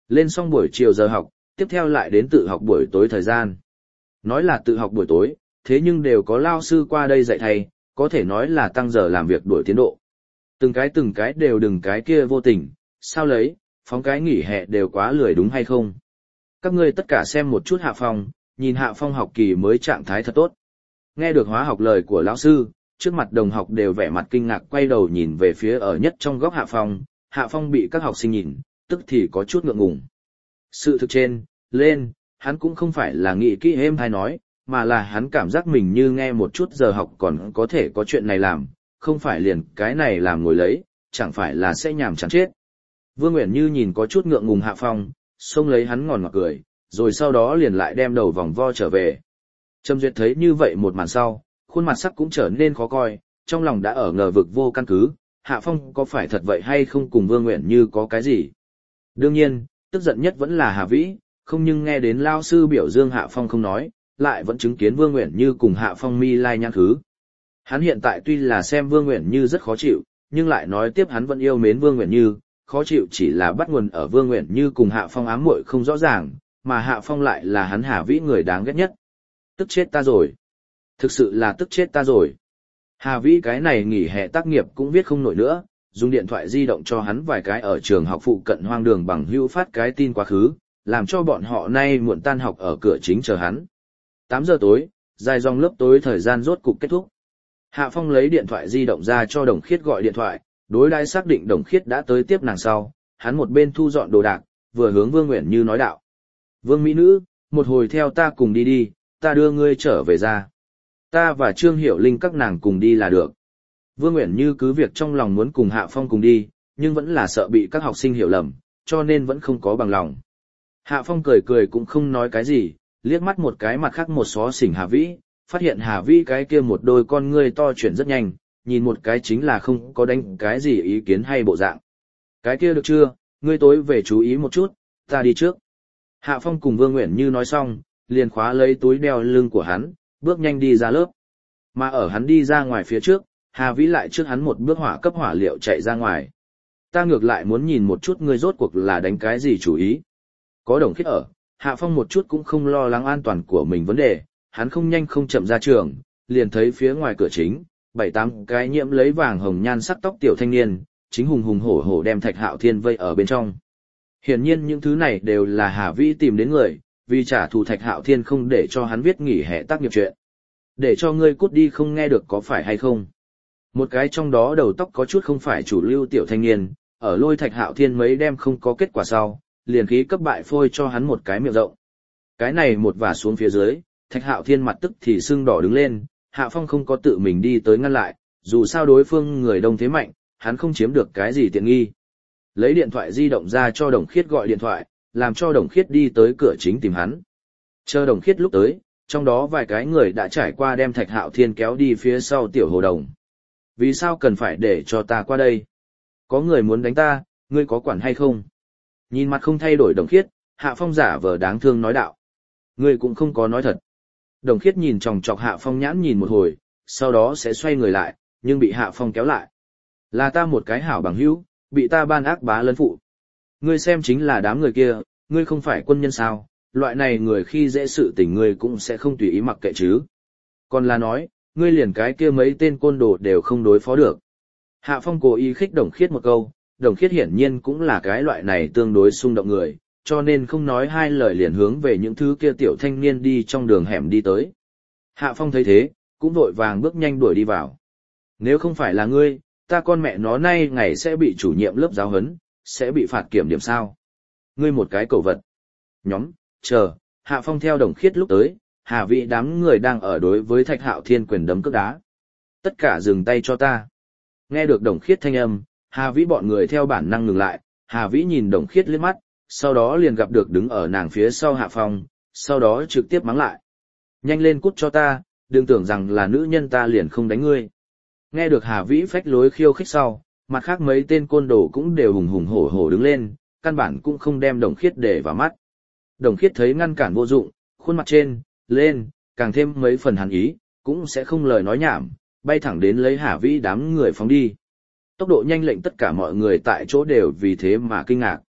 Lên xong buổi chiều giờ học, tiếp theo lại đến tự học buổi tối thời gian. Nói là tự học buổi tối, thế nhưng đều có lao sư qua đây dạy thầy, có thể nói là tăng giờ làm việc đuổi tiến độ. Từng cái đều đừng cái kia vô tình, sao lấy, phóng cái nghỉ hè đều quá lười đúng hay không? Các ngươi tất cả xem một chút Hạ Phong, nhìn Hạ Phong học kỳ mới trạng thái thật tốt. Nghe được hóa học lời của lão sư, trước mặt đồng học đều vẻ mặt kinh ngạc quay đầu nhìn về phía ở nhất trong góc Hạ Phong bị các học sinh nhìn, tức thì có chút ngượng ngùng. Sự thực trên, lên, hắn cũng không phải là nghĩ kỹ êm hay nói, mà là hắn cảm giác mình như nghe một chút giờ học còn có thể có chuyện này làm, không phải liền cái này làm ngồi lấy, chẳng phải là sẽ nhàm chán chết. Vương Uyển Như nhìn có chút ngượng ngùng Hạ Phong, xông lấy hắn ngòn ngọt cười, rồi sau đó liền lại đem đầu vòng vo trở về. Trầm Duyệt thấy như vậy một màn sau, khuôn mặt sắc cũng trở nên khó coi, trong lòng đã ở ngờ vực vô căn cứ, Hạ Phong có phải thật vậy hay không cùng Vương Uyển Như có cái gì. Đương nhiên, tức giận nhất vẫn là Hà Vĩ, không nhưng nghe đến lao sư biểu dương Hạ Phong không nói, lại vẫn chứng kiến Vương Uyển Như cùng Hạ Phong mi lai nhãn khứ. Hắn hiện tại tuy là xem Vương Uyển Như rất khó chịu, nhưng lại nói tiếp hắn vẫn yêu mến Vương Uyển Như, khó chịu chỉ là bắt nguồn ở Vương Uyển Như cùng Hạ Phong ám muội không rõ ràng, mà Hạ Phong lại là hắn Hà Vĩ người đáng ghét nhất. Tức chết ta rồi. Thực sự là tức chết ta rồi. Hà Vĩ cái này nghỉ hè tác nghiệp cũng viết không nổi nữa, dùng điện thoại di động cho hắn vài cái ở trường học phụ cận hoang đường bằng hữu phát cái tin quá khứ, làm cho bọn họ nay muộn tan học ở cửa chính chờ hắn. 8 giờ tối, dài dòng lớp tối thời gian rốt cục kết thúc. Hạ Phong lấy điện thoại di động ra cho Đồng Khiết gọi điện thoại, đối đãi xác định Đồng Khiết đã tới tiếp nàng sau, hắn một bên thu dọn đồ đạc, vừa hướng Vương Uyển Như nói đạo. Vương Mỹ Nữ, một hồi theo ta cùng đi đi, ta đưa ngươi trở về ra. Ta và Trương Hiểu Linh các nàng cùng đi là được. Vương Uyển Như cứ việc trong lòng muốn cùng Hạ Phong cùng đi, nhưng vẫn là sợ bị các học sinh hiểu lầm, cho nên vẫn không có bằng lòng. Hạ Phong cười cười cũng không nói cái gì, liếc mắt một cái mặt khác một xó xỉnh Hà Vĩ, phát hiện Hà Vĩ cái kia một đôi con ngươi to chuyển rất nhanh, nhìn một cái chính là không có đánh cái gì ý kiến hay bộ dạng. Cái kia được chưa, ngươi tối về chú ý một chút, ta đi trước. Hạ Phong cùng Vương Uyển Như nói xong, liền khóa lấy túi đeo lưng của hắn, bước nhanh đi ra lớp. Mà ở hắn đi ra ngoài phía trước, Hà Vĩ lại trước hắn một bước hỏa cấp hỏa liệu chạy ra ngoài. Ta ngược lại muốn nhìn một chút ngươi rốt cuộc là đánh cái gì chủ ý. Có Đồng Khiết ở, Hạ Phong một chút cũng không lo lắng an toàn của mình vấn đề, hắn không nhanh không chậm ra trường, liền thấy phía ngoài cửa chính, 7-8 cái nhiễm lấy vàng hồng nhan sắc tóc tiểu thanh niên, chính hùng hùng hổ hổ đem Thạch Hạo Thiên vây ở bên trong. Hiển nhiên những thứ này đều là Hà Vĩ tìm đến người, vì trả thù Thạch Hạo Thiên không để cho hắn viết nghỉ hè tác nghiệp chuyện. Để cho ngươi cút đi không nghe được có phải hay không? Một cái trong đó đầu tóc có chút không phải chủ lưu tiểu thanh niên, ở lôi Thạch Hạo Thiên mấy đem không có kết quả sau, liền khí cấp bại phôi cho hắn một cái miệng rộng. Cái này một vả xuống phía dưới, Thạch Hạo Thiên mặt tức thì sưng đỏ đứng lên, Hạ Phong không có tự mình đi tới ngăn lại, dù sao đối phương người đông thế mạnh, hắn không chiếm được cái gì tiện nghi. Lấy điện thoại di động ra cho Đồng Khiết gọi điện thoại, làm cho Đồng Khiết đi tới cửa chính tìm hắn. Chờ Đồng Khiết lúc tới, trong đó vài cái người đã trải qua đem Thạch Hạo Thiên kéo đi phía sau tiểu hồ đồng. Vì sao cần phải để cho ta qua đây? Có người muốn đánh ta, ngươi có quản hay không? Nhìn mặt không thay đổi Đồng Khiết, Hạ Phong giả vờ đáng thương nói đạo. Ngươi cũng không có nói thật. Đồng Khiết nhìn chòng chọc Hạ Phong nhãn nhìn một hồi, sau đó sẽ xoay người lại, nhưng bị Hạ Phong kéo lại. Là ta một cái hảo bằng hữu, bị ta ban ác bá lấn phụ. Ngươi xem chính là đám người kia, ngươi không phải quân nhân sao, loại này người khi dễ sự tình ngươi cũng sẽ không tùy ý mặc kệ chứ. Còn là nói, ngươi liền cái kia mấy tên côn đồ đều không đối phó được. Hạ Phong cố ý khích Đồng Khiết một câu, Đồng Khiết hiển nhiên cũng là cái loại này tương đối xung động người, cho nên không nói hai lời liền hướng về những thứ kia tiểu thanh niên đi trong đường hẻm đi tới. Hạ Phong thấy thế, cũng vội vàng bước nhanh đuổi đi vào. Nếu không phải là ngươi, ta con mẹ nó nay ngày sẽ bị chủ nhiệm lớp giáo huấn, sẽ bị phạt kiểm điểm sao. Ngươi một cái cẩu vật. Nhóm, chờ, Hạ Phong theo Đồng Khiết lúc tới, Hà Vĩ đám người đang ở đối với Thạch Hạo Thiên quyền đấm cước đá. Tất cả dừng tay cho ta. Nghe được Đồng Khiết thanh âm, Hà Vĩ bọn người theo bản năng ngừng lại, Hà Vĩ nhìn Đồng Khiết liếc mắt, sau đó liền gặp được đứng ở nàng phía sau Hạ Phong, sau đó trực tiếp mắng lại. Nhanh lên cút cho ta, đừng tưởng rằng là nữ nhân ta liền không đánh ngươi. Nghe được Hà Vĩ phách lối khiêu khích sau, mặt khác mấy tên côn đồ cũng đều hùng hùng hổ hổ đứng lên, căn bản cũng không đem Đồng Khiết để vào mắt. Đồng Khiết thấy ngăn cản vô dụng, khuôn mặt trên, lên, càng thêm mấy phần hàn ý, cũng sẽ không lời nói nhảm, bay thẳng đến lấy Hà Vĩ đám người phóng đi. Tốc độ nhanh lệnh tất cả mọi người tại chỗ đều vì thế mà kinh ngạc.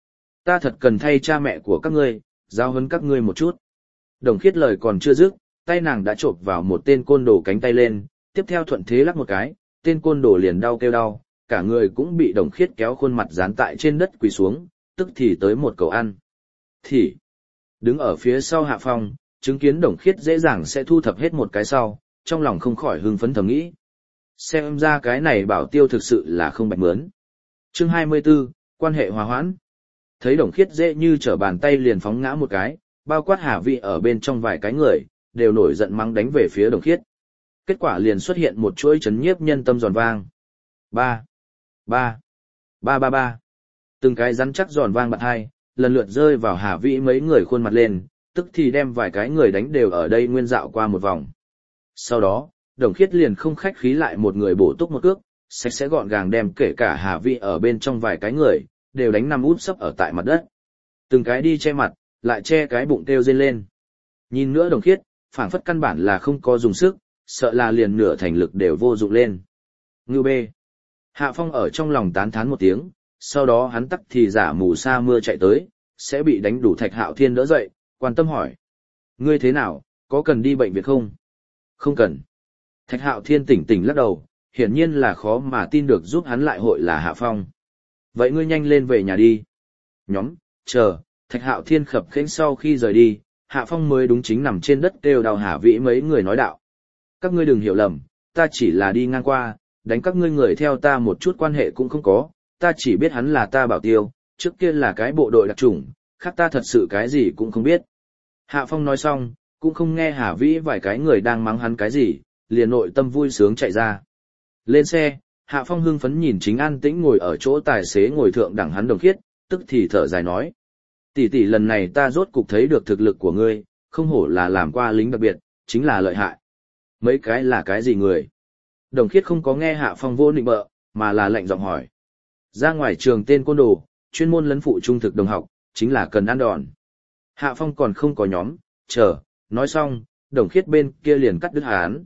Ta thật cần thay cha mẹ của các ngươi, giao huấn các ngươi một chút. Đồng Khiết lời còn chưa dứt, tay nàng đã chộp vào một tên côn đồ cánh tay lên, tiếp theo thuận thế lắc một cái, tên côn đồ liền đau kêu đau, cả người cũng bị Đồng Khiết kéo khuôn mặt dán tại trên đất quỳ xuống, tức thì tới một cầu ăn. Thì, đứng ở phía sau Hạ Phong, chứng kiến Đồng Khiết dễ dàng sẽ thu thập hết một cái sau, trong lòng không khỏi hưng phấn thầm nghĩ. Xem ra cái này Bảo Tiêu thực sự là không bạch mướn. Chương 24, quan hệ hòa hoãn. Thấy Đồng Khiết dễ như trở bàn tay liền phóng ngã một cái, bao quát Hà Vị ở bên trong vài cái người, đều nổi giận mắng đánh về phía Đồng Khiết. Kết quả liền xuất hiện một chuỗi chấn nhiếp nhân tâm giòn vang. Ba, ba, ba ba ba. Từng cái rắn chắc giòn vang bật hai, lần lượt rơi vào Hà Vĩ mấy người khuôn mặt lên, tức thì đem vài cái người đánh đều ở đây nguyên dạo qua một vòng. Sau đó, Đồng Khiết liền không khách khí lại một người bổ túc một cước, sạch sẽ gọn gàng đem kể cả Hà Vĩ ở bên trong vài cái người, đều đánh nằm úp sấp ở tại mặt đất. Từng cái đi che mặt, lại che cái bụng kêu rên lên. Nhìn nữa Đồng Khiết, phảng phất căn bản là không có dùng sức, sợ là liền nửa thành lực đều vô dụng lên. Ngưu bê. Hạ Phong ở trong lòng tán thán một tiếng, sau đó hắn tắc thì giả mù sa mưa chạy tới, sẽ bị đánh đủ Thạch Hạo Thiên đỡ dậy, quan tâm hỏi. Ngươi thế nào, có cần đi bệnh viện không? Không cần. Thạch Hạo Thiên tỉnh tỉnh lắc đầu, hiển nhiên là khó mà tin được giúp hắn lại hội là Hạ Phong. Vậy ngươi nhanh lên về nhà đi. Nhóm, chờ, Thạch Hạo Thiên khập khiễng sau khi rời đi, Hạ Phong mới đúng chính nằm trên đất kêu đau Hà Vĩ mấy người nói đạo. Các ngươi đừng hiểu lầm, ta chỉ là đi ngang qua, đánh các ngươi người theo ta một chút quan hệ cũng không có, ta chỉ biết hắn là ta Bảo Tiêu, trước kia là cái bộ đội đặc chủng, khác ta thật sự cái gì cũng không biết. Hạ Phong nói xong, cũng không nghe Hà Vĩ vài cái người đang mắng hắn cái gì, liền nội tâm vui sướng chạy ra. Lên xe, Hạ Phong hưng phấn nhìn chính an tĩnh ngồi ở chỗ tài xế ngồi thượng đẳng hắn Đồng Khiết, tức thì thở dài nói. Tỷ tỷ lần này ta rốt cục thấy được thực lực của ngươi, không hổ là làm qua lính đặc biệt, chính là lợi hại. Mấy cái là cái gì người? Đồng Khiết không có nghe Hạ Phong vô nịnh bợ, mà là lạnh giọng hỏi. Ra ngoài trường tên côn đồ, chuyên môn lấn phụ trung thực đồng học, chính là cần ăn đòn. Hạ Phong còn không có nhóm, chờ, nói xong, Đồng Khiết bên kia liền cắt đứt hắn.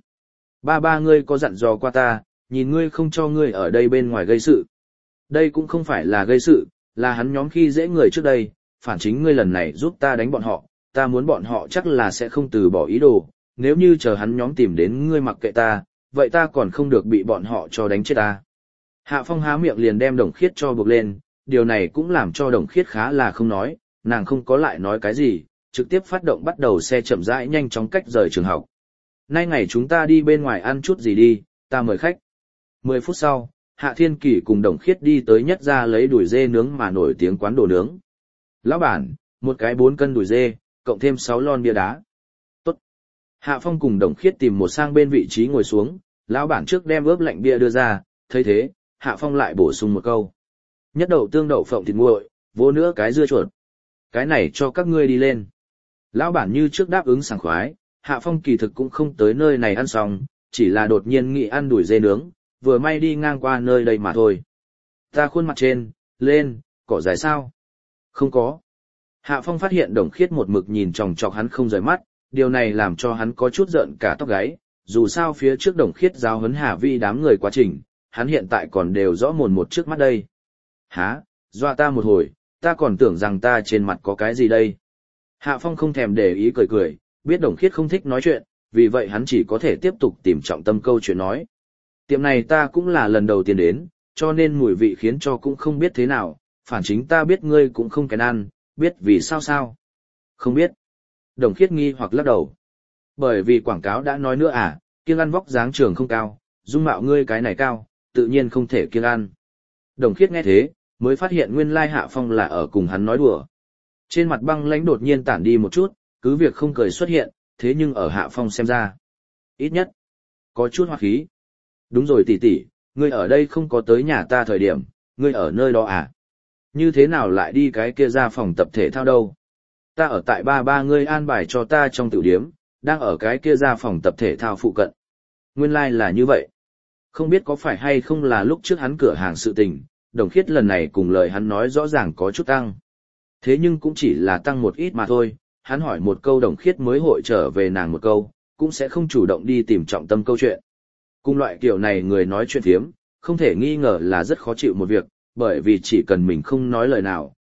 Ba ngươi có dặn dò qua ta, nhìn ngươi không cho ngươi ở đây bên ngoài gây sự. Đây cũng không phải là gây sự, là hắn nhóm khi dễ người trước đây, phản chính ngươi lần này giúp ta đánh bọn họ, ta muốn bọn họ chắc là sẽ không từ bỏ ý đồ, nếu như chờ hắn nhóm tìm đến ngươi mặc kệ ta, vậy ta còn không được bị bọn họ cho đánh chết ta. Hạ Phong há miệng liền đem Đồng Khiết cho buộc lên, điều này cũng làm cho Đồng Khiết khá là không nói, nàng không có lại nói cái gì, trực tiếp phát động bắt đầu xe chậm rãi nhanh chóng cách rời trường học. Nay ngày chúng ta đi bên ngoài ăn chút gì đi, ta mời khách. 10 phút sau, Hạ Thiên Kỷ cùng Đồng Khiết đi tới nhất ra lấy đùi dê nướng mà nổi tiếng quán đồ nướng. Lão bản, một cái 4 cân đùi dê, cộng thêm 6 lon bia đá. Tốt. Hạ Phong cùng Đồng Khiết tìm một sang bên vị trí ngồi xuống, lão bản trước đem ướp lạnh bia đưa ra, thấy thế, Hạ Phong lại bổ sung một câu. Nhất đậu tương đậu phộng thịt nguội, vô nữa cái dưa chuột. Cái này cho các ngươi đi lên. Lão bản như trước đáp ứng sảng khoái, Hạ Phong kỳ thực cũng không tới nơi này ăn xong, chỉ là đột nhiên nghĩ ăn đùi dê nướng, vừa may đi ngang qua nơi đây mà thôi. Ta khuôn mặt trên, lên, cỏ dài sao? Không có. Hạ Phong phát hiện Đồng Khiết một mực nhìn chòng chọc hắn không rời mắt, điều này làm cho hắn có chút giận cả tóc gáy, dù sao phía trước Đồng Khiết giáo huấn Hà Vi đám người quá trình, hắn hiện tại còn đều rõ mồn một trước mắt đây. Hả, dọa ta một hồi, ta còn tưởng rằng ta trên mặt có cái gì đây. Hạ Phong không thèm để ý cười cười, biết Đồng Khiết không thích nói chuyện, vì vậy hắn chỉ có thể tiếp tục tìm trọng tâm câu chuyện nói. Tiệm này ta cũng là lần đầu tiên đến, cho nên mùi vị khiến cho cũng không biết thế nào, phản chính ta biết ngươi cũng không kén ăn, biết vì sao sao? Không biết. Đồng Khiết nghi hoặc lắc đầu. Bởi vì quảng cáo đã nói nữa à, kiêng ăn vóc dáng trường không cao, dung mạo ngươi cái này cao, tự nhiên không thể kiêng ăn. Đồng Khiết nghe thế, mới phát hiện nguyên lai Hạ Phong là ở cùng hắn nói đùa. Trên mặt băng lãnh đột nhiên tản đi một chút, cứ việc không cười xuất hiện, thế nhưng ở Hạ Phong xem ra, ít nhất có chút hoa khí. Đúng rồi tỷ tỷ, ngươi ở đây không có tới nhà ta thời điểm, ngươi ở nơi đó à? Như thế nào lại đi cái kia ra phòng tập thể thao đâu? Ta ở tại ba ngươi an bài cho ta trong tiểu điếm, đang ở cái kia ra phòng tập thể thao phụ cận. Nguyên lai là như vậy. Không biết có phải hay không là lúc trước hắn cửa hàng sự tình, Đồng Khiết lần này cùng lời hắn nói rõ ràng có chút tăng. Thế nhưng cũng chỉ là tăng một ít mà thôi, hắn hỏi một câu Đồng Khiết mới hội trở về nàng một câu, cũng sẽ không chủ động đi tìm trọng tâm câu chuyện. Cùng loại kiểu này người nói chuyện phiếm, không thể nghi ngờ là rất khó chịu một việc, bởi vì chỉ cần mình không nói lời nào,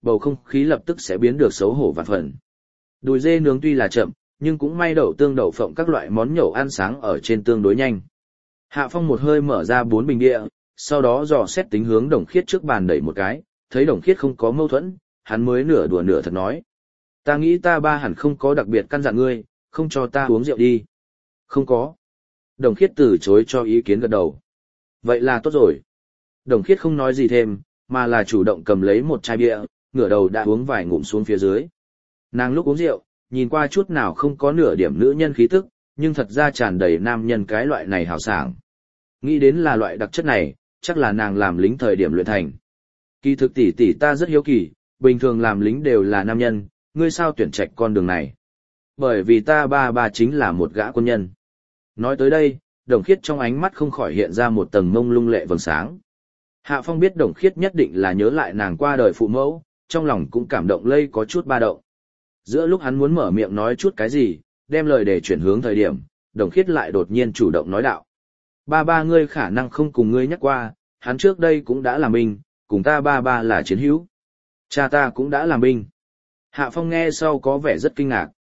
bầu không khí lập tức sẽ biến được xấu hổ vạn phần. Đùi dê nướng tuy là chậm, nhưng cũng may đậu tương đậu phộng các loại món nhậu ăn sáng ở trên tương đối nhanh. Hạ Phong một hơi mở ra 4 bình địa, sau đó dò xét tính hướng Đồng Khiết trước bàn đẩy một cái, thấy Đồng Khiết không có mâu thuẫn, hắn mới nửa đùa nửa thật nói. Ta nghĩ ta ba hẳn không có đặc biệt căn dặn ngươi, không cho ta uống rượu đi. Không có. Đồng Khiết từ chối cho ý kiến gật đầu. Vậy là tốt rồi. Đồng Khiết không nói gì thêm, mà là chủ động cầm lấy một chai bia, ngửa đầu đã uống vài ngụm xuống phía dưới. Nàng lúc uống rượu, nhìn qua chút nào không có nửa điểm nữ nhân khí tức, nhưng thật ra tràn đầy nam nhân cái loại này hào sảng. Nghĩ đến là loại đặc chất này, chắc là nàng làm lính thời điểm luyện thành. Kỳ thực tỷ tỷ ta rất hiếu kỳ, bình thường làm lính đều là nam nhân, ngươi sao tuyển trạch con đường này? Bởi vì ta ba chính là một gã quân nhân. Nói tới đây, Đồng Khiết trong ánh mắt không khỏi hiện ra một tầng mông lung lệ vầng sáng. Hạ Phong biết Đồng Khiết nhất định là nhớ lại nàng qua đời phụ mẫu, trong lòng cũng cảm động lây có chút ba động. Giữa lúc hắn muốn mở miệng nói chút cái gì, đem lời để chuyển hướng thời điểm, Đồng Khiết lại đột nhiên chủ động nói đạo. Ba ngươi khả năng không cùng ngươi nhắc qua, hắn trước đây cũng đã làm binh, cùng ta ba là chiến hữu. Cha ta cũng đã làm binh. Hạ Phong nghe sau có vẻ rất kinh ngạc.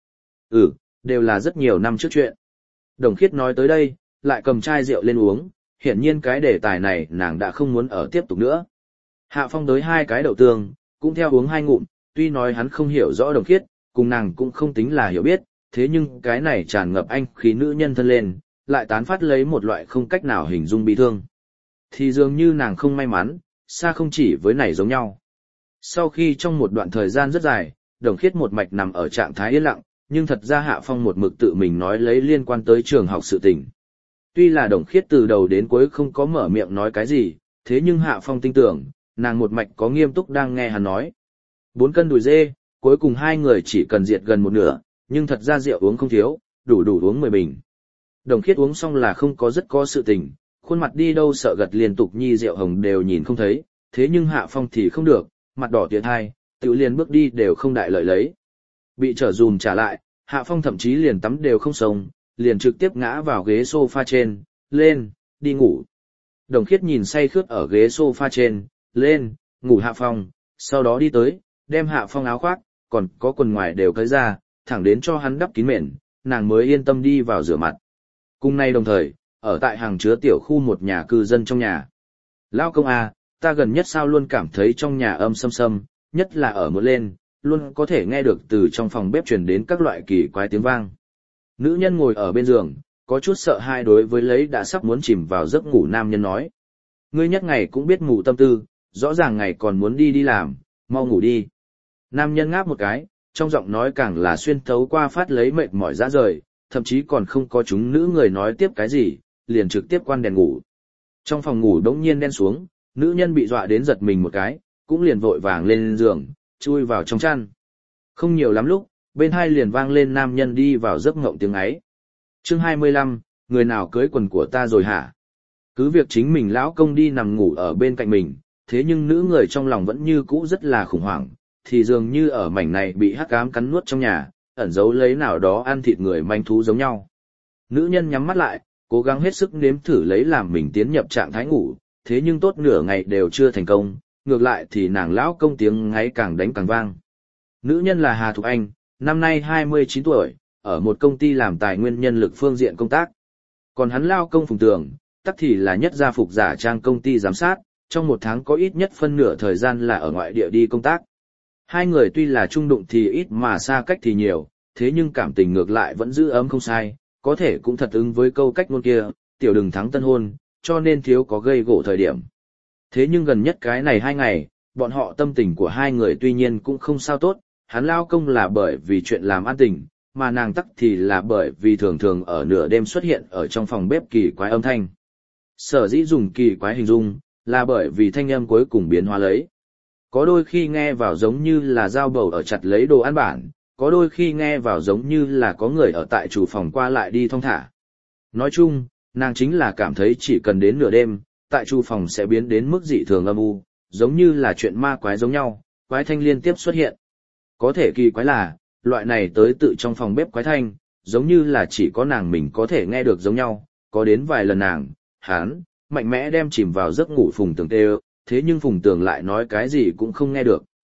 Đều là rất nhiều năm trước chuyện. Đồng Khiết nói tới đây, lại cầm chai rượu lên uống, hiển nhiên cái đề tài này nàng đã không muốn ở tiếp tục nữa. Hạ Phong tới 2 cái đậu tương, cũng theo uống 2 ngụm, tuy nói hắn không hiểu rõ Đồng Khiết, cùng nàng cũng không tính là hiểu biết, thế nhưng cái này tràn ngập anh khí nữ nhân thân lên, lại tán phát lấy một loại không cách nào hình dung bi thương. Thì dường như nàng không may mắn, xa không chỉ với này giống nhau. Sau khi trong một đoạn thời gian rất dài, Đồng Khiết một mạch nằm ở trạng thái yên lặng, nhưng thật ra Hạ Phong một mực tự mình nói lấy liên quan tới trường học sự tình. Tuy là Đồng Khiết từ đầu đến cuối không có mở miệng nói cái gì, thế nhưng Hạ Phong tin tưởng, nàng một mạch có nghiêm túc đang nghe hắn nói. 4 cân đùi dê, cuối cùng 2 người chỉ cần diệt gần một nửa, nhưng thật ra rượu uống không thiếu, đủ uống 10 bình. Đồng Khiết uống xong là không có rất có sự tình, khuôn mặt đi đâu sợ gật liên tục nhi rượu hồng đều nhìn không thấy, thế nhưng Hạ Phong thì không được, mặt đỏ tiệt hai, tự liền bước đi đều không đại lợi lấy. Bị trở dùm trả lại, Hạ Phong thậm chí liền tắm đều không sống, liền trực tiếp ngã vào ghế sofa trên, lên, đi ngủ. Đồng Khiết nhìn say khướt ở ghế sofa trên, lên, ngủ Hạ Phong, sau đó đi tới, đem Hạ Phong áo khoác, còn có quần ngoài đều cởi ra, thẳng đến cho hắn đắp kín mền, nàng mới yên tâm đi vào rửa mặt. Cùng nay đồng thời, ở tại hàng chứa tiểu khu một nhà cư dân trong nhà. Lao công à, ta gần nhất sao luôn cảm thấy trong nhà âm sâm sâm, nhất là ở một lên, luôn có thể nghe được từ trong phòng bếp truyền đến các loại kỳ quái tiếng vang. Nữ nhân ngồi ở bên giường, có chút sợ hãi đối với lấy đã sắp muốn chìm vào giấc ngủ nam nhân nói. Ngươi nhất ngày cũng biết ngủ tâm tư, rõ ràng ngày còn muốn đi làm, mau ngủ đi. Nam nhân ngáp một cái, trong giọng nói càng là xuyên thấu qua phát lấy mệt mỏi ra rời, thậm chí còn không có chúng nữ người nói tiếp cái gì, liền trực tiếp quan đèn ngủ. Trong phòng ngủ đống nhiên đen xuống, nữ nhân bị dọa đến giật mình một cái, cũng liền vội vàng lên giường, chui vào trong chăn. Không nhiều lắm lúc, bên hai liền vang lên nam nhân đi vào giấc ngộng tiếng ấy. Chương 25, người nào cưới quần của ta rồi hả? Cứ việc chính mình lão công đi nằm ngủ ở bên cạnh mình, thế nhưng nữ người trong lòng vẫn như cũ rất là khủng hoảng, thì dường như ở mảnh này bị hắc ám cắn nuốt trong nhà, ẩn giấu lấy nào đó ăn thịt người manh thú giống nhau. Nữ nhân nhắm mắt lại, cố gắng hết sức nếm thử lấy làm mình tiến nhập trạng thái ngủ, thế nhưng tốt nửa ngày đều chưa thành công, ngược lại thì nàng lão công tiếng ngáy càng đánh càng vang. Nữ nhân là Hà Thục Anh, năm nay 29 tuổi, ở một công ty làm tài nguyên nhân lực phương diện công tác. Còn hắn lao công Phùng Tường, tắc thì là nhất gia phục giả trang công ty giám sát, trong một tháng có ít nhất phân nửa thời gian là ở ngoại địa đi công tác. Hai người tuy là chung đụng thì ít mà xa cách thì nhiều, thế nhưng cảm tình ngược lại vẫn giữ ấm không sai, có thể cũng thật ứng với câu cách ngôn kia, tiểu đừng thắng tân hôn, cho nên thiếu có gây gổ thời điểm. Thế nhưng gần nhất cái này 2 ngày, bọn họ tâm tình của hai người tuy nhiên cũng không sao tốt, hắn lao công là bởi vì chuyện làm ăn tình, mà nàng tắc thì là bởi vì thường thường ở nửa đêm xuất hiện ở trong phòng bếp kỳ quái âm thanh. Sở dĩ dùng kỳ quái hình dung, là bởi vì thanh âm cuối cùng biến hóa lấy. Có đôi khi nghe vào giống như là dao bầu ở chặt lấy đồ ăn bản, có đôi khi nghe vào giống như là có người ở tại chủ phòng qua lại đi thong thả. Nói chung, nàng chính là cảm thấy chỉ cần đến nửa đêm, tại chủ phòng sẽ biến đến mức dị thường âm u, giống như là chuyện ma quái giống nhau, quái thanh liên tiếp xuất hiện. Có thể kỳ quái là, loại này tới tự trong phòng bếp quái thanh, giống như là chỉ có nàng mình có thể nghe được giống nhau, có đến vài lần nàng, hán, mạnh mẽ đem chìm vào giấc ngủ Phùng Tường tê, thế nhưng Phùng Tường lại nói cái gì cũng không nghe được.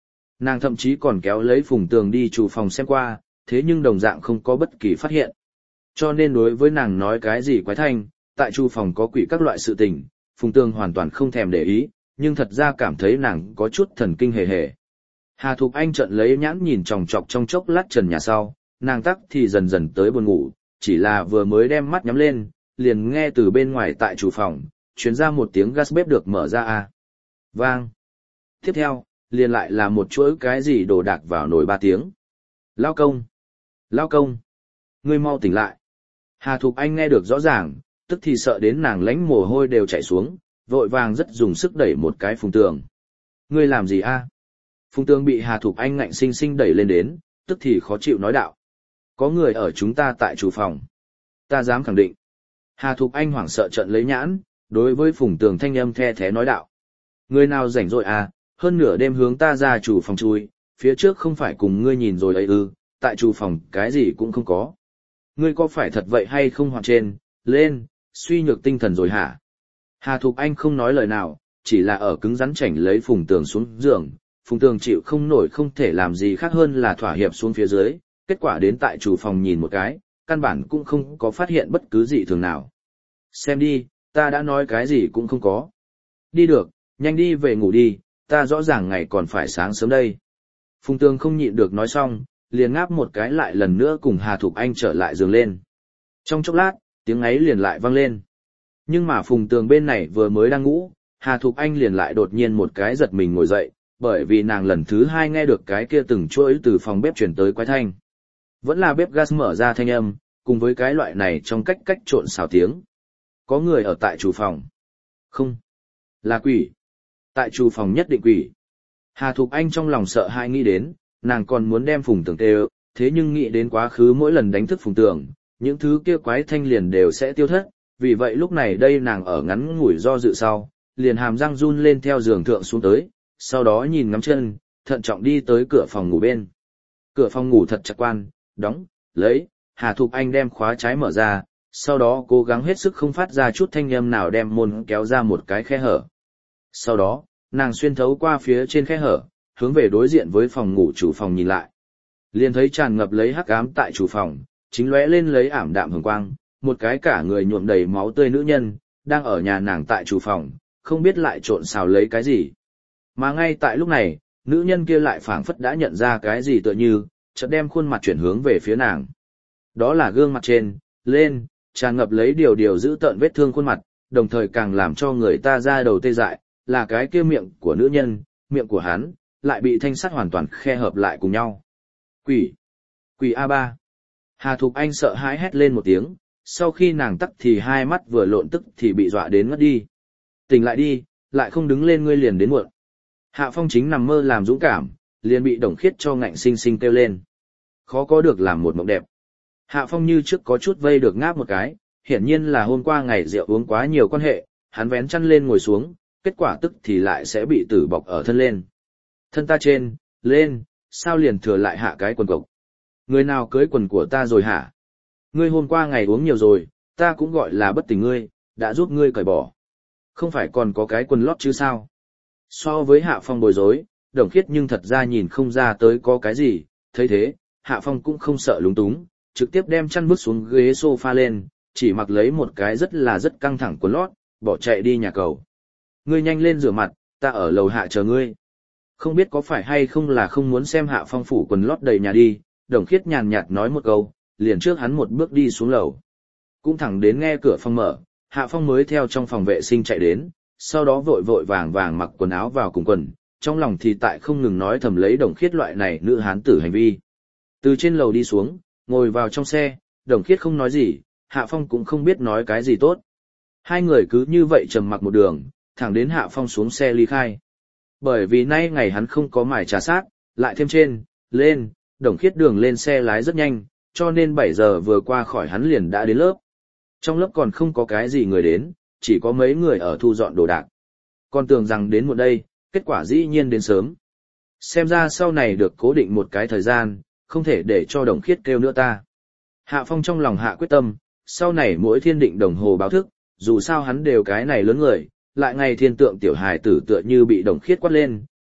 Nàng thậm chí còn kéo lấy Phùng Tường đi chủ phòng xem qua, thế nhưng đồng dạng không có bất kỳ phát hiện. Cho nên đối với nàng nói cái gì quái thanh, tại chủ phòng có quỷ các loại sự tình, Phùng Tường hoàn toàn không thèm để ý, nhưng thật ra cảm thấy nàng có chút thần kinh hề hề. Hà Thục Anh trợn lấy nhãn nhìn chòng chọc trong chốc lát trần nhà sau, nàng tắc thì dần dần tới buồn ngủ, chỉ là vừa mới đem mắt nhắm lên, liền nghe từ bên ngoài tại chủ phòng, truyền ra một tiếng gas bếp được mở ra a. Vang. Tiếp theo, liền lại là một chuỗi cái gì đồ đạc vào nồi 3 tiếng. Lao công! Lao công! Ngươi mau tỉnh lại. Hà Thục Anh nghe được rõ ràng, tức thì sợ đến nàng lánh mồ hôi đều chảy xuống, vội vàng rất dùng sức đẩy một cái Phùng Tường. Ngươi làm gì a? Phùng Tường bị Hà Thục Anh ngạnh sinh sinh đẩy lên đến, tức thì khó chịu nói đạo. Có người ở chúng ta tại chủ phòng. Ta dám khẳng định. Hà Thục Anh hoảng sợ trợn lấy nhãn, đối với Phùng Tường thanh âm the thế nói đạo. Người nào rảnh rỗi à, hơn nửa đêm hướng ta ra chủ phòng chui, phía trước không phải cùng ngươi nhìn rồi ấy ư, tại chủ phòng cái gì cũng không có. Ngươi có phải thật vậy hay không hoặc trên, lên, suy nhược tinh thần rồi hả? Hà Thục Anh không nói lời nào, chỉ là ở cứng rắn chảnh lấy Phùng Tường xuống giường, Phùng Tường chịu không nổi không thể làm gì khác hơn là thỏa hiệp xuống phía dưới, kết quả đến tại chủ phòng nhìn một cái, căn bản cũng không có phát hiện bất cứ gì thường nào. Xem đi, ta đã nói cái gì cũng không có. Đi được, nhanh đi về ngủ đi, ta rõ ràng ngày còn phải sáng sớm đây. Phùng Tường không nhịn được nói xong, liền ngáp một cái lại lần nữa cùng Hà Thục Anh trở lại giường lên. Trong chốc lát, tiếng ấy liền lại vang lên. Nhưng mà Phùng Tường bên này vừa mới đang ngủ, Hà Thục Anh liền lại đột nhiên một cái giật mình ngồi dậy, bởi vì nàng lần thứ 2 nghe được cái kia từng chuỗi từ phòng bếp chuyển tới quái thanh. Vẫn là bếp gas mở ra thanh âm, cùng với cái loại này trong cách trộn xào tiếng. Có người ở tại chủ phòng. Không. Là quỷ. Tại chủ phòng nhất định quỷ. Hà Thục Anh trong lòng sợ hãi nghĩ đến, nàng còn muốn đem Phùng Tường tê, thế nhưng nghĩ đến quá khứ mỗi lần đánh thức Phùng Tường, những thứ kia quái thanh liền đều sẽ tiêu thất, vì vậy lúc này đây nàng ở ngắn ngủi do dự sau, liền hàm răng run lên theo giường thượng xuống tới, sau đó nhìn ngắm chân, thận trọng đi tới cửa phòng ngủ bên. Cửa phòng ngủ thật chặt quan, đóng, lấy, Hà Thục Anh đem khóa trái mở ra, sau đó cố gắng hết sức không phát ra chút thanh âm nào đem môn kéo ra một cái khe hở. Sau đó, nàng xuyên thấu qua phía trên khe hở, hướng về đối diện với phòng ngủ chủ phòng nhìn lại. Liền thấy tràn ngập lấy hắc ám tại chủ phòng, chính lóe lên lấy ảm đạm hồng quang, một cái cả người nhuộm đầy máu tươi nữ nhân, đang ở nhà nàng tại chủ phòng, không biết lại trộn xào lấy cái gì. Mà ngay tại lúc này, nữ nhân kia lại phảng phất đã nhận ra cái gì tựa như, chợt đem khuôn mặt chuyển hướng về phía nàng. Đó là gương mặt trên, lên, tràn ngập lấy điều giữ tợn vết thương khuôn mặt, đồng thời càng làm cho người ta ra đầu tê dại, là cái kia miệng của nữ nhân, miệng của hắn, lại bị thanh sắt hoàn toàn khe hợp lại cùng nhau. Quỷ! Quỷ A3! Hà Thục Anh sợ hãi hét lên một tiếng, sau khi nàng tắt thì hai mắt vừa lộn tức thì bị dọa đến ngất đi. Tỉnh lại đi, lại không đứng lên ngươi liền đến muộn. Hạ Phong chính nằm mơ làm dũng cảm, liền bị Đồng Khiết cho ngạnh sinh sinh kêu lên. Khó có được làm một mộng đẹp. Hạ Phong như trước có chút vây được ngáp một cái, hiển nhiên là hôm qua ngày rượu uống quá nhiều quan hệ, hắn vén chăn lên ngồi xuống, kết quả tức thì lại sẽ bị tử bọc ở thân lên. Thân ta trên, lên, sao liền thừa lại hạ cái quần cộc. Người nào cưới quần của ta rồi hả? Ngươi hôm qua ngày uống nhiều rồi, ta cũng gọi là bất tỉnh ngươi, đã giúp ngươi cởi bỏ. Không phải còn có cái quần lót chứ sao? So với Hạ Phong bối rối, Đồng Khiết nhưng thật ra nhìn không ra tới có cái gì, thấy thế, Hạ Phong cũng không sợ lúng túng, trực tiếp đem chăn bước xuống ghế sofa lên, chỉ mặc lấy một cái rất căng thẳng quần lót, bỏ chạy đi nhà cầu. Ngươi nhanh lên rửa mặt, ta ở lầu hạ chờ ngươi. Không biết có phải hay không là không muốn xem Hạ Phong phủ quần lót đầy nhà đi, Đồng Khiết nhàn nhạt nói một câu, liền trước hắn một bước đi xuống lầu. Cũng thẳng đến nghe cửa phòng mở, Hạ Phong mới theo trong phòng vệ sinh chạy đến, sau đó vội vàng mặc quần áo vào cùng quần, trong lòng thì tại không ngừng nói thầm lấy Đồng Khiết loại này nữ hán tử hành vi. Từ trên lầu đi xuống, ngồi vào trong xe, Đồng Khiết không nói gì, Hạ Phong cũng không biết nói cái gì tốt. Hai người cứ như vậy trầm mặc một đường, thẳng đến Hạ Phong xuống xe ly khai. Bởi vì nay ngày hắn không có mải trà sát, lại thêm trên, lên, Đồng Khiết đường lên xe lái rất nhanh, cho nên 7 giờ vừa qua khỏi hắn liền đã đến lớp. Trong lớp còn không có cái gì người đến, chỉ có mấy người ở thu dọn đồ đạc. Còn tưởng rằng đến một đây, kết quả dĩ nhiên đến sớm. Xem ra sau này được cố định một cái thời gian, không thể để cho Đồng Khiết kêu nữa ta. Hạ Phong trong lòng hạ quyết tâm, sau này mỗi thiên định đồng hồ báo thức, dù sao hắn đều cái này lớn người, lại ngày thiên tượng tiểu hài tử tựa như bị Đồng Khiết quát lên,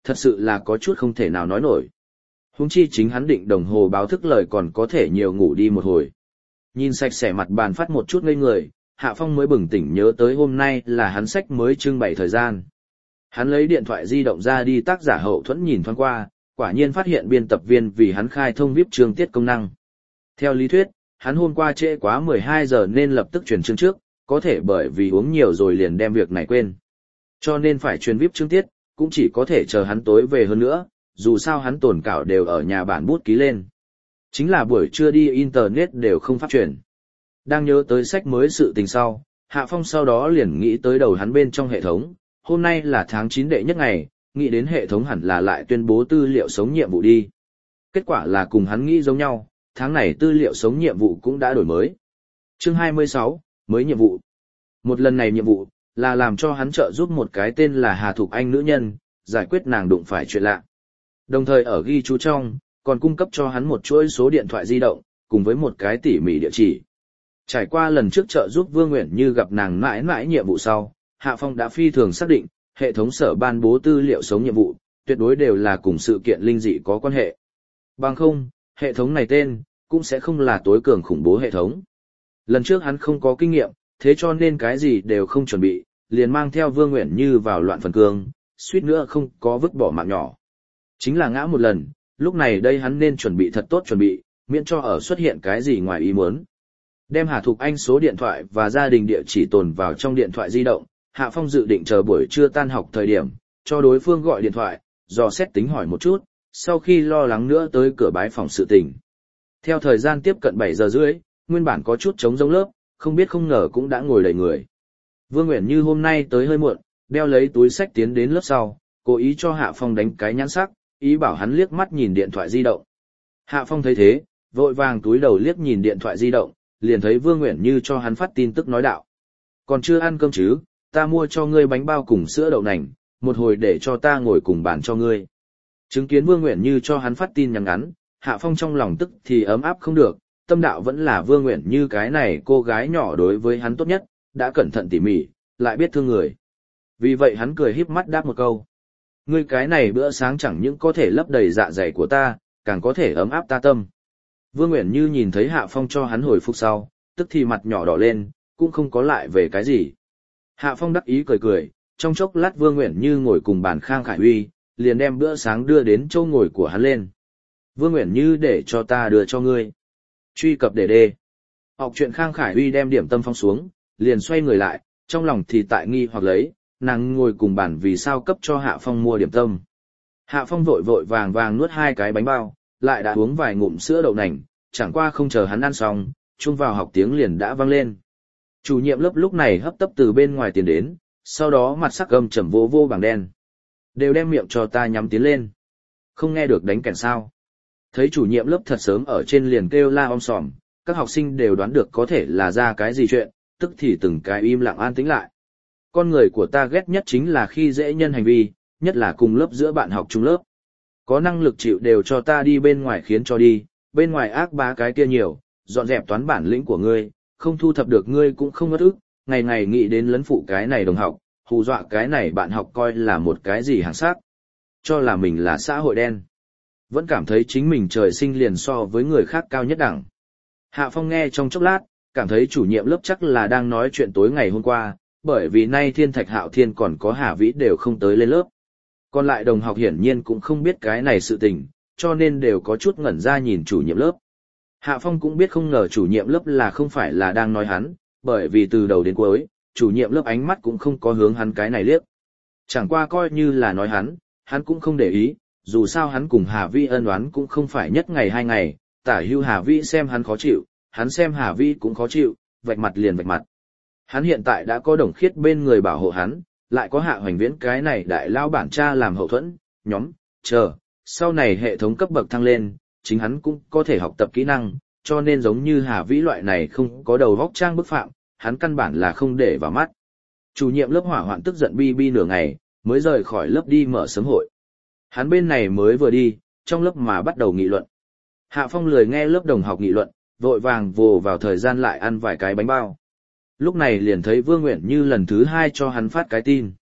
thật sự là có chút không thể nào nói nổi. Huống chi chính hắn định đồng hồ báo thức lời còn có thể nhiều ngủ đi một hồi. Nhìn sạch sẽ mặt bàn phát một chút ngây người, Hạ Phong mới bừng tỉnh nhớ tới hôm nay là hắn sách mới trưng bày thời gian. Hắn lấy điện thoại di động ra đi tác giả hậu thuẫn nhìn thoáng qua, quả nhiên phát hiện biên tập viên vì hắn khai thông VIP chương tiết công năng. Theo lý thuyết, hắn hôm qua trễ quá 12 giờ nên lập tức truyền chương trước, có thể bởi vì uống nhiều rồi liền đem việc này quên. Cho nên phải truyền VIP chương tiết, cũng chỉ có thể chờ hắn tối về hơn nữa, dù sao hắn tồn cảo đều ở nhà bản bút ký lên. Chính là buổi trưa đi internet đều không pháp truyền. Đang nhớ tới sách mới sự tình sau, Hạ Phong sau đó liền nghĩ tới đầu hắn bên trong hệ thống, hôm nay là tháng 9 đệ nhất ngày, nghĩ đến hệ thống hẳn là lại tuyên bố tư liệu sống nhiệm vụ đi. Kết quả là cùng hắn nghĩ giống nhau, tháng này tư liệu sống nhiệm vụ cũng đã đổi mới. Chương 26, mới nhiệm vụ. Một lần này nhiệm vụ, là làm cho hắn trợ giúp một cái tên là Hà Thục Anh nữ nhân, giải quyết nàng đụng phải chuyện lạ. Đồng thời ở ghi chú trong, còn cung cấp cho hắn một chuỗi số điện thoại di động, cùng với một cái tỉ mỉ địa chỉ. Trải qua lần trước trợ giúp Vương Nguyện Như gặp nàng mãi mãi nhiệm vụ sau, Hạ Phong đã phi thường xác định, hệ thống sở ban bố tư liệu sống nhiệm vụ, tuyệt đối đều là cùng sự kiện linh dị có quan hệ. Bằng không, hệ thống này tên, cũng sẽ không là tối cường khủng bố hệ thống. Lần trước hắn không có kinh nghiệm, thế cho nên cái gì đều không chuẩn bị, liền mang theo Vương Nguyện Như vào loạn phần cương, suýt nữa không có vứt bỏ mạng nhỏ. Chính là ngã một lần, lúc này đây hắn nên chuẩn bị thật tốt chuẩn bị, miễn cho ở xuất hiện cái gì ngoài ý muốn. Đem Hà Thục Anh số điện thoại và gia đình địa chỉ tồn vào trong điện thoại di động, Hạ Phong dự định chờ buổi trưa tan học thời điểm, cho đối phương gọi điện thoại, dò xét tính hỏi một chút, sau khi lo lắng nữa tới cửa bái phòng sự tình. Theo thời gian tiếp cận 7 giờ rưỡi, nguyên bản có chút trống rỗng lớp, không biết không ngờ cũng đã ngồi đầy người. Vương Uyển Như hôm nay tới hơi muộn, đeo lấy túi sách tiến đến lớp sau, cố ý cho Hạ Phong đánh cái nhãn sắc, ý bảo hắn liếc mắt nhìn điện thoại di động. Hạ Phong thấy thế, vội vàng túi đầu liếc nhìn điện thoại di động, liền thấy Vương Uyển Như cho hắn phát tin tức nói đạo. Còn chưa ăn cơm chứ, ta mua cho ngươi bánh bao cùng sữa đậu nành, một hồi để cho ta ngồi cùng bàn cho ngươi. Chứng kiến Vương Uyển Như cho hắn phát tin nhắn ngắn, Hạ Phong trong lòng tức thì ấm áp không được, tâm đạo vẫn là Vương Uyển Như cái này cô gái nhỏ đối với hắn tốt nhất, đã cẩn thận tỉ mỉ, lại biết thương người. Vì vậy hắn cười híp mắt đáp một câu. Ngươi cái này bữa sáng chẳng những có thể lấp đầy dạ dày của ta, càng có thể ấm áp ta tâm. Vương Uyển Như nhìn thấy Hạ Phong cho hắn hồi phục sau, tức thì mặt nhỏ đỏ lên, cũng không có lại về cái gì. Hạ Phong đắc ý cười cười, trong chốc lát Vương Uyển Như ngồi cùng bàn Khang Khải Uy, liền đem bữa sáng đưa đến chỗ ngồi của hắn lên. Vương Uyển Như để cho ta đưa cho ngươi. Truy cập để đê. Học truyện Khang Khải Uy đem điểm tâm phong xuống, liền xoay người lại, trong lòng thì tại nghi hoặc lấy, nàng ngồi cùng bàn vì sao cấp cho Hạ Phong mua điểm tâm. Hạ Phong vội vội vàng vàng nuốt 2 cái bánh bao, lại đã uống vài ngụm sữa đậu nành, chẳng qua không chờ hắn ăn xong, chuông vào học tiếng liền đã vang lên. Chủ nhiệm lớp lúc này hấp tấp từ bên ngoài tiến đến, sau đó mặt sắc gầm trầm vô vô bảng đen. Đều đem miệng cho ta nhắm tiến lên. Không nghe được đánh kèn sao. Thấy chủ nhiệm lớp thật sớm ở trên liền kêu la om sòm, các học sinh đều đoán được có thể là ra cái gì chuyện, tức thì từng cái im lặng an tĩnh lại. Con người của ta ghét nhất chính là khi dễ nhân hành vi, nhất là cùng lớp giữa bạn học chung lớp. Có năng lực chịu đều cho ta đi bên ngoài khiến cho đi, bên ngoài ác bá cái kia nhiều, dọn dẹp toán bản lĩnh của ngươi, không thu thập được ngươi cũng không ngất ức, ngày ngày nghĩ đến lấn phụ cái này đồng học, hù dọa cái này bạn học coi là một cái gì hàng sát, cho là mình là xã hội đen. Vẫn cảm thấy chính mình trời sinh liền so với người khác cao nhất đẳng. Hạ Phong nghe trong chốc lát, cảm thấy chủ nhiệm lớp chắc là đang nói chuyện tối ngày hôm qua, bởi vì nay Thiên Thạch Hạo Thiên còn có Hà Vĩ đều không tới lên lớp. Còn lại đồng học hiển nhiên cũng không biết cái này sự tình, cho nên đều có chút ngẩn ra nhìn chủ nhiệm lớp. Hạ Phong cũng biết không ngờ chủ nhiệm lớp là không phải là đang nói hắn, bởi vì từ đầu đến cuối, chủ nhiệm lớp ánh mắt cũng không có hướng hắn cái này liếc. Chẳng qua coi như là nói hắn cũng không để ý, dù sao hắn cùng Hà Vĩ ân oán cũng không phải nhất ngày 2 ngày, tả hưu Hà Vĩ xem hắn khó chịu, hắn xem Hà Vĩ cũng khó chịu, vạch mặt liền vạch mặt. Hắn hiện tại đã có Đồng Khiết bên người bảo hộ hắn, lại có Hạ Hoành Viễn cái này đại lao bản cha làm hậu thuẫn, sau này hệ thống cấp bậc thăng lên, chính hắn cũng có thể học tập kỹ năng, cho nên giống như Hà Vĩ loại này không có đầu vóc trang bức phạm, hắn căn bản là không để vào mắt. Chủ nhiệm lớp hỏa hoạn tức giận bi nửa ngày, mới rời khỏi lớp đi mở sớm hội. Hắn bên này mới vừa đi, trong lớp mà bắt đầu nghị luận. Hạ Phong lười nghe lớp đồng học nghị luận, vội vàng vồ vào thời gian lại ăn vài cái bánh bao. Lúc này liền thấy Vương Uyển Như lần thứ 2 cho hắn phát cái tin.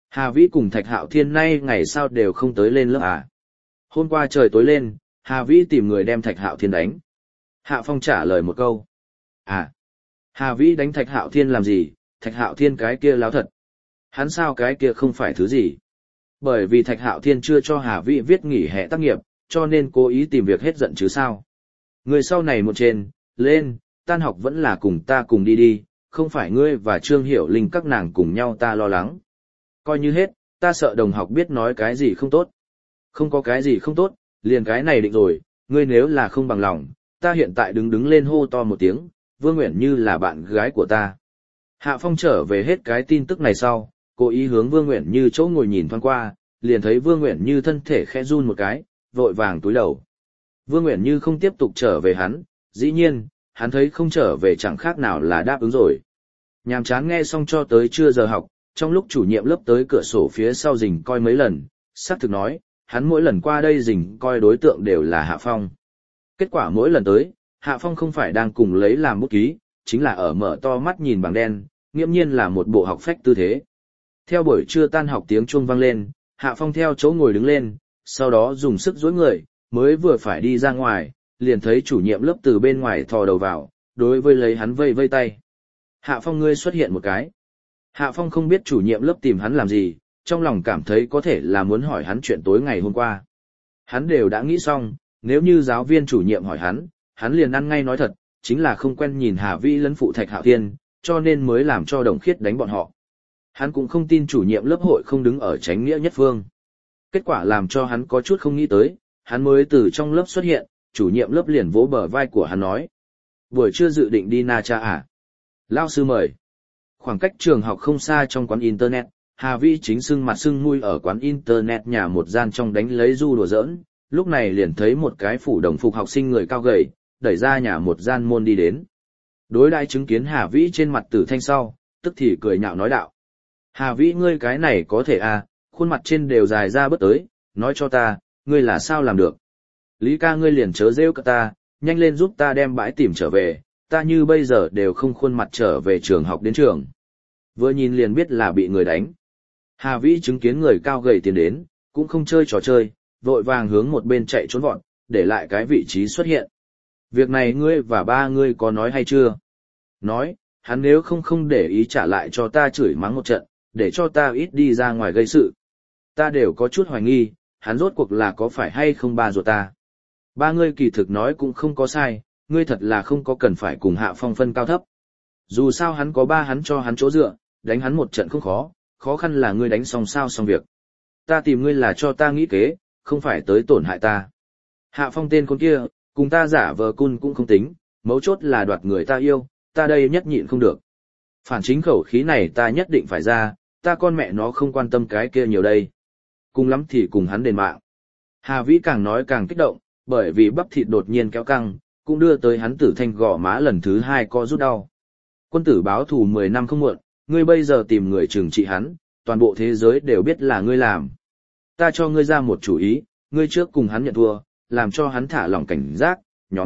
Hà Vĩ cùng Thạch Hạo Thiên nay ngày sao đều không tới lên lớp à? Hôm qua trời tối lên, Hà Vĩ tìm người đem Thạch Hạo Thiên đánh. Hạ Phong trả lời một câu. À, Hà Vĩ đánh Thạch Hạo Thiên làm gì? Thạch Hạo Thiên cái kia láo thật. Hắn sao cái kia không phải thứ gì? Bởi vì Thạch Hạo Thiên chưa cho Hà Vĩ viết nghỉ hè tác nghiệp, cho nên cố ý tìm việc hết giận chứ sao. Người sau này một trên, lên, tan học vẫn là cùng ta cùng đi đi, không phải ngươi và Trương Hiểu Linh các nàng cùng nhau ta lo lắng. Coi như hết, ta sợ đồng học biết nói cái gì không tốt. Không có cái gì không tốt, liền cái này định rồi, ngươi nếu là không bằng lòng, ta hiện tại đứng lên hô to một tiếng, Vương Uyển Như là bạn gái của ta. Hạ Phong trở về hết cái tin tức này sau, cố ý hướng Vương Uyển Như chỗ ngồi nhìn thoáng qua, liền thấy Vương Uyển Như thân thể khẽ run một cái, vội vàng túi đầu. Vương Uyển Như không tiếp tục trở về hắn, dĩ nhiên, hắn thấy không trở về chẳng khác nào là đáp ứng rồi. Nhàm chán nghe xong cho tới trưa giờ học, trong lúc chủ nhiệm lớp tới cửa sổ phía sau rình coi mấy lần, xác thực nói, hắn mỗi lần qua đây rình coi đối tượng đều là Hạ Phong. Kết quả mỗi lần tới, Hạ Phong không phải đang cùng lấy làm bút ký, chính là ở mở to mắt nhìn bảng đen, nghiễm nhiên là một bộ học phách tư thế. Theo buổi trưa tan học tiếng chuông vang lên, Hạ Phong theo chỗ ngồi đứng lên, sau đó dùng sức duỗi người, mới vừa phải đi ra ngoài, liền thấy chủ nhiệm lớp từ bên ngoài thò đầu vào, đối với lấy hắn vây vây tay. Hạ Phong ngươi xuất hiện một cái. Hạ Phong không biết chủ nhiệm lớp tìm hắn làm gì, trong lòng cảm thấy có thể là muốn hỏi hắn chuyện tối ngày hôm qua. Hắn đều đã nghĩ xong, nếu như giáo viên chủ nhiệm hỏi hắn liền ăn ngay nói thật, chính là không quen nhìn Hà Vĩ lẫn phụ Thạch Hạo Thiên, cho nên mới làm cho Đồng Khiết đánh bọn họ. Hắn cũng không tin chủ nhiệm lớp hội không đứng ở chánh nghĩa nhất phương. Kết quả làm cho hắn có chút không nghĩ tới, hắn mới từ trong lớp xuất hiện, chủ nhiệm lớp liền vỗ bờ vai của hắn nói. Buổi trưa dự định đi Na Cha à? Lao sư mời. Khoảng cách trường học không xa trong quán Internet, Hà Vĩ chính sưng mặt sưng mũi ở quán Internet nhà một gian trong đánh lấy du đùa giỡn, lúc này liền thấy một cái phủ đồng phục học sinh người cao gầy, đẩy ra nhà một gian môn đi đến. Đối đãi chứng kiến Hà Vĩ trên mặt tử thanh sau, tức thì cười nhạo nói đạo. Hà Vĩ ngươi cái này có thể à, khuôn mặt trên đều dài ra bớt tới, nói cho ta, ngươi là sao làm được. Lý ca ngươi liền chớ rêu cả ta, nhanh lên giúp ta đem bãi tìm trở về, ta như bây giờ đều không khuôn mặt trở về trường học đến trường. Vừa nhìn liền biết là bị người đánh. Hà Vĩ chứng kiến người cao gầy tiến đến, cũng không chơi trò chơi, vội vàng hướng một bên chạy trốn vọt, để lại cái vị trí xuất hiện. Việc này ngươi và ba ngươi có nói hay chưa? Nói, hắn nếu không để ý trả lại cho ta chửi mắng một trận, để cho ta ít đi ra ngoài gây sự. Ta đều có chút hoài nghi, hắn rốt cuộc là có phải hay không ba ruột ta. Ba ngươi kỳ thực nói cũng không có sai, ngươi thật là không có cần phải cùng Hạ Phong phân cao thấp. Dù sao hắn có ba hắn cho hắn chỗ dựa, đánh hắn một trận không khó, khó khăn là ngươi đánh xong sao xong việc. Ta tìm ngươi là cho ta nghĩ kế, không phải tới tổn hại ta. Hạ Phong tên con kia, cùng ta giả vờ cun cũng không tính, mấu chốt là đoạt người ta yêu, ta đây nhất nhịn không được. Phản chính khẩu khí này ta nhất định phải ra, ta con mẹ nó không quan tâm cái kia nhiều đây. Cùng lắm thì cùng hắn đền mạng. Hà Vĩ càng nói càng kích động, bởi vì bắp thịt đột nhiên kéo căng, cũng đưa tới hắn tử thanh gò má lần thứ hai co rút đau. Quân tử báo thù 10 năm không muộn, ngươi bây giờ tìm người trừng trị hắn, toàn bộ thế giới đều biết là ngươi làm. Ta cho ngươi ra một chủ ý, ngươi trước cùng hắn nhận thua, làm cho hắn thả lỏng cảnh giác,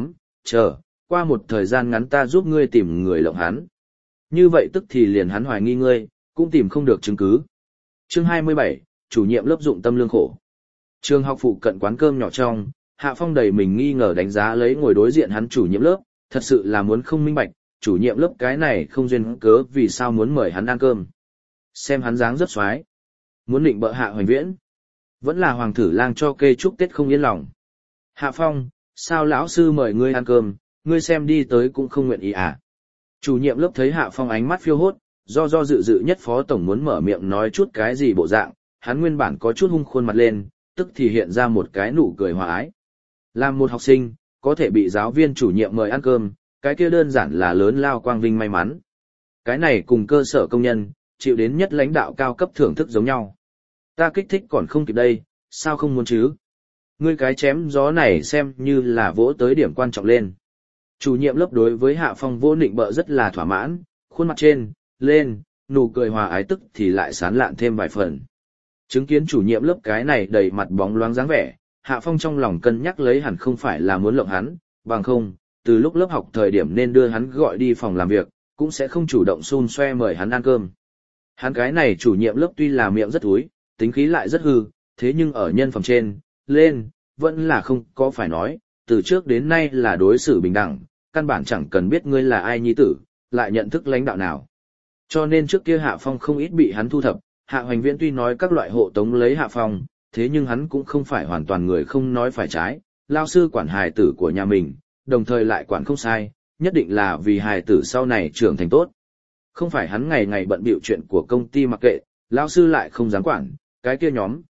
chờ, qua một thời gian ngắn ta giúp ngươi tìm người lộng hắn. Như vậy tức thì liền hắn hoài nghi ngươi, cũng tìm không được chứng cứ. Chương 27, chủ nhiệm lớp dụng tâm lương khổ. Trường học phụ cận quán cơm nhỏ trong, Hạ Phong đầy mình nghi ngờ đánh giá lấy ngồi đối diện hắn chủ nhiệm lớp, thật sự là muốn không minh bạch, chủ nhiệm lớp cái này không duyên cớ vì sao muốn mời hắn ăn cơm. Xem hắn dáng rất xoái. Muốn định bợ Hạ Hoành Viễn. Vẫn là hoàng thử lang cho kê chúc Tết không yên lòng. Hạ Phong, sao lão sư mời ngươi ăn cơm, ngươi xem đi tới cũng không nguyện ý à? Chủ nhiệm lớp thấy Hạ Phong ánh mắt phiêu hốt, do dự nhất phó tổng muốn mở miệng nói chút cái gì bộ dạng, hắn nguyên bản có chút hung khuôn mặt lên, tức thì hiện ra một cái nụ cười hòa ái. Làm một học sinh, có thể bị giáo viên chủ nhiệm mời ăn cơm, cái kia đơn giản là lớn lao quang vinh may mắn. Cái này cùng cơ sở công nhân, chịu đến nhất lãnh đạo cao cấp thưởng thức giống nhau. Ta kích thích còn không kịp đây, sao không muốn chứ? Ngươi cái chém gió này xem như là vỗ tới điểm quan trọng lên. Chủ nhiệm lớp đối với Hạ Phong vô nịnh bợ rất là thỏa mãn, khuôn mặt trên, lên, nụ cười hòa ái tức thì lại sán lạn thêm vài phần. Chứng kiến chủ nhiệm lớp cái này đầy mặt bóng loáng dáng vẻ, Hạ Phong trong lòng cân nhắc lấy hẳn không phải là muốn lộng hắn, bằng không, từ lúc lớp học thời điểm nên đưa hắn gọi đi phòng làm việc, cũng sẽ không chủ động xun xoe mời hắn ăn cơm. Hắn cái này chủ nhiệm lớp tuy là miệng rất thúi, tính khí lại rất hư, thế nhưng ở nhân phẩm trên, lên, vẫn là không có phải nói, từ trước đến nay là đối xử bình đẳng, căn bản chẳng cần biết ngươi là ai nhi tử, lại nhận thức lãnh đạo nào. Cho nên trước kia Hạ Phong không ít bị hắn thu thập, Hạ Hoành Viễn tuy nói các loại hộ tống lấy Hạ Phong, thế nhưng hắn cũng không phải hoàn toàn người không nói phải trái, lao sư quản hài tử của nhà mình, đồng thời lại quản không sai, nhất định là vì hài tử sau này trưởng thành tốt. Không phải hắn ngày ngày bận bịu chuyện của công ty mặc kệ, lao sư lại không dám quản, cái kia nhóm,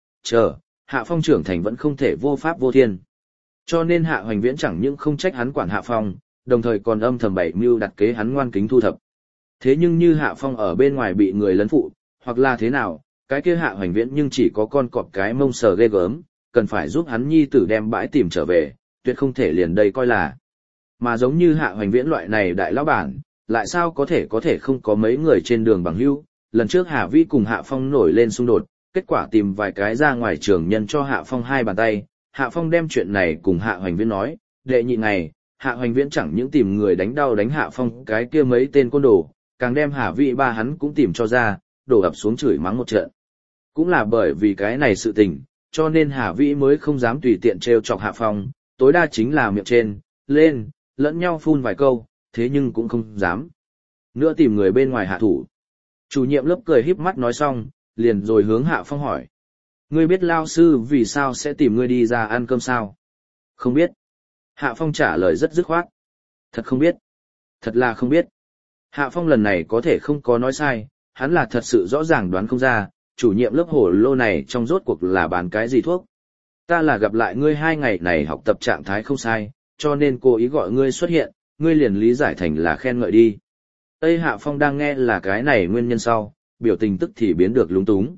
Hạ Phong trưởng thành vẫn không thể vô pháp vô thiên. Cho nên Hạ Hoành Viễn chẳng những không trách hắn quản Hạ Phong, đồng thời còn âm thầm bày mưu đặt kế hắn ngoan kính thu thập. Thế nhưng như Hạ Phong ở bên ngoài bị người lấn phụ, hoặc là thế nào, cái kia Hạ Hoành Viễn nhưng chỉ có con cọp cái mông sờ ghê gớm, cần phải giúp hắn nhi tử đem bãi tìm trở về, tuyệt không thể liền đây coi là. Mà giống như Hạ Hoành Viễn loại này đại lão bản, lại sao có thể không có mấy người trên đường bằng hữu. Lần trước Hạ Vĩ cùng Hạ Phong nổi lên xung đột, kết quả tìm vài cái ra ngoài trường nhân cho Hạ Phong 2 bàn tay, Hạ Phong đem chuyện này cùng Hạ Hoành Viễn nói, đệ nhị ngày, Hạ Hoành Viễn chẳng những tìm người đánh đau đánh Hạ Phong cái kia mấy tên côn đồ, càng đem Hạ Vĩ ba hắn cũng tìm cho ra, đổ ập xuống chửi mắng một trận. Cũng là bởi vì cái này sự tình, cho nên Hạ Vĩ mới không dám tùy tiện trêu chọc Hạ Phong, tối đa chính là miệng trên, lên, lẫn nhau phun vài câu, thế nhưng cũng không dám nữa tìm người bên ngoài hạ thủ. Chủ nhiệm lớp cười híp mắt nói xong, liền rồi hướng Hạ Phong hỏi. Ngươi biết lao sư vì sao sẽ tìm ngươi đi ra ăn cơm sao? Không biết. Hạ Phong trả lời rất dứt khoát. Thật không biết. Thật là không biết. Hạ Phong lần này có thể không có nói sai, hắn là thật sự rõ ràng đoán không ra, chủ nhiệm lớp hổ lô này trong rốt cuộc là bán cái gì thuốc. Ta là gặp lại ngươi 2 ngày này học tập trạng thái không sai, cho nên cố ý gọi ngươi xuất hiện, ngươi liền lý giải thành là khen ngợi đi. Tây Hạ Phong đang nghe là cái này nguyên nhân sau, biểu tình tức thì biến được lúng túng.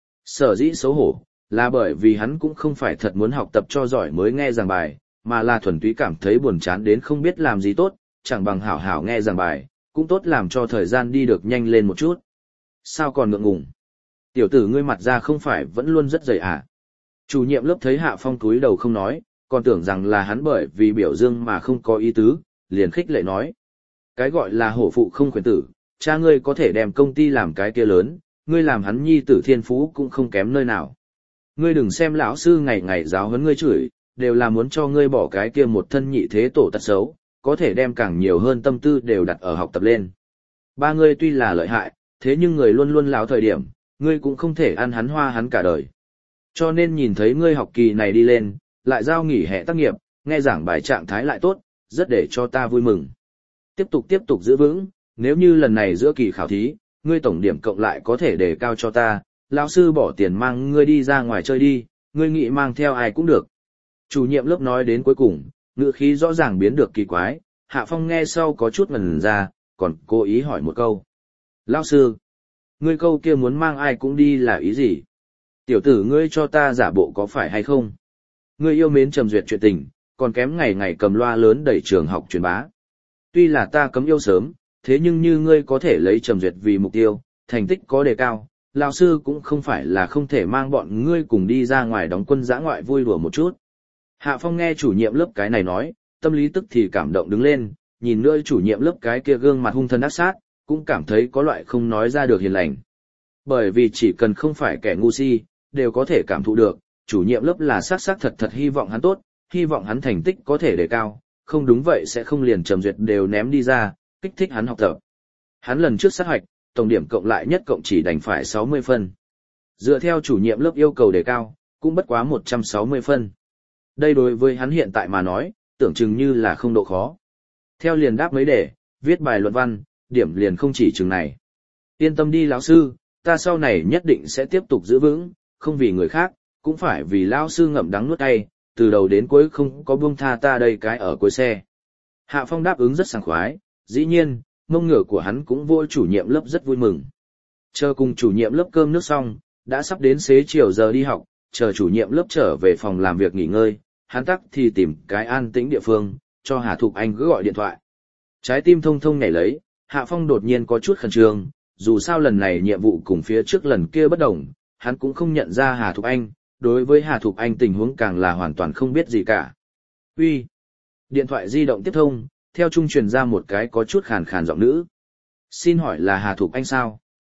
Sở dĩ xấu hổ, là bởi vì hắn cũng không phải thật muốn học tập cho giỏi mới nghe giảng bài, mà là thuần túy cảm thấy buồn chán đến không biết làm gì tốt, chẳng bằng hảo hảo nghe giảng bài, cũng tốt làm cho thời gian đi được nhanh lên một chút. Sao còn ngượng ngùng? Tiểu tử ngươi mặt ra không phải vẫn luôn rất dày à? Chủ nhiệm lớp thấy Hạ Phong cúi đầu không nói, còn tưởng rằng là hắn bởi vì biểu dương mà không có ý tứ, liền khích lệ nói. Cái gọi là hổ phụ không khuyến tử, cha ngươi có thể đem công ty làm cái kia lớn, ngươi làm hắn nhi tử thiên phú cũng không kém nơi nào. Ngươi đừng xem lão sư ngày ngày giáo huấn ngươi chửi, đều là muốn cho ngươi bỏ cái kia một thân nhị thế tổ tật xấu, có thể đem càng nhiều hơn tâm tư đều đặt ở học tập lên. Ba ngươi tuy là lợi hại, thế nhưng người luôn luôn láo thời điểm, ngươi cũng không thể ăn hắn hoa hắn cả đời. Cho nên nhìn thấy ngươi học kỳ này đi lên, lại giao nghỉ hè tác nghiệp, nghe giảng bài trạng thái lại tốt, rất để cho ta vui mừng. Tiếp tục giữ vững, nếu như lần này giữa kỳ khảo thí, ngươi tổng điểm cộng lại có thể đề cao cho ta, lão sư bỏ tiền mang ngươi đi ra ngoài chơi đi, ngươi nghĩ mang theo ai cũng được. Chủ nhiệm lớp nói đến cuối cùng, ngữ khí rõ ràng biến được kỳ quái, Hạ Phong nghe sau có chút ngần ra, còn cố ý hỏi một câu. Lão sư, ngươi câu kia muốn mang ai cũng đi là ý gì? Tiểu tử ngươi cho ta giả bộ có phải hay không? Ngươi yêu mến Trầm Duyệt chuyện tình, còn kém ngày ngày cầm loa lớn đẩy trường học truyền bá. Tuy là ta cấm yêu sớm, thế nhưng như ngươi có thể lấy Trầm Duyệt vì mục tiêu, thành tích có đề cao, lão sư cũng không phải là không thể mang bọn ngươi cùng đi ra ngoài đóng quân dã ngoại vui đùa một chút. Hạ Phong nghe chủ nhiệm lớp cái này nói, tâm lý tức thì cảm động đứng lên, nhìn nữa chủ nhiệm lớp cái kia gương mặt hung thần ác sát, cũng cảm thấy có loại không nói ra được hiền lành. Bởi vì chỉ cần không phải kẻ ngu si, đều có thể cảm thụ được, chủ nhiệm lớp là xác thật hy vọng hắn tốt, hy vọng hắn thành tích có thể đề cao, không đúng vậy sẽ không liền Trầm Duyệt đều ném đi ra, kích thích hắn học tập. Hắn lần trước sát hạch, tổng điểm cộng lại nhất cộng chỉ đành phải 60 phân. Dựa theo chủ nhiệm lớp yêu cầu đề cao, cũng bất quá 160 phân. Đây đối với hắn hiện tại mà nói, tưởng chừng như là không độ khó. Theo liền đáp mấy đề, viết bài luận văn, điểm liền không chỉ chừng này. Yên tâm đi lão sư, ta sau này nhất định sẽ tiếp tục giữ vững, không vì người khác, cũng phải vì lão sư ngậm đắng nuốt cay, từ đầu đến cuối không có buông tha ta đây cái ở cuối xe. Hạ Phong đáp ứng rất sảng khoái, dĩ nhiên, mông ngựa của hắn cũng vô chủ nhiệm lớp rất vui mừng. Chờ cùng chủ nhiệm lớp cơm nước xong, đã sắp đến xế chiều giờ đi học, chờ chủ nhiệm lớp trở về phòng làm việc nghỉ ngơi, hắn tắc thì tìm cái an tĩnh địa phương, cho Hà Thục Anh cứ gọi điện thoại. Trái tim thông thông nhảy lấy, Hạ Phong đột nhiên có chút khẩn trương, dù sao lần này nhiệm vụ cùng phía trước lần kia bất đồng, hắn cũng không nhận ra Hà Thục Anh, đối với Hà Thục Anh tình huống càng là hoàn toàn không biết gì cả. Uy. Điện thoại di động tiếp thông, theo trung truyền ra một cái có chút khàn khàn giọng nữ. Xin hỏi là Hà Thục Anh sao?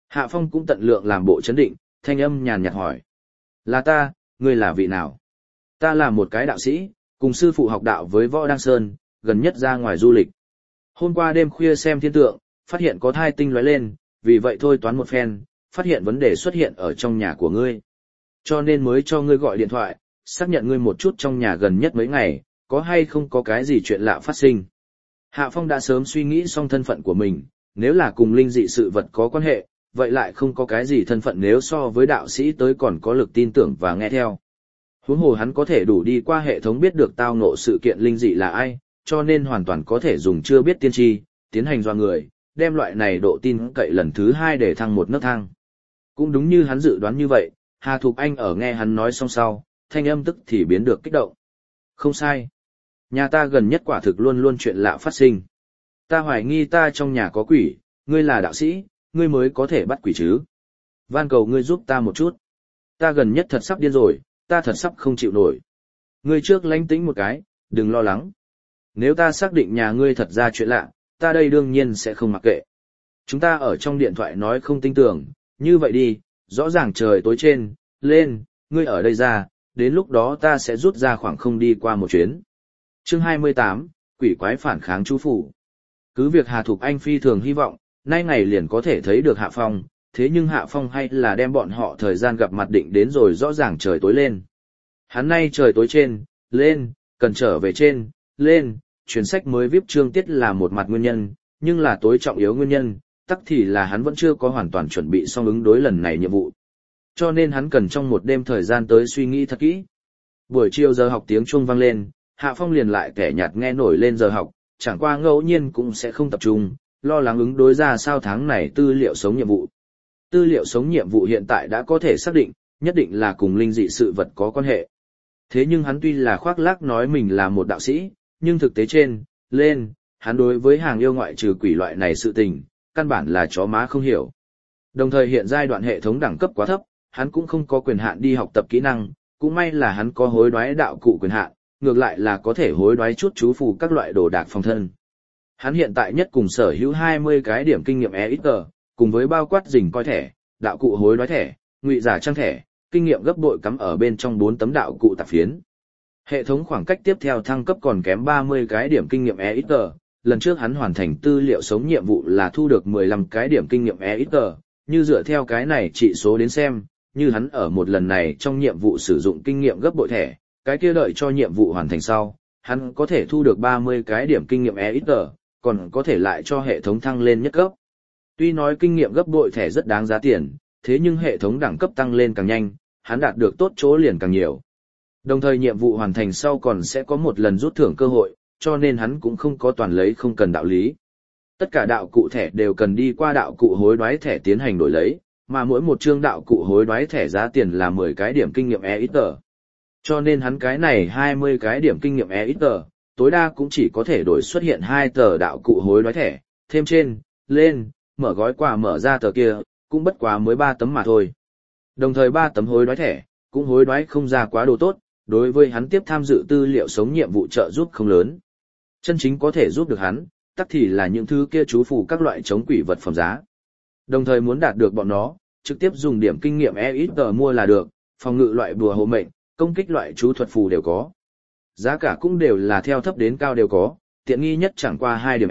Hạ Phong cũng tận lượng làm bộ chấn định, thanh âm nhàn nhạt hỏi. Là ta, ngươi là vị nào? Ta là một cái đạo sĩ, cùng sư phụ học đạo với Võ Đăng Sơn, gần nhất ra ngoài du lịch. Hôm qua đêm khuya xem thiên tượng, phát hiện có thai tinh lóe lên, vì vậy thôi toán một phen, phát hiện vấn đề xuất hiện ở trong nhà của ngươi. Cho nên mới cho ngươi gọi điện thoại, xác nhận ngươi một chút trong nhà gần nhất mấy ngày, có hay không có cái gì chuyện lạ phát sinh. Hạ Phong đã sớm suy nghĩ xong thân phận của mình, nếu là cùng linh dị sự vật có quan hệ, vậy lại không có cái gì thân phận nếu so với đạo sĩ tới còn có lực tin tưởng và nghe theo. Huống hồ hắn có thể đủ đi qua hệ thống biết được tao ngộ sự kiện linh dị là ai, cho nên hoàn toàn có thể dùng chưa biết tiên tri, tiến hành dọa người, đem loại này độ tin cậy lần thứ 2 để thăng một nấc thang. Cũng đúng như hắn dự đoán như vậy, Hà Thục Anh ở nghe hắn nói xong sau, thanh âm tức thì biến được kích động. Không sai. Nhà ta gần nhất quả thực luôn luôn chuyện lạ phát sinh. Ta hoài nghi ta trong nhà có quỷ, ngươi là đạo sĩ, ngươi mới có thể bắt quỷ chứ. Van cầu ngươi giúp ta một chút. Ta gần nhất thật sắp điên rồi, ta thật sắp không chịu nổi. Ngươi trước lánh tĩnh một cái, đừng lo lắng. Nếu ta xác định nhà ngươi thật ra chuyện lạ, ta đây đương nhiên sẽ không mặc kệ. Chúng ta ở trong điện thoại nói không tin tưởng, như vậy đi, rõ ràng trời tối trên, lên, ngươi ở đây ra, đến lúc đó ta sẽ rút ra khoảng không đi qua một chuyến. Chương 28, quỷ quái phản kháng chú phủ. Cứ việc Hà Thục Anh phi thường hy vọng, nay ngày liền có thể thấy được Hạ Phong, thế nhưng Hạ Phong hay là đem bọn họ thời gian gặp mặt định đến rồi rõ ràng trời tối lên. Hắn nay trời tối trên, lên, cần trở về trên, lên, truyền sách mới viết chương tiết là một mặt nguyên nhân, nhưng là tối trọng yếu nguyên nhân, tắc thì là hắn vẫn chưa có hoàn toàn chuẩn bị xong ứng đối lần này nhiệm vụ. Cho nên hắn cần trong một đêm thời gian tới suy nghĩ thật kỹ. Buổi chiều giờ học tiếng chuông vang lên, Hạ Phong liền lại kẻ nhạt nghe nổi lên giờ học, chẳng qua ngẫu nhiên cũng sẽ không tập trung, lo lắng ứng đối ra sao tháng này tư liệu sống nhiệm vụ. Tư liệu sống nhiệm vụ hiện tại đã có thể xác định, nhất định là cùng linh dị sự vật có quan hệ. Thế nhưng hắn tuy là khoác lác nói mình là một đạo sĩ, nhưng thực tế trên, lên, hắn đối với hàng yêu ngoại trừ quỷ loại này sự tình, căn bản là chó má không hiểu. Đồng thời hiện giai đoạn hệ thống đẳng cấp quá thấp, hắn cũng không có quyền hạn đi học tập kỹ năng, cũng may là hắn có hối đoái đạo cụ quyền hạn, ngược lại là có thể hối đoái chút chú phù các loại đồ đạc phòng thân. Hắn hiện tại nhất cùng sở hữu 20 cái điểm kinh nghiệm EXP, cùng với bao quát rình coi thẻ, đạo cụ hối đoái thẻ, ngụy giả trang thẻ, kinh nghiệm gấp bội cắm ở bên trong 4 tấm đạo cụ tạp phiến. Hệ thống khoảng cách tiếp theo thăng cấp còn kém 30 cái điểm kinh nghiệm EXP, lần trước hắn hoàn thành tư liệu sống nhiệm vụ là thu được 15 cái điểm kinh nghiệm EXP, như dựa theo cái này trị số đến xem, như hắn ở một lần này trong nhiệm vụ sử dụng kinh nghiệm gấp bội thẻ, cái kia đợi cho nhiệm vụ hoàn thành sau, hắn có thể thu được 30 cái điểm kinh nghiệm EXP, còn có thể lại cho hệ thống thăng lên nhất cấp. Tuy nói kinh nghiệm gấp bội thẻ rất đáng giá tiền, thế nhưng hệ thống đẳng cấp tăng lên càng nhanh, hắn đạt được tốt chỗ liền càng nhiều. Đồng thời nhiệm vụ hoàn thành sau còn sẽ có một lần rút thưởng cơ hội, cho nên hắn cũng không có toàn lấy không cần đạo lý. Tất cả đạo cụ thẻ đều cần đi qua đạo cụ hối đoái thẻ tiến hành đổi lấy, mà mỗi một chương đạo cụ hối đoái thẻ giá tiền là 10 cái điểm kinh nghiệm EXP. Cho nên hắn cái này 20 cái điểm kinh nghiệm EXP, tối đa cũng chỉ có thể đổi xuất hiện 2 tờ đạo cụ hối đoái thẻ, thêm trên, lên, mở gói quà mở ra tờ kia, cũng bất quá mới 3 tấm mà thôi. Đồng thời 3 tấm hối đoái thẻ, cũng hối đoái không ra quá đồ tốt, đối với hắn tiếp tham dự tư liệu sống nhiệm vụ trợ giúp không lớn. Chân chính có thể giúp được hắn, tắc thì là những thứ kia chú phù các loại chống quỷ vật phẩm giá. Đồng thời muốn đạt được bọn nó, trực tiếp dùng điểm kinh nghiệm EXP mua là được, phòng ngự loại bùa hộ mệnh, công kích loại chú thuật phù đều có. Giá cả cũng đều là theo thấp đến cao đều có, tiện nghi nhất chẳng qua 2 điểm.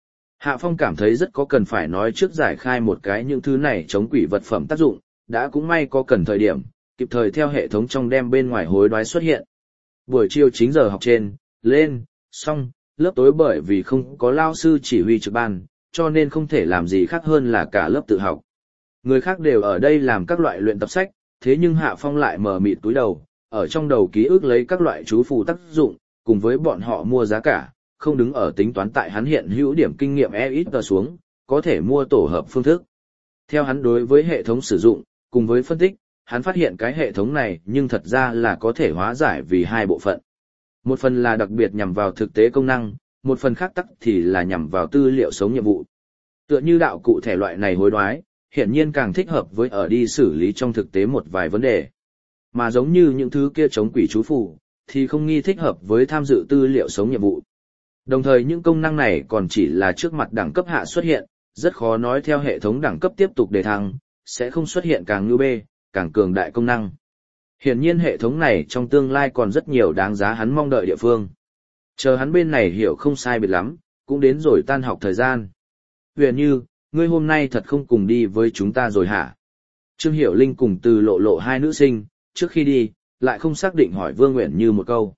Hạ Phong cảm thấy rất có cần phải nói trước giải khai một cái những thứ này chống quỷ vật phẩm tác dụng, đã cũng may có cần thời điểm, kịp thời theo hệ thống trong đem bên ngoài hối đoái xuất hiện. Buổi chiều 9 giờ học trên, lên, xong, lớp tối bởi vì không có lao sư chỉ huy trực ban, cho nên không thể làm gì khác hơn là cả lớp tự học. Người khác đều ở đây làm các loại luyện tập sách, thế nhưng Hạ Phong lại mờ mịt túi đầu, ở trong đầu ký ức lấy các loại chú phù tác dụng, cùng với bọn họ mua giá cả, không đứng ở tính toán tại hắn hiện hữu điểm kinh nghiệm EXP xuống, có thể mua tổ hợp phương thức. Theo hắn đối với hệ thống sử dụng, cùng với phân tích, hắn phát hiện cái hệ thống này nhưng thật ra là có thể hóa giải vì 2 bộ phận. Một phần là đặc biệt nhằm vào thực tế công năng, một phần khác tắc thì là nhằm vào tư liệu sống nhiệm vụ. Tựa như đạo cụ thể loại này hối đoái, hiển nhiên càng thích hợp với ở đi xử lý trong thực tế một vài vấn đề. Mà giống như những thứ kia chống quỷ chú phù, thì không nghi thích hợp với tham dự tư liệu sống nhiệm vụ. Đồng thời những công năng này còn chỉ là trước mặt đẳng cấp hạ xuất hiện, rất khó nói theo hệ thống đẳng cấp tiếp tục đề thăng, sẽ không xuất hiện càng ngưu bê, càng cường đại công năng. Hiển nhiên hệ thống này trong tương lai còn rất nhiều đáng giá hắn mong đợi địa phương. Chờ hắn bên này hiểu không sai biệt lắm, cũng đến rồi tan học thời gian. Huyền Như, ngươi hôm nay thật không cùng đi với chúng ta rồi hả? Trương Hiểu Linh cùng Từ Lộ Lộ hai nữ sinh, trước khi đi, lại không xác định hỏi Vương Uyển Như một câu.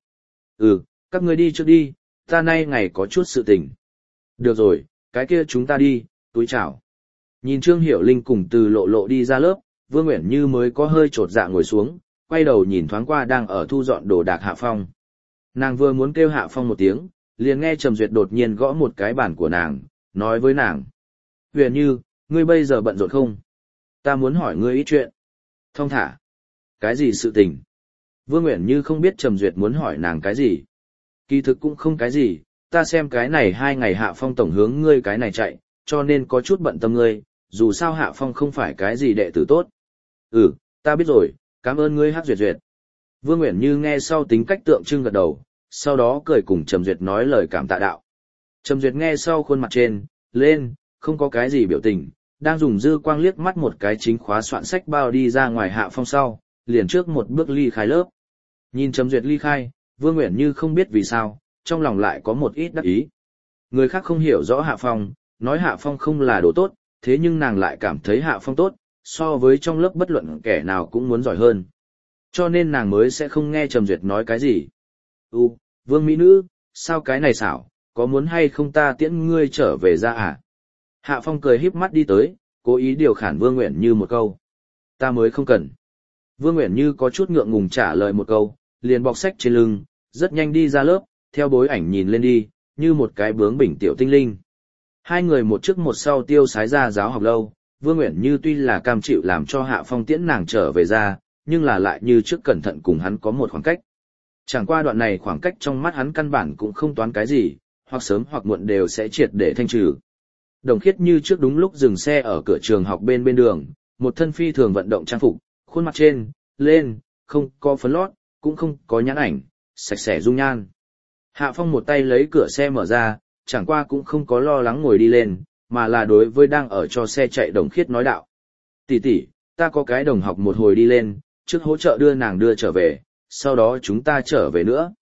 Các ngươi đi trước đi, ta nay ngày có chút sự tình. Được rồi, cái kia chúng ta đi, túi chào. Nhìn Trương Hiểu Linh cùng Từ Lộ Lộ đi ra lớp, Vương Uyển Như mới có hơi chột dạ ngồi xuống, quay đầu nhìn thoáng qua đang ở thu dọn đồ đạc Hạ Phong. Nàng vừa muốn kêu Hạ Phong một tiếng, liền nghe Trầm Duyệt đột nhiên gõ một cái bàn của nàng, nói với nàng. Uyển Như, ngươi bây giờ bận rộn không? Ta muốn hỏi ngươi ít chuyện. Thong thả. Cái gì sự tình? Vương Uyển Như không biết Trầm Duyệt muốn hỏi nàng cái gì. Kỳ thực cũng không cái gì, ta xem cái này 2 ngày Hạ Phong tổng hướng ngươi cái này chạy, cho nên có chút bận tâm ngươi, dù sao Hạ Phong không phải cái gì đệ tử tốt. Ta biết rồi, cảm ơn ngươi Hắc Duyệt Duyệt. Vương Uyển Như nghe sau tính cách tượng trưng gật đầu, sau đó cười cùng Trầm Duyệt nói lời cảm tạ đạo. Trầm Duyệt nghe sau khuôn mặt trên, lên, không có cái gì biểu tình, đang dùng dư quang liếc mắt một cái chính khóa soạn sách bao đi ra ngoài Hạ Phong sau, liền trước một bước ly khai lớp. Nhìn Trầm Duyệt ly khai, Vương Uyển Như không biết vì sao, trong lòng lại có một ít đắc ý. Người khác không hiểu rõ Hạ Phong, nói Hạ Phong không là đồ tốt, thế nhưng nàng lại cảm thấy Hạ Phong tốt, so với trong lớp bất luận kẻ nào cũng muốn giỏi hơn. Cho nên nàng mới sẽ không nghe Trầm Duyệt nói cái gì. Vương Mỹ Nữ, sao cái này xảo, có muốn hay không ta tiễn ngươi trở về ra à? Hạ Phong cười híp mắt đi tới, cố ý điều khản Vương Uyển Như một câu. Ta mới không cần. Vương Uyển Như có chút ngượng ngùng trả lời một câu, liền bọc sách trên lưng, rất nhanh đi ra lớp, theo bối ảnh nhìn lên đi, như một cái bướng bỉnh tiểu tinh linh. Hai người một trước một sau tiêu sái ra giáo học lâu, Vương Uyển Như tuy là cam chịu làm cho Hạ Phong tiễn nàng trở về ra, nhưng là lại như trước cẩn thận cùng hắn có một khoảng cách. Chẳng qua đoạn này khoảng cách trong mắt hắn căn bản cũng không toán cái gì, hoặc sớm hoặc muộn đều sẽ triệt để thanh trừ. Đồng Khiết như trước đúng lúc dừng xe ở cửa trường học bên đường, một thân phi thường vận động trang phục, khuôn mặt trên, lên, không có phấn lót, cũng không có nhãn ảnh, sạch sẽ dung nhan. Hạ Phong một tay lấy cửa xe mở ra, chẳng qua cũng không có lo lắng ngồi đi lên, mà là đối với đang ở cho xe chạy Đồng Khiết nói đạo. Tỷ tỷ, ta có cái đồng học một hồi đi lên, trước hỗ trợ đưa nàng đưa trở về, sau đó chúng ta trở về nữa.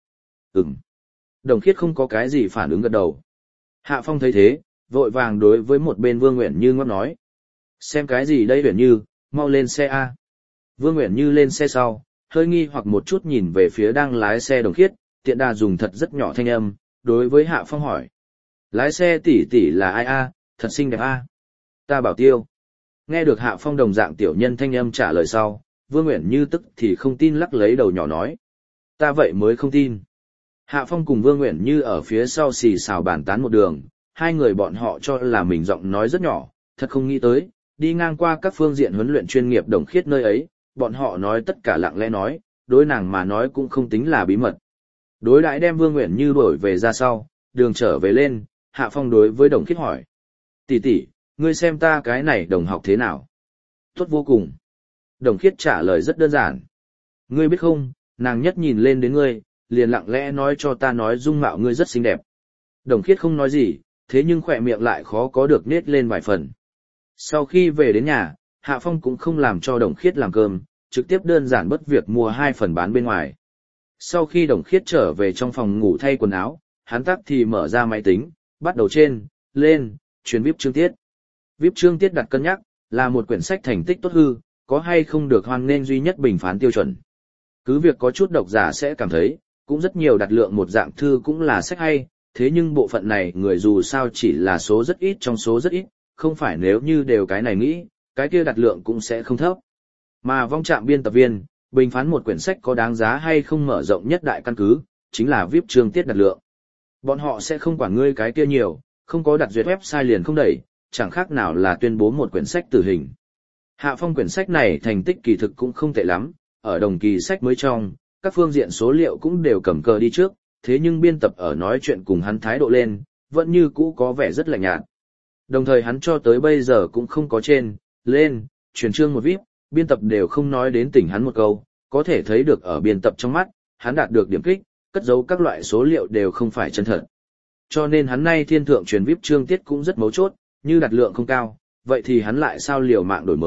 Đồng Khiết không có cái gì phản ứng gật đầu. Hạ Phong thấy thế, vội vàng đối với một bên Vương Uyển Như ngót nói. Xem cái gì đây Uyển Như, mau lên xe A. Vương Uyển Như lên xe sau, hơi nghi hoặc một chút nhìn về phía đang lái xe Đồng Khiết, tiện đà dùng thật rất nhỏ thanh âm, đối với Hạ Phong hỏi. Lái xe tỷ tỷ là ai A, thật xinh đẹp A. Ta bảo Tiêu. Nghe được Hạ Phong đồng dạng tiểu nhân thanh âm trả lời sau, Vương Uyển Như tức thì không tin lắc lấy đầu nhỏ nói. Ta vậy mới không tin. Hạ Phong cùng Vương Uyển Như ở phía sau xì xào bàn tán một đường, hai người bọn họ cho là mình giọng nói rất nhỏ, thật không nghĩ tới, đi ngang qua các phương diện huấn luyện chuyên nghiệp Đồng Khiết nơi ấy, bọn họ nói tất cả lặng lẽ nói, đối nàng mà nói cũng không tính là bí mật. Đối đãi đem Vương Uyển Như đuổi về ra sau, đường trở về lên, Hạ Phong đối với Đồng Khiết hỏi. Tỷ tỷ, ngươi xem ta cái này đồng học thế nào? Tốt vô cùng. Đồng Khiết trả lời rất đơn giản. Ngươi biết không, nàng nhất nhìn lên đến ngươi, liền lặng lẽ nói cho ta nói dung mạo ngươi rất xinh đẹp. Đồng Khiết không nói gì, thế nhưng khỏe miệng lại khó có được nết lên vài phần. Sau khi về đến nhà, Hạ Phong cũng không làm cho Đồng Khiết làm cơm, trực tiếp đơn giản bất việc mua 2 phần bán bên ngoài. Sau khi Đồng Khiết trở về trong phòng ngủ thay quần áo, hắn tắc thì mở ra máy tính, bắt đầu trên, lên, chuyến VIP chương tiết. VIP chương tiết đặt cân nhắc, là một quyển sách thành tích tốt hư, có hay không được hoan nghênh duy nhất bình phán tiêu chuẩn. Cứ việc có chút độc giả sẽ cảm thấy, cũng rất nhiều đặt lượng một dạng thư cũng là sách hay, thế nhưng bộ phận này người dù sao chỉ là số rất ít trong số rất ít, không phải nếu như đều cái này nghĩ, cái kia đặt lượng cũng sẽ không thấp. Mà vong trạm biên tập viên, bình phán một quyển sách có đáng giá hay không mở rộng nhất đại căn cứ, chính là VIP chương tiết đặt lượng. Bọn họ sẽ không quản ngươi cái kia nhiều, không có đặt duyệt website liền không đẩy, chẳng khác nào là tuyên bố một quyển sách tử hình. Hạ Phong quyển sách này thành tích kỳ thực cũng không tệ lắm, ở đồng kỳ sách mới trong, các phương diện số liệu cũng đều cầm cờ đi trước, thế nhưng biên tập ở nói chuyện cùng hắn thái độ lên, vẫn như cũ có vẻ rất lạnh nhạt. Đồng thời hắn cho tới bây giờ cũng không có trên, lên, truyền chương một VIP, biên tập đều không nói đến tỉnh hắn một câu, có thể thấy được ở biên tập trong mắt, hắn đạt được điểm kích, cất giấu các loại số liệu đều không phải chân thật. Cho nên hắn nay thiên thượng truyền VIP chương tiết cũng rất mấu chốt, như đặt lượng không cao, vậy thì hắn lại sao liều mạng đổi mới,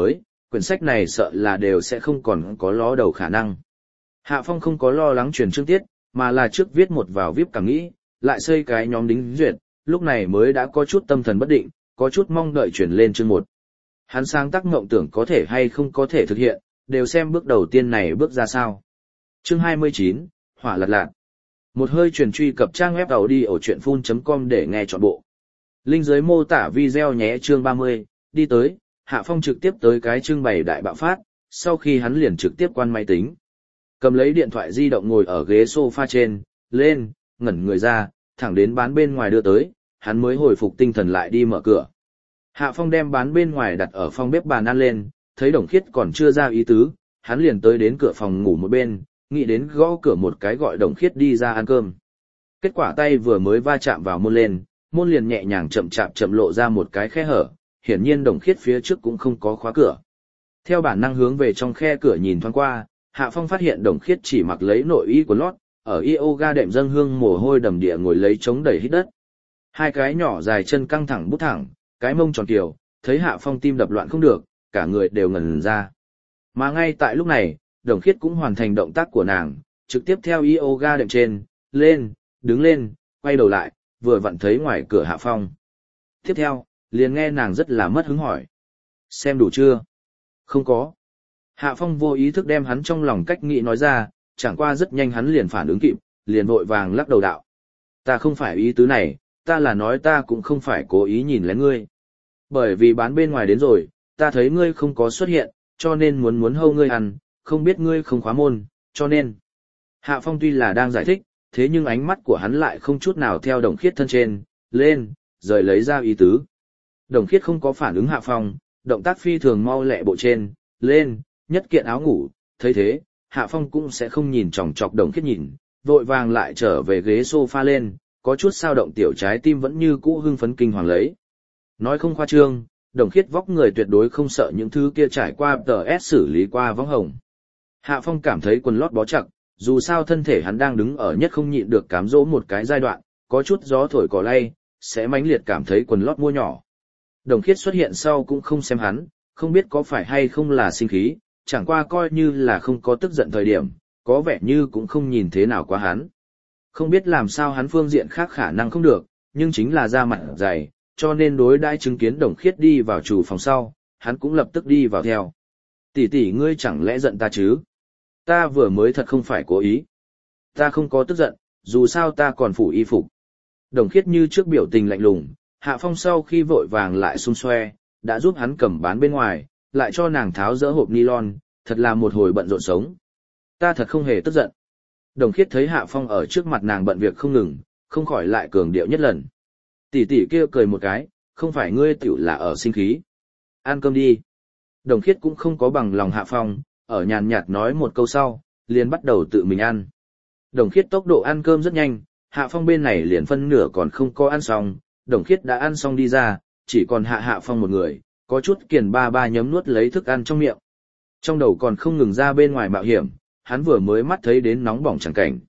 quyển sách này sợ là đều sẽ không còn có ló đầu khả năng. Hạ Phong không có lo lắng truyền chương tiết, mà là trước viết một vào VIP cảm nghĩ, lại xây cái nhóm đính duyệt, lúc này mới đã có chút tâm thần bất định, có chút mong đợi chuyển lên chương 1. Hắn sáng tác mộng tưởng có thể hay không có thể thực hiện, đều xem bước đầu tiên này bước ra sao. Chương 29, Hỏa lạt lạt. Một hơi truyền truy cập trang web audiochuyenphun.com để nghe trọn bộ. Link dưới mô tả video nhé. Chương 30, đi tới, Hạ Phong trực tiếp tới cái trưng bày đại bạo phát, sau khi hắn liền trực tiếp quan máy tính. Cầm lấy điện thoại di động ngồi ở ghế sofa trên, lên, ngẩn người ra, thẳng đến bán bên ngoài đưa tới, hắn mới hồi phục tinh thần lại đi mở cửa. Hạ Phong đem bán bên ngoài đặt ở phòng bếp bàn ăn lên, thấy Đồng Khiết còn chưa ra ý tứ, hắn liền tới đến cửa phòng ngủ một bên, nghĩ đến gõ cửa một cái gọi Đồng Khiết đi ra ăn cơm. Kết quả tay vừa mới va chạm vào môn lên, môn liền nhẹ nhàng chậm chạp chậm lộ ra một cái khe hở, hiển nhiên Đồng Khiết phía trước cũng không có khóa cửa. Theo bản năng hướng về trong khe cửa nhìn thoáng qua, Hạ Phong phát hiện Đồng Khiết chỉ mặc lấy nội y của lót, ở yoga đệm dâng hương mồ hôi đầm địa ngồi lấy chống đẩy hít đất. Hai cái nhỏ dài chân căng thẳng bút thẳng, cái mông tròn kiều, thấy Hạ Phong tim đập loạn không được, cả người đều ngẩn ra. Mà ngay tại lúc này, Đồng Khiết cũng hoàn thành động tác của nàng, trực tiếp theo yoga đệm trên, lên, đứng lên, quay đầu lại, vừa vặn thấy ngoài cửa Hạ Phong. Tiếp theo, liền nghe nàng rất là mất hứng hỏi. Xem đủ chưa? Không có. Hạ Phong vô ý thức đem hắn trong lòng cách nghĩ nói ra, chẳng qua rất nhanh hắn liền phản ứng kịp, liền vội vàng lắc đầu đạo. Ta không phải ý tứ này, ta là nói ta cũng không phải cố ý nhìn lén ngươi. Bởi vì bán bên ngoài đến rồi, ta thấy ngươi không có xuất hiện, cho nên muốn hâu ngươi ăn, không biết ngươi không khóa môn, cho nên. Hạ Phong tuy là đang giải thích, thế nhưng ánh mắt của hắn lại không chút nào theo Đồng Khiết thân trên, lên, rời lấy ra ý tứ. Đồng Khiết không có phản ứng Hạ Phong, động tác phi thường mau lẹ bộ trên, lên, nhất kiện áo ngủ, thấy thế, Hạ Phong cũng sẽ không nhìn chòng chọc Đồng Khiết nhìn, vội vàng lại trở về ghế sofa lên, có chút sao động tiểu trái tim vẫn như cũ hưng phấn kinh hoàng lấy. Nói không khoa trương, Đồng Khiết vóc người tuyệt đối không sợ những thứ kia trải qua TS xử lý qua võng hồng. Hạ Phong cảm thấy quần lót bó chặt, dù sao thân thể hắn đang đứng ở nhất không nhịn được cám dỗ một cái giai đoạn, có chút gió thổi cỏ lay, sẽ mãnh liệt cảm thấy quần lót mua nhỏ. Đồng Khiết xuất hiện sau cũng không xem hắn, không biết có phải hay không là sinh khí, chẳng qua coi như là không có tức giận thời điểm, có vẻ như cũng không nhìn thế nào quá hắn. Không biết làm sao hắn phương diện khác khả năng không được, nhưng chính là da mặt dày, cho nên đối đãi chứng kiến Đồng Khiết đi vào chủ phòng sau, hắn cũng lập tức đi vào theo. Tỷ tỷ ngươi chẳng lẽ giận ta chứ? Ta vừa mới thật không phải cố ý. Ta không có tức giận, dù sao ta còn phủ y phục. Đồng Khiết như trước biểu tình lạnh lùng, Hạ Phong sau khi vội vàng lại xung xoe, đã giúp hắn cầm bán bên ngoài, lại cho nàng tháo dỡ hộp nylon, thật là một hồi bận rộn sống. Ta thật không hề tức giận. Đồng Khiết thấy Hạ Phong ở trước mặt nàng bận việc không ngừng, không khỏi lại cường điệu nhất lần. Tỷ tỷ kia cười một cái, không phải ngươi tiểu là ở sinh khí. Ăn cơm đi. Đồng Khiết cũng không có bằng lòng Hạ Phong, ở nhàn nhạt nói một câu sau, liền bắt đầu tự mình ăn. Đồng Khiết tốc độ ăn cơm rất nhanh, Hạ Phong bên này liền phân nửa còn không có ăn xong, Đồng Khiết đã ăn xong đi ra, chỉ còn Hạ Phong một người, có chút kiền ba ba nhấm nuốt lấy thức ăn trong miệng. Trong đầu còn không ngừng ra bên ngoài mạo hiểm, hắn vừa mới mắt thấy đến nóng bỏng chẳng cảnh.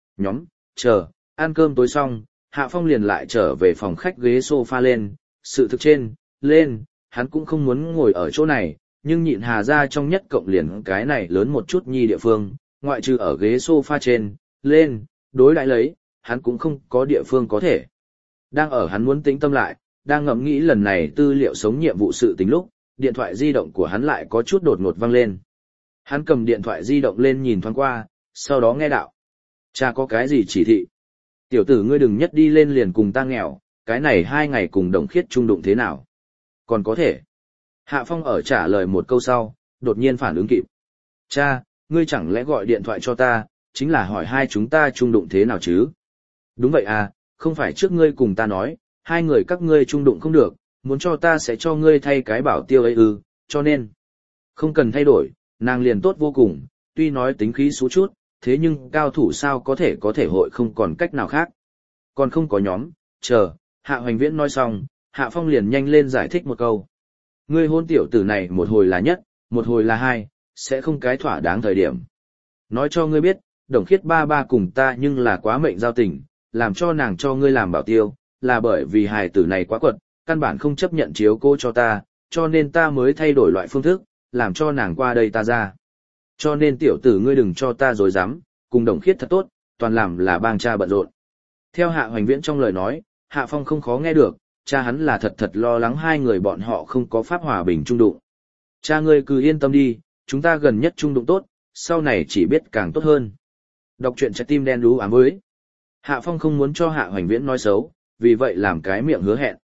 Chờ, ăn cơm tối xong, Hạ Phong liền lại trở về phòng khách ghế sofa lên, sự thực trên, lên, hắn cũng không muốn ngồi ở chỗ này, nhưng nhịn hà ra trong nhất cộng liền cái này lớn một chút nhi địa phương, ngoại trừ ở ghế sofa trên, lên, đối đãi lấy, hắn cũng không có địa phương có thể. Đang ở hắn muốn tĩnh tâm lại, đang ngẫm nghĩ lần này tư liệu sống nhiệm vụ sự tính lúc, điện thoại di động của hắn lại có chút đột ngột vang lên. Hắn cầm điện thoại di động lên nhìn thoáng qua, sau đó nghe đạo. Cha có cái gì chỉ thị? Tiểu tử ngươi đừng nhất đi lên liền cùng ta nghèo, cái này 2 ngày cùng Đồng Khiết chung đụng thế nào? Còn có thể. Hạ Phong ở trả lời một câu sau, đột nhiên phản ứng kịp. Cha, ngươi chẳng lẽ gọi điện thoại cho ta, chính là hỏi hai chúng ta chung đụng thế nào chứ? Đúng vậy à, không phải trước ngươi cùng ta nói, 2 người các ngươi chung đụng không được, muốn cho ta sẽ cho ngươi thay cái bảo tiêu ấy ư, cho nên. Không cần thay đổi, nàng liền tốt vô cùng, tuy nói tính khí xú chút, thế nhưng cao thủ sao có thể hội không còn cách nào khác. Còn không có nhóm, chờ, Hạ Hoành Viễn nói xong, Hạ Phong liền nhanh lên giải thích một câu. Ngươi hôn tiểu tử này một hồi là nhất, một hồi là hai, sẽ không cái thỏa đáng thời điểm. Nói cho ngươi biết, Đồng Khiết ba ba cùng ta nhưng là quá mệnh giao tình, làm cho nàng cho ngươi làm bảo tiêu, là bởi vì hài tử này quá quật, căn bản không chấp nhận chiếu cô cho ta, cho nên ta mới thay đổi loại phương thức, làm cho nàng qua đây ta ra. Cho nên tiểu tử ngươi đừng cho ta dối dám, cùng Đồng Khiết thật tốt, toàn làm là bang cha bận rộn. Theo Hạ Hoành Viễn trong lời nói, Hạ Phong không khó nghe được, cha hắn là thật thật lo lắng hai người bọn họ không có pháp hòa bình trung đụng. Cha ngươi cứ yên tâm đi, chúng ta gần nhất trung đụng tốt, sau này chỉ biết càng tốt hơn. Đọc truyện trái tim đen đú ám với. Hạ Phong không muốn cho Hạ Hoành Viễn nói xấu, vì vậy làm cái miệng hứa hẹn.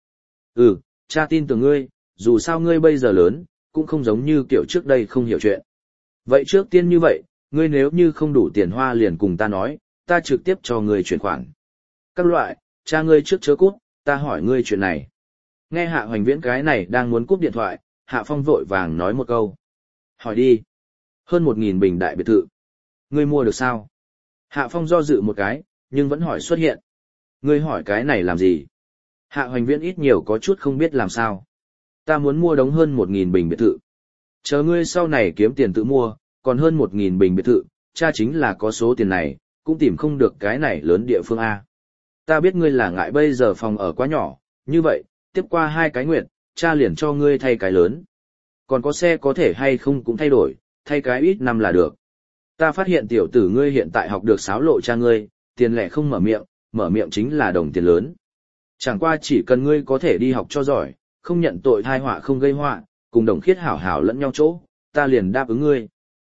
Cha tin tưởng ngươi, dù sao ngươi bây giờ lớn, cũng không giống như kiểu trước đây không hiểu chuyện. Vậy trước tiên như vậy, ngươi nếu như không đủ tiền hoa liền cùng ta nói, ta trực tiếp cho ngươi chuyển khoản. Các loại, cha ngươi trước chớ cút, ta hỏi ngươi chuyện này. Nghe Hạ Hoành Viễn cái này đang muốn cúp điện thoại, Hạ Phong vội vàng nói một câu. Hỏi đi. Hơn 1.000 bình đại biệt thự. Ngươi mua được sao? Hạ Phong do dự một cái, nhưng vẫn hỏi xuất hiện. Ngươi hỏi cái này làm gì? Hạ Hoành Viễn ít nhiều có chút không biết làm sao. Ta muốn mua đống hơn 1.000 bình biệt thự. Chờ ngươi sau này kiếm tiền tự mua, còn hơn 1.000 bình biệt thự, cha chính là có số tiền này, cũng tìm không được cái này lớn địa phương A. Ta biết ngươi là ngại bây giờ phòng ở quá nhỏ, như vậy, tiếp qua 2 cái nguyện, cha liền cho ngươi thay cái lớn. Còn có xe có thể hay không cũng thay đổi, thay cái ít năm là được. Ta phát hiện tiểu tử ngươi hiện tại học được xáo lộ cha ngươi, tiền lẻ không mở miệng chính là đồng tiền lớn. Chẳng qua chỉ cần ngươi có thể đi học cho giỏi, không nhận tội thai họa không gây họa, cùng Đồng Khiết hảo hảo lẫn nhau chỗ, ta liền đáp ứng ngươi.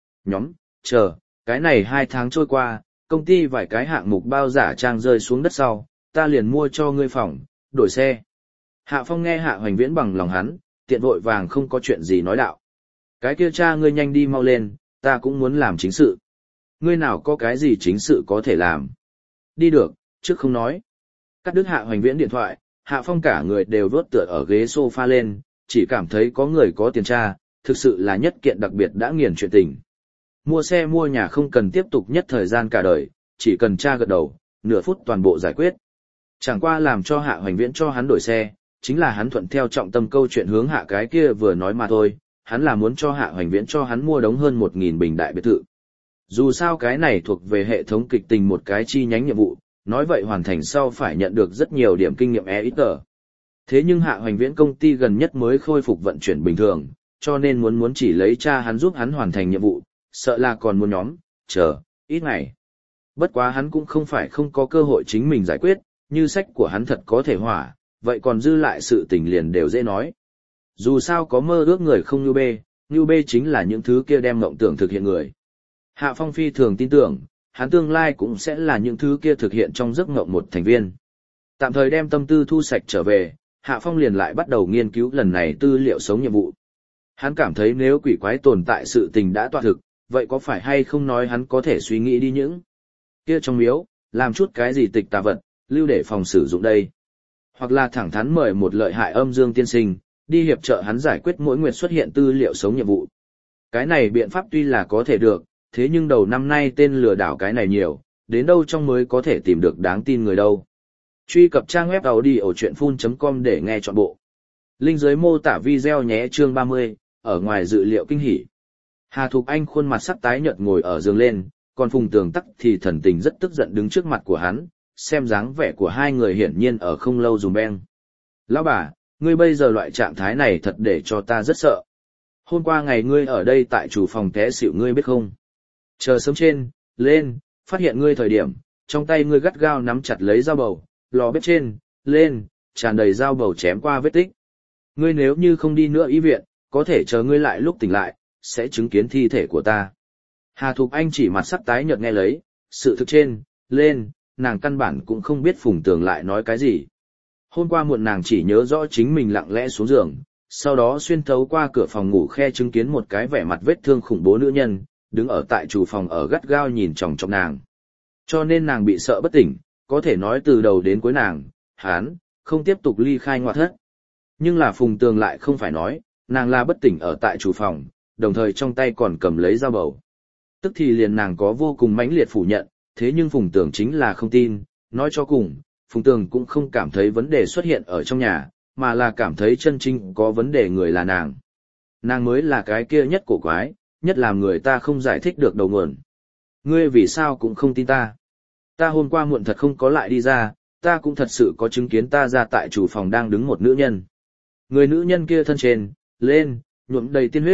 Chờ, cái này 2 tháng trôi qua, công ty vài cái hạng mục bao giả trang rơi xuống đất sau, ta liền mua cho ngươi phòng, đổi xe. Hạ Phong nghe Hạ Hoành Viễn bằng lòng hắn, tiện vội vàng không có chuyện gì nói đạo. Cái kia cha ngươi nhanh đi mau lên, ta cũng muốn làm chính sự. Ngươi nào có cái gì chính sự có thể làm. Đi được, trước không nói. Cắt đứt Hạ Hoành Viễn điện thoại, Hạ Phong cả người đều vớt tựa ở ghế sofa lên, chỉ cảm thấy có người có tiền tra, thực sự là nhất kiện đặc biệt đã nghiền chuyện tình. Mua xe mua nhà không cần tiếp tục nhất thời gian cả đời, chỉ cần tra gật đầu, nửa phút toàn bộ giải quyết. Chẳng qua làm cho Hạ Hoành Viễn cho hắn đổi xe, chính là hắn thuận theo trọng tâm câu chuyện hướng Hạ cái kia vừa nói mà thôi, hắn là muốn cho Hạ Hoành Viễn cho hắn mua đống hơn 1.000 bình đại biệt thự. Dù sao cái này thuộc về hệ thống kịch tình một cái chi nhánh nhiệm vụ, nói vậy hoàn thành sau phải nhận được rất nhiều điểm kinh nghiệm ít tờ. Thế nhưng Hạ Hoành Viễn công ty gần nhất mới khôi phục vận chuyển bình thường, cho nên muốn chỉ lấy cha hắn giúp hắn hoàn thành nhiệm vụ, sợ là còn muốn chờ, ít ngày. Bất quá hắn cũng không phải không có cơ hội chính mình giải quyết, như sách của hắn thật có thể hỏa, vậy còn dư lại sự tình liền đều dễ nói. Dù sao có mơ ước người không như bê chính là những thứ kia đem mộng tưởng thực hiện người. Hạ Phong phi thường tin tưởng, hắn tương lai cũng sẽ là những thứ kia thực hiện trong giấc mộng một thành viên. Tạm thời đem tâm tư thu sạch trở về, Hạ Phong liền lại bắt đầu nghiên cứu lần này tư liệu sống nhiệm vụ. Hắn cảm thấy nếu quỷ quái tồn tại sự tình đã toại thực, vậy có phải hay không nói hắn có thể suy nghĩ đi những kia trong miếu, làm chút cái gì tịch tà vật, lưu để phòng sử dụng đây. Hoặc là thẳng thắn mời một lợi hại âm dương tiên sinh, đi hiệp trợ hắn giải quyết mỗi nguyệt xuất hiện tư liệu sống nhiệm vụ. Cái này biện pháp tuy là có thể được, thế nhưng đầu năm nay tên lừa đảo cái này nhiều, đến đâu trong mới có thể tìm được đáng tin người đâu. Truy cập trang web audiochuyenphun.com để nghe trọn bộ. Link dưới mô tả video nhé. Chương 30, ở ngoài dự liệu kinh hỉ. Hà Thục Anh khuôn mặt sắc tái nhợt ngồi ở giường lên, còn Phùng Tường Tắc thì thần tình rất tức giận đứng trước mặt của hắn, xem dáng vẻ của hai người hiển nhiên ở không lâu dùm beng. Lão bà, ngươi bây giờ loại trạng thái này thật để cho ta rất sợ. Hôm qua ngày ngươi ở đây tại chủ phòng té xỉu ngươi biết không? Chờ sớm lên, phát hiện ngươi thời điểm, trong tay ngươi gắt gao nắm chặt lấy dao bầu, lò bếp lên, tràn đầy dao bầu chém qua vết tích. Ngươi nếu như không đi nữa y viện, có thể chờ ngươi lại lúc tỉnh lại, sẽ chứng kiến thi thể của ta. Hà Thục Anh chỉ mặt sắc tái nhợt nghe lấy, sự thực lên, nàng căn bản cũng không biết Phùng Tường lại nói cái gì. Hôm qua muộn nàng chỉ nhớ rõ chính mình lặng lẽ xuống giường, sau đó xuyên thấu qua cửa phòng ngủ khe chứng kiến một cái vẻ mặt vết thương khủng bố nữ nhân, đứng ở tại chủ phòng ở gắt gao nhìn chòng chọc nàng. Cho nên nàng bị sợ bất tỉnh, có thể nói từ đầu đến cuối nàng, hán, không tiếp tục ly khai ngoại thất. Nhưng là Phùng Tường lại không phải nói, nàng là bất tỉnh ở tại chủ phòng, đồng thời trong tay còn cầm lấy dao bầu. Tức thì liền nàng có vô cùng mãnh liệt phủ nhận, thế nhưng Phùng Tường chính là không tin, nói cho cùng, Phùng Tường cũng không cảm thấy vấn đề xuất hiện ở trong nhà, mà là cảm thấy chân chính có vấn đề người là nàng. Nàng mới là cái kia nhất cổ quái, nhất làm người ta không giải thích được đầu nguồn. Ngươi vì sao cũng không tin ta? Ta hôm qua muộn thật không có lại đi ra, ta cũng thật sự có chứng kiến ta ra tại chủ phòng đang đứng một nữ nhân. Người nữ nhân kia thân trên, lên, nhuộm đầy tiên huyết,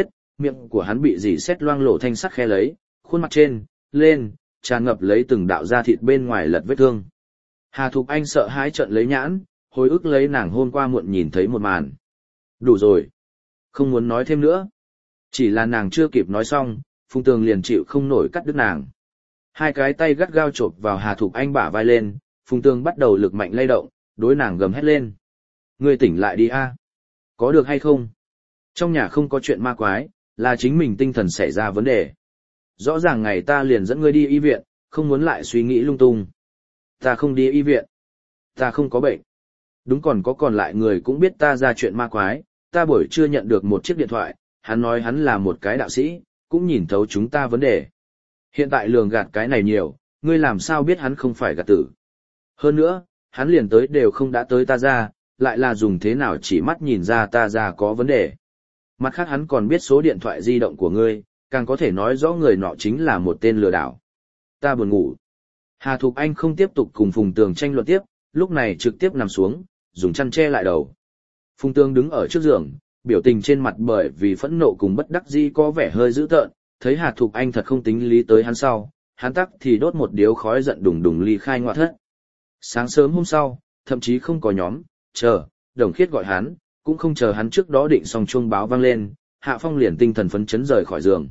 miệng của hắn bị dì xét loang lổ thanh sắc khe lấy, khuôn mặt trên, lên, tràn ngập lấy từng đạo da thịt bên ngoài lật vết thương. Hà Thục Anh sợ hãi trợn lấy nhãn, hồi ức lấy nàng hôm qua muộn nhìn thấy một màn. Đủ rồi. Không muốn nói thêm nữa. Chỉ là nàng chưa kịp nói xong, Phùng Tường liền chịu không nổi cắt đứt nàng. Hai cái tay gắt gao chộp vào Hà Thục Anh bả vai lên, Phùng Tường bắt đầu lực mạnh lay động, đối nàng gầm hét lên. Ngươi tỉnh lại đi a, có được hay không? Trong nhà không có chuyện ma quái, là chính mình tinh thần xảy ra vấn đề. Rõ ràng ngày ta liền dẫn ngươi đi y viện, không muốn lại suy nghĩ lung tung. Ta không đi y viện. Ta không có bệnh. Đúng, còn lại người cũng biết ta ra chuyện ma quái, ta buổi trưa nhận được một chiếc điện thoại, hắn nói hắn là một cái đạo sĩ, cũng nhìn thấu chúng ta vấn đề. Hiện tại lường gạt cái này nhiều, ngươi làm sao biết hắn không phải gạt tử. Hơn nữa, hắn liền tới đều không đã tới ta ra, lại là dùng thế nào chỉ mắt nhìn ra ta ra có vấn đề. Mặt khác hắn còn biết số điện thoại di động của ngươi, càng có thể nói rõ người nọ chính là một tên lừa đảo. Ta buồn ngủ. Hà Thục Anh không tiếp tục cùng Phùng Tường tranh luận tiếp, lúc này trực tiếp nằm xuống, dùng chăn che lại đầu. Phùng Tường đứng ở trước giường, biểu tình trên mặt bởi vì phẫn nộ cùng bất đắc dĩ có vẻ hơi dữ tợn, thấy Hà Thục Anh thật không tính lý tới hắn sau, hắn tắc thì đốt một điếu khói giận đùng đùng ly khai ngoại thất. Sáng sớm hôm sau, thậm chí không có nhóm, chờ, Đồng Khiết gọi hắn, cũng không chờ hắn trước đó định xong chuông báo vang lên, Hạ Phong liền tinh thần phấn chấn rời khỏi giường.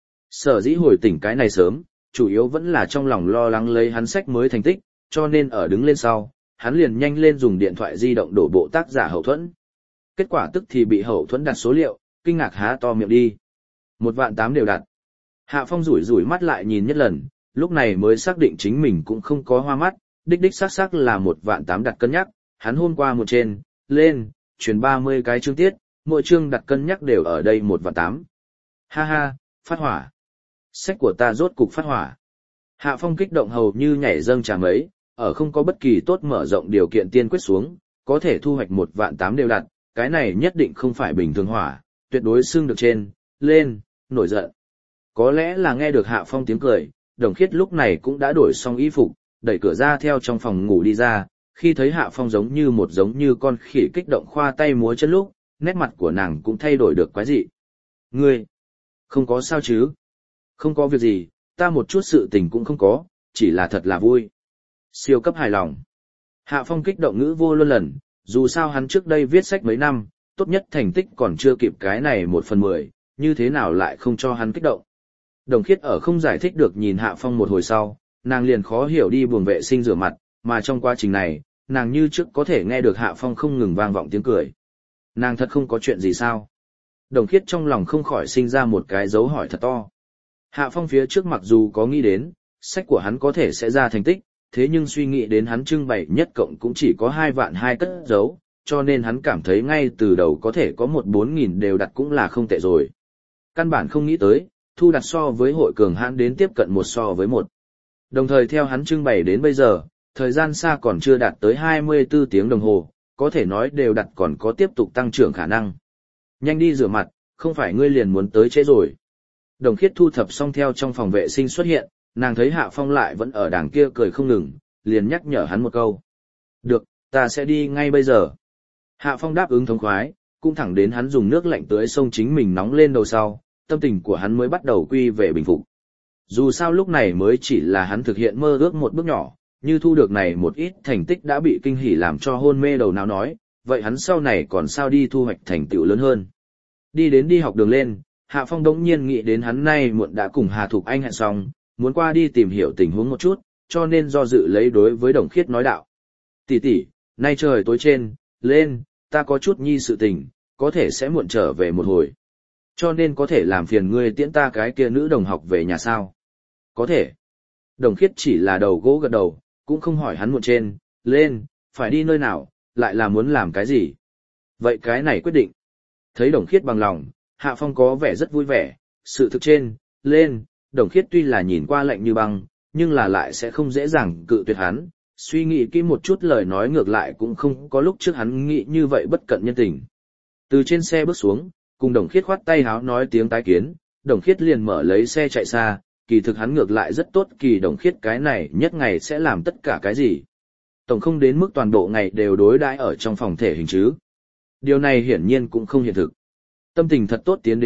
Sở dĩ hồi tỉnh cái này sớm, chủ yếu vẫn là trong lòng lo lắng lấy hắn sách mới thành tích, cho nên ở đứng lên sau, hắn liền nhanh lên dùng điện thoại di động đổ bộ tác giả hậu thuẫn. Kết quả tức thì bị hậu thuẫn đặt số liệu, kinh ngạc há to miệng đi. 1.800.000 đều đặt. Hạ Phong rủi rủi mắt lại nhìn nhất lần, lúc này mới xác định chính mình cũng không có hoa mắt, đích xác là 1.800.000 đặt cân nhắc, hắn hôm qua một trên, lên, truyền 30 cái chương tiết, mỗi chương đặt cân nhắc đều ở đây 1.800.000. Ha ha, phát hỏa. Sách của ta rốt cục phát hỏa. Hạ Phong kích động hầu như nhảy dâng trà mấy, ở không có bất kỳ tốt mở rộng điều kiện tiên quyết xuống, có thể thu hoạch 1.800.000 đều đặt, cái này nhất định không phải bình thường hỏa, tuyệt đối xưng được trên, lên, nổi giận. Có lẽ là nghe được Hạ Phong tiếng cười, Đồng Khiết lúc này cũng đã đổi xong y phục, đẩy cửa ra theo trong phòng ngủ đi ra, khi thấy Hạ Phong giống như con khỉ kích động khoa tay múa chân lúc, nét mặt của nàng cũng thay đổi được quái dị. Ngươi, không có sao chứ? Không có việc gì, ta một chút sự tình cũng không có, chỉ là thật là vui. Siêu cấp hài lòng. Hạ Phong kích động ngữ vô luân lần, dù sao hắn trước đây viết sách mấy năm, tốt nhất thành tích còn chưa kịp cái này 1/10, như thế nào lại không cho hắn kích động. Đồng Khiết ở không giải thích được nhìn Hạ Phong một hồi sau, nàng liền khó hiểu đi buồng vệ sinh rửa mặt, mà trong quá trình này, nàng như trước có thể nghe được Hạ Phong không ngừng vang vọng tiếng cười. Nàng thật không có chuyện gì sao? Đồng Khiết trong lòng không khỏi sinh ra một cái dấu hỏi thật to. Hạ Phong phía trước mặc dù có nghĩ đến, sách của hắn có thể sẽ ra thành tích, thế nhưng suy nghĩ đến hắn trưng bày nhất cộng cũng chỉ có 2.200.000 cất giấu, cho nên hắn cảm thấy ngay từ đầu có thể có 4.000 đều đặt cũng là không tệ rồi. Căn bản không nghĩ tới, thu đặt so với hội cường hãn đến tiếp cận 1:1. Đồng thời theo hắn trưng bày đến bây giờ, thời gian xa còn chưa đạt tới 24 tiếng đồng hồ, có thể nói đều đặt còn có tiếp tục tăng trưởng khả năng. Nhanh đi rửa mặt, không phải ngươi liền muốn tới trễ rồi. Đồng Khiết thu thập xong theo trong phòng vệ sinh xuất hiện, nàng thấy Hạ Phong lại vẫn ở đằng kia cười không ngừng, liền nhắc nhở hắn một câu. Được, ta sẽ đi ngay bây giờ. Hạ Phong đáp ứng thống khoái, cũng thẳng đến hắn dùng nước lạnh tưới xông chính mình nóng lên đầu sau, tâm tình của hắn mới bắt đầu quy về bình phục. Dù sao lúc này mới chỉ là hắn thực hiện mơ ước một bước nhỏ, như thu được này một ít thành tích đã bị kinh hỉ làm cho hôn mê đầu não nói, vậy hắn sau này còn sao đi thu hoạch thành tựu lớn hơn. Đi đến đi học đường lên, Hạ Phong đống nhiên nghĩ đến hắn nay muộn đã cùng Hà Thục Anh hẹn xong, muốn qua đi tìm hiểu tình huống một chút, cho nên do dự lấy đối với Đồng Khiết nói đạo. Tỷ tỷ, nay trời tối trên, lên, ta có chút nhi sự tình, có thể sẽ muộn trở về một hồi. Cho nên có thể làm phiền ngươi tiễn ta cái kia nữ đồng học về nhà sao? Có thể. Đồng Khiết chỉ là đầu gỗ gật đầu, cũng không hỏi hắn muộn trên, lên, phải đi nơi nào, lại là muốn làm cái gì. Vậy cái này quyết định. Thấy Đồng Khiết bằng lòng, Hạ Phong có vẻ rất vui vẻ, sự thực trên, lên, Đồng Khiết tuy là nhìn qua lạnh như băng, nhưng là lại sẽ không dễ dàng cự tuyệt hắn, suy nghĩ kỹ một chút lời nói ngược lại cũng không có lúc trước hắn nghĩ như vậy bất cận nhân tình. Từ trên xe bước xuống, cùng Đồng Khiết khoát tay háo nói tiếng tái kiến, Đồng Khiết liền mở lấy xe chạy xa, kỳ thực hắn ngược lại rất tốt, kỳ Đồng Khiết cái này nhất ngày sẽ làm tất cả cái gì. Tổng không đến mức toàn bộ ngày đều đối đãi ở trong phòng thể hình chứ. Điều này hiển nhiên cũng không hiện thực. Tâm tình thật tốt tiến đến lớp,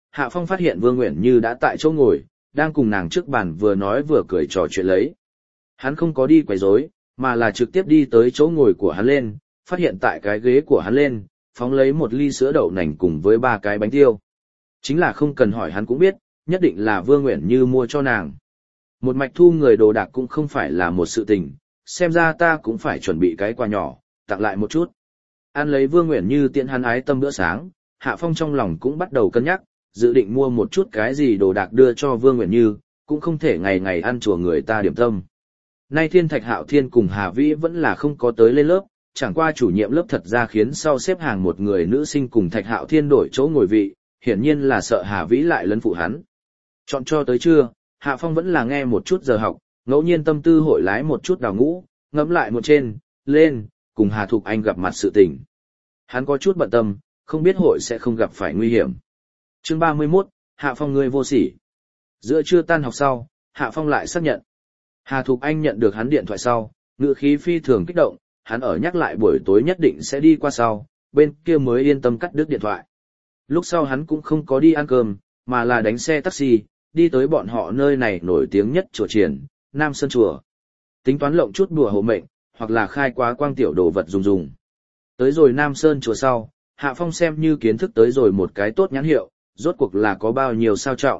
Hạ Phong phát hiện Vương Uyển Như đã tại chỗ ngồi, đang cùng nàng trước bàn vừa nói vừa cười trò chuyện lấy. Hắn không có đi quấy rối, mà là trực tiếp đi tới chỗ ngồi của hắn lên, phát hiện tại cái ghế của hắn lên, phóng lấy một ly sữa đậu nành cùng với 3 cái bánh tiêu. Chính là không cần hỏi hắn cũng biết, nhất định là Vương Uyển Như mua cho nàng. Một mạch thu người đồ đạc cũng không phải là một sự tình, xem ra ta cũng phải chuẩn bị cái quà nhỏ, tặng lại một chút. Ăn lấy Vương Uyển Như tiện hắn ái tâm bữa sáng, Hạ Phong trong lòng cũng bắt đầu cân nhắc, dự định mua một chút cái gì đồ đạc đưa cho Vương Uyển Như, cũng không thể ngày ngày ăn chùa người ta điểm tâm. Nay Thiên Thạch Hạo Thiên cùng Hà Vĩ vẫn là không có tới lên lớp, chẳng qua chủ nhiệm lớp thật ra khiến sau xếp hàng một người nữ sinh cùng Thạch Hạo Thiên đổi chỗ ngồi vị, hiển nhiên là sợ Hà Vĩ lại lấn phụ hắn. Chọn cho tới trưa, Hạ Phong vẫn là nghe một chút giờ học, ngẫu nhiên tâm tư hội lái một chút đào ngũ, ngẫm lại một trên, lên, cùng Hà Thục Anh gặp mặt sự tình. Hắn có chút bận tâm, không biết hội sẽ không gặp phải nguy hiểm. Chương 31, Hạ Phong ngươi vô sỉ. Giữa trưa tan học sau, Hạ Phong lại xác nhận. Hà Thục Anh nhận được hắn điện thoại sau, ngữ khí phi thường kích động, hắn ở nhắc lại buổi tối nhất định sẽ đi qua sau, bên kia mới yên tâm cắt đứt điện thoại. Lúc sau hắn cũng không có đi ăn cơm, mà là đánh xe taxi, đi tới bọn họ nơi này nổi tiếng nhất chùa Triển, Nam Sơn Chùa. Tính toán lộng chút đùa hộ mệnh, hoặc là khai quá quang tiểu đồ vật dùng. Tới rồi Nam Sơn Chùa sau, Hạ Phong xem như kiến thức tới rồi một cái tốt nhãn hiệu, rốt cuộc là có bao nhiêu sao trọng.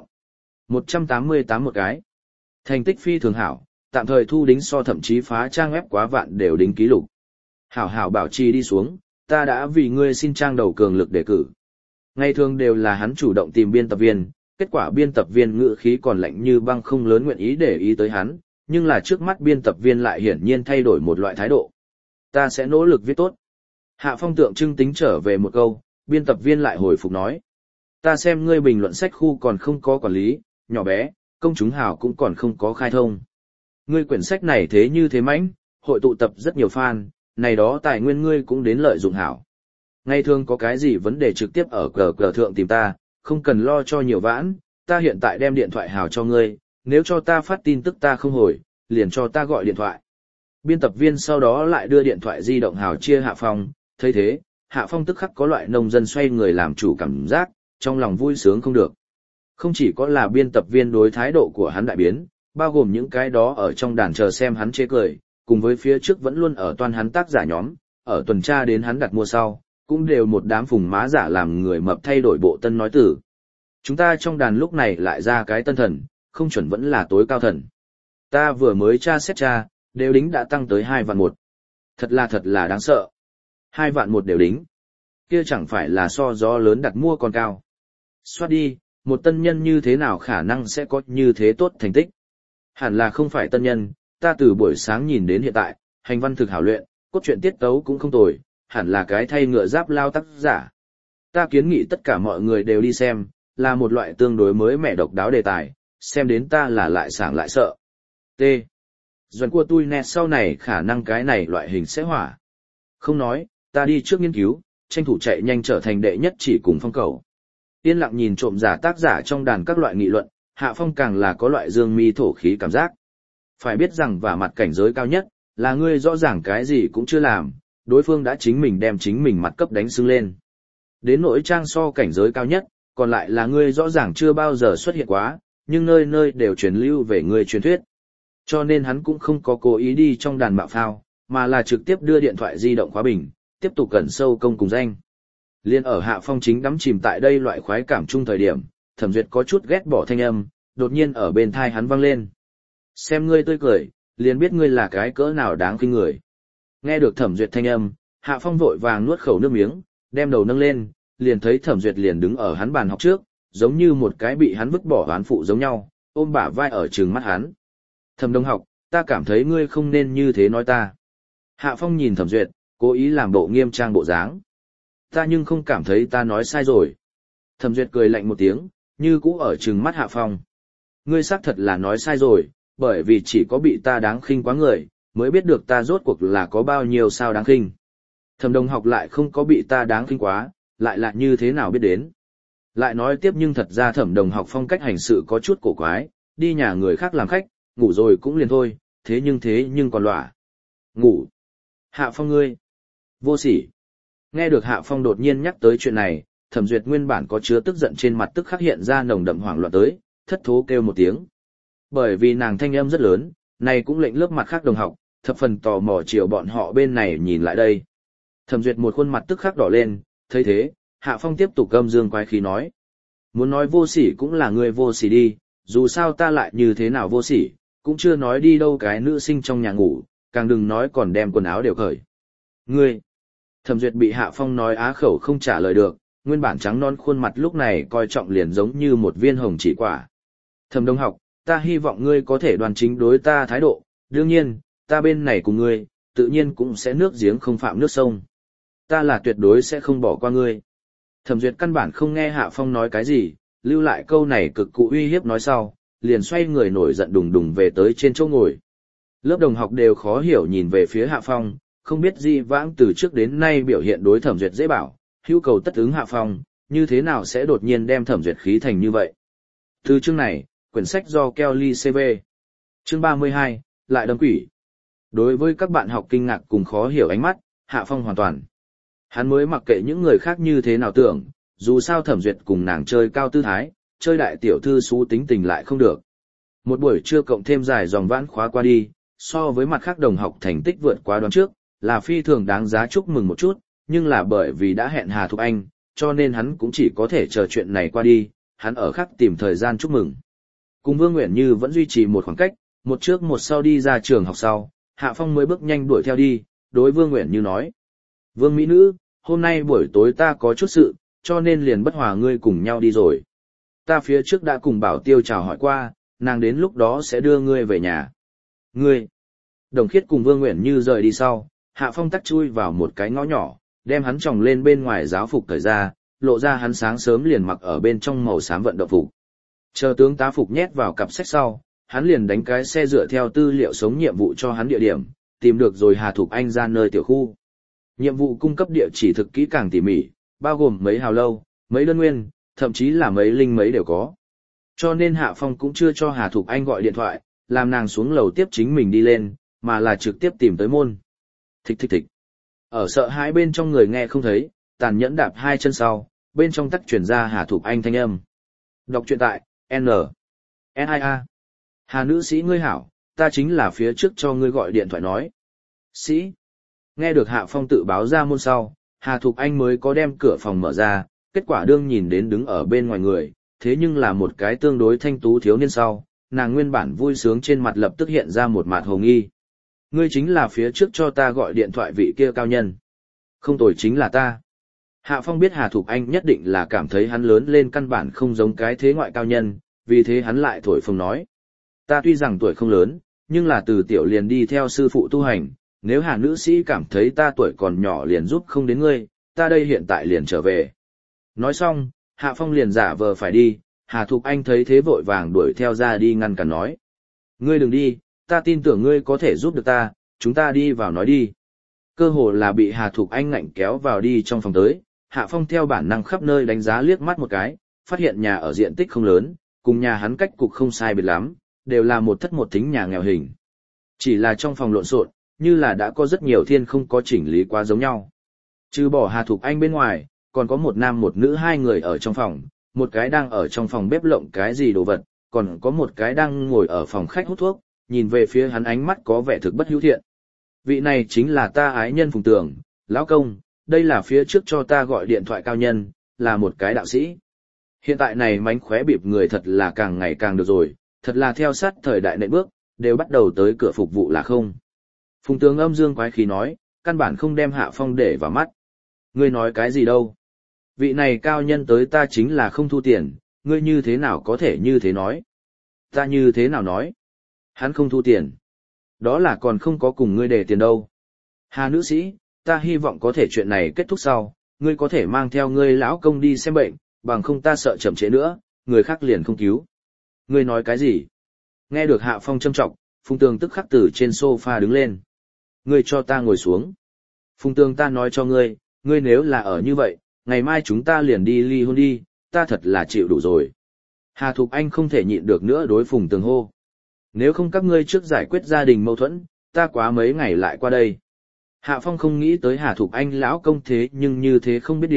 188 một cái. Thành tích phi thường hảo, tạm thời thu đính so thậm chí phá trang web quá vạn đều đính ký lục. Hảo bảo trì đi xuống, ta đã vì ngươi xin trang đầu cường lực đề cử. Ngày thường đều là hắn chủ động tìm biên tập viên, kết quả biên tập viên ngữ khí còn lạnh như băng không lớn nguyện ý để ý tới hắn, nhưng là trước mắt biên tập viên lại hiển nhiên thay đổi một loại thái độ. Ta sẽ nỗ lực viết tốt. Hạ Phong tượng trưng tính trở về một câu, biên tập viên lại hồi phục nói. Ta xem ngươi bình luận sách khu còn không có quản lý, nhỏ bé, công chúng hảo cũng còn không có khai thông. Ngươi quyển sách này thế như thế mãnh, hội tụ tập rất nhiều fan, này đó tài nguyên ngươi cũng đến lợi dụng hảo. Ngày thường có cái gì vấn đề trực tiếp ở cờ thượng tìm ta, không cần lo cho nhiều vãn, ta hiện tại đem điện thoại hảo cho ngươi, nếu cho ta phát tin tức ta không hồi, liền cho ta gọi điện thoại. Biên tập viên sau đó lại đưa điện thoại di động hảo chia Hạ Phong, thấy thế, Hạ Phong tức khắc có loại nông dân xoay người làm chủ cảm giác, trong lòng vui sướng không được. Không chỉ có là biên tập viên đối thái độ của hắn đại biến, bao gồm những cái đó ở trong đàn chờ xem hắn chế cười, cùng với phía trước vẫn luôn ở toàn hắn tác giả nhóm, ở tuần tra đến hắn đặt mua sau, cũng đều một đám phùng má giả làm người mập thay đổi bộ tân nói tử. Chúng ta trong đàn lúc này lại ra cái tân thần, không chuẩn vẫn là tối cao thần. Ta vừa mới tra xét tra, đều đính đã tăng tới 2 vạn 1. Thật là đáng sợ. 2 vạn 1 đều đính. Kia chẳng phải là so gió lớn đặt mua còn cao. Xoát đi, một tân nhân như thế nào khả năng sẽ có như thế tốt thành tích. Hẳn là không phải tân nhân, ta từ buổi sáng nhìn đến hiện tại, hành văn thực hảo luyện, cốt truyện tiết tấu cũng không tồi, hẳn là cái thay ngựa giáp lao tác giả. Ta kiến nghị tất cả mọi người đều đi xem, là một loại tương đối mới mẻ độc đáo đề tài, xem đến ta là lại sảng lại sợ. T. Doan của tôi nè sau này khả năng cái này loại hình sẽ hỏa. Không nói, ta đi trước nghiên cứu, tranh thủ chạy nhanh trở thành đệ nhất chỉ cùng Phong cầu. Yên lặng nhìn trộm giả tác giả trong đàn các loại nghị luận, Hạ Phong càng là có loại dương mi thổ khí cảm giác. Phải biết rằng và mặt cảnh giới cao nhất, là ngươi rõ ràng cái gì cũng chưa làm, đối phương đã chính mình đem chính mình mặt cấp đánh sưng lên. Đến nỗi trang so cảnh giới cao nhất, còn lại là ngươi rõ ràng chưa bao giờ xuất hiện quá, nhưng nơi nơi đều truyền lưu về ngươi truyền thuyết. Cho nên hắn cũng không có cố ý đi trong đàn mạo phao, mà là trực tiếp đưa điện thoại di động khóa bình, tiếp tục cẩn sâu công cùng danh. Liên ở Hạ Phong chính đắm chìm tại đây loại khoái cảm chung thời điểm, Thẩm Duyệt có chút ghét bỏ thanh âm, đột nhiên ở bên thai hắn vang lên. Xem ngươi tươi cười, liền biết ngươi là cái cỡ nào đáng khinh người. Nghe được Thẩm Duyệt thanh âm, Hạ Phong vội vàng nuốt khẩu nước miếng, đem đầu nâng lên, liền thấy Thẩm Duyệt liền đứng ở hắn bàn học trước, giống như một cái bị hắn vứt bỏ oán phụ giống nhau, ôm bả vai ở trừng mắt hắn. Thẩm đồng học, ta cảm thấy ngươi không nên như thế nói ta. Hạ Phong nhìn Thẩm Duyệt, cố ý làm bộ nghiêm trang bộ dáng. Ta nhưng không cảm thấy ta nói sai rồi. Thẩm Duyệt cười lạnh một tiếng, như cũ ở trừng mắt Hạ Phong. Ngươi xác thật là nói sai rồi, bởi vì chỉ có bị ta đáng khinh quá người, mới biết được ta rốt cuộc là có bao nhiêu sao đáng khinh. Thẩm đồng học lại không có bị ta đáng khinh quá, lại là như thế nào biết đến. Lại nói tiếp nhưng thật ra Thẩm đồng học phong cách hành sự có chút cổ quái, đi nhà người khác làm khách, ngủ rồi cũng liền thôi, thế nhưng còn lỏa. Ngủ. Hạ Phong ngươi. Vô sỉ. Nghe được Hạ Phong đột nhiên nhắc tới chuyện này, Thẩm Duyệt nguyên bản có chứa tức giận trên mặt tức khắc hiện ra nồng đậm hoảng loạn tới, thất thố kêu một tiếng. Bởi vì nàng thanh âm rất lớn, này cũng lệnh lớp mặt khác đồng học, thập phần tò mò chiều bọn họ bên này nhìn lại đây. Thẩm Duyệt một khuôn mặt tức khắc đỏ lên, thấy thế, Hạ Phong tiếp tục âm dương quái khí nói. Muốn nói vô sỉ cũng là người vô sỉ đi, dù sao ta lại như thế nào vô sỉ, cũng chưa nói đi đâu cái nữ sinh trong nhà ngủ, càng đừng nói còn đem quần áo đều cởi. Ngươi! Thẩm Duyệt bị Hạ Phong nói á khẩu không trả lời được, nguyên bản trắng non khuôn mặt lúc này coi trọng liền giống như một viên hồng chỉ quả. Thẩm Đông học, ta hy vọng ngươi có thể đoan chính đối ta thái độ, đương nhiên, ta bên này cùng ngươi, tự nhiên cũng sẽ nước giếng không phạm nước sông. Ta là tuyệt đối sẽ không bỏ qua ngươi. Thẩm Duyệt căn bản không nghe Hạ Phong nói cái gì, lưu lại câu này cực cụ uy hiếp nói sau, liền xoay người nổi giận đùng đùng về tới trên chỗ ngồi. Lớp đồng học đều khó hiểu nhìn về phía Hạ Phong, không biết Di Vãng từ trước đến nay biểu hiện đối Thẩm Duyệt dễ bảo, hữu cầu tất ứng Hạ Phong, như thế nào sẽ đột nhiên đem Thẩm Duyệt khí thành như vậy. Từ chương này, quyển sách do Kelly CV. Chương 32, lại đâm quỷ. Đối với các bạn học kinh ngạc cùng khó hiểu ánh mắt, Hạ Phong hoàn toàn. Hắn mới mặc kệ những người khác như thế nào tưởng, dù sao Thẩm Duyệt cùng nàng chơi cao tư thái, chơi đại tiểu thư xú tính tình lại không được. Một buổi trưa cộng thêm dài dòng vãn khóa qua đi, so với mặt khác đồng học thành tích vượt quá đoán trước, là phi thường đáng giá chúc mừng một chút, nhưng là bởi vì đã hẹn Hà Thục Anh, cho nên hắn cũng chỉ có thể chờ chuyện này qua đi, hắn ở khác tìm thời gian chúc mừng. Cùng Vương Nguyễn Như vẫn duy trì một khoảng cách, một trước một sau đi ra trường học sau, Hạ Phong mới bước nhanh đuổi theo đi, đối Vương Nguyễn Như nói. Vương Mỹ Nữ, hôm nay buổi tối ta có chút sự, cho nên liền bất hòa ngươi cùng nhau đi rồi. Ta phía trước đã cùng Bảo Tiêu chào hỏi qua, nàng đến lúc đó sẽ đưa ngươi về nhà. Ngươi! Đồng Khiết cùng Vương Nguyễn Như rời đi sau, Hạ Phong tắt chui vào một cái ngõ nhỏ, đem hắn tròng lên bên ngoài giáo phục cởi ra, lộ ra hắn sáng sớm liền mặc ở bên trong màu xám vận động phục. Chờ tướng tá phục nhét vào cặp sách sau, hắn liền đánh cái xe dựa theo tư liệu sống nhiệm vụ cho hắn địa điểm, tìm được rồi Hà Thục Anh ra nơi tiểu khu. Nhiệm vụ cung cấp địa chỉ thực kỹ càng tỉ mỉ, bao gồm mấy hào lâu, mấy đơn nguyên, thậm chí là mấy linh mấy đều có. Cho nên Hạ Phong cũng chưa cho Hà Thục Anh gọi điện thoại, làm nàng xuống lầu tiếp chính mình đi lên, mà là trực tiếp tìm tới môn. Thịch thịch thịch. Ở sợ hãi bên trong người nghe không thấy, tàn nhẫn đạp hai chân sau, bên trong tắc chuyển ra Hà Thục Anh thanh âm. Đọc truyện tại, N. N-I-A. Hà nữ sĩ ngươi hảo, ta chính là phía trước cho ngươi gọi điện thoại nói. Sĩ. Nghe được Hạ Phong tự báo ra môn sau, Hà Thục Anh mới có đem cửa phòng mở ra, kết quả đương nhìn đến đứng ở bên ngoài người, thế nhưng là một cái tương đối thanh tú thiếu niên sau, nàng nguyên bản vui sướng trên mặt lập tức hiện ra một mặt hồ nghi. Ngươi chính là phía trước cho ta gọi điện thoại vị kia cao nhân. Không tồi chính là ta. Hạ Phong biết Hà Thục Anh nhất định là cảm thấy hắn lớn lên căn bản không giống cái thế ngoại cao nhân, vì thế hắn lại thổi phồng nói. Ta tuy rằng tuổi không lớn, nhưng là từ tiểu liền đi theo sư phụ tu hành, nếu Hà nữ sĩ cảm thấy ta tuổi còn nhỏ liền giúp không đến ngươi, ta đây hiện tại liền trở về. Nói xong, Hạ Phong liền giả vờ phải đi, Hà Thục Anh thấy thế vội vàng đuổi theo ra đi ngăn cản nói. Ngươi đừng đi, ta tin tưởng ngươi có thể giúp được ta, chúng ta đi vào nói đi. Cơ hồ là bị Hà Thục Anh ngạnh kéo vào đi trong phòng tới, Hạ Phong theo bản năng khắp nơi đánh giá liếc mắt một cái, phát hiện nhà ở diện tích không lớn, cùng nhà hắn cách cục không sai biệt lắm, đều là một thất một thính nhà nghèo hình. Chỉ là trong phòng lộn xộn, như là đã có rất nhiều thiên không có chỉnh lý quá giống nhau. Trừ bỏ Hà Thục Anh bên ngoài, còn có một nam một nữ hai người ở trong phòng, một cái đang ở trong phòng bếp lộng cái gì đồ vật, còn có một cái đang ngồi ở phòng khách hút thuốc, nhìn về phía hắn ánh mắt có vẻ thực bất hữu thiện. Vị này chính là ta ái nhân Phùng Tường, lão công, đây là phía trước cho ta gọi điện thoại cao nhân, là một cái đạo sĩ. Hiện tại này mánh khóe bịp người thật là càng ngày càng được rồi, thật là theo sát thời đại nện bước, đều bắt đầu tới cửa phục vụ là không. Phùng Tường âm dương quái khí nói, căn bản không đem Hạ Phong để vào mắt. Ngươi nói cái gì đâu? Vị này cao nhân tới ta chính là không thu tiền, ngươi như thế nào có thể như thế nói? Ta như thế nào nói? Hắn không thu tiền. Đó là còn không có cùng ngươi để tiền đâu. Hà nữ sĩ, ta hy vọng có thể chuyện này kết thúc sau, ngươi có thể mang theo ngươi lão công đi xem bệnh, bằng không ta sợ chậm trễ nữa, người khác liền không cứu. Ngươi nói cái gì? Nghe được Hạ Phong châm trọng, Phùng Tường tức khắc từ trên sofa đứng lên. Ngươi cho ta ngồi xuống. Phùng Tường ta nói cho ngươi, ngươi nếu là ở như vậy, ngày mai chúng ta liền đi ly hôn đi, ta thật là chịu đủ rồi. Hà Thục Anh không thể nhịn được nữa đối Phùng Tường hô. Nếu không các ngươi trước giải quyết gia đình mâu thuẫn, ta quá mấy ngày lại qua đây. Hạ Phong không nghĩ tới Hà Thục Anh lão công thế nhưng như thế không biết điều,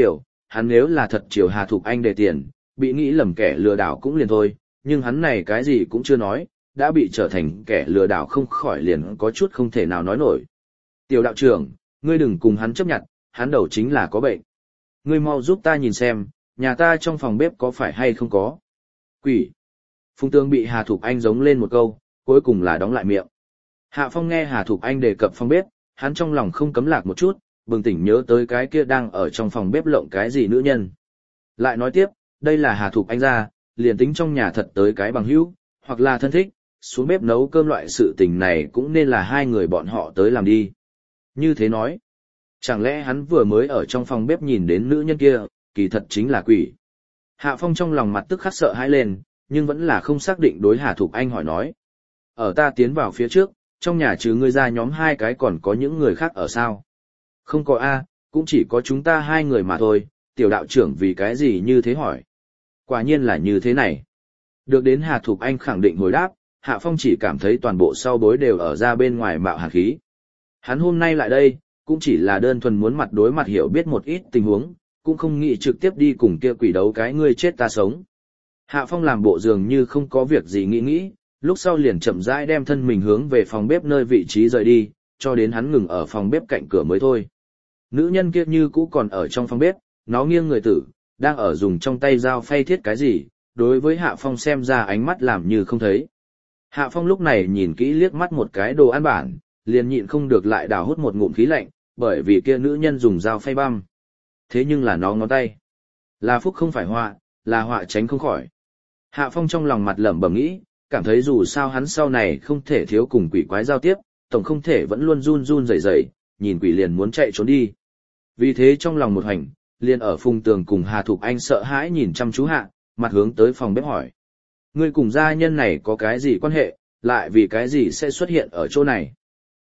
hắn nếu là thật chiều Hà Thục Anh để tiền, bị nghĩ lầm kẻ lừa đảo cũng liền thôi, nhưng hắn này cái gì cũng chưa nói, đã bị trở thành kẻ lừa đảo không khỏi liền có chút không thể nào nói nổi. Tiểu đạo trưởng, ngươi đừng cùng hắn chấp nhận, hắn đầu chính là có bệnh. Ngươi mau giúp ta nhìn xem, nhà ta trong phòng bếp có phải hay không có. Quỷ. Phùng Tường bị Hà Thục Anh giống lên một câu, cuối cùng là đóng lại miệng. Hạ Phong nghe Hà Thục Anh đề cập phòng bếp, hắn trong lòng không cấm lạc một chút, bừng tỉnh nhớ tới cái kia đang ở trong phòng bếp lộng cái gì nữ nhân. Lại nói tiếp, đây là Hà Thục Anh ra, liền tính trong nhà thật tới cái bằng hữu, hoặc là thân thích, xuống bếp nấu cơm loại sự tình này cũng nên là hai người bọn họ tới làm đi. Như thế nói, chẳng lẽ hắn vừa mới ở trong phòng bếp nhìn đến nữ nhân kia, kỳ thật chính là quỷ. Hạ Phong trong lòng mặt tức khắc sợ hãi lên, nhưng vẫn là không xác định đối Hà Thục Anh hỏi nói. Ở ta tiến vào phía trước, trong nhà trừ ngươi ra nhóm hai cái còn có những người khác ở sao? Không có A, cũng chỉ có chúng ta hai người mà thôi, tiểu đạo trưởng vì cái gì như thế hỏi. Quả nhiên là như thế này. Được đến Hà Thục Anh khẳng định hồi đáp, Hạ Phong chỉ cảm thấy toàn bộ sau bối đều ở ra bên ngoài mạo hàn khí. Hắn hôm nay lại đây, cũng chỉ là đơn thuần muốn mặt đối mặt hiểu biết một ít tình huống, cũng không nghĩ trực tiếp đi cùng kia quỷ đấu cái ngươi chết ta sống. Hạ Phong làm bộ dường như không có việc gì nghĩ, lúc sau liền chậm rãi đem thân mình hướng về phòng bếp nơi vị trí rời đi, cho đến hắn ngừng ở phòng bếp cạnh cửa mới thôi. Nữ nhân kia như cũ còn ở trong phòng bếp, nó nghiêng người tử, đang ở dùng trong tay dao phay thiết cái gì, đối với Hạ Phong xem ra ánh mắt làm như không thấy. Hạ Phong lúc này nhìn kỹ liếc mắt một cái đồ ăn bản, liền nhịn không được lại đào hút một ngụm khí lạnh, bởi vì kia nữ nhân dùng dao phay băm. Thế nhưng là nó ngón tay. Là phúc không phải họa, là họa tránh không khỏi. Hạ Phong trong lòng mặt lẩm bẩm nghĩ, cảm thấy dù sao hắn sau này không thể thiếu cùng quỷ quái giao tiếp, tổng không thể vẫn luôn run run rẩy rẩy, nhìn quỷ liền muốn chạy trốn đi. Vì thế trong lòng một hành, liền ở Phùng Tường cùng Hà Thục Anh sợ hãi nhìn chăm chú Hạ, mặt hướng tới phòng bếp hỏi. Ngươi cùng gia nhân này có cái gì quan hệ, lại vì cái gì sẽ xuất hiện ở chỗ này?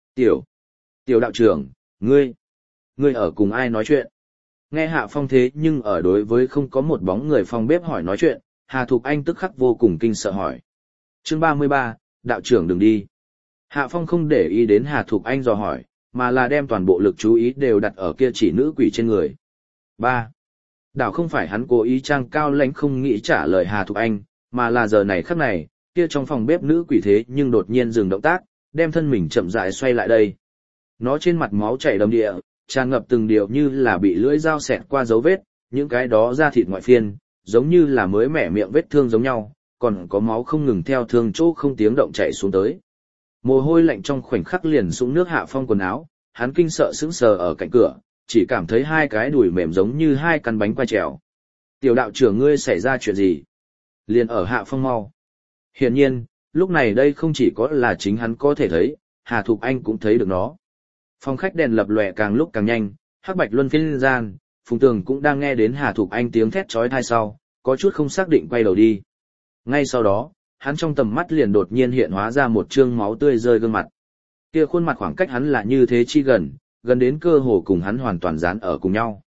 Tiểu đạo trưởng, ngươi ở cùng ai nói chuyện? Nghe Hạ Phong thế nhưng ở đối với không có một bóng người phòng bếp hỏi nói chuyện, Hà Thục Anh tức khắc vô cùng kinh sợ hỏi. Chương 33, đạo trưởng đừng đi. Hạ Phong không để ý đến Hà Thục Anh dò hỏi, mà là đem toàn bộ lực chú ý đều đặt ở kia chỉ nữ quỷ trên người. 3. Đảo không phải hắn cố ý trang cao lãnh không nghĩ trả lời Hà Thục Anh, mà là giờ này khắc này, kia trong phòng bếp nữ quỷ thế nhưng đột nhiên dừng động tác, đem thân mình chậm rãi xoay lại đây. Nó trên mặt máu chảy đầm địa, tràn ngập từng điều như là bị lưỡi dao xẹt qua dấu vết, những cái đó da thịt ngoại phiên, giống như là mới mẻ miệng vết thương giống nhau, còn có máu không ngừng theo thương chỗ không tiếng động chảy xuống tới. Mồ hôi lạnh trong khoảnh khắc liền sũng nước Hạ Phong quần áo, hắn kinh sợ sững sờ ở cạnh cửa, chỉ cảm thấy hai cái đùi mềm giống như hai căn bánh quai trèo. Tiểu đạo trưởng ngươi xảy ra chuyện gì? Liền ở Hạ Phong mau. Hiển nhiên, lúc này đây không chỉ có là chính hắn có thể thấy, Hà Thục Anh cũng thấy được nó. Phòng khách đèn lập lòe càng lúc càng nhanh, hắc bạch luân phiên gian, Phùng Tường cũng đang nghe đến Hà Thục Anh tiếng thét chói tai sau, có chút không xác định quay đầu đi. Ngay sau đó, hắn trong tầm mắt liền đột nhiên hiện hóa ra một trương máu tươi rơi gương mặt. Kia khuôn mặt khoảng cách hắn là như thế chi gần, gần đến cơ hồ cùng hắn hoàn toàn dán ở cùng nhau.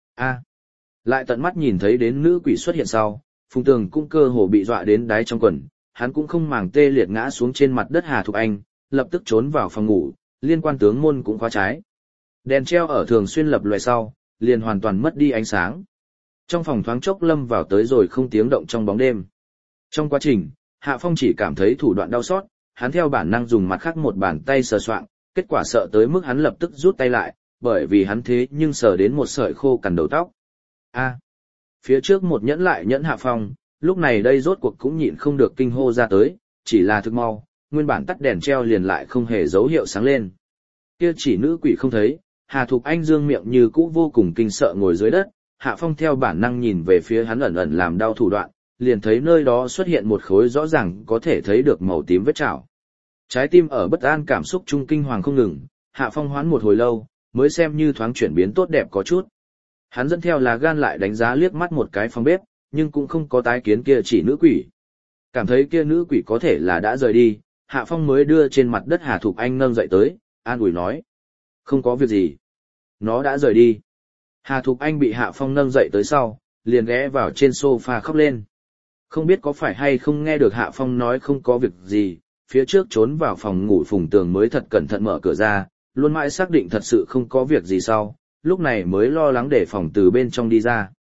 Lại tận mắt nhìn thấy đến nữ quỷ xuất hiện sau, Phùng Tường cũng cơ hồ bị dọa đến đáy trong quần, hắn cũng không màng tê liệt ngã xuống trên mặt đất Hà Thục Anh, lập tức trốn vào phòng ngủ, liên quan tướng môn cũng khóa trái. Đèn treo ở thường xuyên lập lòe sau, liền hoàn toàn mất đi ánh sáng. Trong phòng thoáng chốc lâm vào tới rồi không tiếng động trong bóng đêm. Trong quá trình, Hạ Phong chỉ cảm thấy thủ đoạn đau xót, hắn theo bản năng dùng mặt khác một bàn tay sờ soạng, kết quả sợ tới mức hắn lập tức rút tay lại, bởi vì hắn thế nhưng sờ đến một sợi khô cằn đầu tóc. Phía trước một nhẫn lại nhẫn Hạ Phong, lúc này đây rốt cuộc cũng nhịn không được kinh hô ra tới, chỉ là thực mau, nguyên bản tắt đèn treo liền lại không hề dấu hiệu sáng lên. Kia chỉ nữ quỷ không thấy, Hà Thục Anh dương miệng như cũ vô cùng kinh sợ ngồi dưới đất, Hạ Phong theo bản năng nhìn về phía hắn ẩn ẩn làm đau thủ đoạn, liền thấy nơi đó xuất hiện một khối rõ ràng có thể thấy được màu tím vết chảo. Trái tim ở bất an cảm xúc trung kinh hoàng không ngừng, Hạ Phong hoán một hồi lâu, mới xem như thoáng chuyển biến tốt đẹp có chút. Hắn dẫn theo là gan lại đánh giá liếc mắt một cái phòng bếp, nhưng cũng không có tái kiến kia chỉ nữ quỷ. Cảm thấy kia nữ quỷ có thể là đã rời đi, Hạ Phong mới đưa trên mặt đất Hà Thục Anh nâng dậy tới, an ủi nói. Không có việc gì. Nó đã rời đi. Hà Thục Anh bị Hạ Phong nâng dậy tới sau, liền ghé vào trên sofa khóc lên. Không biết có phải hay không nghe được Hạ Phong nói không có việc gì, phía trước trốn vào phòng ngủ Phùng Tường mới thật cẩn thận mở cửa ra, luôn mãi xác định thật sự không có việc gì sau, lúc này mới lo lắng để phòng từ bên trong đi ra.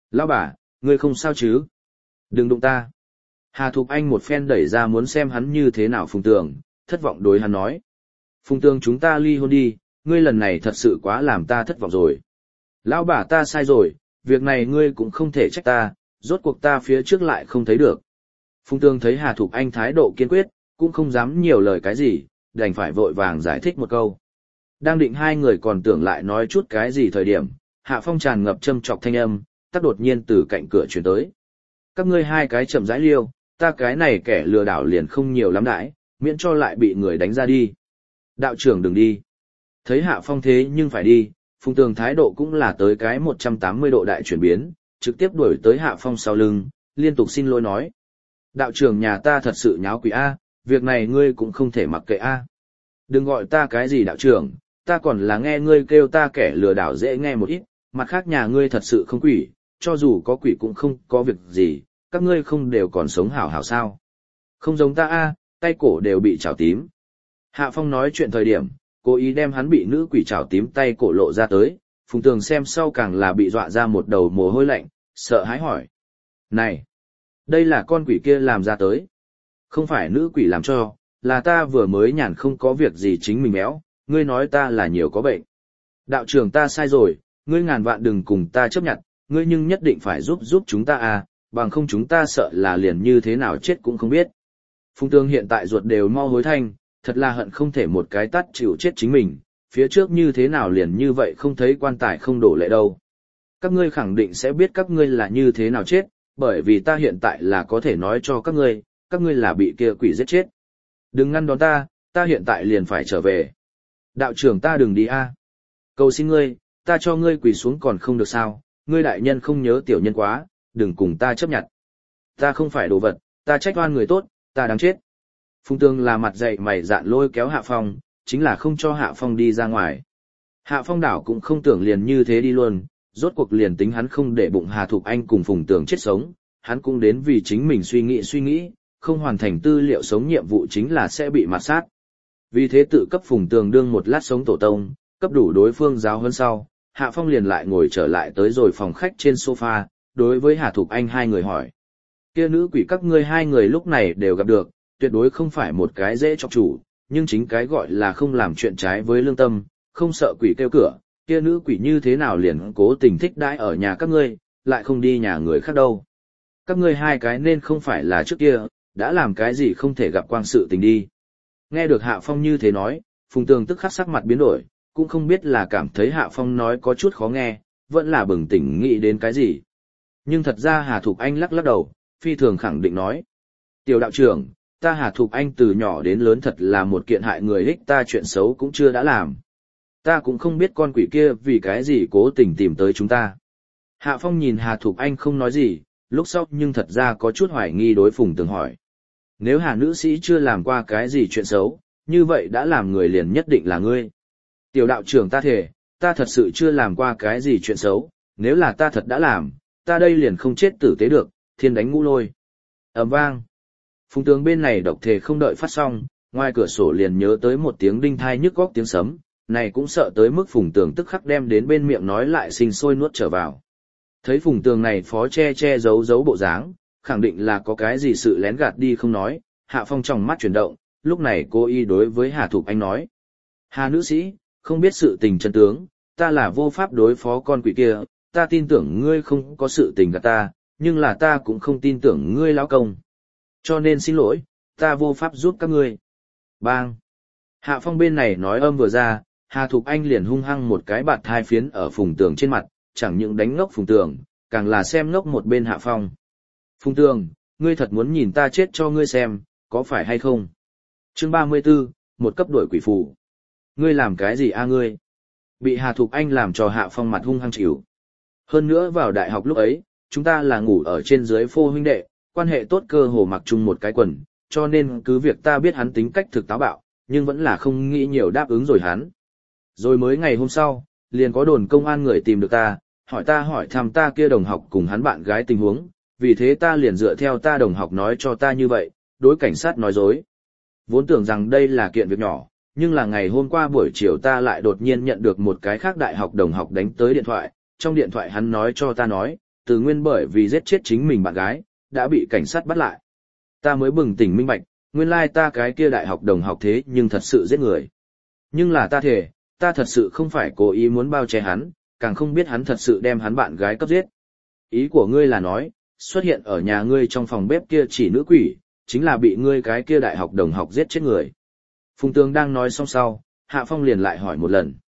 Lão bà, ngươi không sao chứ? Đừng đụng ta. Hà Thục Anh một phen đẩy ra muốn xem hắn như thế nào Phùng Tường, thất vọng đối hắn nói. Phùng Tường chúng ta ly hôn đi, ngươi lần này thật sự quá làm ta thất vọng rồi. Lão bà ta sai rồi, việc này ngươi cũng không thể trách ta, rốt cuộc ta phía trước lại không thấy được. Phùng Tường thấy Hà Thục Anh thái độ kiên quyết, cũng không dám nhiều lời cái gì, đành phải vội vàng giải thích một câu. Đang định hai người còn tưởng lại nói chút cái gì thời điểm, Hạ Phong tràn ngập châm chọc thanh âm, tắc đột nhiên từ cạnh cửa chuyển tới. Các ngươi hai cái chậm rãi liêu, ta cái này kẻ lừa đảo liền không nhiều lắm đãi, miễn cho lại bị người đánh ra đi. Đạo trưởng đừng đi. Thấy Hạ Phong thế nhưng phải đi, Phùng Tường thái độ cũng là tới cái 180 độ đại chuyển biến, trực tiếp đuổi tới Hạ Phong sau lưng, liên tục xin lỗi nói. Đạo trưởng nhà ta thật sự nháo quỷ A, việc này ngươi cũng không thể mặc kệ A. Đừng gọi ta cái gì đạo trưởng, ta còn là nghe ngươi kêu ta kẻ lừa đảo dễ nghe một ít, mặt khác nhà ngươi thật sự không quỷ, cho dù có quỷ cũng không có việc gì, các ngươi không đều còn sống hảo hảo sao. Không giống ta A, tay cổ đều bị trào tím. Hạ Phong nói chuyện thời điểm, cố ý đem hắn bị nữ quỷ trào tím tay cổ lộ ra tới, Phùng Tường xem sau càng là bị dọa ra một đầu mồ hôi lạnh, sợ hãi hỏi. Này, đây là con quỷ kia làm ra tới. Không phải nữ quỷ làm cho, là ta vừa mới nhàn không có việc gì chính mình méo, ngươi nói ta là nhiều có bệnh. Đạo trưởng ta sai rồi, ngươi ngàn vạn đừng cùng ta chấp nhận, ngươi nhưng nhất định phải giúp chúng ta à, bằng không chúng ta sợ là liền như thế nào chết cũng không biết. Phùng Tường hiện tại ruột đều mau hối thanh, thật là hận không thể một cái tát chịu chết chính mình, phía trước như thế nào liền như vậy không thấy quan tài không đổ lệ đâu. Các ngươi khẳng định sẽ biết các ngươi là như thế nào chết, bởi vì ta hiện tại là có thể nói cho các ngươi là bị kia quỷ giết chết. Đừng ngăn đón ta hiện tại liền phải trở về. Đạo trưởng ta đừng đi a. Cầu xin ngươi, ta cho ngươi quỳ xuống còn không được sao, ngươi đại nhân không nhớ tiểu nhân quá, đừng cùng ta chấp nhận. Ta không phải đồ vật, ta trách oan người tốt, ta đáng chết. Phùng Tường là mặt dậy mày dạn lôi kéo Hạ Phong, chính là không cho Hạ Phong đi ra ngoài. Hạ Phong đảo cũng không tưởng liền như thế đi luôn, rốt cuộc liền tính hắn không để bụng Hà Thục Anh cùng Phùng Tường chết sống, hắn cũng đến vì chính mình suy nghĩ, không hoàn thành tư liệu sống nhiệm vụ chính là sẽ bị mạt sát. Vì thế tự cấp Phùng Tường đương một lát sống tổ tông, cấp đủ đối phương giáo hơn sau, Hạ Phong liền lại ngồi trở lại tới rồi phòng khách trên sofa, đối với Hà Thục Anh hai người hỏi. Kia nữ quỷ các ngươi hai người lúc này đều gặp được, tuyệt đối không phải một cái dễ chọc chủ, nhưng chính cái gọi là không làm chuyện trái với lương tâm, không sợ quỷ kêu cửa, kia nữ quỷ như thế nào liền cố tình thích đãi ở nhà các ngươi, lại không đi nhà người khác đâu. Các ngươi hai cái nên không phải là trước kia, đã làm cái gì không thể gặp quang sự tình đi. Nghe được Hạ Phong như thế nói, Phùng Tường tức khắc sắc mặt biến đổi, cũng không biết là cảm thấy Hạ Phong nói có chút khó nghe, vẫn là bừng tỉnh nghĩ đến cái gì. Nhưng thật ra Hà Thục Anh lắc đầu, phi thường khẳng định nói. Tiểu đạo trưởng, ta Hà Thục Anh từ nhỏ đến lớn thật là một kiện hại người ích ta chuyện xấu cũng chưa đã làm. Ta cũng không biết con quỷ kia vì cái gì cố tình tìm tới chúng ta. Hạ Phong nhìn Hà Thục Anh không nói gì, lúc sau nhưng thật ra có chút hoài nghi đối Phùng Tường hỏi. Nếu Hà nữ sĩ chưa làm qua cái gì chuyện xấu, như vậy đã làm người liền nhất định là ngươi. Tiểu đạo trưởng ta thề, ta thật sự chưa làm qua cái gì chuyện xấu, nếu là ta thật đã làm, ta đây liền không chết tử tế được, thiên đánh ngũ lôi. Ầm vang. Phùng Tường bên này độc thể không đợi phát xong, ngoài cửa sổ liền nhớ tới một tiếng đinh thai nhức góc tiếng sấm, này cũng sợ tới mức Phùng Tường tức khắc đem đến bên miệng nói lại sinh sôi nuốt trở vào. Thấy Phùng Tường này phó che giấu bộ dáng, khẳng định là có cái gì sự lén gạt đi không nói, Hạ Phong trong mắt chuyển động, lúc này cô y đối với Hà Thục Anh nói. Hà nữ sĩ, không biết sự tình chân tướng, ta là vô pháp đối phó con quỷ kia, ta tin tưởng ngươi không có sự tình gạt ta, nhưng là ta cũng không tin tưởng ngươi lão công. Cho nên xin lỗi, ta vô pháp giúp các ngươi. Bang! Hạ Phong bên này nói âm vừa ra, Hà Thục Anh liền hung hăng một cái bạt thai phiến ở Phùng Tường trên mặt, chẳng những đánh ngốc Phùng Tường, càng là xem ngốc một bên Hạ Phong. Phùng Tường, ngươi thật muốn nhìn ta chết cho ngươi xem, có phải hay không? Chương 34, một cấp đổi quỷ phù. Ngươi làm cái gì a ngươi? Bị Hà Thục Anh làm cho Hạ Phong mặt hung hăng chịu. Hơn nữa vào đại học lúc ấy, chúng ta là ngủ ở trên dưới phô huynh đệ, quan hệ tốt cơ hồ mặc chung một cái quần, cho nên cứ việc ta biết hắn tính cách thực táo bạo, nhưng vẫn là không nghĩ nhiều đáp ứng rồi hắn. Rồi mới ngày hôm sau, liền có đồn công an người tìm được ta hỏi thăm ta kia đồng học cùng hắn bạn gái tình huống, vì thế ta liền dựa theo ta đồng học nói cho ta như vậy, đối cảnh sát nói dối. Vốn tưởng rằng đây là kiện việc nhỏ, nhưng là ngày hôm qua buổi chiều ta lại đột nhiên nhận được một cái khác đại học đồng học đánh tới điện thoại, trong điện thoại hắn nói cho ta nói, Từ Nguyên bởi vì giết chết chính mình bạn gái, đã bị cảnh sát bắt lại. Ta mới bừng tỉnh minh bạch, nguyên lai ta cái kia đại học đồng học thế nhưng thật sự giết người. Nhưng là ta thề, ta thật sự không phải cố ý muốn bao che hắn, càng không biết hắn thật sự đem hắn bạn gái cấp giết. Ý của ngươi là nói, xuất hiện ở nhà ngươi trong phòng bếp kia chỉ nữ quỷ, chính là bị ngươi cái kia đại học đồng học giết chết người. Phùng Tường đang nói xong sau, Hạ Phong liền lại hỏi một lần.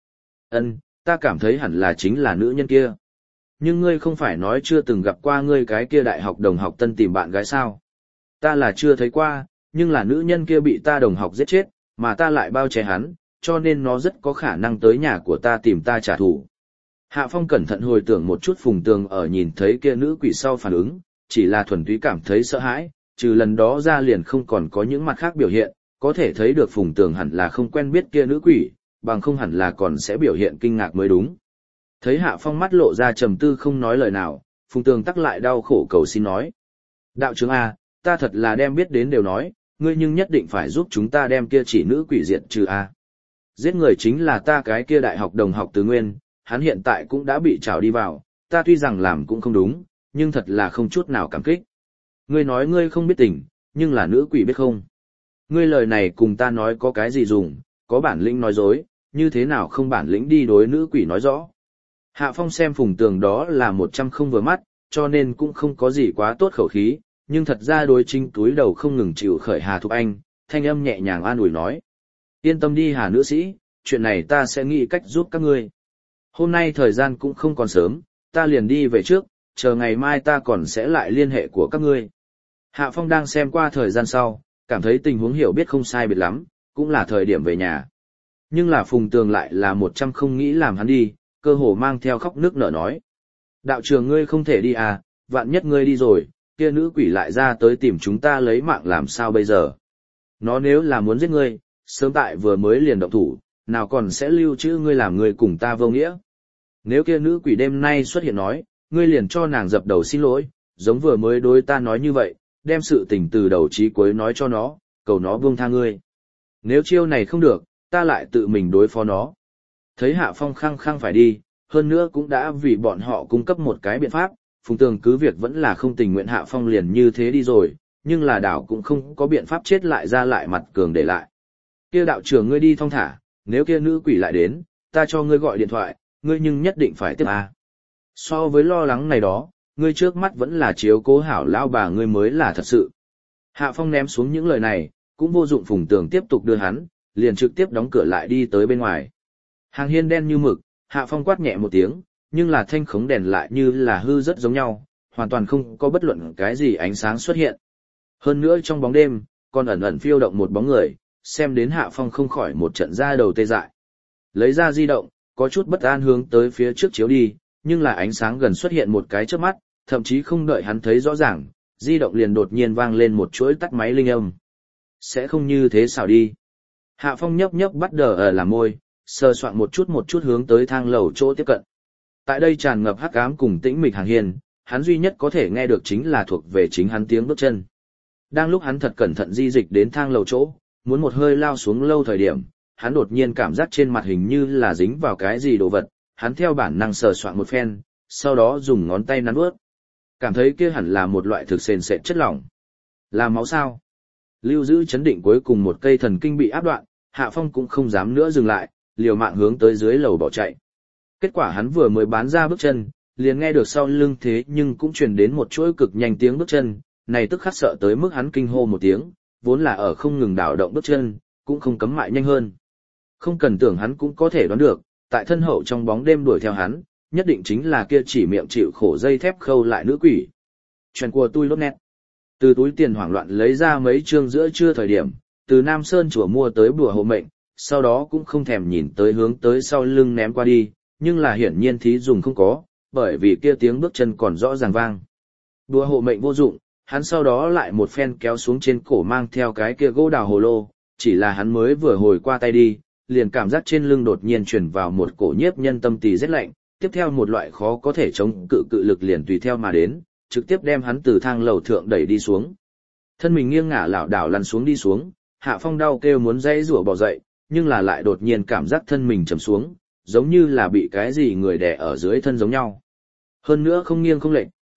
Ta cảm thấy hẳn là chính là nữ nhân kia. Nhưng ngươi không phải nói chưa từng gặp qua ngươi cái kia đại học đồng học tân tìm bạn gái sao? Ta là chưa thấy qua, nhưng là nữ nhân kia bị ta đồng học giết chết, mà ta lại bao che hắn, cho nên nó rất có khả năng tới nhà của ta tìm ta trả thù. Hạ Phong cẩn thận hồi tưởng một chút Phùng Tường ở nhìn thấy kia nữ quỷ sau phản ứng, chỉ là thuần túy cảm thấy sợ hãi, trừ lần đó ra liền không còn có những mặt khác biểu hiện, có thể thấy được Phùng Tường hẳn là không quen biết kia nữ quỷ, bằng không hẳn là còn sẽ biểu hiện kinh ngạc mới đúng. Thấy Hạ Phong mắt lộ ra trầm tư không nói lời nào, Phùng Tường tắc lại đau khổ cầu xin nói. Đạo trưởng A, ta thật là đem biết đến đều nói, ngươi nhưng nhất định phải giúp chúng ta đem kia chỉ nữ quỷ diệt trừ A. Giết người chính là ta cái kia đại học đồng học Từ Nguyên, hắn hiện tại cũng đã bị trảo đi vào, ta tuy rằng làm cũng không đúng, nhưng thật là không chút nào cảm kích. Ngươi nói ngươi không biết tình, nhưng là nữ quỷ biết không. Ngươi lời này cùng ta nói có cái gì dùng, có bản lĩnh nói dối, như thế nào không bản lĩnh đi đối nữ quỷ nói rõ. Hạ Phong xem Phùng Tường đó là 100 không vừa mắt, cho nên cũng không có gì quá tốt khẩu khí, nhưng thật ra đối chính túi đầu không ngừng chịu khởi Hà Thục Anh, thanh âm nhẹ nhàng an ủi nói. Yên tâm đi Hà nữ sĩ, chuyện này ta sẽ nghĩ cách giúp các ngươi. Hôm nay thời gian cũng không còn sớm, ta liền đi về trước, chờ ngày mai ta còn sẽ lại liên hệ của các ngươi. Hạ Phong đang xem qua thời gian sau, cảm thấy tình huống hiểu biết không sai biệt lắm, cũng là thời điểm về nhà. Nhưng là Phùng Tường lại là 100 không nghĩ làm hắn đi, cơ hồ mang theo khóc nước nở nói. Đạo trưởng ngươi không thể đi à, vạn nhất ngươi đi rồi, kia nữ quỷ lại ra tới tìm chúng ta lấy mạng làm sao bây giờ. Nó nếu là muốn giết ngươi, sớm tại vừa mới liền động thủ, nào còn sẽ lưu trữ ngươi làm người cùng ta vô nghĩa. Nếu kia nữ quỷ đêm nay xuất hiện nói, ngươi liền cho nàng dập đầu xin lỗi, giống vừa mới đối ta nói như vậy, đem sự tình từ đầu chí cuối nói cho nó, cầu nó buông tha ngươi. Nếu chiêu này không được, ta lại tự mình đối phó nó. Thấy Hạ Phong khăng khăng phải đi, hơn nữa cũng đã vì bọn họ cung cấp một cái biện pháp, Phùng Tường cứ việc vẫn là không tình nguyện Hạ Phong liền như thế đi rồi, nhưng là đảo cũng không có biện pháp chết lại ra lại mặt cường để lại. Kia đạo trưởng ngươi đi thong thả, nếu kia nữ quỷ lại đến, ta cho ngươi gọi điện thoại, ngươi nhưng nhất định phải tiếp à. So với lo lắng này đó, ngươi trước mắt vẫn là chiếu cố hảo lão bà ngươi mới là thật sự. Hạ Phong ném xuống những lời này, cũng vô dụng Phùng Tường tiếp tục đưa hắn, liền trực tiếp đóng cửa lại đi tới bên ngoài. Hàng hiên đen như mực, Hạ Phong quát nhẹ một tiếng, nhưng là thanh khống đèn lại như là hư rất giống nhau, hoàn toàn không có bất luận cái gì ánh sáng xuất hiện. Hơn nữa trong bóng đêm, còn ẩn ẩn phiêu động một bóng người, xem đến Hạ Phong không khỏi một trận da đầu tê dại. Lấy ra di động, có chút bất an hướng tới phía trước chiếu đi, nhưng là ánh sáng gần xuất hiện một cái chớp mắt, thậm chí không đợi hắn thấy rõ ràng, di động liền đột nhiên vang lên một chuỗi tắt máy linh âm. Sẽ không như thế sao đi. Hạ Phong nhấp nhấp bắt đờ ở làm môi, sờ soạn một chút hướng tới thang lầu chỗ tiếp cận. Tại đây tràn ngập hắc ám cùng tĩnh mịch hàng hiên, hắn duy nhất có thể nghe được chính là thuộc về chính hắn tiếng bước chân. Đang lúc hắn thật cẩn thận di dịch đến thang lầu chỗ, muốn một hơi lao xuống lâu thời điểm, hắn đột nhiên cảm giác trên mặt hình như là dính vào cái gì đồ vật, hắn theo bản năng sờ soạn một phen, sau đó dùng ngón tay nắn ướt. Cảm thấy kia hẳn là một loại thực sền sệt chất lỏng. Là máu sao? Lưu giữ chấn định cuối cùng một cây thần kinh bị áp đoạn, Hạ Phong cũng không dám nữa dừng lại, liều mạng hướng tới dưới lầu bỏ chạy. Kết quả hắn vừa mới bán ra bước chân, liền nghe được sau lưng thế nhưng cũng truyền đến một chuỗi cực nhanh tiếng bước chân, này tức khắc sợ tới mức hắn kinh hô một tiếng, vốn là ở không ngừng đảo động bước chân, cũng không cấm mại nhanh hơn. Không cần tưởng hắn cũng có thể đoán được, tại thân hậu trong bóng đêm đuổi theo hắn, nhất định chính là kia chỉ miệng chịu khổ dây thép khâu lại nữ quỷ. Chuyện của tôi lốt nét. Từ túi tiền hoảng loạn lấy ra mấy chương giữa trưa thời điểm, từ Nam Sơn chùa mua tới bùa hộ mệnh, sau đó cũng không thèm nhìn tới hướng tới sau lưng ném qua đi, nhưng là hiển nhiên thí dùng không có, bởi vì kia tiếng bước chân còn rõ ràng vang. Bùa hộ mệnh vô dụng, hắn sau đó lại một phen kéo xuống trên cổ mang theo cái kia gỗ đào hồ lô, chỉ là hắn mới vừa hồi qua tay đi, liền cảm giác trên lưng đột nhiên truyền vào một cổ nhiếp nhân tâm tỳ rét lạnh, tiếp theo một loại khó có thể chống cự lực liền tùy theo mà đến, trực tiếp đem hắn từ thang lầu thượng đẩy đi xuống. Thân mình nghiêng ngả lảo đảo lăn xuống đi xuống, Hạ Phong đau kêu muốn dãy rủa bò dậy, nhưng là lại đột nhiên cảm giác thân mình trầm xuống, giống như là bị cái gì người đè ở dưới thân giống nhau. Hơn nữa không nghiêng không lệch,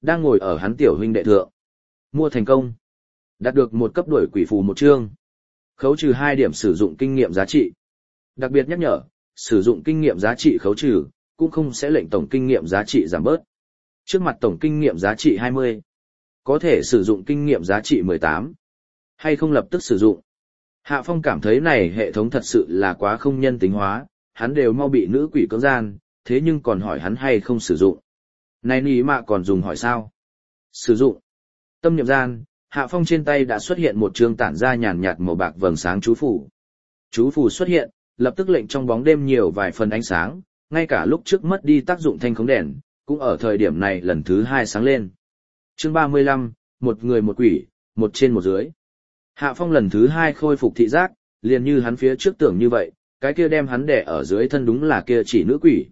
đang ngồi ở hắn tiểu huynh đệ thượng. Mua thành công. Đạt được một cấp đuổi quỷ phù một chương. Khấu trừ 2 điểm sử dụng kinh nghiệm giá trị. Đặc biệt nhắc nhở, sử dụng kinh nghiệm giá trị khấu trừ, cũng không sẽ lệnh tổng kinh nghiệm giá trị giảm bớt. Trước mặt tổng kinh nghiệm giá trị 20. Có thể sử dụng kinh nghiệm giá trị 18. Hay không lập tức sử dụng. Hạ Phong cảm thấy này hệ thống thật sự là quá không nhân tính hóa, hắn đều mau bị nữ quỷ cưỡng gian, thế nhưng còn hỏi hắn hay không sử dụng. Này nì mạ còn dùng hỏi sao? Sử dụng. Tâm niệm gian, Hạ Phong trên tay đã xuất hiện một chương tản ra nhàn nhạt màu bạc vầng sáng chú phù. Chú phù xuất hiện, lập tức lệnh trong bóng đêm nhiều vài phần ánh sáng, ngay cả lúc trước mất đi tác dụng thanh khống đèn, cũng ở thời điểm này lần thứ 2 sáng lên. Chương 35, một người một quỷ, một trên một dưới. Hạ Phong lần thứ 2 khôi phục thị giác, liền như hắn phía trước tưởng như vậy, cái kia đem hắn đè ở dưới thân đúng là kia chỉ nữ quỷ.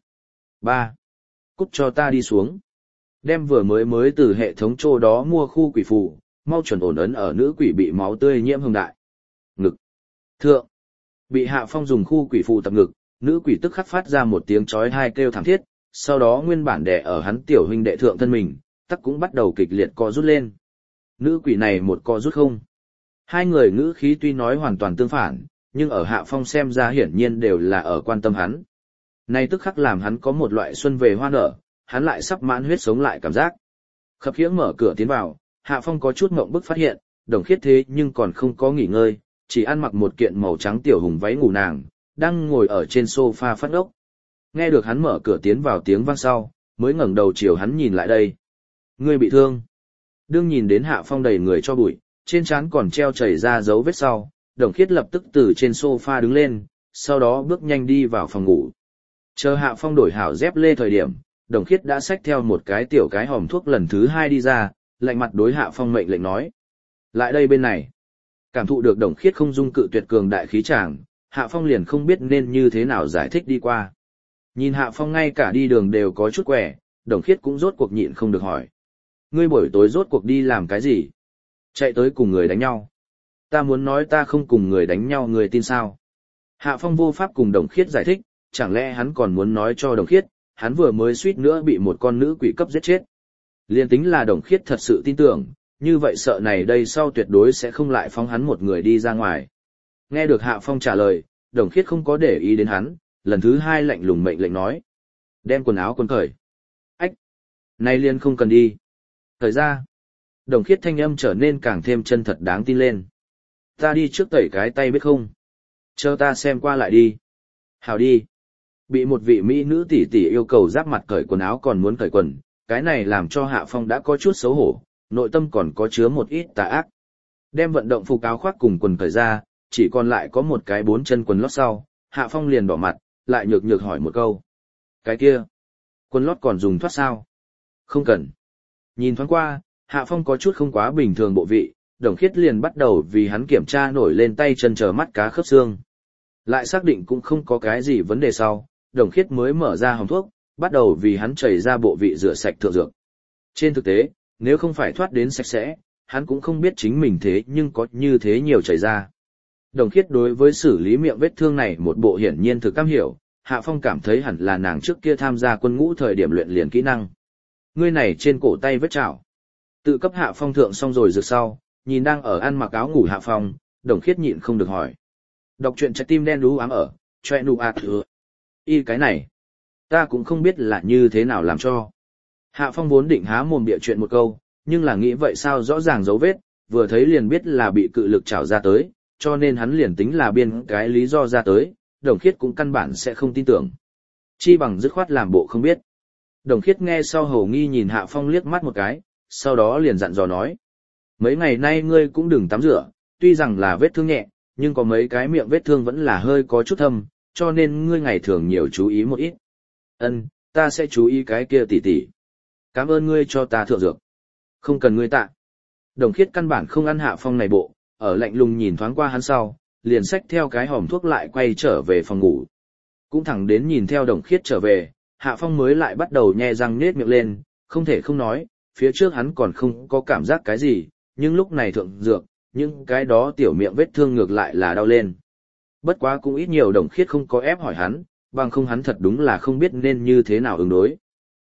3. Cút cho ta đi xuống. Đem vừa mới từ hệ thống chỗ đó mua khu quỷ phù, mau chuẩn ổn ấn ở nữ quỷ bị máu tươi nhiễm hồng đại. Ngực. Thượng. Bị Hạ Phong dùng khu quỷ phù tập ngực, nữ quỷ tức khắc phát ra một tiếng chói tai kêu thảm thiết, sau đó nguyên bản đè ở hắn tiểu huynh đệ thượng thân mình, tắc cũng bắt đầu kịch liệt co rút lên. Nữ quỷ này một co rút không. Hai người ngữ khí tuy nói hoàn toàn tương phản, nhưng ở Hạ Phong xem ra hiển nhiên đều là ở quan tâm hắn. Này tức khắc làm hắn có một loại xuân về hoa nở, hắn lại sắp mãn huyết sống lại cảm giác. Khập khiễng mở cửa tiến vào, Hạ Phong có chút ngượng bức phát hiện, Đồng Khiết thế nhưng còn không có nghỉ ngơi, chỉ ăn mặc một kiện màu trắng tiểu hùng váy ngủ nàng, đang ngồi ở trên sofa phát ốc. Nghe được hắn mở cửa tiến vào tiếng vang sau, mới ngẩng đầu chiều hắn nhìn lại đây. Ngươi bị thương. Đương nhìn đến Hạ Phong đầy người cho bụi, trên trán còn treo chảy ra dấu vết sau, Đồng Khiết lập tức từ trên sofa đứng lên, sau đó bước nhanh đi vào phòng ngủ. Chờ Hạ Phong đổi hảo dép lê thời điểm, Đồng Khiết đã xách theo một cái tiểu cái hòm thuốc lần thứ 2 đi ra, lạnh mặt đối Hạ Phong mệnh lệnh nói. Lại đây bên này. Cảm thụ được Đồng Khiết không dung cự tuyệt cường đại khí tràng, Hạ Phong liền không biết nên như thế nào giải thích đi qua. Nhìn Hạ Phong ngay cả đi đường đều có chút quẻ, Đồng Khiết cũng rốt cuộc nhịn không được hỏi. Ngươi buổi tối rốt cuộc đi làm cái gì? Chạy tới cùng người đánh nhau. Ta muốn nói ta không cùng người đánh nhau, người tin sao? Hạ Phong vô pháp cùng Đồng Khiết giải thích, chẳng lẽ hắn còn muốn nói cho Đồng Khiết, hắn vừa mới suýt nữa bị một con nữ quỷ cấp giết chết. Liên tính là Đồng Khiết thật sự tin tưởng, như vậy sợ này đây sau tuyệt đối sẽ không lại phóng hắn một người đi ra ngoài. Nghe được Hạ Phong trả lời, Đồng Khiết không có để ý đến hắn, lần thứ 2 lạnh lùng mệnh lệnh nói. Đem quần áo quần cởi. Ách! Này liên không cần đi. Thời ra. Đồng Khiết thanh âm trở nên càng thêm chân thật đáng tin lên. Ta đi trước tẩy cái tay biết không? Chờ ta xem qua lại đi. Hào đi. Bị một vị mỹ nữ tỷ tỷ yêu cầu giáp mặt cởi quần áo còn muốn cởi quần, cái này làm cho Hạ Phong đã có chút xấu hổ, nội tâm còn có chứa một ít tà ác. Đem vận động phục áo khoác cùng quần cởi ra, chỉ còn lại có một cái 4 chân quần lót sau, Hạ Phong liền đỏ mặt, lại nhược nhược hỏi một câu. Cái kia, quần lót còn dùng thoát sao? Không cần. Nhìn thoáng qua, Hạ Phong có chút không quá bình thường bộ vị, Đồng Khiết liền bắt đầu vì hắn kiểm tra nổi lên tay chân chờ mắt cá khớp xương. Lại xác định cũng không có cái gì vấn đề sau, Đồng Khiết mới mở ra hòm thuốc, bắt đầu vì hắn chảy ra bộ vị rửa sạch thượng dược. Trên thực tế, nếu không phải thoát đến sạch sẽ, hắn cũng không biết chính mình thế nhưng có như thế nhiều chảy ra. Đồng Khiết đối với xử lý miệng vết thương này một bộ hiển nhiên thực cam hiểu, Hạ Phong cảm thấy hẳn là nàng trước kia tham gia quân ngũ thời điểm luyện liền kỹ năng. Ngươi này trên cổ tay vết chảo. Tự cấp Hạ Phong thượng xong rồi rực sau, nhìn đang ở ăn mặc áo ngủ Hạ Phong, Đồng Khiết nhịn không được hỏi. Đọc truyện trái tim đen đú ám ở, choe nụ ạt thừa. Y cái này, ta cũng không biết là như thế nào làm cho. Hạ Phong vốn định há mồm bịa chuyện một câu, nhưng là nghĩ vậy sao rõ ràng dấu vết, vừa thấy liền biết là bị cự lực chảo ra tới, cho nên hắn liền tính là biên cái lý do ra tới, Đồng Khiết cũng căn bản sẽ không tin tưởng. Chi bằng dứt khoát làm bộ không biết. Đồng Khiết nghe sau hầu nghi nhìn Hạ Phong liếc mắt một cái, sau đó liền dặn dò nói. Mấy ngày nay ngươi cũng đừng tắm rửa, tuy rằng là vết thương nhẹ, nhưng có mấy cái miệng vết thương vẫn là hơi có chút thâm, cho nên ngươi ngày thường nhiều chú ý một ít. Ân, ta sẽ chú ý cái kia tỉ tỉ. Cảm ơn ngươi cho ta thượng dược. Không cần ngươi tạ. Đồng Khiết căn bản không ăn Hạ Phong này bộ, ở lạnh lùng nhìn thoáng qua hắn sau, liền xách theo cái hòm thuốc lại quay trở về phòng ngủ. Cũng thẳng đến nhìn theo Đồng Khiết trở về, Hạ Phong mới lại bắt đầu nhe răng nết miệng lên, không thể không nói, phía trước hắn còn không có cảm giác cái gì, nhưng lúc này thượng dược, những cái đó tiểu miệng vết thương ngược lại là đau lên. Bất quá cũng ít nhiều Đồng Khiết không có ép hỏi hắn, bằng không hắn thật đúng là không biết nên như thế nào ứng đối.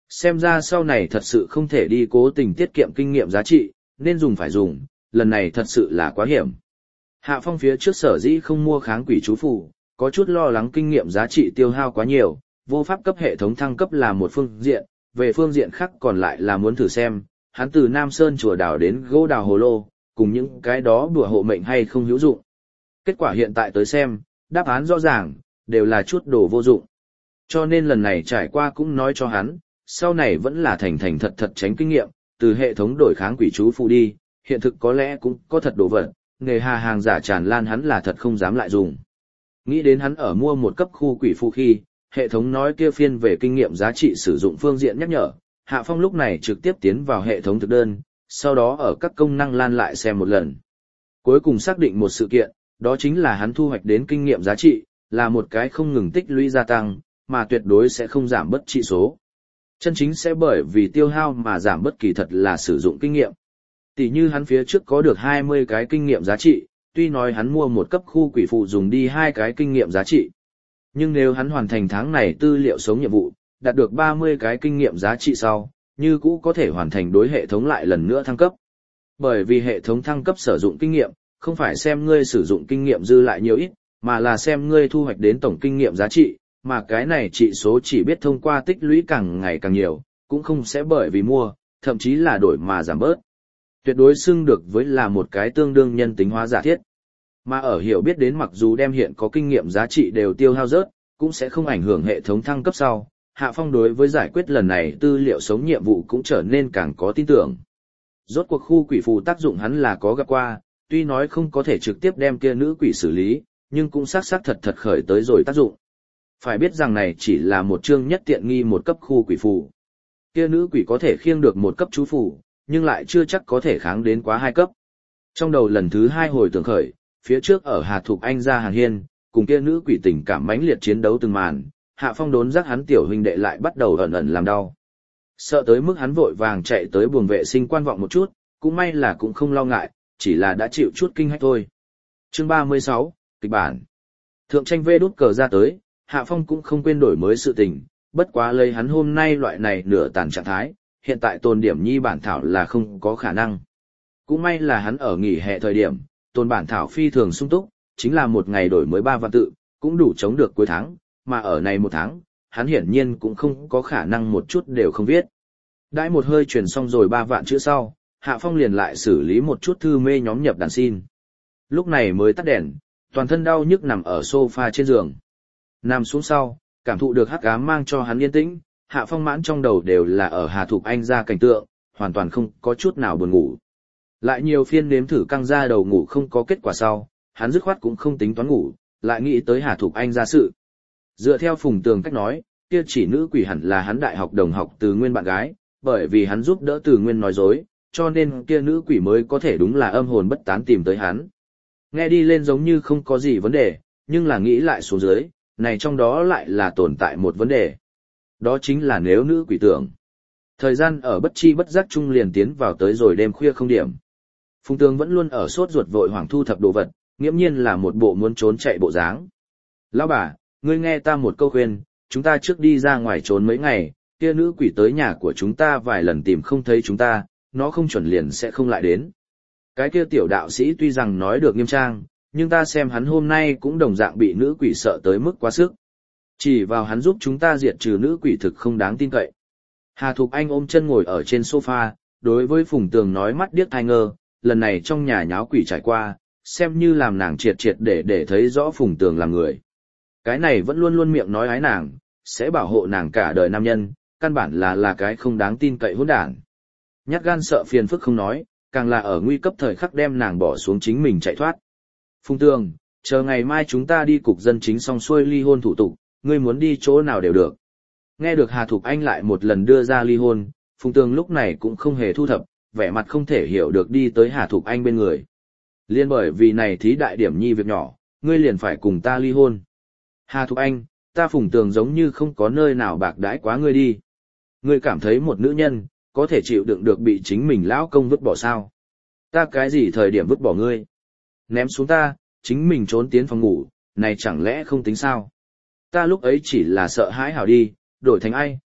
Xem ra sau này thật sự không thể đi cố tình tiết kiệm kinh nghiệm giá trị, nên dùng phải dùng, lần này thật sự là quá hiểm. Hạ Phong phía trước sở dĩ không mua kháng quỷ chú phù, có chút lo lắng kinh nghiệm giá trị tiêu hao quá nhiều, vô pháp cấp hệ thống thăng cấp là một phương diện, về phương diện khác còn lại là muốn thử xem, hắn từ Nam Sơn chùa đào đến gỗ đào hồ lô, cùng những cái đó đùa hộ mệnh hay không hữu dụng. Kết quả hiện tại tới xem, đáp án rõ ràng, đều là chút đồ vô dụng. Cho nên lần này trải qua cũng nói cho hắn, sau này vẫn là thành thành thật thật tránh kinh nghiệm, từ hệ thống đổi kháng quỷ chú phù đi, hiện thực có lẽ cũng có thật đồ vật, nghề hà hàng giả tràn lan hắn là thật không dám lại dùng. Nghĩ đến hắn ở mua một cấp khu quỷ phù khi, hệ thống nói kia phiên về kinh nghiệm giá trị sử dụng phương diện nhắc nhở, Hạ Phong lúc này trực tiếp tiến vào hệ thống thực đơn, sau đó ở các công năng lan lại xem một lần. Cuối cùng xác định một sự kiện, đó chính là hắn thu hoạch đến kinh nghiệm giá trị, là một cái không ngừng tích lũy gia tăng, mà tuyệt đối sẽ không giảm bất trị số. Chân chính sẽ bởi vì tiêu hao mà giảm bất kỳ thật là sử dụng kinh nghiệm. Tỷ như hắn phía trước có được 20 cái kinh nghiệm giá trị, tuy nói hắn mua một cấp khu quỷ phụ dùng đi 2 cái kinh nghiệm giá trị. Nhưng nếu hắn hoàn thành tháng này tư liệu sống nhiệm vụ, đạt được 30 cái kinh nghiệm giá trị sau, như cũ có thể hoàn thành đối hệ thống lại lần nữa thăng cấp. Bởi vì hệ thống thăng cấp sử dụng kinh nghiệm, không phải xem ngươi sử dụng kinh nghiệm dư lại nhiều ít, mà là xem ngươi thu hoạch đến tổng kinh nghiệm giá trị, mà cái này trị số chỉ biết thông qua tích lũy càng ngày càng nhiều, cũng không sẽ bởi vì mua, thậm chí là đổi mà giảm bớt. Tuyệt đối xưng được với là một cái tương đương nhân tính hóa giả thiết. Mà ở hiểu biết đến mặc dù đem hiện có kinh nghiệm giá trị đều tiêu hao rớt, cũng sẽ không ảnh hưởng hệ thống thăng cấp sau, Hạ Phong đối với giải quyết lần này tư liệu sống nhiệm vụ cũng trở nên càng có tin tưởng. Rốt cuộc khu quỷ phù tác dụng hắn là có gặp qua, tuy nói không có thể trực tiếp đem kia nữ quỷ xử lý, nhưng cũng xác thật thật khởi tới rồi tác dụng. Phải biết rằng này chỉ là một chương nhất tiện nghi một cấp khu quỷ phù. Kia nữ quỷ có thể khiêng được một cấp chú phù, nhưng lại chưa chắc có thể kháng đến quá 2 cấp. Trong đầu lần thứ 2 hồi tưởng khởi, phía trước ở Hà Thục Anh ra hàng hiên, cùng kia nữ quỷ tình cảm mãnh liệt chiến đấu từng màn, Hạ Phong đốn giác hắn tiểu huynh đệ lại bắt đầu ẩn ẩn làm đau. Sợ tới mức hắn vội vàng chạy tới buồng vệ sinh quan vọng một chút, cũng may là cũng không lo ngại, chỉ là đã chịu chút kinh hách thôi. Chương 36, kịch bản. Thượng tranh vê đút cờ ra tới, Hạ Phong cũng không quên đổi mới sự tình, bất quá lấy hắn hôm nay loại này nửa tàn trạng thái, hiện tại tồn điểm nhi bản thảo là không có khả năng. Cũng may là hắn ở nghỉ hè thời điểm, tồn bản thảo phi thường sung túc, chính là một ngày đổi mới 3 vạn tự, cũng đủ chống được cuối tháng, mà ở này một tháng, hắn hiển nhiên cũng không có khả năng một chút đều không viết. Đãi một hơi truyền xong rồi 3 vạn chữ sau, Hạ Phong liền lại xử lý một chút thư mê nhóm nhập đàn xin. Lúc này mới tắt đèn, toàn thân đau nhức nằm ở sofa trên giường. Nằm xuống sau, cảm thụ được hắc ám mang cho hắn yên tĩnh, Hạ Phong mãn trong đầu đều là ở Hà Thục Anh ra cảnh tượng, hoàn toàn không có chút nào buồn ngủ. Lại nhiều phiên nếm thử căng ra đầu ngủ không có kết quả sau, hắn dứt khoát cũng không tính toán ngủ, lại nghĩ tới Hà Thục Anh ra sự. Dựa theo Phùng Tường cách nói, kia chỉ nữ quỷ hẳn là hắn đại học đồng học Từ Nguyên bạn gái, bởi vì hắn giúp đỡ Từ Nguyên nói dối, cho nên kia nữ quỷ mới có thể đúng là âm hồn bất tán tìm tới hắn. Nghe đi lên giống như không có gì vấn đề, nhưng là nghĩ lại xuống dưới, này trong đó lại là tồn tại một vấn đề. Đó chính là nếu nữ quỷ tưởng. Thời gian ở bất chi bất giác chung liền tiến vào tới rồi đêm khuya không điểm. Phùng Tường vẫn luôn ở sốt ruột vội hoảng thu thập đồ vật, nghiễm nhiên là một bộ muốn trốn chạy bộ dáng. Lão bà, ngươi nghe ta một câu khuyên, chúng ta trước đi ra ngoài trốn mấy ngày, kia nữ quỷ tới nhà của chúng ta vài lần tìm không thấy chúng ta, nó không chuẩn liền sẽ không lại đến. Cái kia tiểu đạo sĩ tuy rằng nói được nghiêm trang, nhưng ta xem hắn hôm nay cũng đồng dạng bị nữ quỷ sợ tới mức quá sức. Chỉ vào hắn giúp chúng ta diệt trừ nữ quỷ thực không đáng tin cậy. Hà Thục Anh ôm chân ngồi ở trên sofa, đối với Phùng Tường nói mắt điếc tai ngơ, lần này trong nhà nháo quỷ trải qua, xem như làm nàng triệt để thấy rõ Phùng Tường là người. Cái này vẫn luôn luôn miệng nói ái nàng, sẽ bảo hộ nàng cả đời nam nhân, căn bản là cái không đáng tin cậy hỗn đản. Nhát gan sợ phiền phức không nói, càng là ở nguy cấp thời khắc đem nàng bỏ xuống chính mình chạy thoát. Phùng Tường, chờ ngày mai chúng ta đi cục dân chính xong xuôi ly hôn thủ tục, ngươi muốn đi chỗ nào đều được. Nghe được Hà Thục Anh lại một lần đưa ra ly hôn, Phùng Tường lúc này cũng không hề thu thập, vẻ mặt không thể hiểu được đi tới Hà Thục Anh bên người. Liên bởi vì này thí đại điểm nhi việc nhỏ, ngươi liền phải cùng ta ly hôn. Hà Thục Anh, ta Phùng Tường giống như không có nơi nào bạc đãi quá ngươi đi. Ngươi cảm thấy một nữ nhân, có thể chịu đựng được bị chính mình lão công vứt bỏ sao? Ta cái gì thời điểm vứt bỏ ngươi? Ném xuống ta, chính mình trốn tiến phòng ngủ, này chẳng lẽ không tính sao? Ta lúc ấy chỉ là sợ hãi hảo đi, đổi thành ai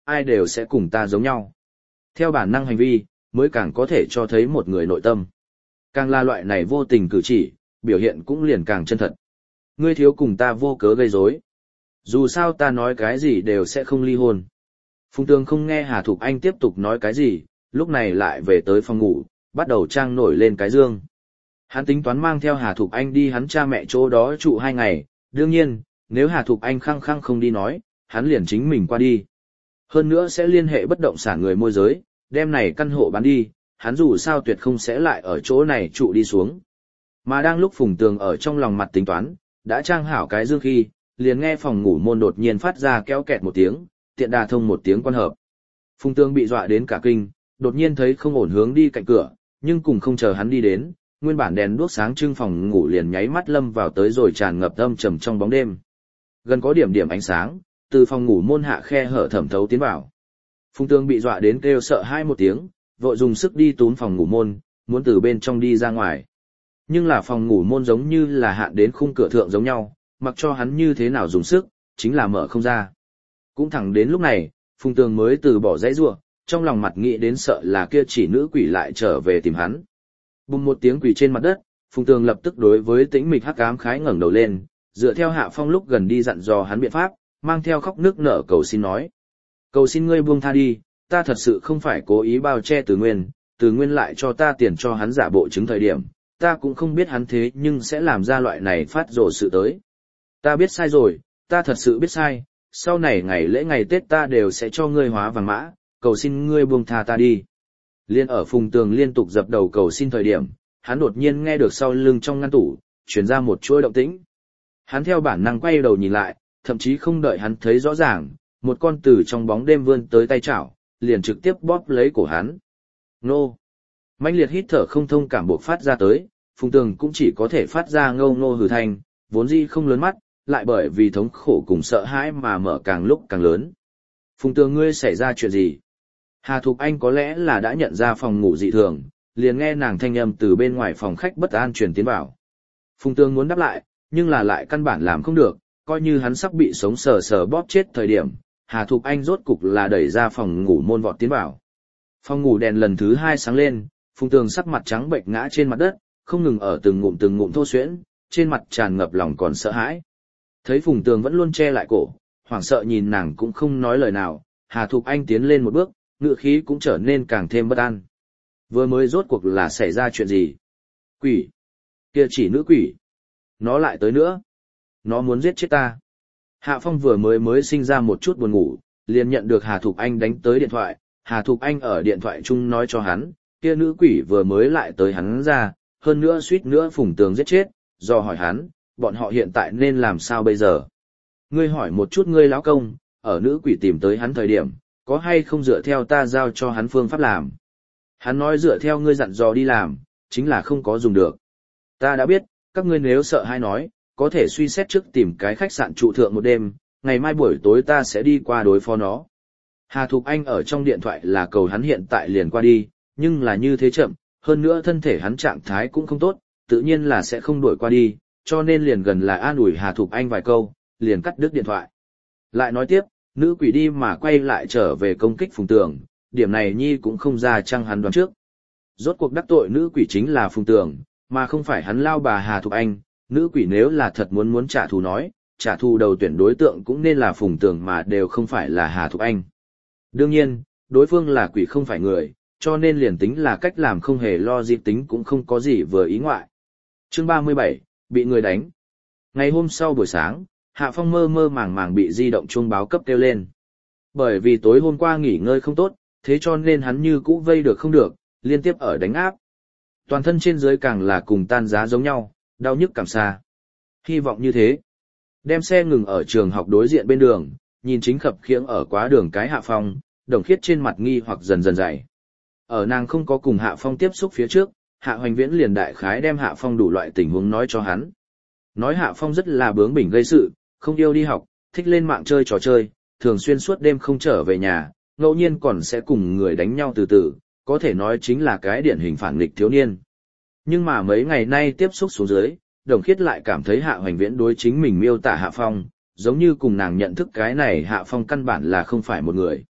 ai đều sẽ cùng ta giống nhau. Theo bản năng hành vi, mới càng có thể cho thấy một người nội tâm. Càng là loại này vô tình cử chỉ, biểu hiện cũng liền càng chân thật. Ngươi thiếu cùng ta vô cớ gây rối. Dù sao ta nói cái gì đều sẽ không ly hôn. Phùng Tường không nghe Hà Thục Anh tiếp tục nói cái gì, lúc này lại về tới phòng ngủ, bắt đầu trang nổi lên cái dương. Hắn tính toán mang theo Hà Thục Anh đi hắn cha mẹ chỗ đó trụ 2 ngày, đương nhiên, nếu Hà Thục Anh khăng khăng không đi nói, hắn liền chính mình qua đi. Hơn nữa sẽ liên hệ bất động sản người môi giới, đem này căn hộ bán đi, hắn dù sao tuyệt không sẽ lại ở chỗ này trụ đi xuống. Mà đang lúc Phùng Tường ở trong lòng mặt tính toán, đã trang hảo cái dương khi, liền nghe phòng ngủ môn đột nhiên phát ra kéo kẹt một tiếng, tiện đà thông một tiếng quan hợp. Phùng Tường bị dọa đến cả kinh, đột nhiên thấy không ổn hướng đi cạnh cửa, nhưng cùng không chờ hắn đi đến, nguyên bản đèn đuốc sáng trưng phòng ngủ liền nháy mắt lâm vào tới rồi tràn ngập âm trầm trong bóng đêm. Gần có điểm điểm ánh sáng, từ phòng ngủ môn hạ khe hở thẩm thấu tiến vào. Phùng Tường bị dọa đến kêu sợ hai một tiếng, vội dùng sức đi túm phòng ngủ môn, muốn từ bên trong đi ra ngoài. Nhưng là phòng ngủ môn giống như là hạn đến khung cửa thượng giống nhau, mặc cho hắn như thế nào dùng sức, chính là mở không ra. Cũng thẳng đến lúc này, Phùng Tường mới từ bỏ dãy rủa, trong lòng mặt nghĩ đến sợ là kia chỉ nữ quỷ lại trở về tìm hắn. Bùng một tiếng quỷ trên mặt đất, Phùng Tường lập tức đối với tĩnh mịch hắc ám khái ngẩng đầu lên, dựa theo Hạ Phong lúc gần đi dặn dò hắn biện pháp, mang theo khóc nước nở cầu xin nói: "Cầu xin ngươi buông tha đi, ta thật sự không phải cố ý bao che Từ Nguyên lại cho ta tiền cho hắn giả bộ chứng thời điểm, ta cũng không biết hắn thế nhưng sẽ làm ra loại này phát rồ sự tới. Ta biết sai rồi, ta thật sự biết sai, sau này ngày lễ ngày Tết ta đều sẽ cho ngươi hóa vàng mã, cầu xin ngươi buông tha ta đi." Liên ở Phùng Tường liên tục dập đầu cầu xin thời điểm, hắn đột nhiên nghe được sau lưng trong ngăn tủ truyền ra một chuỗi động tĩnh. Hắn theo bản năng quay đầu nhìn lại, thậm chí không đợi hắn thấy rõ ràng, một con từ trong bóng đêm vươn tới tay chảo, liền trực tiếp bóp lấy cổ hắn. Nô! Mãnh liệt hít thở không thông cảm buộc phát ra tới, Phùng Tường cũng chỉ có thể phát ra ngâu ngô hừ thanh, vốn dĩ không lớn mắt, lại bởi vì thống khổ cùng sợ hãi mà mở càng lúc càng lớn. Phùng Tường, ngươi xảy ra chuyện gì? Hà Thục Anh có lẽ là đã nhận ra phòng ngủ dị thường, liền nghe nàng thanh âm từ bên ngoài phòng khách bất an truyền tiến vào. Phùng Tường muốn đáp lại, nhưng là lại căn bản làm không được, coi như hắn sắp bị sống sờ sờ bóp chết thời điểm, Hà Thục Anh rốt cục là đẩy ra phòng ngủ môn vọt tiến vào. Phòng ngủ đèn lần thứ 2 sáng lên, Phùng Tường sắc mặt trắng bệch ngã trên mặt đất, không ngừng ở từng ngụm thô xuyễn, trên mặt tràn ngập lòng còn sợ hãi. Thấy Phùng Tường vẫn luôn che lại cổ, hoảng sợ nhìn nàng cũng không nói lời nào, Hà Thục Anh tiến lên một bước, ngựa khí cũng trở nên càng thêm bất an. Vừa mới rốt cuộc là xảy ra chuyện gì? Quỷ! Kia chỉ nữ quỷ! Nó lại tới nữa! Nó muốn giết chết ta! Hạ Phong vừa mới sinh ra một chút buồn ngủ, liền nhận được Hà Thục Anh đánh tới điện thoại. Hà Thục Anh ở điện thoại chung nói cho hắn, kia nữ quỷ vừa mới lại tới hắn ra, hơn nữa suýt nữa Phùng Tường giết chết, do hỏi hắn, bọn họ hiện tại nên làm sao bây giờ? Ngươi hỏi một chút ngươi lão công, ở nữ quỷ tìm tới hắn thời điểm, có hay không dựa theo ta giao cho hắn phương pháp làm? Hắn nói dựa theo ngươi dặn dò đi làm, chính là không có dùng được. Ta đã biết, các ngươi nếu sợ hay nói, có thể suy xét trước tìm cái khách sạn trụ thượng một đêm, ngày mai buổi tối ta sẽ đi qua đối phó nó. Hà Thục Anh ở trong điện thoại là cầu hắn hiện tại liền qua đi, nhưng là như thế chậm, hơn nữa thân thể hắn trạng thái cũng không tốt, tự nhiên là sẽ không đuổi qua đi, cho nên liền gần là an ủi Hà Thục Anh vài câu, liền cắt đứt điện thoại. Lại nói tiếp, nữ quỷ đi mà quay lại trở về công kích Phùng Tường, điểm này nhi cũng không ra chăng hắn đoán trước. Rốt cuộc đắc tội nữ quỷ chính là Phùng Tường, mà không phải hắn lao bà Hà Thục Anh, nữ quỷ nếu là thật muốn trả thù nói, trả thù đầu tuyển đối tượng cũng nên là Phùng Tường mà đều không phải là Hà Thục Anh. Đương nhiên, đối phương là quỷ không phải người, cho nên liền tính là cách làm không hề lo dịp tính cũng không có gì vừa ý ngoại. Chương 37, bị người đánh. Ngày hôm sau buổi sáng, Hạ Phong mơ mơ màng màng bị di động chuông báo cấp kêu lên. Bởi vì tối hôm qua nghỉ ngơi không tốt, thế cho nên hắn như cũ vây được không được, liên tiếp ở đánh áp. Toàn thân trên dưới càng là cùng tan giá giống nhau, đau nhức cảm xa. Hy vọng như thế. Đem xe ngừng ở trường học đối diện bên đường, nhìn chính khập khiễng ở quá đường cái Hạ Phong, Đồng Khiết trên mặt nghi hoặc dần dần dày. Ở nàng không có cùng Hạ Phong tiếp xúc phía trước, Hạ Hoành Viễn liền đại khái đem Hạ Phong đủ loại tình huống nói cho hắn. Nói Hạ Phong rất là bướng bỉnh gây sự, không yêu đi học, thích lên mạng chơi trò chơi, thường xuyên suốt đêm không trở về nhà, ngẫu nhiên còn sẽ cùng người đánh nhau từ từ, có thể nói chính là cái điển hình phản nghịch thiếu niên. Nhưng mà mấy ngày nay tiếp xúc xuống dưới, Đồng Khiết lại cảm thấy Hạ Hoành Viễn đối chính mình miêu tả Hạ Phong, giống như cùng nàng nhận thức cái này Hạ Phong căn bản là không phải một người.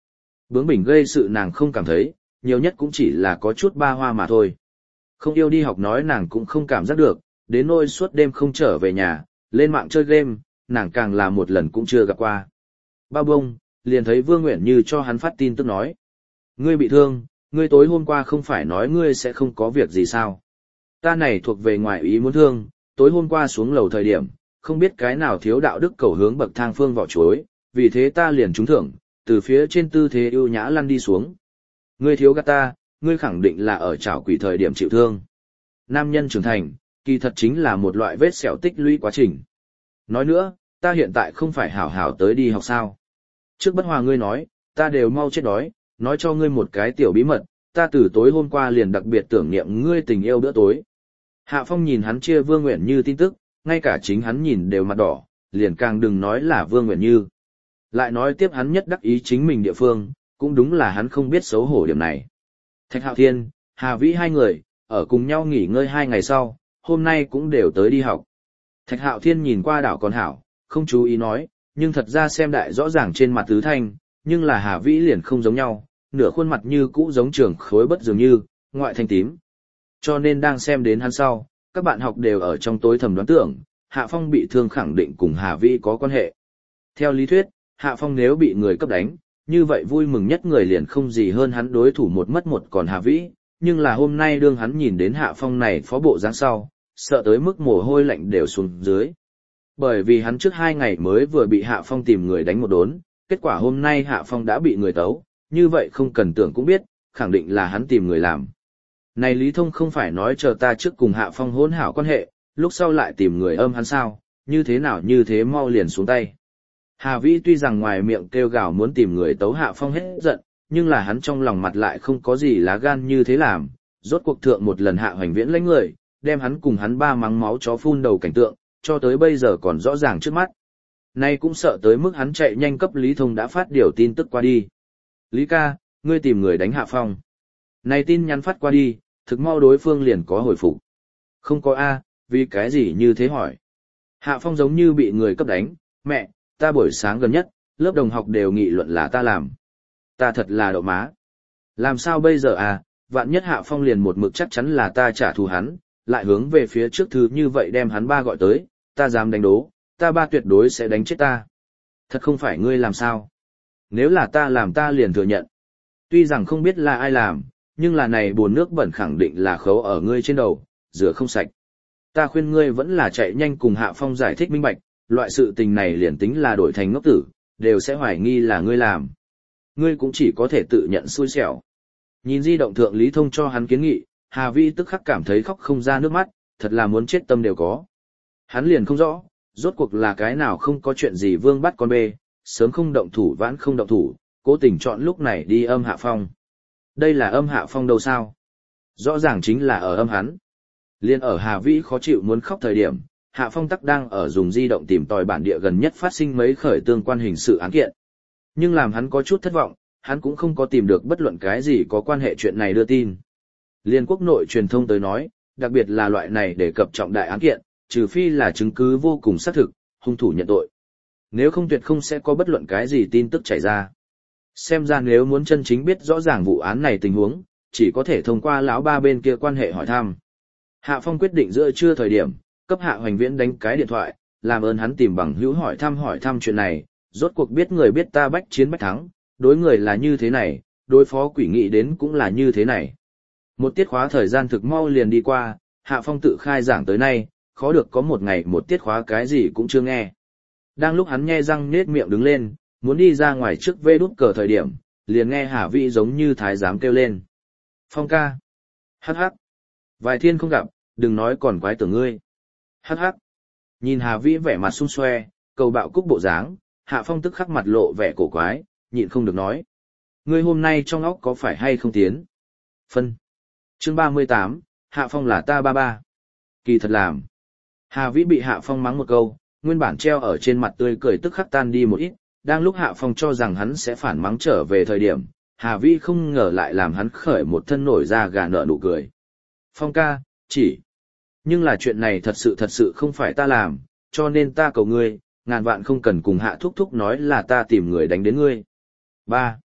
Bướng bỉnh gây sự nàng không cảm thấy, nhiều nhất cũng chỉ là có chút ba hoa mà thôi. Không yêu đi học nói nàng cũng không cảm giác được, đến nỗi suốt đêm không trở về nhà, lên mạng chơi game, nàng càng là một lần cũng chưa gặp qua. Bao bông, liền thấy Vương Nguyện Như cho hắn phát tin tức nói. Ngươi bị thương, ngươi tối hôm qua không phải nói ngươi sẽ không có việc gì sao? Ta này thuộc về ngoại ý muốn thương, tối hôm qua xuống lầu thời điểm, không biết cái nào thiếu đạo đức cầu hướng bậc thang phương vỏ chuối, vì thế ta liền trúng thưởng, từ phía trên tư thế ưu nhã lăn đi xuống. Ngươi thiếu gắt ta, ngươi khẳng định là ở trảo quỷ thời điểm chịu thương. Nam nhân trưởng thành, kỳ thật chính là một loại vết sẹo tích lũy quá trình. Nói nữa, ta hiện tại không phải hảo hảo tới đi học sao. Trước bất hòa ngươi nói, ta đều mau chết đói, nói cho ngươi một cái tiểu bí mật, ta từ tối hôm qua liền đặc biệt tưởng niệm ngươi tình yêu bữa tối. Hạ Phong nhìn hắn chia Vương Nguyện Như tin tức, ngay cả chính hắn nhìn đều mặt đỏ, liền càng đừng nói là Vương Nguyện Như. Lại nói tiếp hắn nhất đắc ý chính mình địa phương, cũng đúng là hắn không biết xấu hổ điểm này. Thạch Hạo Thiên, Hà Vĩ hai người, ở cùng nhau nghỉ ngơi 2 ngày sau, hôm nay cũng đều tới đi học. Thạch Hạo Thiên nhìn qua đảo còn hảo, không chú ý nói, nhưng thật ra xem đại rõ ràng trên mặt tứ thanh, nhưng là Hà Vĩ liền không giống nhau, nửa khuôn mặt như cũ giống trường khối bất dường như, ngoại thanh tím. Cho nên đang xem đến hắn sau, các bạn học đều ở trong tối thầm đoán tưởng, Hạ Phong bị thương khẳng định cùng Hà Vĩ có quan hệ. Theo lý thuyết, Hạ Phong nếu bị người cấp đánh, như vậy vui mừng nhất người liền không gì hơn hắn đối thủ một mất một còn Hà Vĩ, nhưng là hôm nay đương hắn nhìn đến Hạ Phong này phó bộ dáng sau, sợ tới mức mồ hôi lạnh đều xuống dưới. Bởi vì hắn trước 2 ngày mới vừa bị Hạ Phong tìm người đánh một đốn, kết quả hôm nay Hạ Phong đã bị người tấu, như vậy không cần tưởng cũng biết, khẳng định là hắn tìm người làm. Này Lý Thông không phải nói chờ ta trước cùng Hạ Phong hỗn hảo quan hệ, lúc sau lại tìm người âm hắn sao, như thế nào như thế mau liền xuống tay. Hà Vĩ tuy rằng ngoài miệng kêu gào muốn tìm người tấu Hạ Phong hết giận, nhưng là hắn trong lòng mặt lại không có gì lá gan như thế làm, rốt cuộc thượng một lần Hạ Hoành Viễn lấy người, đem hắn cùng hắn ba mắng máu chó phun đầu cảnh tượng, cho tới bây giờ còn rõ ràng trước mắt. Nay cũng sợ tới mức hắn chạy nhanh cấp Lý Thông đã phát điều tin tức qua đi. Lý ca, ngươi tìm người đánh Hạ Phong. Này tin nhắn phát qua đi, thực mau đối phương liền có hồi phục. Không có A, vì cái gì như thế hỏi. Hạ Phong giống như bị người cấp đánh, mẹ, ta buổi sáng gần nhất, lớp đồng học đều nghị luận là ta làm. Ta thật là đậu má. Làm sao bây giờ à, vạn nhất Hạ Phong liền một mực chắc chắn là ta trả thù hắn, lại hướng về phía trước thứ như vậy đem hắn ba gọi tới, ta dám đánh đố, ta ba tuyệt đối sẽ đánh chết ta. Thật không phải ngươi làm sao. Nếu là ta làm ta liền thừa nhận. Tuy rằng không biết là ai làm, nhưng là này bồn nước bẩn khẳng định là khấu ở ngươi trên đầu, rửa không sạch. Ta khuyên ngươi vẫn là chạy nhanh cùng Hạ Phong giải thích minh bạch, loại sự tình này liền tính là đổi thành ngốc tử, đều sẽ hoài nghi là ngươi làm. Ngươi cũng chỉ có thể tự nhận xui xẻo. Nhìn di động thượng Lý Thông cho hắn kiến nghị, Hà Vi tức khắc cảm thấy khóc không ra nước mắt, thật là muốn chết tâm đều có. Hắn liền không rõ, rốt cuộc là cái nào không có chuyện gì vương bắt con bê, sớm không động thủ vãn không động thủ, cố tình chọn lúc này đi âm Hạ Phong. Đây là âm Hạ Phong đâu sao? Rõ ràng chính là ở âm hắn. Liên ở Hà Vĩ khó chịu muốn khóc thời điểm, Hạ Phong tắc đang ở dùng di động tìm tòi bản địa gần nhất phát sinh mấy khởi tương quan hình sự án kiện. Nhưng làm hắn có chút thất vọng, hắn cũng không có tìm được bất luận cái gì có quan hệ chuyện này đưa tin. Liên quốc nội truyền thông tới nói, đặc biệt là loại này để cập trọng đại án kiện, trừ phi là chứng cứ vô cùng xác thực, hung thủ nhận tội. Nếu không tuyệt không sẽ có bất luận cái gì tin tức chảy ra. Xem ra nếu muốn chân chính biết rõ ràng vụ án này tình huống, chỉ có thể thông qua lão ba bên kia quan hệ hỏi thăm. Hạ Phong quyết định giữa trưa thời điểm, cấp Hạ Hoành Viễn đánh cái điện thoại, làm ơn hắn tìm bằng hữu hỏi thăm chuyện này, rốt cuộc biết người biết ta bách chiến bách thắng, đối người là như thế này, đối phó quỷ nghị đến cũng là như thế này. Một tiết khóa thời gian thực mau liền đi qua, Hạ Phong tự khai giảng tới nay, khó được có một ngày một tiết khóa cái gì cũng chưa nghe. Đang lúc hắn nhe răng nết miệng đứng lên, muốn đi ra ngoài trước vê đút cờ thời điểm, liền nghe Hà Vĩ giống như thái giám kêu lên. Phong ca. Hắc hắc. Vài thiên không gặp, đừng nói còn quái tưởng ngươi. Hắc hắc. Nhìn Hà Vĩ vẻ mặt sung xoe, cầu bạo cúc bộ dáng, Hạ Phong tức khắc mặt lộ vẻ cổ quái, nhịn không được nói. Ngươi hôm nay trong óc có phải hay không tiến? Phân. Chương 38, Hạ Phong là ta ba ba. Kỳ thật làm. Hà Vĩ bị Hạ Phong mắng một câu, nguyên bản treo ở trên mặt tươi cười tức khắc tan đi một ít, đang lúc Hạ Phong cho rằng hắn sẽ phản mắng trở về thời điểm, Hà Vĩ không ngờ lại làm hắn khởi một thân nổi da gà nợ nụ cười. Phong ca, chỉ. Nhưng là chuyện này thật sự không phải ta làm, cho nên ta cầu ngươi, ngàn vạn không cần cùng Hạ thúc thúc nói là ta tìm người đánh đến ngươi. 3.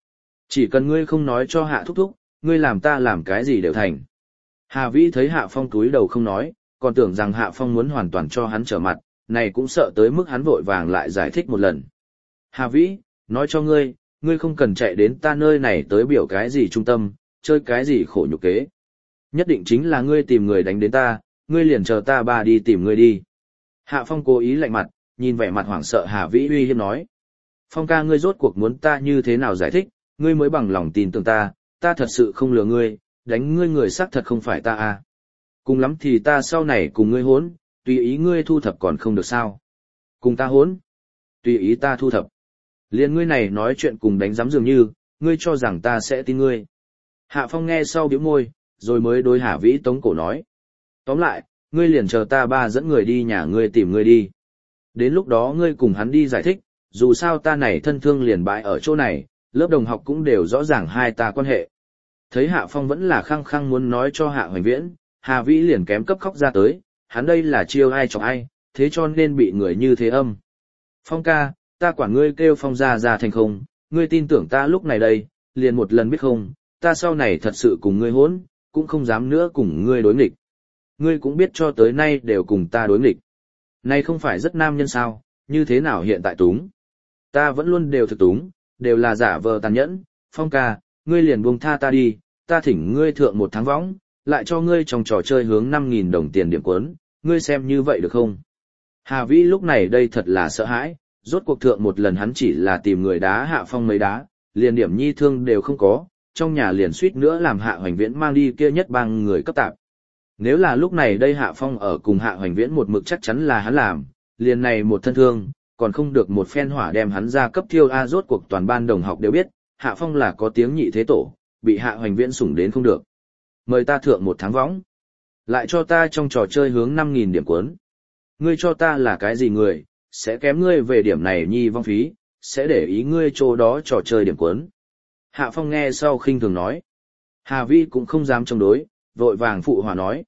Chỉ cần ngươi không nói cho Hạ thúc thúc, ngươi làm ta làm cái gì đều thành. Hà Vĩ thấy Hạ Phong túi đầu không nói, còn tưởng rằng Hạ Phong muốn hoàn toàn cho hắn trở mặt, này cũng sợ tới mức hắn vội vàng lại giải thích một lần. Hà Vĩ, nói cho ngươi, ngươi không cần chạy đến ta nơi này tới biểu cái gì trung tâm, chơi cái gì khổ nhục kế. Nhất định chính là ngươi tìm người đánh đến ta, ngươi liền chờ ta ba đi tìm ngươi đi. Hạ Phong cố ý lạnh mặt, nhìn vẻ mặt hoảng sợ Hà Vĩ uy hiếp nói. Phong ca, ngươi rốt cuộc muốn ta như thế nào giải thích, ngươi mới bằng lòng tin tưởng ta thật sự không lừa ngươi, đánh ngươi người xác thật không phải ta à. Cùng lắm thì ta sau này cùng ngươi hỗn, tùy ý ngươi thu thập còn không được sao. Cùng ta hỗn, tùy ý ta thu thập. Liên ngươi này nói chuyện cùng đánh giám dường như, ngươi cho rằng ta sẽ tin ngươi. Hạ Phong nghe sau bĩu môi, rồi mới đối Hà Vĩ tống cổ nói. Tóm lại, ngươi liền chờ ta ba dẫn người đi nhà ngươi tìm ngươi đi. Đến lúc đó ngươi cùng hắn đi giải thích, dù sao ta này thân thương liền bại ở chỗ này, lớp đồng học cũng đều rõ ràng hai ta quan hệ. Thấy Hạ Phong vẫn là khăng khăng muốn nói cho Hạ Hoành Viễn, Hà Vĩ liền kém cấp khóc ra tới, hắn đây là chiêu ai chọc ai, thế cho nên bị người như thế âm. Phong ca, ta quản ngươi kêu Phong ra thành không, ngươi tin tưởng ta lúc này đây, liền một lần biết không, ta sau này thật sự cùng ngươi hỗn, cũng không dám nữa cùng ngươi đối nghịch. Ngươi cũng biết cho tới nay đều cùng ta đối nghịch. Này không phải rất nam nhân sao, như thế nào hiện tại túng. Ta vẫn luôn đều thực túng, đều là giả vờ tàn nhẫn, Phong ca, ngươi liền buông tha ta đi, ta thỉnh ngươi thượng một tháng võng, lại cho ngươi trong trò chơi hướng 5.000 đồng tiền điểm cuốn, ngươi xem như vậy được không? Hà Vĩ lúc này đây thật là sợ hãi, rốt cuộc thượng một lần hắn chỉ là tìm người đá Hạ Phong mấy đá, liền điểm nhi thương đều không có, trong nhà liền suýt nữa làm Hạ Hoành Viễn mang đi kia nhất bang người cấp tạp. Nếu là lúc này đây Hạ Phong ở cùng Hạ Hoành Viễn một mực chắc chắn là hắn làm, liền này một thân thương, còn không được một phen hỏa đem hắn ra cấp thiêu a. Rốt cuộc toàn ban đồng học đều biết, Hạ Phong là có tiếng nhị thế tổ, bị Hạ Hoành Viễn sủng đến không được. Mời ta thượng một tháng võng, lại cho ta trong trò chơi hướng 5.000 điểm cuốn. Ngươi cho ta là cái gì người, sẽ kém ngươi về điểm này nhi vong phí, sẽ để ý ngươi chỗ đó trò chơi điểm cuốn. Hạ Phong nghe sau khinh thường nói. Hà Vĩ cũng không dám chống đối, vội vàng phụ hòa nói.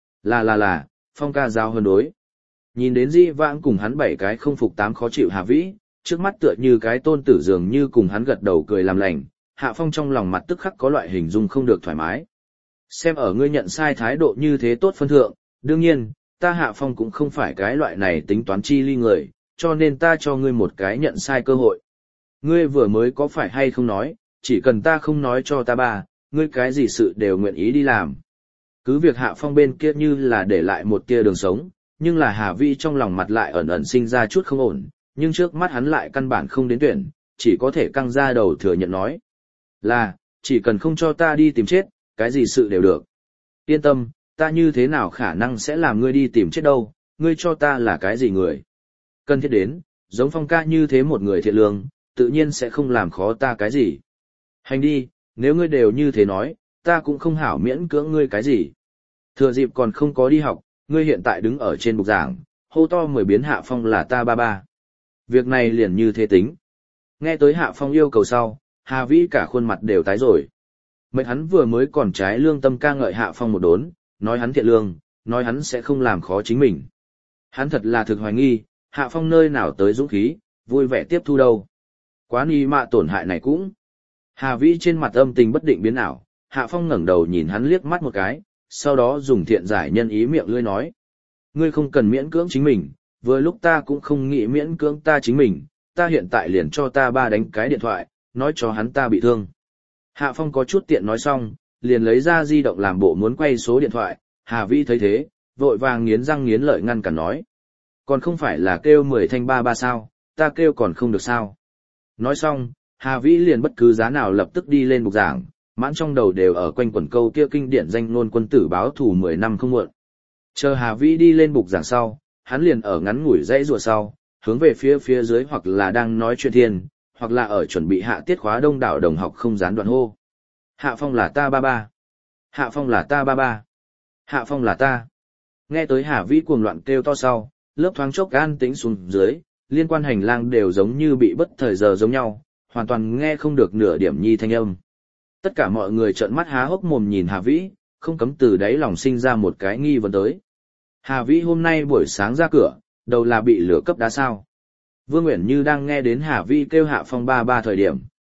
Là, Phong ca giao hơn đối. Nhìn đến Di Vãng cùng hắn 7 cái không phục 8 khó chịu Hà Vĩ, trước mắt tựa như cái tôn tử dường như cùng hắn gật đầu cười làm lành, Hạ Phong trong lòng mặt tức khắc có loại hình dung không được thoải mái. Xem ở ngươi nhận sai thái độ như thế tốt phân thượng, đương nhiên, ta Hạ Phong cũng không phải cái loại này tính toán chi ly người, cho nên ta cho ngươi một cái nhận sai cơ hội. Ngươi vừa mới có phải hay không nói, chỉ cần ta không nói cho ta ba, ngươi cái gì sự đều nguyện ý đi làm. Cứ việc Hạ Phong bên kia như là để lại một tia đường sống, nhưng là Hà Vĩ trong lòng mặt lại ẩn ẩn sinh ra chút không ổn, nhưng trước mắt hắn lại căn bản không đến tuyển, chỉ có thể căng ra đầu thừa nhận nói. Là, chỉ cần không cho ta đi tìm chết, cái gì sự đều được. Yên tâm, ta như thế nào khả năng sẽ làm ngươi đi tìm chết đâu, ngươi cho ta là cái gì người. Cần thiết đến, giống Phong ca như thế một người thiện lương, tự nhiên sẽ không làm khó ta cái gì. Hành đi, nếu ngươi đều như thế nói, ta cũng không hảo miễn cưỡng ngươi cái gì. Thừa dịp còn không có đi học, ngươi hiện tại đứng ở trên bục giảng, hô to 10 biến Hạ Phong là ta ba ba. Việc này liền như thế tính. Nghe tới Hạ Phong yêu cầu sau, Hà Vĩ cả khuôn mặt đều tái rồi. Mệnh hắn vừa mới còn trái lương tâm ca ngợi Hạ Phong một đốn, nói hắn thiện lương, nói hắn sẽ không làm khó chính mình. Hắn thật là thực hoài nghi, Hạ Phong nơi nào tới dũng khí, vui vẻ tiếp thu đâu. Quá ni mạ tổn hại này cũng. Hà Vĩ trên mặt âm tình bất định biến ảo, Hạ Phong ngẩng đầu nhìn hắn liếc mắt một cái, sau đó dùng thiện giải nhân ý miệng lưỡi nói. Ngươi không cần miễn cưỡng chính mình, vừa lúc ta cũng không nghĩ miễn cưỡng ta chính mình, ta hiện tại liền cho ta ba đánh cái điện thoại, nói cho hắn ta bị thương. Hạ Phong có chút tiện nói xong, liền lấy ra di động làm bộ muốn quay số điện thoại, Hà Vĩ thấy thế, vội vàng nghiến răng nghiến lợi ngăn cản nói. Còn không phải là kêu 10 thanh ba ba sao, ta kêu còn không được sao. Nói xong, Hà Vĩ liền bất cứ giá nào lập tức đi lên bục giảng, mãn trong đầu đều ở quanh quẩn câu kia kinh điển danh ngôn quân tử báo thù 10 năm không muộn. Chờ Hà Vĩ đi lên bục giảng sau, hắn liền ở ngắn ngủi dãy rùa sau, hướng về phía dưới hoặc là đang nói chuyện thiên, hoặc là ở chuẩn bị hạ tiết khóa đông đảo đồng học không gián đoạn hô. Hạ Phong là ta ba ba. Hạ Phong là ta ba ba. Hạ Phong là ta. Nghe tới Hà Vĩ cuồng loạn kêu to sau, lớp thoáng chốc an tĩnh xuống dưới, liên quan hành lang đều giống như bị bất thời giờ giống nhau, hoàn toàn nghe không được nửa điểm nhi thanh âm. Tất cả mọi người trợn mắt há hốc mồm nhìn Hà Vĩ, không cấm từ đáy lòng sinh ra một cái nghi vấn tới. Hà Vĩ hôm nay buổi sáng ra cửa, đầu là bị lửa cấp đá sao. Vương Uyển Như đang nghe đến Hà Vĩ kêu Hạ Phong ba ba thời điểm,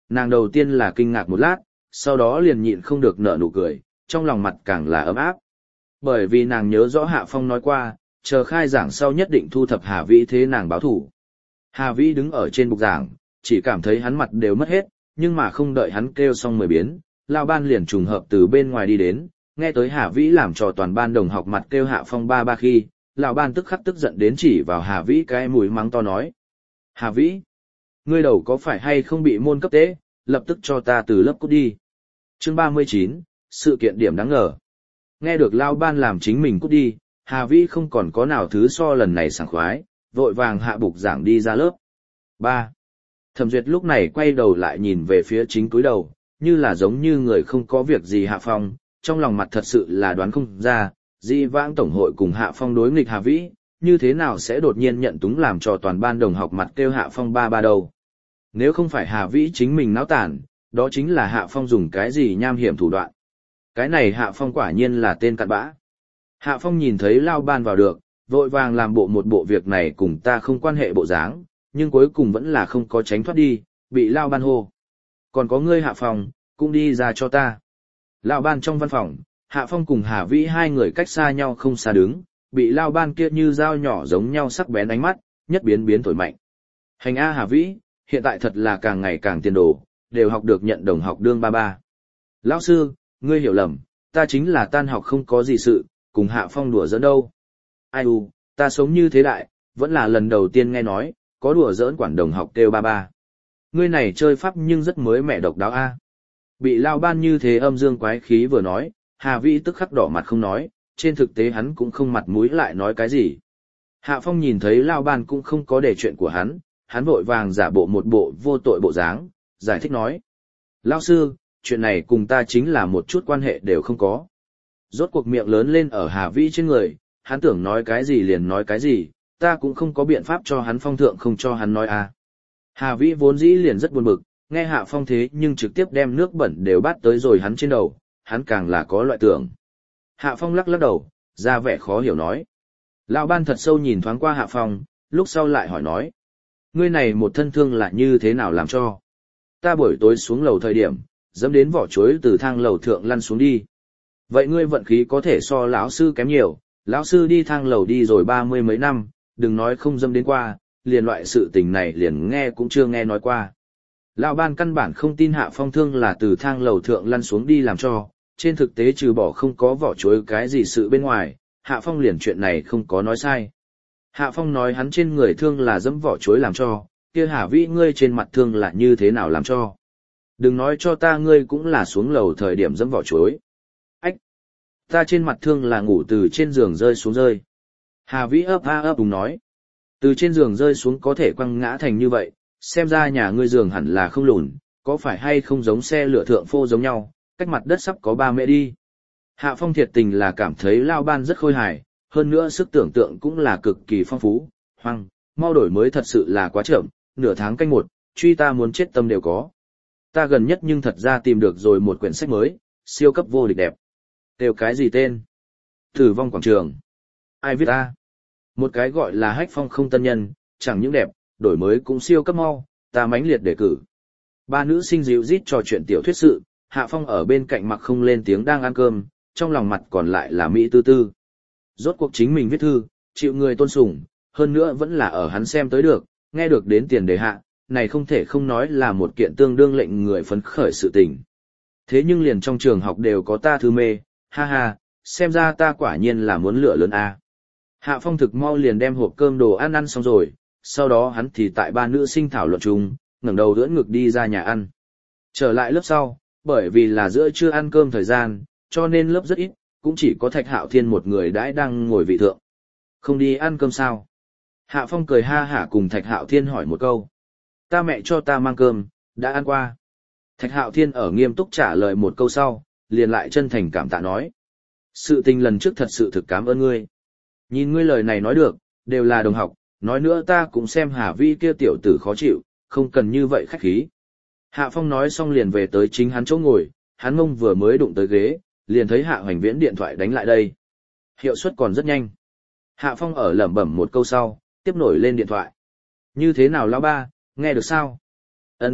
nàng đầu tiên là kinh ngạc một lát, sau đó liền nhịn không được nở nụ cười, trong lòng mặt càng là ấm áp. Bởi vì nàng nhớ rõ Hạ Phong nói qua, chờ khai giảng sau nhất định thu thập Hà Vĩ thế nàng báo thủ. Hà Vĩ đứng ở trên bục giảng, chỉ cảm thấy hắn mặt đều mất hết, nhưng mà không đợi hắn kêu xong 10 biến, Lão Ban liền trùng hợp từ bên ngoài đi đến, nghe tới Hà Vĩ làm trò toàn ban đồng học mặt kêu Hạ Phong ba ba khi, Lão Ban tức khắc tức giận đến chỉ vào Hà Vĩ cái mũi mắng to nói. Hà Vĩ, ngươi đầu có phải hay không bị môn cấp tế, lập tức cho ta từ lớp cút đi. Chương 39, sự kiện điểm đáng ngờ. Nghe được Lão Ban làm chính mình cút đi, Hà Vĩ không còn có nào thứ so lần này sảng khoái, vội vàng hạ bục giảng đi ra lớp. 3. Thẩm Duyệt lúc này quay đầu lại nhìn về phía chính túi đầu, như là giống như người không có việc gì Hạ Phong, trong lòng mặt thật sự là đoán không ra, dĩ vãng tổng hội cùng Hạ Phong đối nghịch Hà Vĩ, như thế nào sẽ đột nhiên nhận túng làm cho toàn ban đồng học mặt kêu Hạ Phong ba ba đầu. Nếu không phải Hà Vĩ chính mình náo tản, đó chính là Hạ Phong dùng cái gì nham hiểm thủ đoạn. Cái này Hạ Phong quả nhiên là tên cặn bã. Hạ Phong nhìn thấy Lao Ban vào được, vội vàng làm bộ một bộ việc này cùng ta không quan hệ bộ dáng, nhưng cuối cùng vẫn là không có tránh thoát đi, bị Lao Ban hô. Còn có ngươi Hạ Phong, cũng đi ra cho ta. Lao Ban trong văn phòng, Hạ Phong cùng Hà Vĩ hai người cách xa nhau không xa đứng, bị Lao Ban kia như dao nhỏ giống nhau sắc bén ánh mắt, nhất biến biến thổi mạnh. Hành A Hà Vĩ, hiện tại thật là càng ngày càng tiền đồ, đều học được nhận đồng học đương ba ba. Lão sư, ngươi hiểu lầm, ta chính là tan học không có gì sự, cùng Hạ Phong đùa giỡn đâu. Ai u, ta sống như thế đại, vẫn là lần đầu tiên nghe nói, có đùa giỡn quản đồng học kêu ba ba. Ngươi này chơi pháp nhưng rất mới mẻ độc đáo a. Bị Lao Ban như thế âm dương quái khí vừa nói, Hà Vĩ tức khắc đỏ mặt không nói, trên thực tế hắn cũng không mặt mũi lại nói cái gì. Hạ Phong nhìn thấy Lao Ban cũng không có để chuyện của hắn vội vàng giả bộ một bộ vô tội bộ dáng, giải thích nói. Lao sư, chuyện này cùng ta chính là một chút quan hệ đều không có. Rốt cuộc miệng lớn lên ở Hà Vĩ trên người, hắn tưởng nói cái gì liền nói cái gì, ta cũng không có biện pháp cho hắn phong thượng không cho hắn nói à. Hà Vĩ vốn dĩ liền rất buồn bực, nghe Hạ Phong thế nhưng trực tiếp đem nước bẩn đều bắt tới rồi hắn trên đầu, hắn càng là có loại tưởng. Hạ Phong lắc lắc đầu, ra vẻ khó hiểu nói. Lão Ban thật sâu nhìn thoáng qua Hạ Phong, lúc sau lại hỏi nói. Ngươi này một thân thương là như thế nào làm cho? Ta buổi tối xuống lầu thời điểm, dẫm đến vỏ chuối từ thang lầu thượng lăn xuống đi. Vậy ngươi vận khí có thể so lão sư kém nhiều, lão sư đi thang lầu đi rồi 30 mấy năm, đừng nói không dâm đến qua, liền loại sự tình này liền nghe cũng chưa nghe nói qua. Lão Ban căn bản không tin Hạ Phong thương là từ thang lầu thượng lăn xuống đi làm cho, trên thực tế trừ bỏ không có vỏ chuối cái gì sự bên ngoài, Hạ Phong liền chuyện này không có nói sai. Hạ Phong nói hắn trên người thương là dẫm vỏ chuối làm cho, kia Hà Vĩ ngươi trên mặt thương là như thế nào làm cho. Đừng nói cho ta ngươi cũng là xuống lầu thời điểm dẫm vỏ chuối. Ách! Ta trên mặt thương là ngủ từ trên giường rơi xuống rơi. Hà Vĩ ấp a ấp đúng nói. Từ trên giường rơi xuống có thể quăng ngã thành như vậy, xem ra nhà ngươi giường hẳn là không lùn, có phải hay không giống xe lửa thượng phô giống nhau, cách mặt đất sắp có 3 mét đi. Hạ Phong thiệt tình là cảm thấy Lao Ban rất khôi hài, hơn nữa sức tưởng tượng cũng là cực kỳ phong phú, hoang, mau đổi mới thật sự là quá chậm, nửa tháng canh một, truy ta muốn chết tâm đều có. Ta gần nhất nhưng thật ra tìm được rồi một quyển sách mới, siêu cấp vô địch đẹp. Đều cái gì tên? Tử vong quảng trường. Ai viết ta? Một cái gọi là Hách Phong không tân nhân, chẳng những đẹp, đổi mới cũng siêu cấp mau, ta mãnh liệt đề cử. Ba nữ sinh dịu rít trò chuyện tiểu thuyết sự, Hạ Phong ở bên cạnh mặc không lên tiếng đang ăn cơm, trong lòng mặt còn lại là mỹ tư tư. Rốt cuộc chính mình viết thư, chịu người tôn sùng, hơn nữa vẫn là ở hắn xem tới được, nghe được đến tiền đề hạ, này không thể không nói là một kiện tương đương lệnh người phấn khởi sự tình. Thế nhưng liền trong trường học đều có ta thư mê, ha ha, xem ra ta quả nhiên là muốn lửa lớn a. Hạ Phong thực mau liền đem hộp cơm đồ ăn xong rồi, sau đó hắn thì tại ba nữ sinh thảo luận chung, ngẩng đầu ưỡn ngực đi ra nhà ăn. Trở lại lớp sau, bởi vì là giữa trưa ăn cơm thời gian, cho nên lớp rất ít, cũng chỉ có Thạch Hạo Thiên một người đãi đang ngồi vị thượng. Không đi ăn cơm sao? Hạ Phong cười ha hả cùng Thạch Hạo Thiên hỏi một câu. Ta mẹ cho ta mang cơm, đã ăn qua. Thạch Hạo Thiên ở nghiêm túc trả lời một câu sau, liền lại chân thành cảm tạ nói. Sự tình lần trước thật sự thực cảm ơn ngươi. Nhìn ngươi lời này nói được, đều là đồng học, nói nữa ta cũng xem Hà Vi kia tiểu tử khó chịu, không cần như vậy khách khí. Hạ Phong nói xong liền về tới chính hắn chỗ ngồi, hắn mông vừa mới đụng tới ghế, liền thấy Hạ Hoành Viễn điện thoại đánh lại đây. Hiệu suất còn rất nhanh. Hạ Phong ở lẩm bẩm một câu sau, tiếp nổi lên điện thoại. Như thế nào lão ba, nghe được sao? Ân,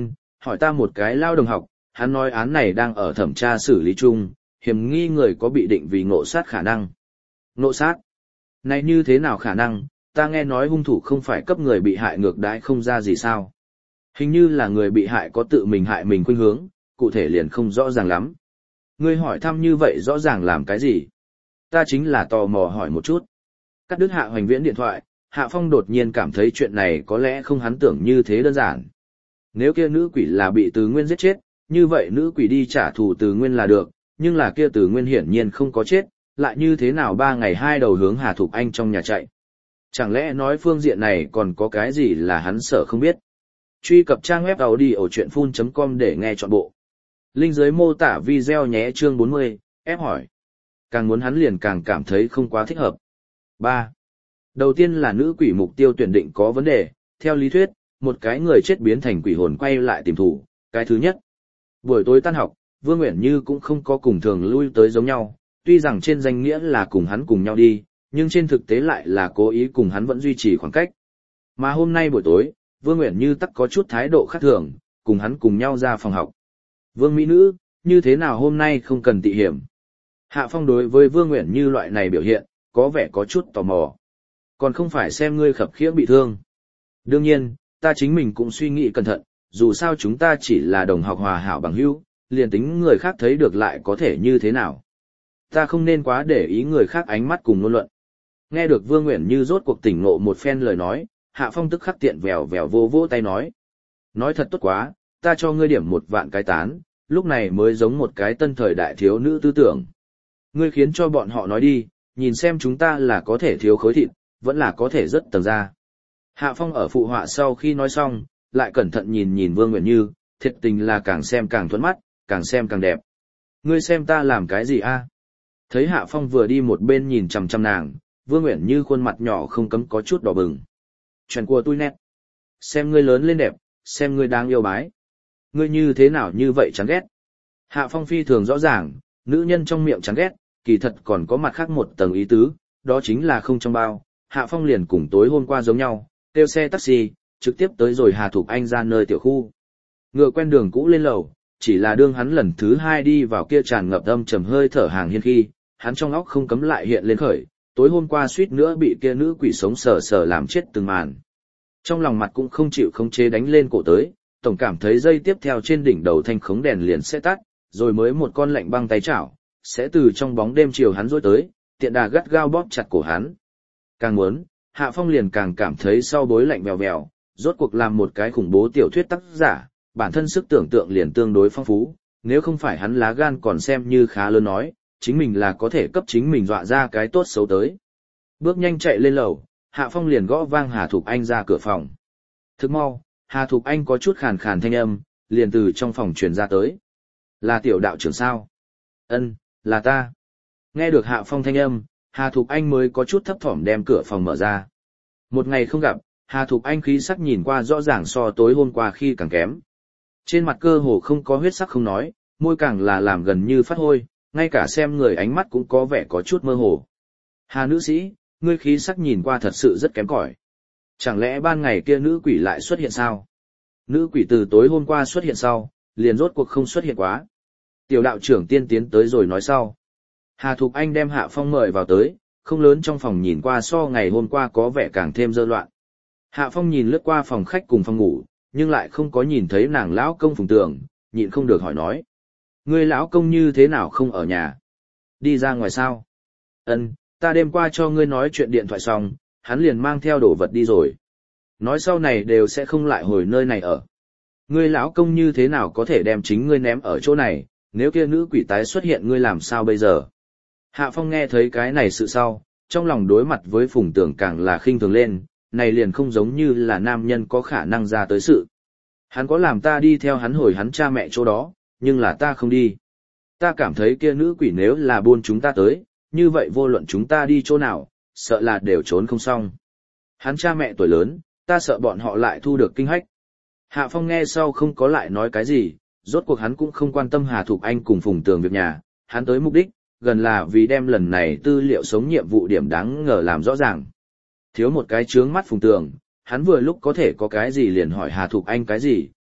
Hỏi ta một cái lao đồng học, hắn nói án này đang ở thẩm tra xử lý chung, hiểm nghi người có bị định vì ngộ sát khả năng. Ngộ sát? Này như thế nào khả năng, ta nghe nói hung thủ không phải cấp người bị hại ngược đãi không ra gì sao. Hình như là người bị hại có tự mình hại mình khuynh hướng, cụ thể liền không rõ ràng lắm. Ngươi hỏi thăm như vậy rõ ràng làm cái gì? Ta chính là tò mò hỏi một chút. Cắt đứt Hạ Hoành Viễn điện thoại, Hạ Phong đột nhiên cảm thấy chuyện này có lẽ không hắn tưởng như thế đơn giản. Nếu kia nữ quỷ là bị Từ Nguyên giết chết, như vậy nữ quỷ đi trả thù Từ Nguyên là được, nhưng là kia Từ Nguyên hiển nhiên không có chết, lại như thế nào 3 ngày 2 đầu hướng Hà Thục Anh trong nhà chạy. Chẳng lẽ nói phương diện này còn có cái gì là hắn sợ không biết. Truy cập trang web audiochuyenphun.com để nghe trọn bộ. Link dưới mô tả video nhé. Chương 40, ép hỏi. Càng muốn hắn liền càng cảm thấy không quá thích hợp. 3. Đầu tiên là nữ quỷ mục tiêu tuyển định có vấn đề, theo lý thuyết, một cái người chết biến thành quỷ hồn quay lại tìm thủ, cái thứ nhất. Buổi tối tan học, Vương Uyển Như cũng không có cùng thường lui tới giống nhau, tuy rằng trên danh nghĩa là cùng hắn cùng nhau đi, nhưng trên thực tế lại là cố ý cùng hắn vẫn duy trì khoảng cách. Mà hôm nay buổi tối, Vương Uyển Như tắc có chút thái độ khác thường, cùng hắn cùng nhau ra phòng học. Vương Mỹ Nữ, như thế nào hôm nay không cần tị hiểm? Hạ Phong đối với Vương Uyển Như loại này biểu hiện, có vẻ có chút tò mò. Còn không phải xem ngươi khập khiễng bị thương. Đương nhiên, ta chính mình cũng suy nghĩ cẩn thận, dù sao chúng ta chỉ là đồng học hòa hảo bằng hữu, liền tính người khác thấy được lại có thể như thế nào. Ta không nên quá để ý người khác ánh mắt cùng ngôn luận. Nghe được Vương Uyển Như rốt cuộc tỉnh ngộ một phen lời nói, Hạ Phong tức khắc tiện vèo vèo vô vỗ tay nói. Nói thật tốt quá, ta cho ngươi điểm 1 vạn cái tán, lúc này mới giống một cái tân thời đại thiếu nữ tư tưởng. Ngươi khiến cho bọn họ nói đi, nhìn xem chúng ta là có thể thiếu khối thịt, vẫn là có thể rất tầng ra. Hạ Phong ở phụ họa sau khi nói xong, lại cẩn thận nhìn nhìn Vương Uyển Như, thiệt tình là càng xem càng thuận mắt, càng xem càng đẹp. Ngươi xem ta làm cái gì a? Thấy Hạ Phong vừa đi một bên nhìn chằm chằm nàng, Vương Uyển Như khuôn mặt nhỏ không cấm có chút đỏ bừng. Chuyện của tôi nét. Xem ngươi lớn lên đẹp, xem ngươi đáng yêu bái. Ngươi như thế nào như vậy chán ghét. Hạ Phong phi thường rõ ràng, nữ nhân trong miệng chán ghét, kỳ thật còn có mặt khác một tầng ý tứ, đó chính là không trong bao. Hạ Phong liền cùng tối hôm qua giống nhau, kêu xe taxi, trực tiếp tới rồi Hà Thục Anh ra nơi tiểu khu. Ngựa quen đường cũ lên lầu, chỉ là đương hắn lần thứ 2 đi vào kia tràn ngập âm trầm hơi thở hàng hiên khi, hắn trong óc không cấm lại hiện lên khởi, tối hôm qua suýt nữa bị kia nữ quỷ sống sờ sờ làm chết từng màn. Trong lòng mặt cũng không chịu khống chế đánh lên cổ tới, tổng cảm thấy dây tiếp theo trên đỉnh đầu thanh khống đèn liền sẽ tắt, rồi mới một con lạnh băng tay chảo, sẽ từ trong bóng đêm chiều hắn rối tới, tiện đà gắt gao bóp chặt cổ hắn. Càng muốn, Hạ Phong liền càng cảm thấy sau bối lạnh vèo vèo, rốt cuộc làm một cái khủng bố tiểu thuyết tác giả, bản thân sức tưởng tượng liền tương đối phong phú, nếu không phải hắn lá gan còn xem như khá lớn nói, chính mình là có thể cấp chính mình dọa ra cái tốt xấu tới. Bước nhanh chạy lên lầu, Hạ Phong liền gõ vang Hà Thục Anh ra cửa phòng. Thức mau, Hà Thục Anh có chút khàn khàn thanh âm, liền từ trong phòng truyền ra tới. Là tiểu đạo trưởng sao? Ân, là ta. Nghe được Hạ Phong thanh âm, Hà Thục Anh mới có chút thấp thỏm đem cửa phòng mở ra. Một ngày không gặp, Hà Thục Anh khí sắc nhìn qua rõ ràng so tối hôm qua khi càng kém. Trên mặt cơ hồ không có huyết sắc không nói, môi càng là làm gần như phát hôi, ngay cả xem người ánh mắt cũng có vẻ có chút mơ hồ. Hà nữ sĩ, ngươi khí sắc nhìn qua thật sự rất kém cỏi. Chẳng lẽ ban ngày kia nữ quỷ lại xuất hiện sao? Nữ quỷ từ tối hôm qua xuất hiện sau, liền rốt cuộc không xuất hiện quá. Tiểu đạo trưởng tiên tiến tới rồi nói sau. Hà Thục Anh đem Hạ Phong mời vào tới, không lớn trong phòng nhìn qua so ngày hôm qua có vẻ càng thêm dơ loạn. Hạ Phong nhìn lướt qua phòng khách cùng phòng ngủ, nhưng lại không có nhìn thấy nàng lão công Phùng Tường, nhịn không được hỏi nói. Ngươi lão công như thế nào không ở nhà? Đi ra ngoài sao? Ân, ta đêm qua cho ngươi nói chuyện điện thoại xong, hắn liền mang theo đồ vật đi rồi. Nói sau này đều sẽ không lại hồi nơi này ở. Ngươi lão công như thế nào có thể đem chính ngươi ném ở chỗ này, nếu kia nữ quỷ tái xuất hiện ngươi làm sao bây giờ? Hạ Phong nghe thấy cái này sự sau, trong lòng đối mặt với Phùng Tường càng là khinh thường lên, này liền không giống như là nam nhân có khả năng ra tới sự. Hắn có làm ta đi theo hắn hồi hắn cha mẹ chỗ đó, nhưng là ta không đi. Ta cảm thấy kia nữ quỷ nếu là buôn chúng ta tới, như vậy vô luận chúng ta đi chỗ nào, sợ là đều trốn không xong. Hắn cha mẹ tuổi lớn, ta sợ bọn họ lại thu được kinh hách. Hạ Phong nghe sau không có lại nói cái gì, rốt cuộc hắn cũng không quan tâm Hà Thục Anh cùng Phùng Tường việc nhà, hắn tới mục đích, gần là vì đem lần này tư liệu sống nhiệm vụ điểm đáng ngờ làm rõ ràng. Thiếu một cái chướng mắt Phùng Tường, hắn vừa lúc có thể có cái gì liền hỏi Hà Thục Anh cái gì,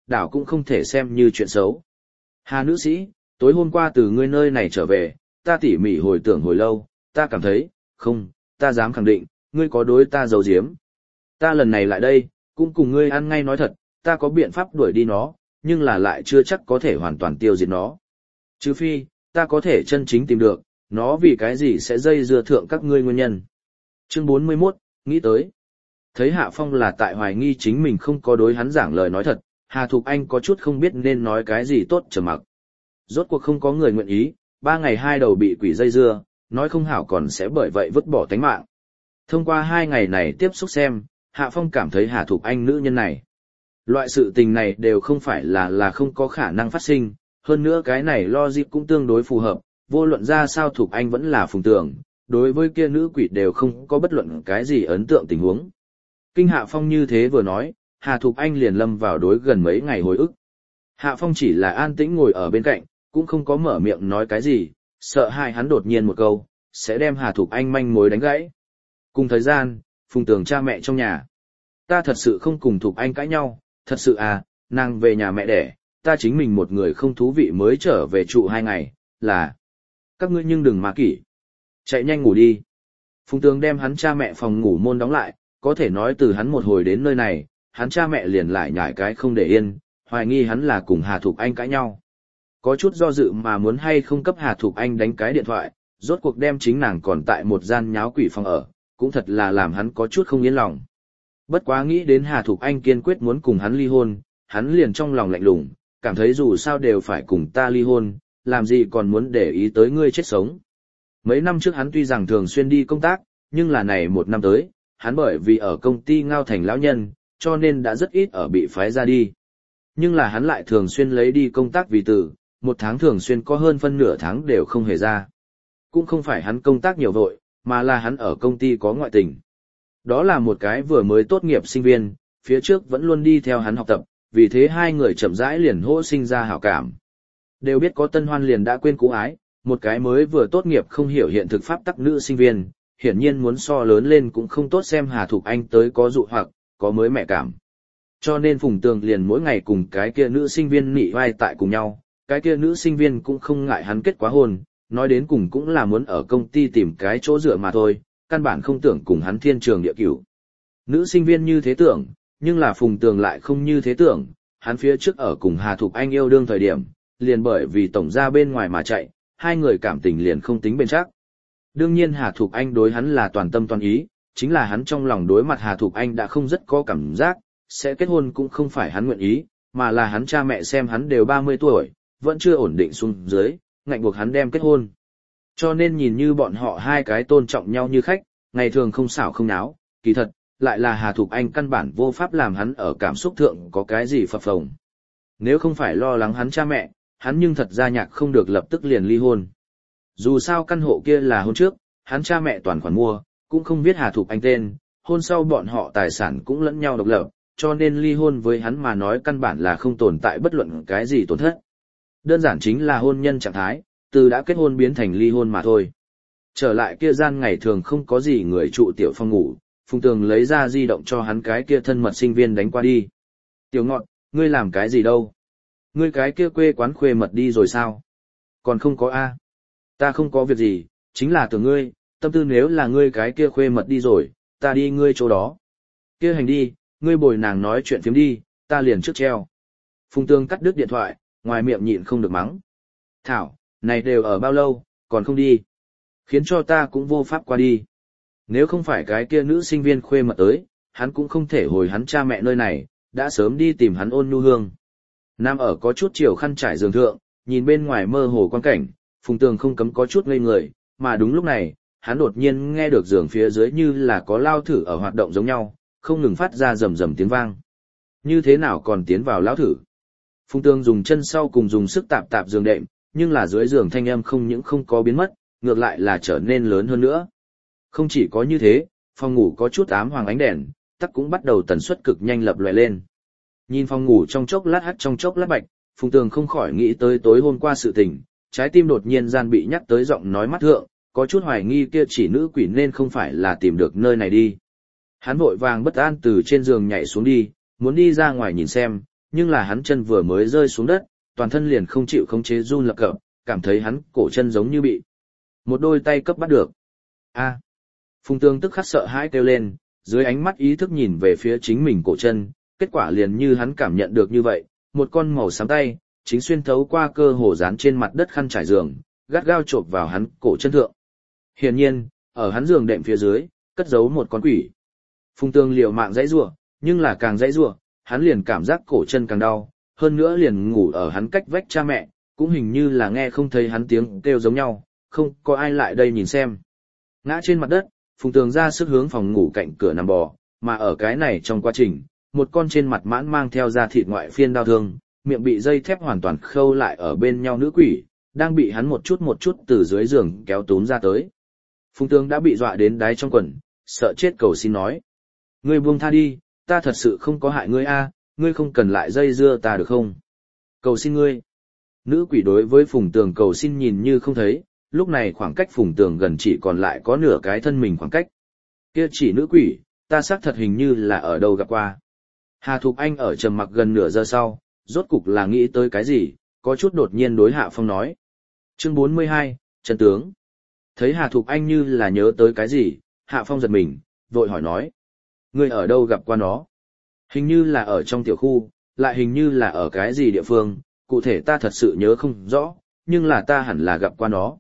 đảo cũng không thể xem như chuyện xấu. Hà nữ sĩ, tối hôm qua từ ngươi nơi này trở về, ta tỉ mỉ hồi tưởng hồi lâu, ta cảm thấy, không, ta dám khẳng định, ngươi có đối ta giấu giếm. Ta lần này lại đây, cũng cùng ngươi ăn ngay nói thật, ta có biện pháp đuổi đi nó, nhưng là lại chưa chắc có thể hoàn toàn tiêu diệt nó. Trừ phi, ta có thể chân chính tìm được, nó vì cái gì sẽ dây dưa thượng các ngươi nguyên nhân. Chương 41, nghĩ tới. Thấy Hạ Phong là tại hoài nghi chính mình không có đối hắn giảng lời nói thật, Hà Thục Anh có chút không biết nên nói cái gì tốt trầm mặc. Rốt cuộc không có người nguyện ý, 3 ngày 2 đầu bị quỷ dây dưa, nói không hảo còn sẽ bởi vậy vứt bỏ tánh mạng. Thông qua 2 ngày này tiếp xúc xem, Hạ Phong cảm thấy Hà Thục Anh nữ nhân này. Loại sự tình này đều không phải là không có khả năng phát sinh, hơn nữa cái này logic cũng tương đối phù hợp, vô luận ra sao Thục Anh vẫn là Phùng Tường, đối với kia nữ quỷ đều không có bất luận cái gì ấn tượng tình huống. Kinh Hạ Phong như thế vừa nói, Hà Thục Anh liền lâm vào đối gần mấy ngày hồi ức. Hạ Phong chỉ là an tĩnh ngồi ở bên cạnh, cũng không có mở miệng nói cái gì, sợ hai hắn đột nhiên một câu, sẽ đem Hà Thục Anh manh mối đánh gãy. Cùng thời gian, Phùng Tường cha mẹ trong nhà. Ta thật sự không cùng Thục Anh cãi nhau, thật sự à, nàng về nhà mẹ đẻ, ta chính mình một người không thú vị mới trở về trụ 2 ngày, là. Các ngươi nhưng đừng mà kỷ. Chạy nhanh ngủ đi. Phùng Tường đem hắn cha mẹ phòng ngủ môn đóng lại, có thể nói từ hắn một hồi đến nơi này, hắn cha mẹ liền lại nhảy cái không để yên, hoài nghi hắn là cùng Hà Thục Anh cãi nhau. Có chút do dự mà muốn hay không cấp Hà Thục Anh đánh cái điện thoại, rốt cuộc đem chính nàng còn tại một gian nháo quỷ phòng ở, cũng thật là làm hắn có chút không yên lòng. Bất quá nghĩ đến Hà Thục Anh kiên quyết muốn cùng hắn ly hôn, hắn liền trong lòng lạnh lùng, cảm thấy dù sao đều phải cùng ta ly hôn, làm gì còn muốn để ý tới ngươi chết sống. Mấy năm trước hắn tuy rằng thường xuyên đi công tác, nhưng là này 1 năm tới, hắn bởi vì ở công ty Ngao Thành lão nhân, cho nên đã rất ít ở bị phái ra đi. Nhưng là hắn lại thường xuyên lấy đi công tác vì từ, 1 tháng thường xuyên có hơn phân nửa tháng đều không hề ra. Cũng không phải hắn công tác nhiều vội, mà là hắn ở công ty có ngoại tình. Đó là một cái vừa mới tốt nghiệp sinh viên, phía trước vẫn luôn đi theo hắn học tập, vì thế hai người chậm rãi liền hô sinh ra hảo cảm. Đều biết có tân hoan liền đã quên cũ ái, một cái mới vừa tốt nghiệp không hiểu hiện thực pháp tắc nữ sinh viên, hiển nhiên muốn so lớn lên cũng không tốt xem Hà Thục Anh tới có dụ hoặc, có mới mẹ cảm. Cho nên Phùng Tường liền mỗi ngày cùng cái kia nữ sinh viên nị vai tại cùng nhau, cái kia nữ sinh viên cũng không ngại hắn kết quá hôn, nói đến cùng cũng là muốn ở công ty tìm cái chỗ dựa mà thôi, căn bản không tưởng cùng hắn thiên trường địa cửu. Nữ sinh viên như thế tưởng, nhưng là Phùng Tường lại không như thế tưởng, hắn phía trước ở cùng Hà Thục Anh yêu đương thời điểm, liền bởi vì tổng ra bên ngoài mà chạy, hai người cảm tình liền không tính bền chắc. Đương nhiên Hà Thục Anh đối hắn là toàn tâm toàn ý, chính là hắn trong lòng đối mặt Hà Thục Anh đã không rất có cảm giác, sẽ kết hôn cũng không phải hắn nguyện ý, mà là hắn cha mẹ xem hắn đều 30 tuổi, vẫn chưa ổn định xuống dưới, ngạnh buộc hắn đem kết hôn. Cho nên nhìn như bọn họ hai cái tôn trọng nhau như khách, ngày thường không xảo không náo, kỳ thật, lại là Hà Thục Anh căn bản vô pháp làm hắn ở cảm xúc thượng có cái gì phập phồng. Nếu không phải lo lắng hắn cha mẹ, hắn nhưng thật ra nhạc không được lập tức liền ly hôn. Dù sao căn hộ kia là hôn trước, hắn cha mẹ toàn khoản mua, cũng không biết Hà Thục Anh tên, hôn sau bọn họ tài sản cũng lẫn nhau độc lập, cho nên ly hôn với hắn mà nói căn bản là không tồn tại bất luận cái gì tổn thất. Đơn giản chính là hôn nhân trạng thái, từ đã kết hôn biến thành ly hôn mà thôi. Trở lại kia gian ngày thường không có gì người trụ tiểu phòng ngủ, Phùng Tường lấy ra di động cho hắn cái kia thân mật sinh viên đánh qua đi. Tiểu Ngọt, ngươi làm cái gì đâu? Ngươi cái kia quê quán khuê mật đi rồi sao? Còn không có a? Ta không có việc gì, chính là tưởng ngươi, tâm tư nếu là ngươi cái kia khuê mật đi rồi, ta đi ngươi chỗ đó. Kia hành đi, ngươi bồi nàng nói chuyện phiếm đi, ta liền trước treo. Phùng Tường cắt đứt điện thoại, ngoài miệng nhịn không được mắng. Thảo, này đều ở bao lâu, còn không đi. Khiến cho ta cũng vô pháp qua đi. Nếu không phải cái kia nữ sinh viên khuê mật tới, hắn cũng không thể hồi hắn cha mẹ nơi này, đã sớm đi tìm hắn Ôn Nhu Hương. Nam ở có chút chiều khăn trải giường thượng, nhìn bên ngoài mơ hồ quan cảnh, Phùng Tường không cấm có chút ngây người, mà đúng lúc này, hắn đột nhiên nghe được giường phía dưới như là có lao thử ở hoạt động giống nhau, không ngừng phát ra rầm rầm tiếng vang. Như thế nào còn tiến vào lao thử? Phùng Tường dùng chân sau cùng dùng sức tạp tạp giường đệm, nhưng là dưới giường thanh âm không những không có biến mất, ngược lại là trở nên lớn hơn nữa. Không chỉ có như thế, phòng ngủ có chút ám hoàng ánh đèn, tắc cũng bắt đầu tần suất cực nhanh lập lòe lên. Nhìn phòng ngủ trong chốc lát hắt trong chốc lát bạch, Phùng Tường không khỏi nghĩ tới tối hôm qua sự tình, trái tim đột nhiên gian bị nhắc tới giọng nói mắt thượng, có chút hoài nghi kia chỉ nữ quỷ nên không phải là tìm được nơi này đi. Hắn vội vàng bất an từ trên giường nhảy xuống đi, muốn đi ra ngoài nhìn xem, nhưng là hắn chân vừa mới rơi xuống đất, toàn thân liền không chịu khống chế run lập cập, cảm thấy hắn cổ chân giống như bị một đôi tay cấp bắt được. A! Phùng Tường tức khắc sợ hãi kêu lên, dưới ánh mắt ý thức nhìn về phía chính mình cổ chân, kết quả liền như hắn cảm nhận được như vậy, một con màu xám tay, chính xuyên thấu qua cơ hồ dán trên mặt đất khăn trải giường, gắt gao chộp vào hắn cổ chân thượng. Hiển nhiên, ở hắn giường đệm phía dưới, cất giấu một con quỷ. Phùng Tường liều mạng dãy rủa, nhưng là càng dãy rủa, hắn liền cảm giác cổ chân càng đau, hơn nữa liền ngủ ở hắn cách vách cha mẹ, cũng hình như là nghe không thấy hắn tiếng kêu giống nhau, không có ai lại đây nhìn xem. Ngã trên mặt đất, Phùng Tường ra sức hướng phòng ngủ cạnh cửa nằm bò, mà ở cái này trong quá trình, một con trên mặt mãn mang theo da thịt ngoại phiên đau thương, miệng bị dây thép hoàn toàn khâu lại ở bên nhau nữ quỷ, đang bị hắn một chút từ dưới giường kéo túm ra tới. Phùng Tường đã bị dọa đến đáy trong quần, sợ chết cầu xin nói. Ngươi buông tha đi, ta thật sự không có hại ngươi a, ngươi không cần lại dây dưa ta được không? Cầu xin ngươi. Nữ quỷ đối với Phùng Tường cầu xin nhìn như không thấy, lúc này khoảng cách Phùng Tường gần chỉ còn lại có nửa cái thân mình khoảng cách. Kia chỉ nữ quỷ, ta xác thật hình như là ở đâu gặp qua. Hà Thục Anh ở trầm mặc gần nửa giờ sau, rốt cục là nghĩ tới cái gì, có chút đột nhiên đối Hạ Phong nói. Chương 42, Trần Tướng. Thấy Hà Thục Anh như là nhớ tới cái gì, Hạ Phong giật mình, vội hỏi nói. Ngươi ở đâu gặp qua nó? Hình như là ở trong tiểu khu, lại hình như là ở cái gì địa phương, cụ thể ta thật sự nhớ không rõ, nhưng là ta hẳn là gặp qua nó.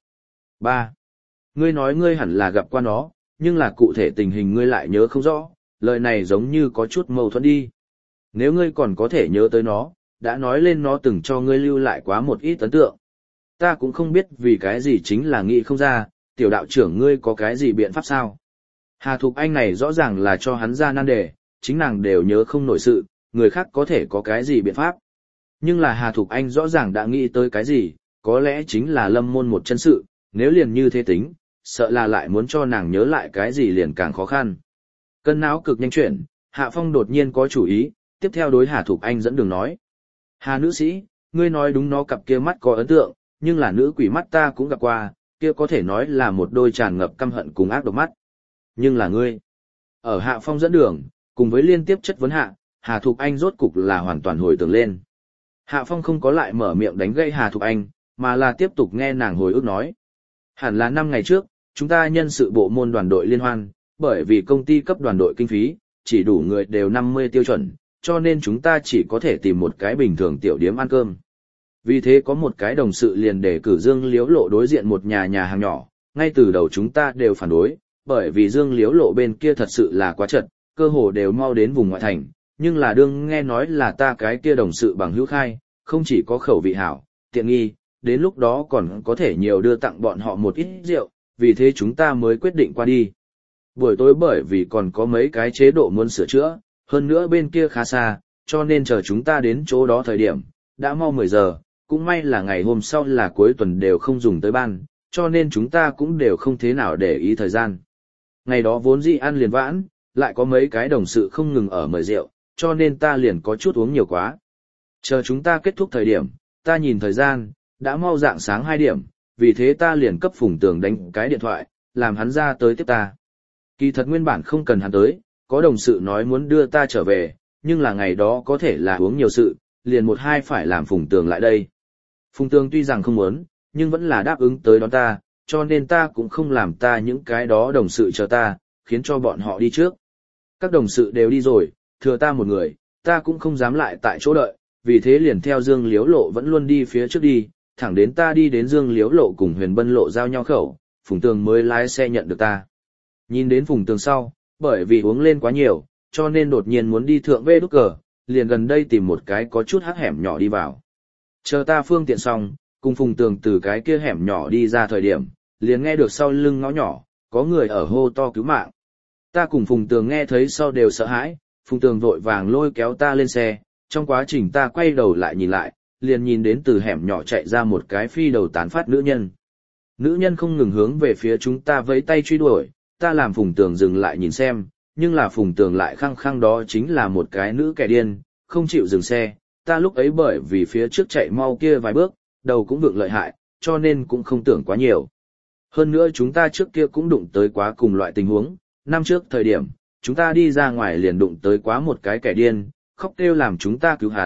3. Ngươi nói ngươi hẳn là gặp qua nó, nhưng là cụ thể tình hình ngươi lại nhớ không rõ, lời này giống như có chút mâu thuẫn đi. Nếu ngươi còn có thể nhớ tới nó, đã nói lên nó từng cho ngươi lưu lại quá một ít ấn tượng. Ta cũng không biết vì cái gì chính là nghĩ không ra, tiểu đạo trưởng ngươi có cái gì biện pháp sao? Hà Thục Anh này rõ ràng là cho hắn ra nan đề, chính nàng đều nhớ không nổi sự, người khác có thể có cái gì biện pháp. Nhưng là Hà Thục Anh rõ ràng đã nghĩ tới cái gì, có lẽ chính là lâm môn một chân sự, nếu liền như thế tính, sợ là lại muốn cho nàng nhớ lại cái gì liền càng khó khăn. Cân não cực nhanh chuyển, Hạ Phong đột nhiên có chủ ý, tiếp theo đối Hà Thục Anh dẫn đường nói. Hà nữ sĩ, ngươi nói đúng, nó cặp kia mắt có ấn tượng, nhưng là nữ quỷ mắt ta cũng gặp qua, kia có thể nói là một đôi tràn ngập căm hận cùng ác độc mắt. Nhưng là ngươi. Ở Hạ Phong dẫn đường, cùng với liên tiếp chất vấn hạ, Hà Thục Anh rốt cục là hoàn toàn hồi tưởng lên. Hạ Phong không có lại mở miệng đánh gây Hà Thục Anh, mà là tiếp tục nghe nàng hồi ức nói. Hẳn là 5 ngày trước, chúng ta nhân sự bộ môn đoàn đội liên hoan, bởi vì công ty cấp đoàn đội kinh phí, chỉ đủ người đều 50 tiêu chuẩn, cho nên chúng ta chỉ có thể tìm một cái bình thường tiểu điếm ăn cơm. Vì thế có một cái đồng sự liền để cử Dương Liếu Lộ đối diện một nhà hàng nhỏ, ngay từ đầu chúng ta đều phản đối, bởi vì Dương Liếu Lộ bên kia thật sự là quá chật, cơ hồ đều mau đến vùng ngoại thành, nhưng là đương nghe nói là ta cái kia đồng sự bằng hữu khai, không chỉ có khẩu vị hảo, tiện nghi, đến lúc đó còn có thể nhiều đưa tặng bọn họ một ít rượu, vì thế chúng ta mới quyết định qua đi. Buổi tối bởi vì còn có mấy cái chế độ muốn sửa chữa, hơn nữa bên kia khá xa, cho nên chờ chúng ta đến chỗ đó thời điểm, đã mau 10 giờ, cũng may là ngày hôm sau là cuối tuần đều không dùng tới ban, cho nên chúng ta cũng đều không thế nào để ý thời gian. Ngày đó vốn dĩ ăn liền vãn, lại có mấy cái đồng sự không ngừng ở mời rượu, cho nên ta liền có chút uống nhiều quá. Chờ chúng ta kết thúc thời điểm, ta nhìn thời gian, đã mau rạng sáng 2 điểm, vì thế ta liền cấp Phùng Tường đánh cái điện thoại, làm hắn ra tới tiếp ta. Kỳ thật nguyên bản không cần hắn tới, có đồng sự nói muốn đưa ta trở về, nhưng là ngày đó có thể là uống nhiều sự, liền 1-2 phải làm Phùng Tường lại đây. Phùng Tường tuy rằng không muốn, nhưng vẫn là đáp ứng tới đón ta, cho nên ta cũng không làm ta những cái đó đồng sự chờ ta, khiến cho bọn họ đi trước. Các đồng sự đều đi rồi, thừa ta một người, ta cũng không dám lại tại chỗ đợi, vì thế liền theo Dương Liếu Lộ vẫn luôn đi phía trước đi, thẳng đến ta đi đến Dương Liếu Lộ cùng Huyền Bân Lộ giao nhau khẩu, Phùng Tường mới lái xe nhận được ta. Nhìn đến Phùng Tường sau, bởi vì uống lên quá nhiều, cho nên đột nhiên muốn đi thượng vê đút cờ, liền gần đây tìm một cái có chút hắc hẻm nhỏ đi vào. Chờ ta phương tiện xong, cùng Phùng Tường từ cái kia hẻm nhỏ đi ra thời điểm, liền nghe được sau lưng ngõ nhỏ, có người ở hô to cứu mạng. Ta cùng Phùng Tường nghe thấy sau đều sợ hãi, Phùng Tường vội vàng lôi kéo ta lên xe, trong quá trình ta quay đầu lại nhìn lại, liền nhìn đến từ hẻm nhỏ chạy ra một cái phi đầu tán phát nữ nhân. Nữ nhân không ngừng hướng về phía chúng ta vẫy tay truy đuổi, ta làm Phùng Tường dừng lại nhìn xem, nhưng là Phùng Tường lại khăng khăng đó chính là một cái nữ kẻ điên, không chịu dừng xe. Ta lúc ấy bởi vì phía trước chạy mau kia vài bước, đầu cũng vượng lợi hại, cho nên cũng không tưởng quá nhiều. Hơn nữa chúng ta trước kia cũng đụng tới quá cùng loại tình huống, năm trước thời điểm, chúng ta đi ra ngoài liền đụng tới quá một cái kẻ điên, khóc kêu làm chúng ta cứu hắn,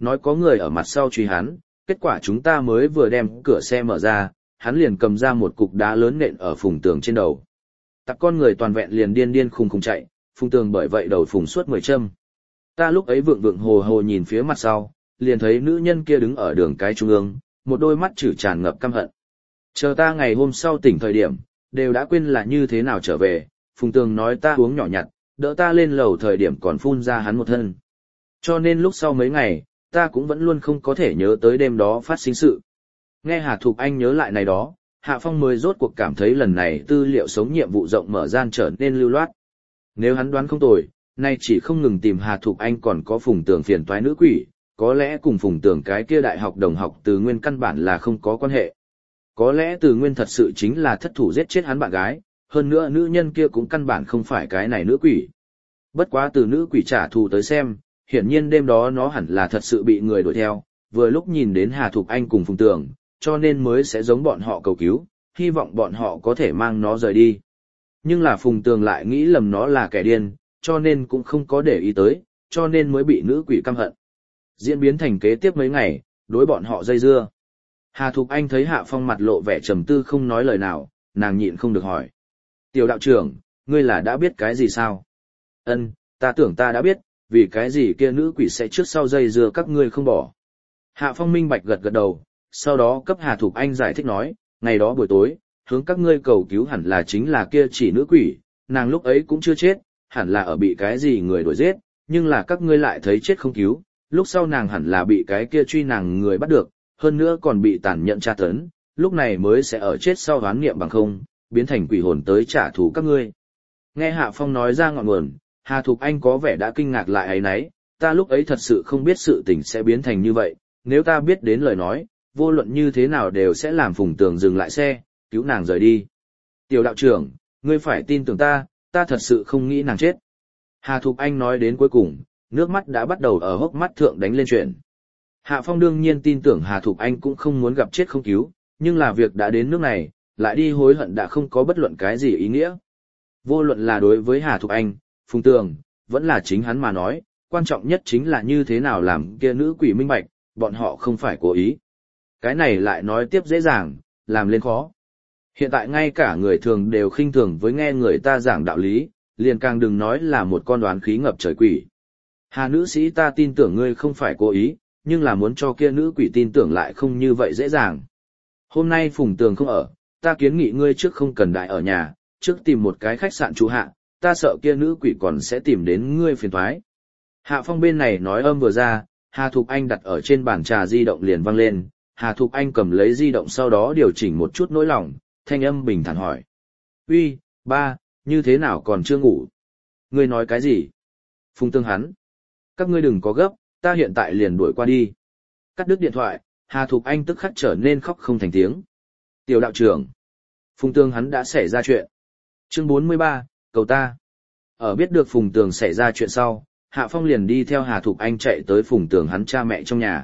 nói có người ở mặt sau truy hắn, kết quả chúng ta mới vừa đem cửa xe mở ra, hắn liền cầm ra một cục đá lớn nện ở Phùng Tường trên đầu. Tặc con người toàn vẹn liền điên điên khùng khùng chạy, Phùng Tường bởi vậy đầu phùng suốt 10 châm. Ta lúc ấy vượng vượng hồ hồ nhìn phía mặt sau, liền thấy nữ nhân kia đứng ở đường cái trung ương, một đôi mắt chữ tràn ngập căm hận. Chờ ta ngày hôm sau tỉnh thời điểm, đều đã quên là như thế nào trở về, Phùng Tường nói ta uống nhỏ nhặt, đỡ ta lên lầu thời điểm còn phun ra hắn một thân. Cho nên lúc sau mấy ngày, ta cũng vẫn luôn không có thể nhớ tới đêm đó phát sinh sự. Nghe Hà Thục Anh nhớ lại này đó, Hạ Phong mới rốt cuộc cảm thấy lần này tư liệu sống nhiệm vụ rộng mở gian trở nên lưu loát. Nếu hắn đoán không tồi, nay chỉ không ngừng tìm Hà Thục Anh còn có Phùng Tường phiền toái nữ quỷ, có lẽ cùng Phùng Tường cái kia đại học đồng học Từ Nguyên căn bản là không có quan hệ. Có lẽ Từ Nguyên thật sự chính là thất thủ giết chết hắn bạn gái, hơn nữa nữ nhân kia cũng căn bản không phải cái này nữ quỷ. Bất quá từ nữ quỷ trả thù tới xem, hiển nhiên đêm đó nó hẳn là thật sự bị người đuổi theo, vừa lúc nhìn đến Hà Thục Anh cùng Phùng Tường, cho nên mới sẽ giống bọn họ cầu cứu, hy vọng bọn họ có thể mang nó rời đi. Nhưng là Phùng Tường lại nghĩ lầm nó là kẻ điên, cho nên cũng không có để ý tới, cho nên mới bị nữ quỷ căm hận. Diễn biến thành kế tiếp mấy ngày, đối bọn họ dây dưa. Hà Thục Anh thấy Hạ Phong mặt lộ vẻ trầm tư không nói lời nào, nàng nhịn không được hỏi. Tiểu đạo trưởng, ngươi là đã biết cái gì sao? Ân, ta tưởng ta đã biết, vì cái gì kia nữ quỷ sẽ trước sau dây dưa các ngươi không bỏ. Hạ Phong minh bạch gật gật đầu, sau đó cấp Hà Thục Anh giải thích nói, ngày đó buổi tối, hướng các ngươi cầu cứu hẳn là chính là kia chỉ nữ quỷ, nàng lúc ấy cũng chưa chết, hẳn là ở bị cái gì người đuổi giết, nhưng là các ngươi lại thấy chết không cứu, lúc sau nàng hẳn là bị cái kia truy nàng người bắt được, hơn nữa còn bị tàn nhẫn tra tấn, lúc này mới sẽ ở chết sau đoán nghiệm bằng không, biến thành quỷ hồn tới trả thù các ngươi. Nghe Hạ Phong nói ra ngọn nguồn, Hà Thục Anh có vẻ đã kinh ngạc lại ấy nấy, ta lúc ấy thật sự không biết sự tình sẽ biến thành như vậy, nếu ta biết đến lời nói, vô luận như thế nào đều sẽ làm Phùng Tường dừng lại xe, cứu nàng rời đi. Tiểu đạo trưởng, ngươi phải tin tưởng ta thật sự không nghĩ nàng chết. Hà Thục Anh nói đến cuối cùng, nước mắt đã bắt đầu ở hốc mắt thượng đánh lên chuyện. Hạ Phong đương nhiên tin tưởng Hà Thục Anh cũng không muốn gặp chết không cứu, nhưng là việc đã đến nước này, lại đi hối hận đã không có bất luận cái gì ý nghĩa. Vô luận là đối với Hà Thục Anh, Phùng Tường, vẫn là chính hắn mà nói, quan trọng nhất chính là như thế nào làm kia nữ quỷ minh bạch, bọn họ không phải cố ý. Cái này lại nói tiếp dễ dàng, làm lên khó. Hiện tại ngay cả người thường đều khinh thường với nghe người ta giảng đạo lý, liền càng đừng nói là một con đoán khí ngập trời quỷ. Hà nữ sĩ ta tin tưởng ngươi không phải cố ý, nhưng là muốn cho kia nữ quỷ tin tưởng lại không như vậy dễ dàng. Hôm nay Phùng Tường không ở, ta kiến nghị ngươi trước không cần đại ở nhà, trước tìm một cái khách sạn trú hạ, ta sợ kia nữ quỷ còn sẽ tìm đến ngươi phiền toái. Hạ Phong bên này nói âm vừa ra, Hà Thục Anh đặt ở trên bàn trà di động liền vang lên, Hà Thục Anh cầm lấy di động sau đó điều chỉnh một chút nỗi lòng, thanh âm bình thản hỏi. Uy, ba, như thế nào còn chưa ngủ? Ngươi nói cái gì? Phùng Tường hắn. Các ngươi đừng có gấp, ta hiện tại liền đuổi qua đi. Cắt đứt điện thoại, Hà Thục Anh tức khắc trở nên khóc không thành tiếng. Tiểu đạo trưởng. Phùng Tường hắn đã xảy ra chuyện. Chương 43, cầu ta. Ở biết được Phùng Tường xảy ra chuyện sau, Hạ Phong liền đi theo Hà Thục Anh chạy tới Phùng Tường hắn cha mẹ trong nhà.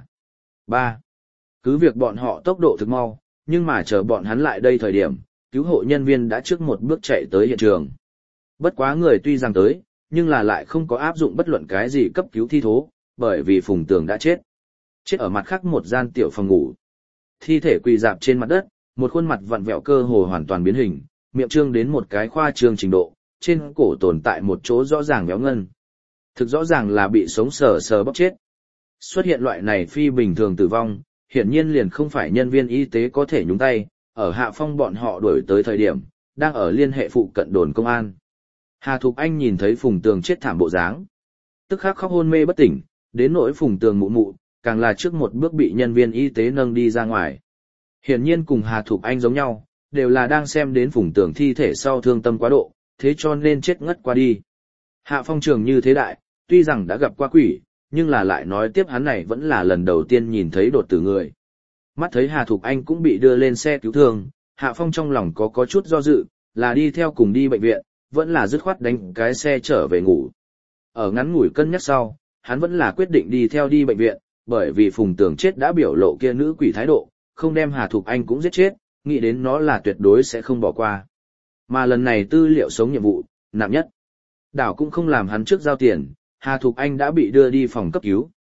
3. Cứ việc bọn họ tốc độ thực mau, nhưng mà chờ bọn hắn lại đây thời điểm, cứu hộ nhân viên đã trước một bước chạy tới hiện trường. Bất quá người tuy rằng tới, nhưng là lại không có áp dụng bất luận cái gì cấp cứu thi thố, bởi vì Phùng Tường đã chết. Chết ở mặt khác một gian tiểu phòng ngủ. Thi thể quỳ dạp trên mặt đất, một khuôn mặt vặn vẹo cơ hồ hoàn toàn biến hình, miệng trương đến một cái khoa trương trình độ, trên cổ tồn tại một chỗ rõ ràng béo ngân. Thực rõ ràng là bị sống sờ sờ bóc chết. Xuất hiện loại này phi bình thường tử vong, hiển nhiên liền không phải nhân viên y tế có thể nhúng tay, ở Hạ Phong bọn họ đuổi tới thời điểm, đang ở liên hệ phụ cận đồn công an. Hà Thục Anh nhìn thấy Phùng Tường chết thảm bộ dáng, tức khắc khóc hôn mê bất tỉnh, đến nỗi Phùng Tường mụ mụ, càng là trước một bước bị nhân viên y tế nâng đi ra ngoài. Hiển nhiên cùng Hà Thục Anh giống nhau, đều là đang xem đến Phùng Tường thi thể sau thương tâm quá độ, thế cho nên chết ngất qua đi. Hạ Phong trường như thế đại, tuy rằng đã gặp qua quỷ, nhưng là lại nói tiếp hắn này vẫn là lần đầu tiên nhìn thấy đột tử người. Mắt thấy Hà Thục Anh cũng bị đưa lên xe cứu thương, Hạ Phong trong lòng có chút do dự, là đi theo cùng đi bệnh viện, vẫn là dứt khoát đánh cái xe trở về ngủ. Ở ngắn ngủi cân nhắc sau, hắn vẫn là quyết định đi theo đi bệnh viện, bởi vì Phùng Tường chết đã biểu lộ kia nữ quỷ thái độ, không đem Hà Thục Anh cũng giết chết, nghĩ đến nó là tuyệt đối sẽ không bỏ qua. Mà lần này tư liệu sống nhiệm vụ, nặng nhất. Đảo cũng không làm hắn trước giao tiền, Hà Thục Anh đã bị đưa đi phòng cấp cứu,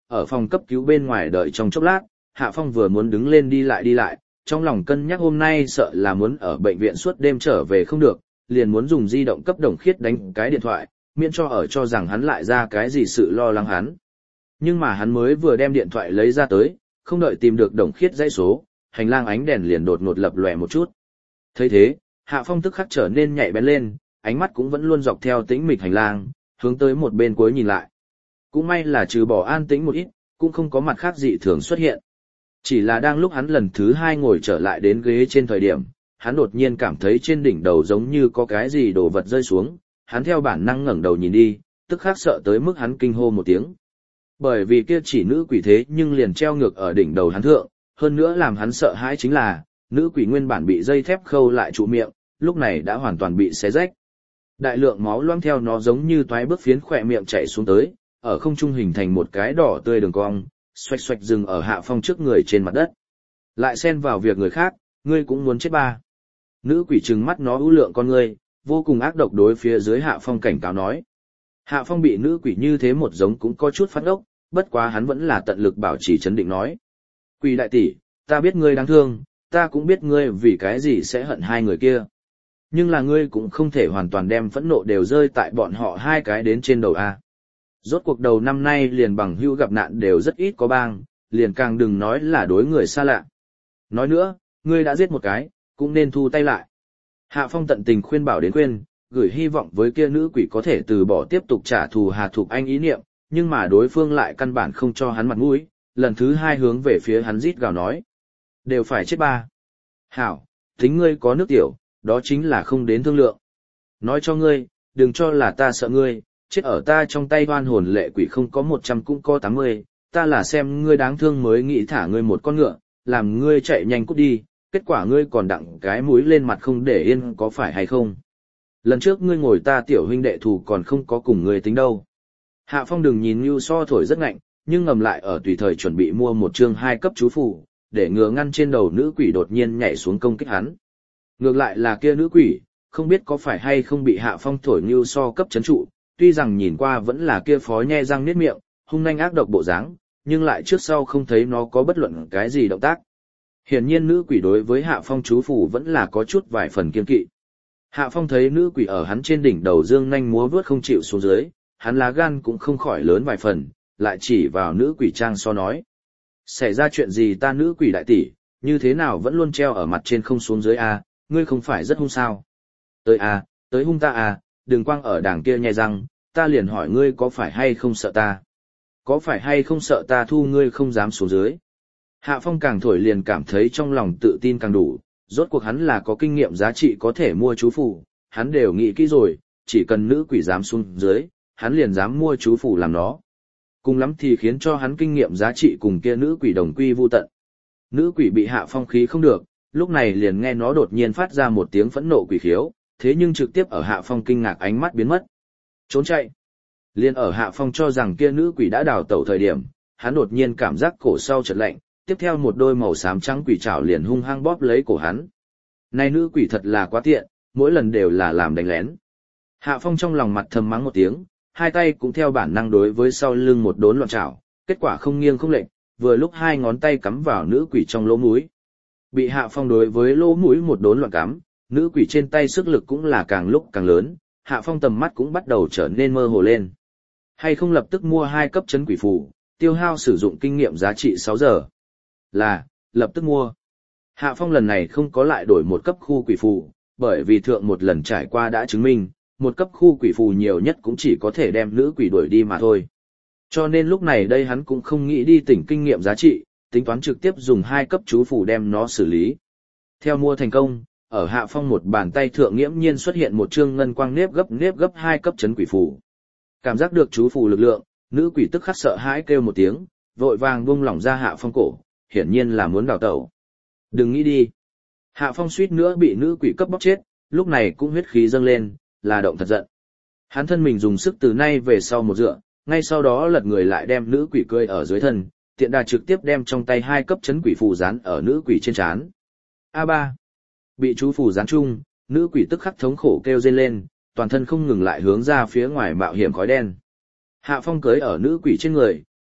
ở phòng cấp cứu bên ngoài đợi trong chốc lát, Hạ Phong vừa muốn đứng lên đi lại, trong lòng cân nhắc hôm nay sợ là muốn ở bệnh viện suốt đêm trở về không được, liền muốn dùng di động cấp Đồng Khiết đánh cái điện thoại, miễn cho rằng hắn lại ra cái gì sự lo lắng hắn. Nhưng mà hắn mới vừa đem điện thoại lấy ra tới, không đợi tìm được Đồng Khiết dãy số, hành lang ánh đèn liền đột ngột lập lòe một chút. Thấy thế, Hạ Phong tức khắc trở nên nhạy bén lên, ánh mắt cũng vẫn luôn dọc theo tĩnh mịch hành lang, hướng tới một bên cuối nhìn lại. Cũng may là trừ bỏ an tĩnh một ít, cũng không có mặt khác dị thường xuất hiện. Chỉ là đang lúc hắn lần thứ 2 ngồi trở lại đến ghế trên thời điểm, hắn đột nhiên cảm thấy trên đỉnh đầu giống như có cái gì đồ vật rơi xuống, hắn theo bản năng ngẩng đầu nhìn đi, tức khắc sợ tới mức hắn kinh hô một tiếng. Bởi vì kia chỉ nữ quỷ thế nhưng liền treo ngược ở đỉnh đầu hắn thượng, hơn nữa làm hắn sợ hãi chính là, nữ quỷ nguyên bản bị dây thép khâu lại trụ miệng, lúc này đã hoàn toàn bị xé rách. Đại lượng máu loang theo nó giống như toái bước phiến khỏe miệng chảy xuống tới, ở không trung hình thành một cái đỏ tươi đường cong, xoạch xoạch dừng ở Hạ Phong trước người trên mặt đất. Lại xen vào việc người khác, ngươi cũng muốn chết ba. Nữ quỷ trừng mắt nó ưu lượng con ngươi, vô cùng ác độc đối phía dưới Hạ Phong cảnh cáo nói. Hạ Phong bị nữ quỷ như thế một giống cũng có chút phát ốc, bất quá hắn vẫn là tận lực bảo trì trấn định nói. Quỷ đại tỷ, ta biết ngươi đáng thương, ta cũng biết ngươi vì cái gì sẽ hận hai người kia. Nhưng là ngươi cũng không thể hoàn toàn đem phẫn nộ đều rơi tại bọn họ hai cái đến trên đầu a. Rốt cuộc đầu năm nay liền bằng hữu gặp nạn đều rất ít có bang, liền càng đừng nói là đối người xa lạ. Nói nữa, ngươi đã giết một cái, cũng nên thu tay lại. Hạ Phong tận tình khuyên bảo đến khuyên, gửi hy vọng với kia nữ quỷ có thể từ bỏ tiếp tục trả thù Hà Thục Anh ý niệm, nhưng mà đối phương lại căn bản không cho hắn mặt mũi, lần thứ 2 hướng về phía hắn rít gào nói. Đều phải chết ba. Hảo, tính ngươi có nước tiểu, đó chính là không đến thương lượng. Nói cho ngươi, đừng cho là ta sợ ngươi, chết ở ta trong tay oan hồn lệ quỷ không có 100 cũng có 80, ta là xem ngươi đáng thương mới nghĩ thả ngươi một con ngựa, làm ngươi chạy nhanh cút đi, kết quả ngươi còn đặng cái mũi lên mặt không để yên có phải hay không. Lần trước ngươi ngồi ta tiểu huynh đệ thù còn không có cùng ngươi tính đâu. Hạ Phong đừng nhìn như so thổi rất ngạnh, nhưng ngầm lại ở tùy thời chuẩn bị mua một chương 2 cấp chú phù, để ngừa ngăn trên đầu nữ quỷ đột nhiên nhảy xuống công kích hắn. Ngược lại là kia nữ quỷ, không biết có phải hay không bị Hạ Phong thổi như so cấp chấn trụ, tuy rằng nhìn qua vẫn là kia phó nhe răng niết miệng, hung nhanh ác độc bộ dáng, nhưng lại trước sau không thấy nó có bất luận cái gì động tác. Hiển nhiên nữ quỷ đối với Hạ Phong chú phù vẫn là có chút vài phần kiên kỵ. Hạ Phong thấy nữ quỷ ở hắn trên đỉnh đầu dương nhanh múa vướt không chịu xuống dưới, hắn lá gan cũng không khỏi lớn vài phần, lại chỉ vào nữ quỷ trang so nói. Xảy ra chuyện gì ta nữ quỷ đại tỷ, như thế nào vẫn luôn treo ở mặt trên không xuống dưới a, ngươi không phải rất hung sao? Tới a, tới hung ta a, đừng quang ở đàng kia nhai răng, ta liền hỏi ngươi có phải hay không sợ ta? Có phải hay không sợ ta thu ngươi không dám xuống dưới? Hạ Phong càng thổi liền cảm thấy trong lòng tự tin càng đủ, rốt cuộc hắn là có kinh nghiệm giá trị có thể mua chú phù, hắn đều nghĩ kỹ rồi, chỉ cần nữ quỷ dám xuống dưới, hắn liền dám mua chú phù làm nó. Cùng lắm thì khiến cho hắn kinh nghiệm giá trị cùng kia nữ quỷ đồng quy vu tận. Nữ quỷ bị Hạ Phong khí không được, lúc này liền nghe nó đột nhiên phát ra một tiếng phẫn nộ quỷ khiếu, thế nhưng trực tiếp ở Hạ Phong kinh ngạc ánh mắt biến mất. Trốn chạy. Liên ở Hạ Phong cho rằng kia nữ quỷ đã đào tẩu thời điểm, hắn đột nhiên cảm giác cổ sau chợt lạnh, tiếp theo một đôi màu xám trắng quỷ trảo liền hung hăng bóp lấy cổ hắn. Này nữ quỷ thật là quá tiện, mỗi lần đều là làm đánh lén. Hạ Phong trong lòng mặt thầm mắng một tiếng, hai tay cũng theo bản năng đối với sau lưng một đốn loạn trảo, kết quả không nghiêng không lệch, vừa lúc hai ngón tay cắm vào nữ quỷ trong lỗ mũi. Bị Hạ Phong đối với lỗ mũi một đốn loạn cắm, nữ quỷ trên tay sức lực cũng là càng lúc càng lớn, Hạ Phong tầm mắt cũng bắt đầu trở nên mơ hồ lên. Hay không lập tức mua 2 cấp chấn quỷ phù, tiêu hao sử dụng kinh nghiệm giá trị 6 giờ. Là, lập tức mua. Hạ Phong lần này không có lại đổi một cấp khu quỷ phù, bởi vì thượng một lần trải qua đã chứng minh, một cấp khu quỷ phù nhiều nhất cũng chỉ có thể đem nữ quỷ đuổi đi mà thôi. Cho nên lúc này đây hắn cũng không nghĩ đi tỉnh kinh nghiệm giá trị, tính toán trực tiếp dùng 2 cấp chú phù đem nó xử lý. Theo mua thành công, ở Hạ Phong một bàn tay thượng nghiễm nhiên xuất hiện một chương ngân quang nếp gấp 2 cấp chấn quỷ phù. Cảm giác được chú phù lực lượng, nữ quỷ tức khắc sợ hãi kêu một tiếng, vội vàng buông lỏng ra Hạ Phong cổ, hiển nhiên là muốn đào tẩu. Đừng nghĩ đi. Hạ Phong suýt nữa bị nữ quỷ cấp bóc chết, lúc này cũng huyết khí dâng lên, là động thật giận. Hắn thân mình dùng sức từ nay về sau một dựa, ngay sau đó lật người lại đem nữ quỷ cơi ở dưới thân, tiện đà trực tiếp đem trong tay 2 cấp chấn quỷ phù dán ở nữ quỷ trên trán. A3. Bị chú phù dán chung, nữ quỷ tức khắc thống khổ kêu rên lên, toàn thân không ngừng lại hướng ra phía ngoài mạo hiểm khói đen. Hạ Phong cưới ở nữ quỷ trên người,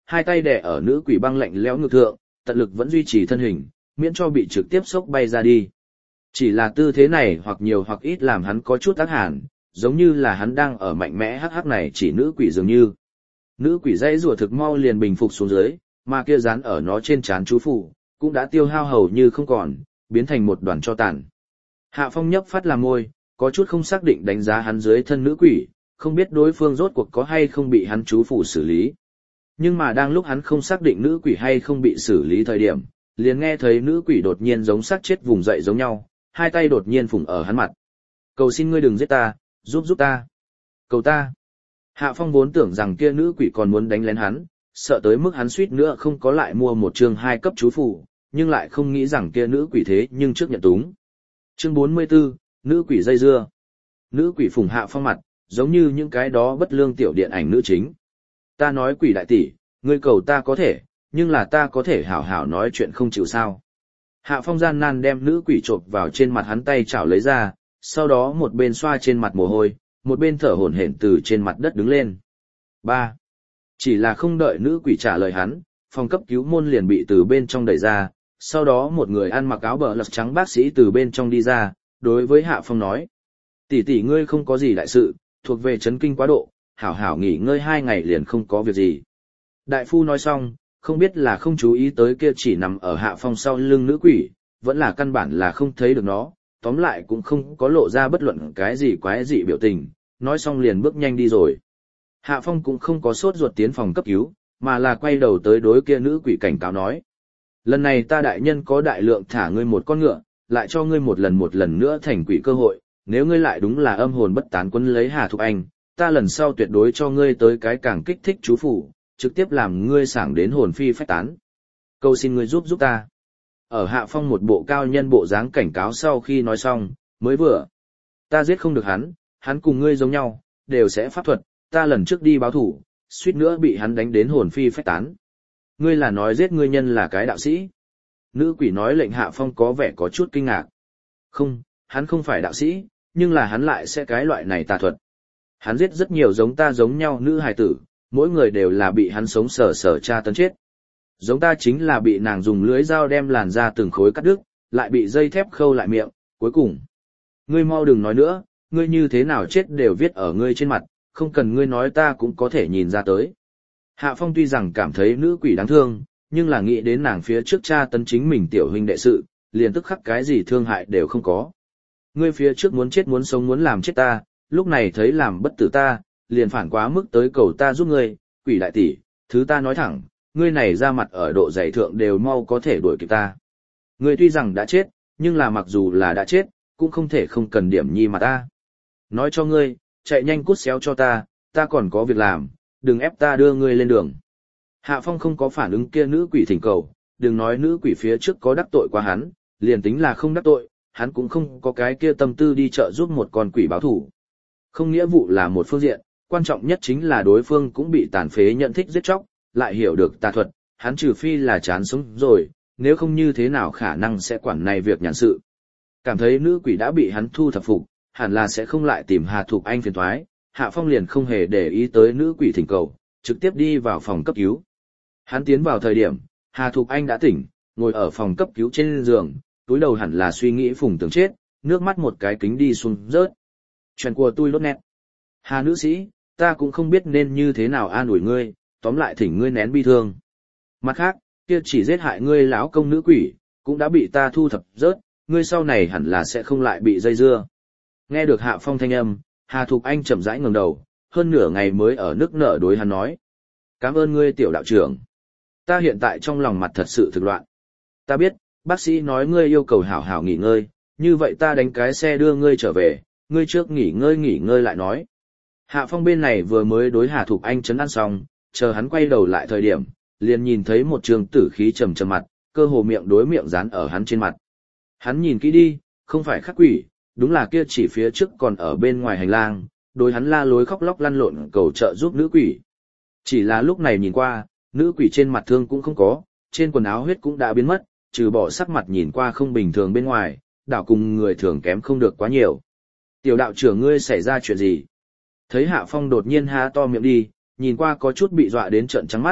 hai tay đè ở nữ quỷ băng lạnh lẽo ngực thượng, tận lực vẫn duy trì thân hình, miễn cho bị trực tiếp sốc bay ra đi. Chỉ là tư thế này hoặc nhiều hoặc ít làm hắn có chút ác hàn, giống như là hắn đang ở mạnh mẽ hắc hắc này chỉ nữ quỷ dường như. Nữ quỷ dãy rùa thực mau liền bình phục xuống dưới, mà kia dán ở nó trên trán chú phủ, cũng đã tiêu hao hầu như không còn, biến thành một đoàn tro tàn. Hạ Phong nhấp phát làm môi, có chút không xác định đánh giá hắn dưới thân nữ quỷ, không biết đối phương rốt cuộc có hay không bị hắn chú phủ xử lý. Nhưng mà đang lúc hắn không xác định nữ quỷ hay không bị xử lý thời điểm, liền nghe thấy nữ quỷ đột nhiên giống xác chết vùng dậy giống nhau, hai tay đột nhiên phủng ở hắn mặt. Cầu xin ngươi đừng giết ta, giúp ta. Cầu ta. Hạ Phong vốn tưởng rằng kia nữ quỷ còn muốn đánh lén hắn, sợ tới mức hắn suýt nữa không có lại mua một chương 2 cấp chú phủ, nhưng lại không nghĩ rằng kia nữ quỷ thế nhưng trước nhận túng. Chương 44, nữ quỷ dây dưa. Nữ quỷ phủng Hạ Phong mặt, giống như những cái đó bất lương tiểu điện ảnh nữ chính. Ta nói quỷ đại tỷ, ngươi cầu ta có thể, nhưng là ta có thể hảo hảo nói chuyện không chịu sao. Hạ Phong gian nan đem nữ quỷ chộp vào trên mặt hắn tay chảo lấy ra, sau đó một bên xoa trên mặt mồ hôi, một bên thở hổn hển từ trên mặt đất đứng lên. 3. Chỉ là không đợi nữ quỷ trả lời hắn, phòng cấp cứu môn liền bị từ bên trong đẩy ra, sau đó một người ăn mặc áo bờ lật trắng bác sĩ từ bên trong đi ra, đối với Hạ Phong nói. Tỷ tỷ ngươi không có gì đại sự, thuộc về chấn kinh quá độ, hảo hảo nghỉ ngơi 2 ngày liền không có việc gì. Đại phu nói xong, không biết là không chú ý tới kia chỉ nằm ở Hạ Phong sau lưng nữ quỷ, vẫn là căn bản là không thấy được nó, tóm lại cũng không có lộ ra bất luận cái gì quái dị biểu tình, nói xong liền bước nhanh đi rồi. Hạ Phong cũng không có sốt ruột tiến phòng cấp cứu, mà là quay đầu tới đối kia nữ quỷ cảnh cáo nói. Lần này ta đại nhân có đại lượng thả ngươi một con ngựa, lại cho ngươi một lần nữa thành quỷ cơ hội, nếu ngươi lại đúng là âm hồn bất tán quấn lấy Hà Thục Anh, ta lần sau tuyệt đối cho ngươi tới cái càng kích thích chú phủ, trực tiếp làm ngươi sảng đến hồn phi phách tán. Cầu xin ngươi giúp ta. Ở Hạ Phong một bộ cao nhân bộ dáng cảnh cáo sau khi nói xong, mới vừa. Ta giết không được hắn cùng ngươi giống nhau, đều sẽ pháp thuật, ta lần trước đi báo thủ, suýt nữa bị hắn đánh đến hồn phi phách tán. Ngươi là nói giết ngươi nhân là cái đạo sĩ. Nữ quỷ nói lệnh Hạ Phong có vẻ có chút kinh ngạc. Không, hắn không phải đạo sĩ, nhưng là hắn lại sẽ cái loại này tà thuật. Hắn giết rất nhiều giống ta giống nhau nữ hài tử, mỗi người đều là bị hắn sống sờ sờ tra tấn chết. Giống ta chính là bị nàng dùng lưới dao đem làn da từng khối cắt đứt, lại bị dây thép khâu lại miệng, cuối cùng. Ngươi mau đừng nói nữa, ngươi như thế nào chết đều viết ở ngươi trên mặt, không cần ngươi nói ta cũng có thể nhìn ra tới. Hạ Phong tuy rằng cảm thấy nữ quỷ đáng thương, nhưng là nghĩ đến nàng phía trước tra tấn chính mình tiểu huynh đệ sự, liền tức khắc cái gì thương hại đều không có. Ngươi phía trước muốn chết muốn sống muốn làm chết ta, lúc này thấy làm bất tử ta, liền phản quá mức tới cầu ta giúp ngươi, quỷ đại tỷ, thứ ta nói thẳng, ngươi này ra mặt ở độ dày thượng đều mau có thể đuổi kịp ta. Ngươi tuy rằng đã chết, nhưng là mặc dù là đã chết, cũng không thể không cần điểm nhi mà ta. Nói cho ngươi, chạy nhanh cút xéo cho ta còn có việc làm, đừng ép ta đưa ngươi lên đường. Hạ Phong không có phản ứng kia nữ quỷ thỉnh cầu, đừng nói nữ quỷ phía trước có đắc tội qua hắn, liền tính là không đắc tội, hắn cũng không có cái kia tâm tư đi chợ giúp một con quỷ báo thủ. Không nghĩa vụ là một phương diện, quan trọng nhất chính là đối phương cũng bị tàn phế nhận thích giết chóc, lại hiểu được tà thuật, hắn trừ phi là chán sống rồi, nếu không như thế nào khả năng sẽ quản này việc nhàn sự. Cảm thấy nữ quỷ đã bị hắn thu thập phục, hẳn là sẽ không lại tìm Hà Thục Anh phiền toái, Hạ Phong liền không hề để ý tới nữ quỷ thỉnh cầu, trực tiếp đi vào phòng cấp cứu. Hắn tiến vào thời điểm, Hà Thục Anh đã tỉnh, ngồi ở phòng cấp cứu trên giường, túi đầu hẳn là suy nghĩ Phùng Tường chết, nước mắt một cái kính đi xuống rớt. Chuyện của tôi lốt nét. Hà nữ sĩ, ta cũng không biết nên như thế nào an ủi ngươi, tóm lại thỉnh ngươi nén bi thương. Mặt khác, kia chỉ giết hại ngươi lão công nữ quỷ, cũng đã bị ta thu thập rớt, ngươi sau này hẳn là sẽ không lại bị dây dưa. Nghe được Hạ Phong thanh âm, Hà Thục Anh chậm rãi ngẩng đầu, hơn nửa ngày mới ở nức nở đối hắn nói. Cảm ơn ngươi tiểu đạo trưởng. Ta hiện tại trong lòng mặt thật sự thực loạn. Ta biết, bác sĩ nói ngươi yêu cầu hảo hảo nghỉ ngơi, như vậy ta đánh cái xe đưa ngươi trở về, ngươi trước nghỉ ngơi lại nói. Hạ Phong bên này vừa mới đối Hà Thục Anh trấn an xong, chờ hắn quay đầu lại thời điểm, liền nhìn thấy một trường tử khí trầm trầm mặt, cơ hồ miệng đối miệng dán ở hắn trên mặt. Hắn nhìn kỹ đi, không phải khắc quỷ, đúng là kia chỉ phía trước còn ở bên ngoài hành lang, đối hắn la lối khóc lóc lăn lộn cầu trợ giúp nữ quỷ. Chỉ là lúc này nhìn qua, nữ quỷ trên mặt thương cũng không có, trên quần áo huyết cũng đã biến mất, trừ bỏ sắc mặt nhìn qua không bình thường bên ngoài, đảo cùng người thường kém không được quá nhiều. Tiểu đạo trưởng ngươi xảy ra chuyện gì? Thấy Hạ Phong đột nhiên há to miệng đi, nhìn qua có chút bị dọa đến trợn trắng mắt,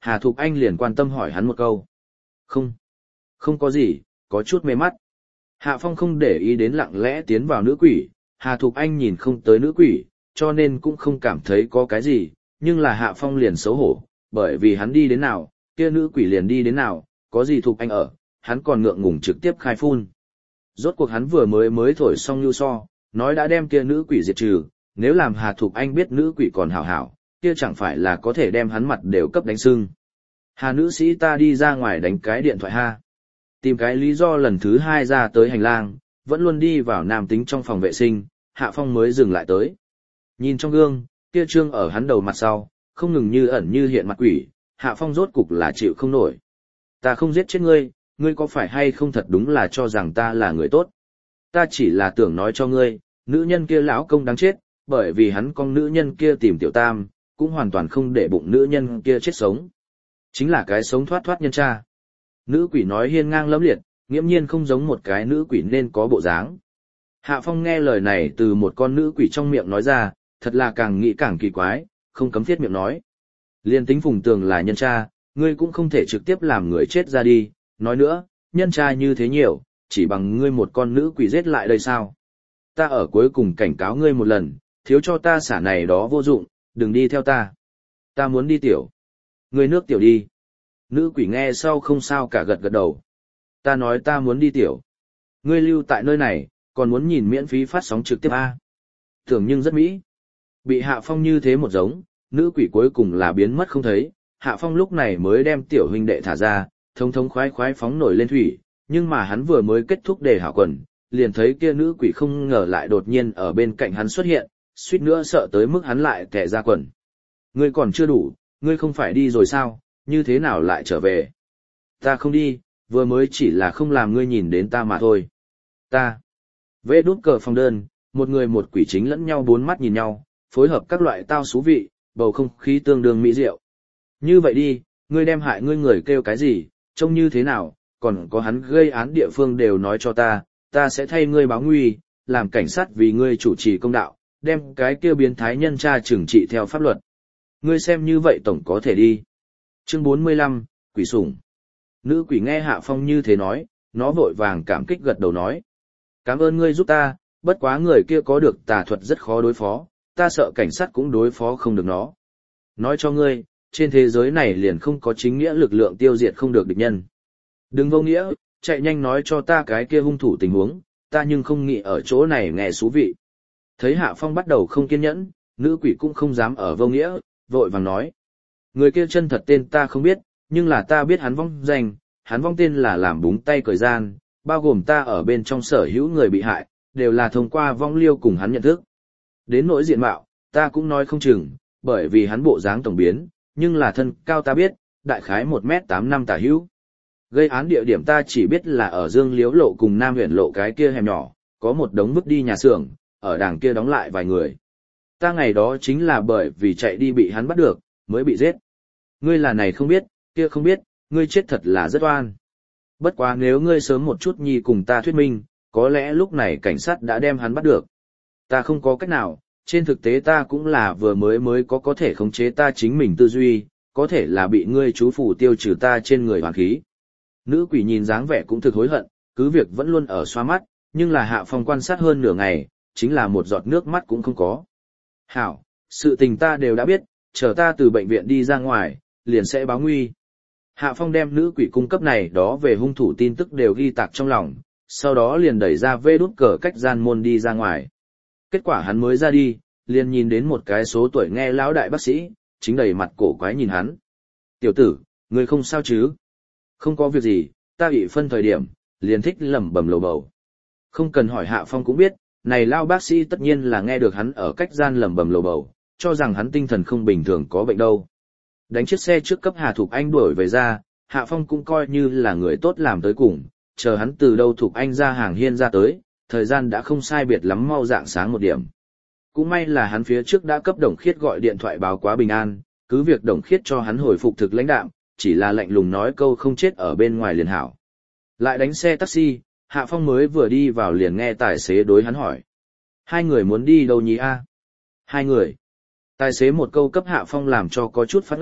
Hà Thục Anh liền quan tâm hỏi hắn một câu. Không, không có gì, có chút mê mắt. Hạ Phong không để ý đến lặng lẽ tiến vào nữ quỷ, Hà Thục Anh nhìn không tới nữ quỷ, cho nên cũng không cảm thấy có cái gì, nhưng là Hạ Phong liền xấu hổ, bởi vì hắn đi đến nào, kia nữ quỷ liền đi đến nào, có gì Thục Anh ở, hắn còn ngượng ngùng trực tiếp khai phun. Rốt cuộc hắn vừa mới thổi xong nhu so, nói đã đem kia nữ quỷ diệt trừ, nếu làm Hà Thục Anh biết nữ quỷ còn hảo hảo, kia chẳng phải là có thể đem hắn mặt đều cấp đánh sưng. Hà nữ sĩ ta đi ra ngoài đánh cái điện thoại ha. Tìm cái lý do lần thứ 2 ra tới hành lang, vẫn luôn đi vào nam tính trong phòng vệ sinh, Hạ Phong mới dừng lại tới. Nhìn trong gương, kia trương ở hắn đầu mặt sau, không ngừng như ẩn như hiện mặt quỷ, Hạ Phong rốt cục là chịu không nổi. Ta không giết chết ngươi, ngươi có phải hay không thật đúng là cho rằng ta là người tốt. Ta chỉ là tưởng nói cho ngươi, nữ nhân kia lão công đáng chết, bởi vì hắn con nữ nhân kia tìm tiểu tam, cũng hoàn toàn không để bụng nữ nhân kia chết sống. Chính là cái sống thoát thoát nhân cha. Nữ quỷ nói hiên ngang lẫm liệt, nghiễm nhiên không giống một cái nữ quỷ nên có bộ dáng. Hạ Phong nghe lời này từ một con nữ quỷ trong miệng nói ra, thật là càng nghĩ càng kỳ quái, không cấm thiết miệng nói. Liên tính Phùng Tường là nhân cha, ngươi cũng không thể trực tiếp làm người chết ra đi, nói nữa, nhân cha như thế nhiều, chỉ bằng ngươi một con nữ quỷ giết lại đây sao? Ta ở cuối cùng cảnh cáo ngươi một lần, thiếu cho ta xả này đó vô dụng, đừng đi theo ta. Ta muốn đi tiểu. Ngươi nước tiểu đi. Nữ quỷ nghe sau không sao cả gật gật đầu. Ta nói ta muốn đi tiểu. Ngươi lưu tại nơi này, còn muốn nhìn miễn phí phát sóng trực tiếp A. Tưởng nhưng rất mỹ. Bị Hạ Phong như thế một giống, nữ quỷ cuối cùng là biến mất không thấy. Hạ Phong lúc này mới đem tiểu huynh đệ thả ra, thống thống khoái khoái phóng nổi lên thủy, nhưng mà hắn vừa mới kết thúc đề hảo quần, liền thấy kia nữ quỷ không ngờ lại đột nhiên ở bên cạnh hắn xuất hiện, suýt nữa sợ tới mức hắn lại tè ra quần. Ngươi còn chưa đủ, ngươi không phải đi rồi sao, như thế nào lại trở về? Ta không đi, vừa mới chỉ là không làm ngươi nhìn đến ta mà thôi. Ta. Vê đút cờ phòng đơn, một người một quỷ chính lẫn nhau bốn mắt nhìn nhau, phối hợp các loại tao xú vị, bầu không khí tương đương mỹ diệu. Như vậy đi, ngươi đem hại ngươi người kêu cái gì, trông như thế nào, còn có hắn gây án địa phương đều nói cho ta sẽ thay ngươi báo nguy, làm cảnh sát vì ngươi chủ trì công đạo, đem cái kia biến thái nhân tra trừng trị theo pháp luật. Ngươi xem như vậy tổng có thể đi. Chương 45, quỷ sủng. Nữ quỷ nghe Hạ Phong như thế nói, nó vội vàng cảm kích gật đầu nói. Cảm ơn ngươi giúp ta, bất quá người kia có được tà thuật rất khó đối phó, ta sợ cảnh sát cũng đối phó không được nó. Nói cho ngươi, trên thế giới này liền không có chính nghĩa lực lượng tiêu diệt không được địch nhân. Đừng vô nghĩa, chạy nhanh nói cho ta cái kia hung thủ tình huống, ta nhưng không nghĩ ở chỗ này nghe xú vị. Thấy Hạ Phong bắt đầu không kiên nhẫn, nữ quỷ cũng không dám ở vô nghĩa, vội vàng nói. Người kia chân thật tên ta không biết, nhưng là ta biết hắn vong danh, hắn vong tên là làm búng tay cởi gian, bao gồm ta ở bên trong sở hữu người bị hại, đều là thông qua vong liêu cùng hắn nhận thức. Đến nỗi diện mạo, ta cũng nói không chừng, bởi vì hắn bộ dáng tổng biến, nhưng là thân cao ta biết, đại khái 1m85 tả hữu. Gây án địa điểm ta chỉ biết là ở Dương Liếu lộ cùng Nam Huyền lộ cái kia hẻm nhỏ, có một đống vứt đi nhà xưởng, ở đằng kia đóng lại vài người. Ta ngày đó chính là bởi vì chạy đi bị hắn bắt được, mới bị giết. Ngươi là này không biết, kia không biết, ngươi chết thật là rất oan. Bất quá nếu ngươi sớm một chút nhi cùng ta thuyết minh, có lẽ lúc này cảnh sát đã đem hắn bắt được. Ta không có cách nào, trên thực tế ta cũng là vừa mới có thể khống chế ta chính mình tư duy, có thể là bị ngươi chú phủ tiêu trừ ta trên người hoàn khí. Nữ quỷ nhìn dáng vẻ cũng thực hối hận, cứ việc vẫn luôn ở xoa mắt, nhưng là Hạ Phong quan sát hơn nửa ngày, chính là một giọt nước mắt cũng không có. Hảo, sự tình ta đều đã biết, chờ ta từ bệnh viện đi ra ngoài, liền sẽ báo nguy. Hạ Phong đem nữ quỷ cung cấp này đó về hung thủ tin tức đều ghi tạc trong lòng, sau đó liền đẩy ra vê đút cờ cách gian môn đi ra ngoài. Kết quả hắn mới ra đi, liền nhìn đến một cái số tuổi nghe lão đại bác sĩ, chính đầy mặt cổ quái nhìn hắn. Tiểu tử, ngươi không sao chứ? Không có việc gì, ta bị phân thời điểm, liền thích lẩm bẩm lầu bầu. Không cần hỏi Hạ Phong cũng biết, này lao bác sĩ tất nhiên là nghe được hắn ở cách gian lẩm bẩm lầu bầu, cho rằng hắn tinh thần không bình thường có bệnh đâu. Đánh chiếc xe trước cấp Hà Thục Anh đuổi về ra, Hạ Phong cũng coi như là người tốt làm tới cùng, chờ hắn từ đâu Thục Anh ra hàng hiên ra tới, thời gian đã không sai biệt lắm mau rạng sáng một điểm. Cũng may là hắn phía trước đã cấp Đồng Khiết gọi điện thoại báo quá bình an, cứ việc Đồng Khiết cho hắn hồi phục thực lãnh đạm, chỉ là lạnh lùng nói câu không chết ở bên ngoài liền hảo. Lại đánh xe taxi, Hạ Phong mới vừa đi vào liền nghe tài xế đối hắn hỏi. Hai người muốn đi đâu nhỉ a? Hai người. Tài xế một câu cấp Hạ Phong làm cho có chút phát ốc,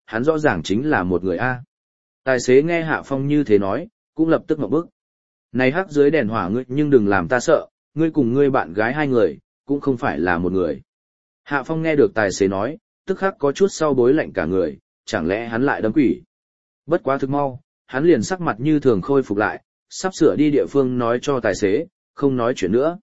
hắn rõ ràng chính là một người A. Tài xế nghe Hạ Phong như thế nói, cũng lập tức ngậm bức. Này hắc dưới đèn hỏa ngươi nhưng đừng làm ta sợ, ngươi cùng ngươi bạn gái hai người, cũng không phải là một người. Hạ Phong nghe được tài xế nói, tức khắc có chút sau bối lạnh cả người, chẳng lẽ hắn lại đâm quỷ. Bất quá thực mau, hắn liền sắc mặt như thường khôi phục lại, sắp sửa đi địa phương nói cho tài xế, không nói chuyện nữa.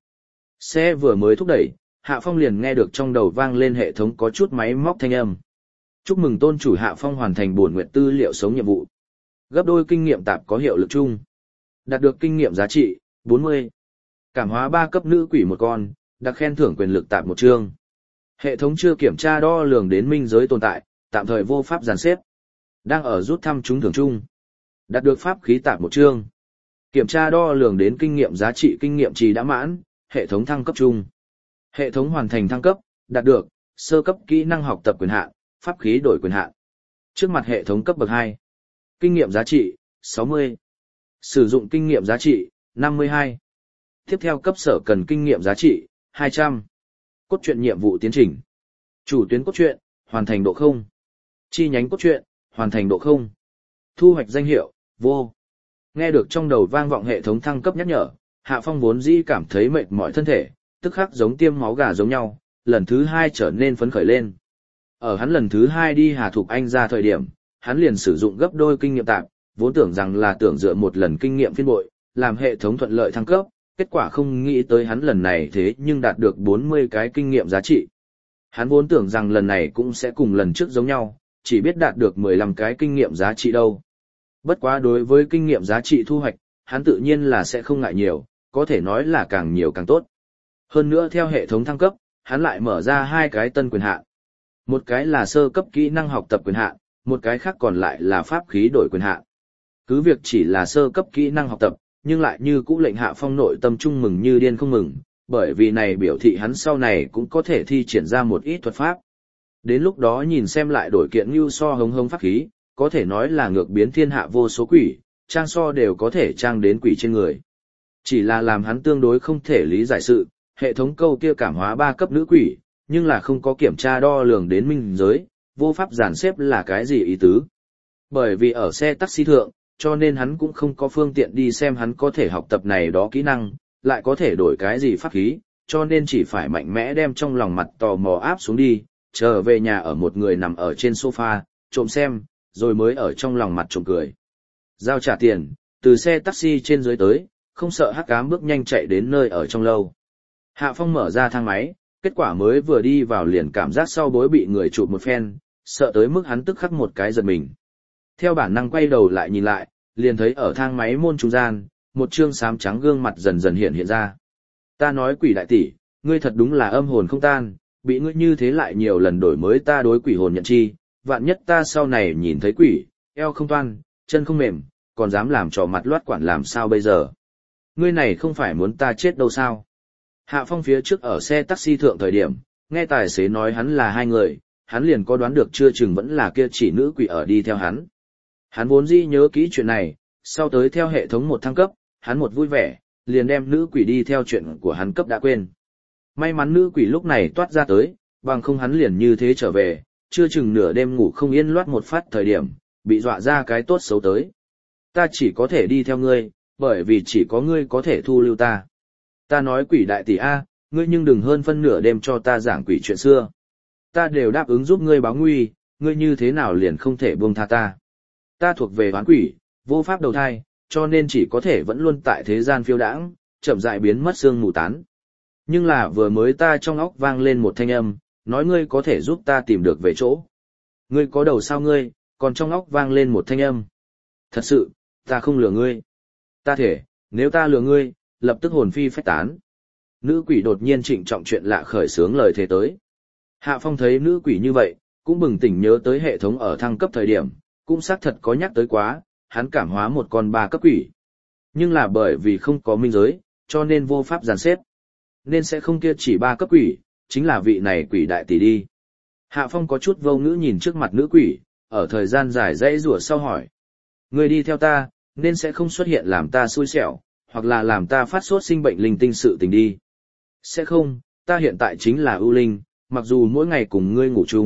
Xe vừa mới thúc đẩy, Hạ Phong liền nghe được trong đầu vang lên hệ thống có chút máy móc thanh âm. Chúc mừng tôn chủ Hạ Phong hoàn thành bổn nguyện tư liệu sống nhiệm vụ. Gấp đôi kinh nghiệm tạp có hiệu lực chung. Đạt được kinh nghiệm giá trị, 40. Cảm hóa 3 cấp nữ quỷ một con, đặc khen thưởng quyền lực tạp một chương. Hệ thống chưa kiểm tra đo lường đến minh giới tồn tại, tạm thời vô pháp dàn xếp. Đang ở rút thăm trúng thưởng chung. Đạt được pháp khí tạp một chương. Kiểm tra đo lường đến kinh nghiệm giá trị kinh nghiệm trì đã mãn, hệ thống thăng cấp chung. Hệ thống hoàn thành thăng cấp, đạt được, sơ cấp kỹ năng học tập quyền hạn, pháp khí đổi quyền hạn. Trước mặt hệ thống cấp bậc 2. Kinh nghiệm giá trị, 60. Sử dụng kinh nghiệm giá trị, 52. Tiếp theo cấp sở cần kinh nghiệm giá trị, 200. Cốt truyện nhiệm vụ tiến trình. Chủ tuyến cốt truyện, hoàn thành độ 0. Chi nhánh cốt truyện, hoàn thành độ 0. Thu hoạch danh hiệu, vô. Nghe được trong đầu vang vọng hệ thống thăng cấp nhắc nhở, Hạ Phong vốn dĩ cảm thấy mệt mỏi thân thể, tức khắc giống tiêm máu gà giống nhau, lần thứ 2 trở nên phấn khởi lên. Ở hắn lần thứ 2 đi Hà Thục Anh ra thời điểm, hắn liền sử dụng gấp đôi kinh nghiệm tạp, vốn tưởng rằng là tưởng dựa một lần kinh nghiệm phiên bội, làm hệ thống thuận lợi thăng cấp, kết quả không nghĩ tới hắn lần này thế nhưng đạt được 40 cái kinh nghiệm giá trị. Hắn vốn tưởng rằng lần này cũng sẽ cùng lần trước giống nhau, chỉ biết đạt được 15 cái kinh nghiệm giá trị đâu. Bất quá đối với kinh nghiệm giá trị thu hoạch, hắn tự nhiên là sẽ không ngại nhiều, có thể nói là càng nhiều càng tốt. Hơn nữa theo hệ thống thăng cấp, hắn lại mở ra 2 cái tân quyền hạn. Một cái là sơ cấp kỹ năng học tập quyền hạn, một cái khác còn lại là pháp khí đổi quyền hạn. Cứ việc chỉ là sơ cấp kỹ năng học tập, nhưng lại như cũ lệnh Hạ Phong nội tâm trung mừng như điên không mừng, bởi vì này biểu thị hắn sau này cũng có thể thi triển ra một ít thuật pháp. Đến lúc đó nhìn xem lại đổi kiện như so hống hống pháp khí, có thể nói là ngược biến thiên hạ vô số quỷ, trang so đều có thể trang đến quỷ trên người. Chỉ là làm hắn tương đối không thể lý giải sự, hệ thống câu kia cảm hóa 3 cấp nữ quỷ, nhưng là không có kiểm tra đo lường đến minh giới, vô pháp giản xếp là cái gì ý tứ. Bởi vì ở xe taxi thượng, cho nên hắn cũng không có phương tiện đi xem hắn có thể học tập này đó kỹ năng, lại có thể đổi cái gì pháp khí, cho nên chỉ phải mạnh mẽ đem trong lòng mặt tò mò áp xuống đi, trở về nhà ở một người nằm ở trên sofa, trộm xem, rồi mới ở trong lòng mặt trộm cười. Giao trả tiền, từ xe taxi trên dưới tới, không sợ hắc ám bước nhanh chạy đến nơi ở trong lâu. Hạ Phong mở ra thang máy, kết quả mới vừa đi vào liền cảm giác sau bối bị người chụp một phen, sợ tới mức hắn tức khắc một cái giật mình. Theo bản năng quay đầu lại nhìn lại, liền thấy ở thang máy môn trung gian, một trương xám trắng gương mặt dần dần hiện ra. Ta nói quỷ đại tỷ, ngươi thật đúng là âm hồn không tan, bị ngươi như thế lại nhiều lần đổi mới ta đối quỷ hồn nhận chi, vạn nhất ta sau này nhìn thấy quỷ, eo không toan, chân không mềm, còn dám làm trò mặt loát quản làm sao bây giờ. Ngươi này không phải muốn ta chết đâu sao. Hạ Phong phía trước ở xe taxi thượng thời điểm, nghe tài xế nói hắn là 2 người, hắn liền có đoán được chưa chừng vẫn là kia chỉ nữ quỷ ở đi theo hắn. Hắn vốn dĩ nhớ kỹ chuyện này, sau tới theo hệ thống một thăng cấp, hắn một vui vẻ, liền đem nữ quỷ đi theo chuyện của hắn cấp đã quên. May mắn nữ quỷ lúc này toát ra tới, bằng không hắn liền như thế trở về, chưa chừng nửa đêm ngủ không yên loát một phát thời điểm, bị dọa ra cái tốt xấu tới. Ta chỉ có thể đi theo ngươi, bởi vì chỉ có ngươi có thể thu lưu ta. Ta nói quỷ đại tỷ A, ngươi nhưng đừng hơn phân nửa đêm cho ta giảng quỷ chuyện xưa. Ta đều đáp ứng giúp ngươi báo nguy, ngươi như thế nào liền không thể buông tha ta. Ta thuộc về hoán quỷ, vô pháp đầu thai, cho nên chỉ có thể vẫn luôn tại thế gian phiêu đãng, chậm rãi biến mất xương mù tán. Nhưng là vừa mới ta trong óc vang lên một thanh âm, nói ngươi có thể giúp ta tìm được về chỗ. Ngươi có đầu sao ngươi, còn trong óc vang lên một thanh âm. Thật sự, ta không lừa ngươi. Ta thể, nếu ta lừa ngươi, lập tức hồn phi phách tán. Nữ quỷ đột nhiên trịnh trọng chuyện lạ khởi sướng lời thề tới. Hạ Phong thấy nữ quỷ như vậy, cũng bừng tỉnh nhớ tới hệ thống ở thăng cấp thời điểm, cũng xác thật có nhắc tới quá, hắn cảm hóa một con 3 cấp quỷ. Nhưng là bởi vì không có minh giới, cho nên vô pháp dàn xếp. Nên sẽ không kia chỉ 3 cấp quỷ, chính là vị này quỷ đại tỷ đi. Hạ Phong có chút vô ngữ nhìn trước mặt nữ quỷ, ở thời gian dài dãy rủa sau hỏi. Người đi theo ta, nên sẽ không xuất hiện làm ta xui xẻo, hoặc là làm ta phát sốt sinh bệnh linh tinh sự tình đi. Sẽ không, ta hiện tại chính là ưu linh, mặc dù mỗi ngày cùng ngươi ngủ chung,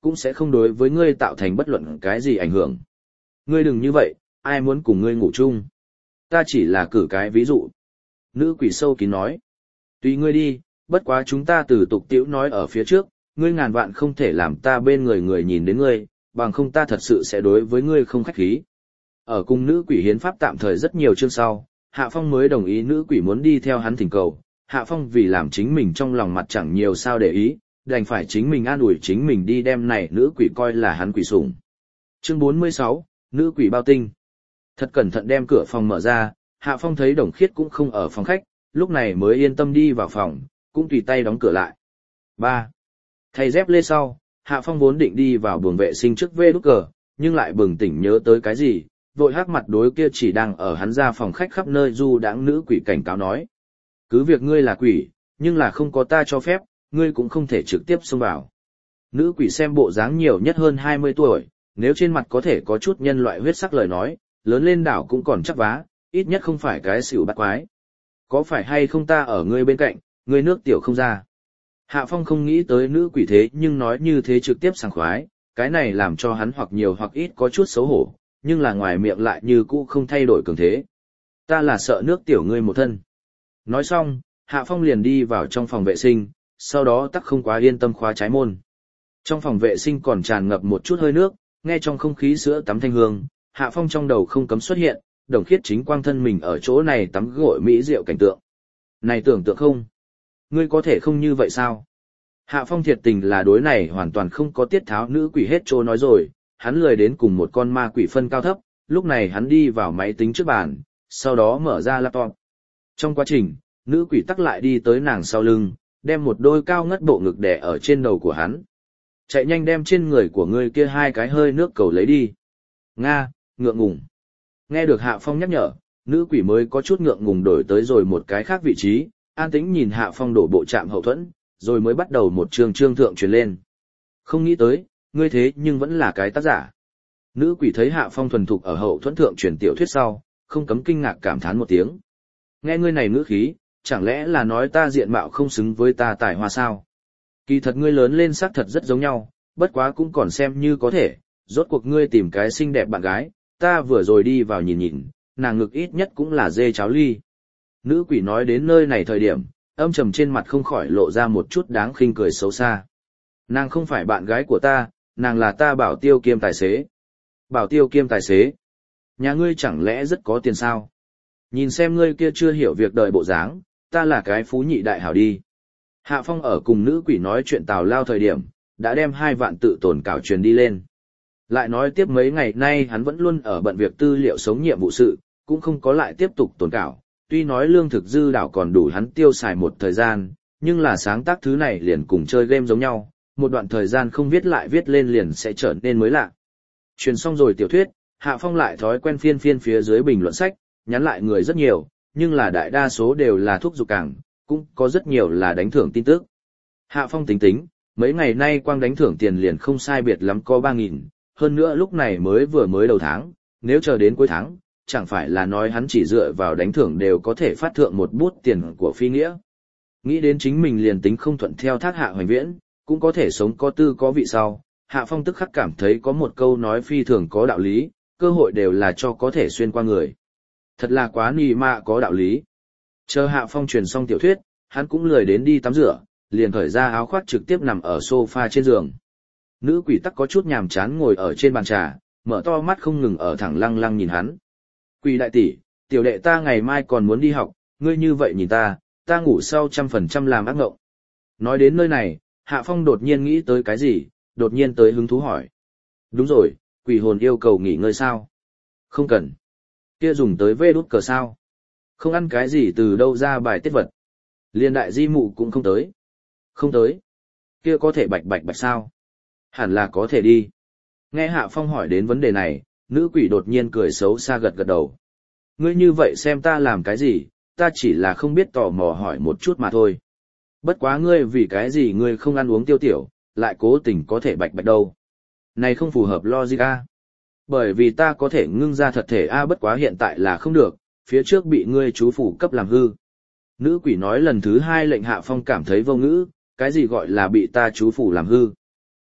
cũng sẽ không đối với ngươi tạo thành bất luận cái gì ảnh hưởng. Ngươi đừng như vậy, ai muốn cùng ngươi ngủ chung. Ta chỉ là cử cái ví dụ. Nữ quỷ sâu kín nói. Tùy ngươi đi, bất quá chúng ta từ tục tiễu nói ở phía trước, ngươi ngàn vạn không thể làm ta bên người người nhìn đến ngươi, bằng không ta thật sự sẽ đối với ngươi không khách khí. Ở cùng nữ quỷ hiến pháp tạm thời rất nhiều chương sau, Hạ Phong mới đồng ý nữ quỷ muốn đi theo hắn thỉnh cầu. Hạ Phong vì làm chính mình trong lòng mặt chẳng nhiều sao để ý, đành phải chính mình an ủi chính mình đi đem này nữ quỷ coi là hắn quỷ sủng. Chương 46, nữ quỷ bao tinh. Thật cẩn thận đem cửa phòng mở ra, Hạ Phong thấy Đồng Khiết cũng không ở phòng khách, lúc này mới yên tâm đi vào phòng, cũng tùy tay đóng cửa lại. 3. Thay dép lê sau, Hạ Phong vốn định đi vào buồng vệ sinh trước vê đút cờ, nhưng lại bừng tỉnh nhớ tới cái gì, vội hắc mặt đối kia chỉ đang ở hắn ra phòng khách khắp nơi du đãng nữ quỷ cảnh cáo nói. Cứ việc ngươi là quỷ, nhưng là không có ta cho phép, ngươi cũng không thể trực tiếp xông vào. Nữ quỷ xem bộ dáng nhiều nhất hơn 20 tuổi, nếu trên mặt có thể có chút nhân loại huyết sắc lời nói, lớn lên đảo cũng còn chắc vá, ít nhất không phải cái xỉu bắt quái. Có phải hay không ta ở ngươi bên cạnh, ngươi nước tiểu không ra. Hạ Phong không nghĩ tới nữ quỷ thế nhưng nói như thế trực tiếp sảng khoái, cái này làm cho hắn hoặc nhiều hoặc ít có chút xấu hổ, nhưng là ngoài miệng lại như cũ không thay đổi cường thế. Ta là sợ nước tiểu ngươi một thân. Nói xong, Hạ Phong liền đi vào trong phòng vệ sinh, sau đó tắc không quá yên tâm khóa trái môn. Trong phòng vệ sinh còn tràn ngập một chút hơi nước, nghe trong không khí sữa tắm thanh hương, Hạ Phong trong đầu không cấm xuất hiện, Đồng Khiết chính quang thân mình ở chỗ này tắm gội mỹ diệu cảnh tượng. Này tưởng tượng không? Ngươi có thể không như vậy sao? Hạ Phong thiệt tình là đối này hoàn toàn không có tiết tháo nữ quỷ hết trô nói rồi, hắn lười đến cùng một con ma quỷ phân cao thấp, lúc này hắn đi vào máy tính trước bàn, sau đó mở ra laptop. Trong quá trình, nữ quỷ tắc lại đi tới nàng sau lưng, đem một đôi cao ngất bộ ngực đè ở trên đầu của hắn. Chạy nhanh đem trên người của ngươi kia hai cái hơi nước cầu lấy đi. Nga, ngượng ngùng. Nghe được Hạ Phong nhắc nhở, nữ quỷ mới có chút ngượng ngùng đổi tới rồi một cái khác vị trí, an tĩnh nhìn Hạ Phong đổ bộ trạm hậu thuẫn, rồi mới bắt đầu một chương thượng truyền lên. Không nghĩ tới, ngươi thế nhưng vẫn là cái tác giả. Nữ quỷ thấy Hạ Phong thuần thục ở hậu thuẫn thượng truyền tiểu thuyết sau, không cấm kinh ngạc cảm thán một tiếng. Nghe ngươi này ngữ khí, chẳng lẽ là nói ta diện mạo không xứng với ta tài hoa sao? Kỳ thật ngươi lớn lên xác thật rất giống nhau, bất quá cũng còn xem như có thể, rốt cuộc ngươi tìm cái xinh đẹp bạn gái, ta vừa rồi đi vào nhìn nhìn, nàng ngực ít nhất cũng là dê cháo ly. Nữ quỷ nói đến nơi này thời điểm, âm trầm trên mặt không khỏi lộ ra một chút đáng khinh cười xấu xa. Nàng không phải bạn gái của ta, nàng là ta bảo tiêu kiêm tài xế. Bảo tiêu kiêm tài xế? Nhà ngươi chẳng lẽ rất có tiền sao? Nhìn xem ngươi kia chưa hiểu việc đời bộ dáng, ta là cái phú nhị đại hảo đi. Hạ Phong ở cùng nữ quỷ nói chuyện tào lao thời điểm, đã đem 2 vạn tự tổn cảo truyền đi lên. Lại nói tiếp mấy ngày nay hắn vẫn luôn ở bận việc tư liệu sống nhiệm vụ sự, cũng không có lại tiếp tục tổn cảo. Tuy nói lương thực dư đảo còn đủ hắn tiêu xài một thời gian, nhưng là sáng tác thứ này liền cùng chơi game giống nhau, một đoạn thời gian không viết lại viết lên liền sẽ trở nên mới lạ. Truyền xong rồi tiểu thuyết, Hạ Phong lại thói quen phiên phía dưới bình luận sách, nhắn lại người rất nhiều, nhưng là đại đa số đều là thuốc dục cảng, cũng có rất nhiều là đánh thưởng tin tức. Hạ Phong tính, mấy ngày nay quang đánh thưởng tiền liền không sai biệt lắm có 3.000, hơn nữa lúc này mới đầu tháng, nếu chờ đến cuối tháng, chẳng phải là nói hắn chỉ dựa vào đánh thưởng đều có thể phát thượng một bút tiền của phi nghĩa. Nghĩ đến chính mình liền tính không thuận theo thác Hạ Hoành Viễn, cũng có thể sống có tư có vị sau, Hạ Phong tức khắc cảm thấy có một câu nói phi thường có đạo lý, cơ hội đều là cho có thể xuyên qua người. Thật là quá nì mạ có đạo lý. Chờ Hạ Phong truyền xong tiểu thuyết, hắn cũng lười đến đi tắm rửa, liền cởi ra áo khoác trực tiếp nằm ở sofa trên giường. Nữ quỷ tắc có chút nhàm chán ngồi ở trên bàn trà, mở to mắt không ngừng ở thẳng lăng lăng nhìn hắn. Quỷ đại tỷ, tiểu đệ ta ngày mai còn muốn đi học, ngươi như vậy nhìn ta ngủ sau 100% làm ác ngộng. Nói đến nơi này, Hạ Phong đột nhiên nghĩ tới cái gì, đột nhiên tới hứng thú hỏi. Đúng rồi, quỷ hồn yêu cầu nghỉ ngơi sao? Không cần. Kia dùng tới vê đút cờ sao? Không ăn cái gì từ đâu ra bài tiết vật. Liên đại di mụ cũng không tới. Không tới. Kia có thể bạch sao? Hẳn là có thể đi. Nghe Hạ Phong hỏi đến vấn đề này, nữ quỷ đột nhiên cười xấu xa gật đầu. Ngươi như vậy xem ta làm cái gì, ta chỉ là không biết tò mò hỏi một chút mà thôi. Bất quá ngươi vì cái gì ngươi không ăn uống tiêu tiểu, lại cố tình có thể bạch đâu. Này không phù hợp logic a. Bởi vì ta có thể ngưng ra thật thể a, bất quá hiện tại là không được, phía trước bị ngươi chú phủ cấp làm hư. Nữ quỷ nói lần thứ 2 lệnh Hạ Phong cảm thấy vô ngữ, cái gì gọi là bị ta chú phủ làm hư.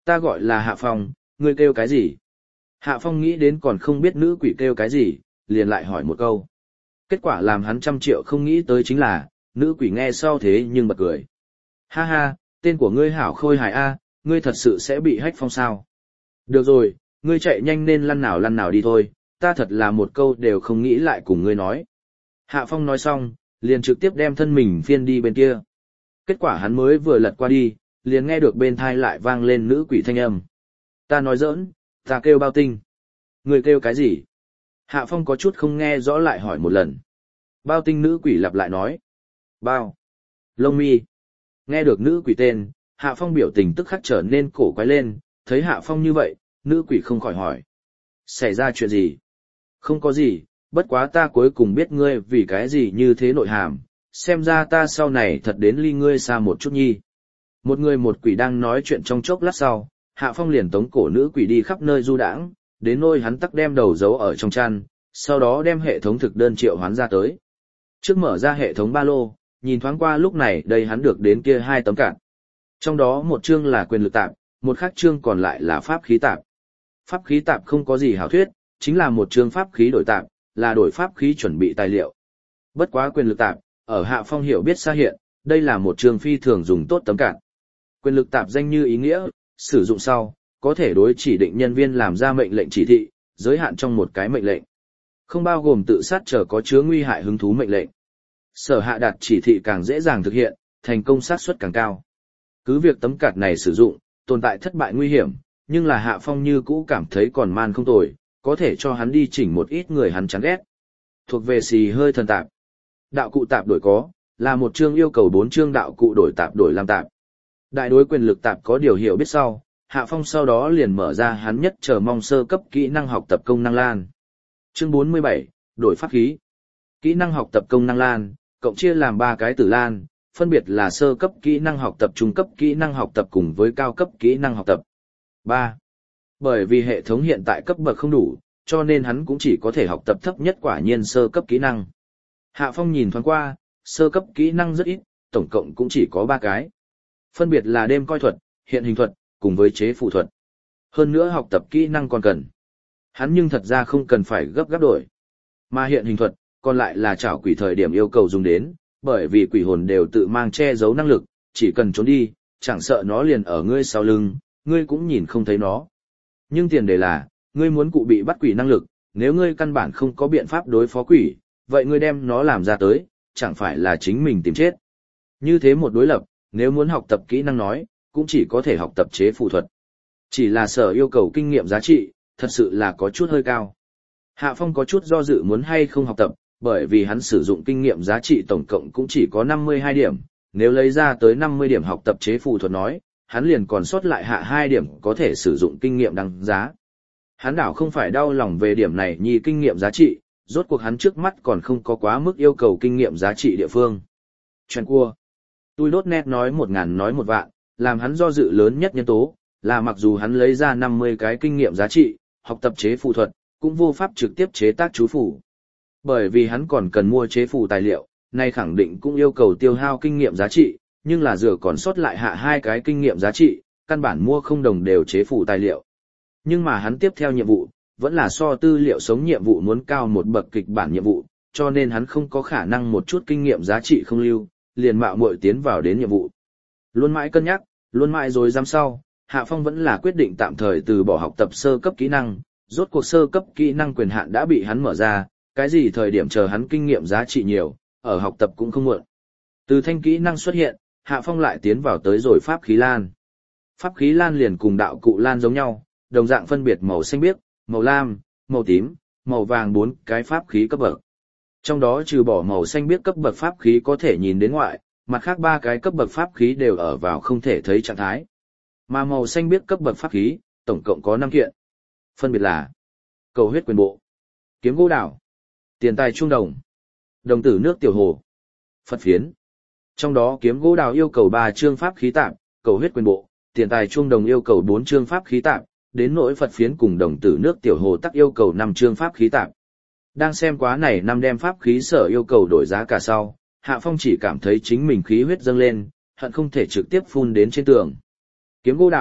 Ta gọi là Hạ Phong, ngươi kêu cái gì? Hạ Phong nghĩ đến còn không biết nữ quỷ kêu cái gì, liền lại hỏi một câu. Kết quả làm hắn 100 triệu không nghĩ tới chính là, nữ quỷ nghe sau thế nhưng bật cười. Ha ha, tên của ngươi hảo khôi hài a, ngươi thật sự sẽ bị hách phong sao? Được rồi, ngươi chạy nhanh nên lăn nào đi thôi, ta thật là một câu đều không nghĩ lại cùng ngươi nói. Hạ Phong nói xong, liền trực tiếp đem thân mình phiên đi bên kia. Kết quả hắn mới vừa lật qua đi, liền nghe được bên thai lại vang lên nữ quỷ thanh âm. Ta nói giỡn, ta kêu Bao Tinh. Ngươi kêu cái gì? Hạ Phong có chút không nghe rõ lại hỏi một lần. Bao Tinh nữ quỷ lặp lại nói. Bao. Lông mi. Nghe được nữ quỷ tên, Hạ Phong biểu tình tức khắc trở nên cổ quái lên, thấy Hạ Phong như vậy, nữ quỷ không khỏi hỏi. Xảy ra chuyện gì? Không có gì, bất quá ta cuối cùng biết ngươi vì cái gì như thế nội hàm, xem ra ta sau này thật đến ly ngươi xa một chút nhi. Một người một quỷ đang nói chuyện trong chốc lát sau, Hạ Phong liền tống cổ nữ quỷ đi khắp nơi du đãng, đến nôi hắn tắc đem đầu giấu ở trong chăn, sau đó đem hệ thống thực đơn triệu hoán ra tới. Trước mở ra hệ thống ba lô, nhìn thoáng qua lúc này đây hắn được đến kia 2 tấm card. Trong đó một chương là quyền lực tạp, một khác chương còn lại là pháp khí tạp. Pháp khí tạp không có gì hảo thuyết, chính là một chương pháp khí đổi tạp, là đổi pháp khí chuẩn bị tài liệu. Bất quá quyền lực tạp, ở Hạ Phong hiểu biết xa hiện, đây là một chương phi thường dùng tốt tấm card. Quyền lực tạp danh như ý nghĩa, sử dụng sau, có thể đối chỉ định nhân viên làm ra mệnh lệnh chỉ thị, giới hạn trong một cái mệnh lệnh. Không bao gồm tự sát chờ có chứa nguy hại hứng thú mệnh lệnh. Sở hạ đạt chỉ thị càng dễ dàng thực hiện, thành công xác suất càng cao. Cứ việc tấm card này sử dụng, tồn tại thất bại nguy hiểm, nhưng là Hạ Phong như cũ cảm thấy còn man không tồi, có thể cho hắn đi chỉnh một ít người hắn chán ghét. Thuộc về xì hơi thần tạp. Đạo cụ tạp đổi có, là một chương yêu cầu 4 chương đạo cụ đổi tạp đổi làm tạp. Đại đối quyền lực tạp có điều hiểu biết sau, Hạ Phong sau đó liền mở ra hắn nhất chờ mong sơ cấp kỹ năng học tập công năng lan. Chương 47, đổi pháp khí. Kỹ năng học tập công năng lan, cộng chia làm 3 cái tử lan, phân biệt là sơ cấp kỹ năng học tập, trung cấp kỹ năng học tập cùng với cao cấp kỹ năng học tập. 3. Bởi vì hệ thống hiện tại cấp bậc không đủ, cho nên hắn cũng chỉ có thể học tập thấp nhất quả nhiên sơ cấp kỹ năng. Hạ Phong nhìn thoáng qua, sơ cấp kỹ năng rất ít, tổng cộng cũng chỉ có 3 cái. Phân biệt là đêm coi thuật, hiện hình thuật, cùng với chế phụ thuật. Hơn nữa học tập kỹ năng còn cần. Hắn nhưng thật ra không cần phải gấp đổi. Mà hiện hình thuật, còn lại là trảo quỷ thời điểm yêu cầu dùng đến, bởi vì quỷ hồn đều tự mang che giấu năng lực, chỉ cần trốn đi, chẳng sợ nó liền ở ngươi sau lưng, ngươi cũng nhìn không thấy nó. Nhưng tiền đề là, ngươi muốn cụ bị bắt quỷ năng lực, nếu ngươi căn bản không có biện pháp đối phó quỷ, vậy ngươi đem nó làm ra tới, chẳng phải là chính mình tìm chết. Như thế một đối lập, nếu muốn học tập kỹ năng nói, cũng chỉ có thể học tập chế phụ thuật. Chỉ là sở yêu cầu kinh nghiệm giá trị, thật sự là có chút hơi cao. Hạ Phong có chút do dự muốn hay không học tập, bởi vì hắn sử dụng kinh nghiệm giá trị tổng cộng cũng chỉ có 52 điểm, nếu lấy ra tới 50 điểm học tập chế phụ thuật nói, hắn liền còn sót lại hạ 2 điểm có thể sử dụng kinh nghiệm đăng giá. Hắn đảo không phải đau lòng về điểm này như kinh nghiệm giá trị, rốt cuộc hắn trước mắt còn không có quá mức yêu cầu kinh nghiệm giá trị địa phương. Chuyện cua. Tôi đốt nét nói 1000 nói 1 vạn, làm hắn do dự lớn nhất nhân tố, là mặc dù hắn lấy ra 50 cái kinh nghiệm giá trị, học tập chế phù thuật, cũng vô pháp trực tiếp chế tác chú phù. Bởi vì hắn còn cần mua chế phù tài liệu, nay khẳng định cũng yêu cầu tiêu hao kinh nghiệm giá trị, nhưng là dựa còn sót lại hạ 2 cái kinh nghiệm giá trị, căn bản mua không đồng đều chế phù tài liệu. Nhưng mà hắn tiếp theo nhiệm vụ, vẫn là so tư liệu sống nhiệm vụ muốn cao một bậc kịch bản nhiệm vụ, cho nên hắn không có khả năng một chút kinh nghiệm giá trị không lưu, liền mạo muội tiến vào đến nhiệm vụ. Luôn mãi cân nhắc, luôn mãi rồi dám sau, Hạ Phong vẫn là quyết định tạm thời từ bỏ học tập sơ cấp kỹ năng, rốt cuộc sơ cấp kỹ năng quyền hạn đã bị hắn mở ra, cái gì thời điểm chờ hắn kinh nghiệm giá trị nhiều, ở học tập cũng không muộn. Từ thanh kỹ năng xuất hiện, Hạ Phong lại tiến vào tới rồi pháp khí lan. Pháp khí lan liền cùng đạo cụ lan giống nhau, đồng dạng phân biệt màu xanh biếc, màu lam, màu tím, màu vàng 4 cái pháp khí cấp bậc. Trong đó trừ bỏ màu xanh biếc cấp bậc pháp khí có thể nhìn đến ngoại, mặt khác 3 cái cấp bậc pháp khí đều ở vào không thể thấy trạng thái. Mà màu xanh biếc cấp bậc pháp khí, tổng cộng có 5 kiện. Phân biệt là cầu huyết quyền bộ, kiếm gỗ đảo, tiền tài trung đồng, đồng tử nước tiểu hồ, Phật phiến. Trong đó kiếm gỗ đào yêu cầu 3 chương pháp khí tạm, cầu huyết quyền bộ, tiền tài trung đồng yêu cầu 4 chương pháp khí tạm, đến nỗi Phật phiến cùng đồng tử nước tiểu hồ tắc yêu cầu 5 chương pháp khí tạm. Đang xem quá này 5 đem pháp khí sở yêu cầu đổi giá cả sau, Hạ Phong chỉ cảm thấy chính mình khí huyết dâng lên, hận không thể trực tiếp phun đến trên tường. Kiếm gỗ đào,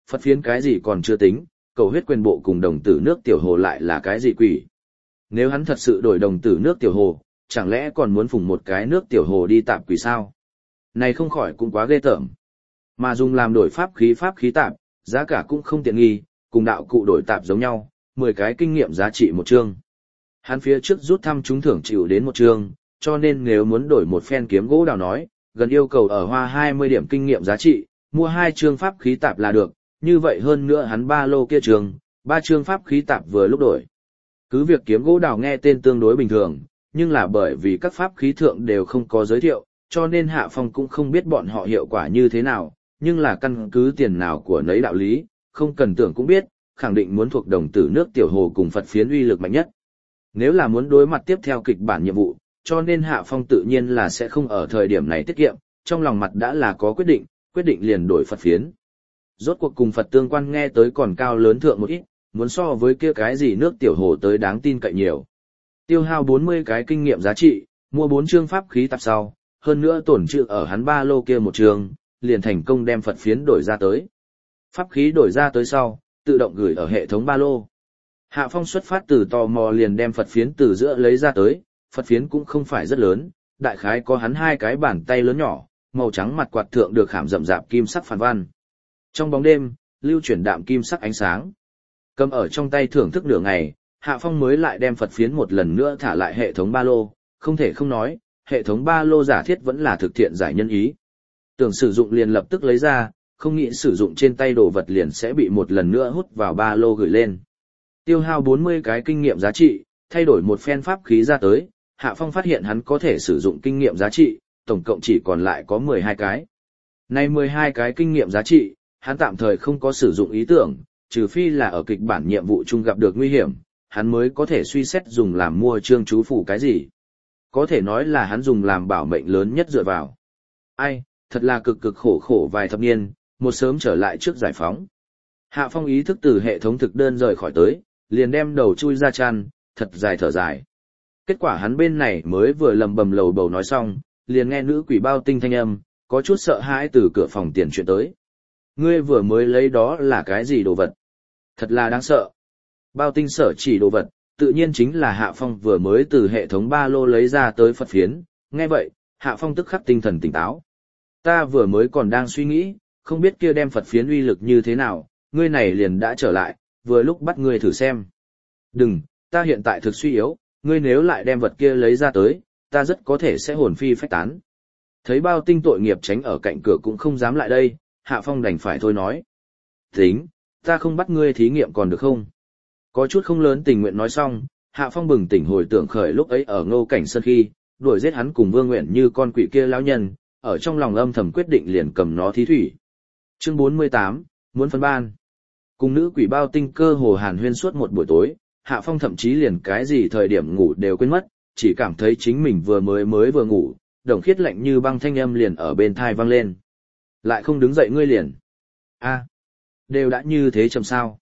Phật phiến cái gì còn chưa tính, cầu huyết quyền bộ cùng đồng tử nước tiểu hồ lại là cái gì quỷ. Nếu hắn thật sự đổi đồng tử nước tiểu hồ, chẳng lẽ còn muốn phùng một cái nước tiểu hồ đi tạp quỷ sao? Này không khỏi cũng quá ghê tởm. Mà dùng làm đổi pháp khí tạp, giá cả cũng không tiện nghi, cùng đạo cụ đổi tạp giống nhau, 10 cái kinh nghiệm giá trị một chương. Hắn phía trước rút thăm trúng thưởng chịu đến một chương, cho nên nếu muốn đổi một phen kiếm gỗ đào nói, gần yêu cầu ở hoa 20 điểm kinh nghiệm giá trị, mua 2 chương pháp khí tạp là được, như vậy hơn nữa hắn ba lô kia trường, 3 chương pháp khí tạp vừa lúc đổi. Cứ việc kiếm gỗ đào nghe tên tương đối bình thường, nhưng là bởi vì các pháp khí thượng đều không có giới thiệu, cho nên Hạ Phong cũng không biết bọn họ hiệu quả như thế nào, nhưng là căn cứ tiền nào của nấy đạo lý, không cần tưởng cũng biết, khẳng định muốn thuộc đồng tử nước tiểu hồ cùng Phật phiến uy lực mạnh nhất. Nếu là muốn đối mặt tiếp theo kịch bản nhiệm vụ, cho nên Hạ Phong tự nhiên là sẽ không ở thời điểm này tiết kiệm, trong lòng mặt đã là có quyết định liền đổi Phật phiến. Rốt cuộc cùng Phật tương quan nghe tới còn cao lớn thượng một ít, muốn so với kia cái gì nước tiểu hồ tới đáng tin cậy nhiều. Tiêu hao 40 cái kinh nghiệm giá trị, mua 4 chương pháp khí tạp sau, hơn nữa tổn trữ ở hắn ba lô kia một trường, liền thành công đem Phật phiến đổi ra tới. Pháp khí đổi ra tới sau, tự động gửi ở hệ thống ba lô. Hạ Phong xuất phát từ tò mò liền đem Phật phiến từ giữa lấy ra tới, Phật phiến cũng không phải rất lớn, đại khái có hắn 2 cái bàn tay lớn nhỏ, màu trắng mặt quạt thượng được khảm rậm rạp kim sắc phản văn. Trong bóng đêm, lưu chuyển đạm kim sắc ánh sáng. Cầm ở trong tay thưởng thức nửa ngày, Hạ Phong mới lại đem Phật phiến một lần nữa thả lại hệ thống ba lô, không thể không nói, hệ thống ba lô giả thiết vẫn là thực thiện giải nhân ý. Tưởng sử dụng liền lập tức lấy ra, không nghĩ sử dụng trên tay đồ vật liền sẽ bị một lần nữa hút vào ba lô gửi lên. Tiêu hao 40 cái kinh nghiệm giá trị, thay đổi một phen pháp khí ra tới, Hạ Phong phát hiện hắn có thể sử dụng kinh nghiệm giá trị, tổng cộng chỉ còn lại có 12 cái. Nay 12 cái kinh nghiệm giá trị, hắn tạm thời không có sử dụng ý tưởng, trừ phi là ở kịch bản nhiệm vụ chung gặp được nguy hiểm, hắn mới có thể suy xét dùng làm mua chương chú phủ cái gì. Có thể nói là hắn dùng làm bảo mệnh lớn nhất dựa vào. Ai, thật là cực cực khổ vài thập niên, một sớm trở lại trước giải phóng. Hạ Phong ý thức từ hệ thống thực đơn rời khỏi tới, liền đem đầu chui ra chăn, thật dài thở dài. Kết quả hắn bên này mới vừa lầm bầm lầu bầu nói xong, liền nghe nữ quỷ bao tinh thanh âm, có chút sợ hãi từ cửa phòng tiền chuyện tới. Ngươi vừa mới lấy đó là cái gì đồ vật? Thật là đáng sợ. Bao tinh sở chỉ đồ vật, tự nhiên chính là Hạ Phong vừa mới từ hệ thống ba lô lấy ra tới Phật phiến. Nghe vậy, Hạ Phong tức khắc tinh thần tỉnh táo. Ta vừa mới còn đang suy nghĩ, không biết kia đem Phật phiến uy lực như thế nào, ngươi này liền đã trở lại, vừa lúc bắt ngươi thử xem. Đừng, ta hiện tại thực suy yếu, ngươi nếu lại đem vật kia lấy ra tới, ta rất có thể sẽ hồn phi phách tán. Thấy bao tinh tội nghiệp tránh ở cạnh cửa cũng không dám lại đây, Hạ Phong đành phải thôi nói. Tính, ta không bắt ngươi thí nghiệm còn được không? Có chút không lớn tình nguyện nói xong, Hạ Phong bừng tỉnh hồi tưởng khởi lúc ấy ở Ngô Cảnh Sơn khi, đuổi giết hắn cùng Vương Nguyện như con quỷ kia lão nhân, ở trong lòng âm thầm quyết định liền cầm nó thí thủy. Chương 48, muốn phân ban. Cùng nữ quỷ bao tinh cơ hồ hàn huyên suốt một buổi tối, Hạ Phong thậm chí liền cái gì thời điểm ngủ đều quên mất, chỉ cảm thấy chính mình vừa vừa ngủ, Đồng Khiết lạnh như băng thanh âm liền ở bên thai vang lên. Lại không đứng dậy ngươi liền. A, đều đã như thế chầm sao.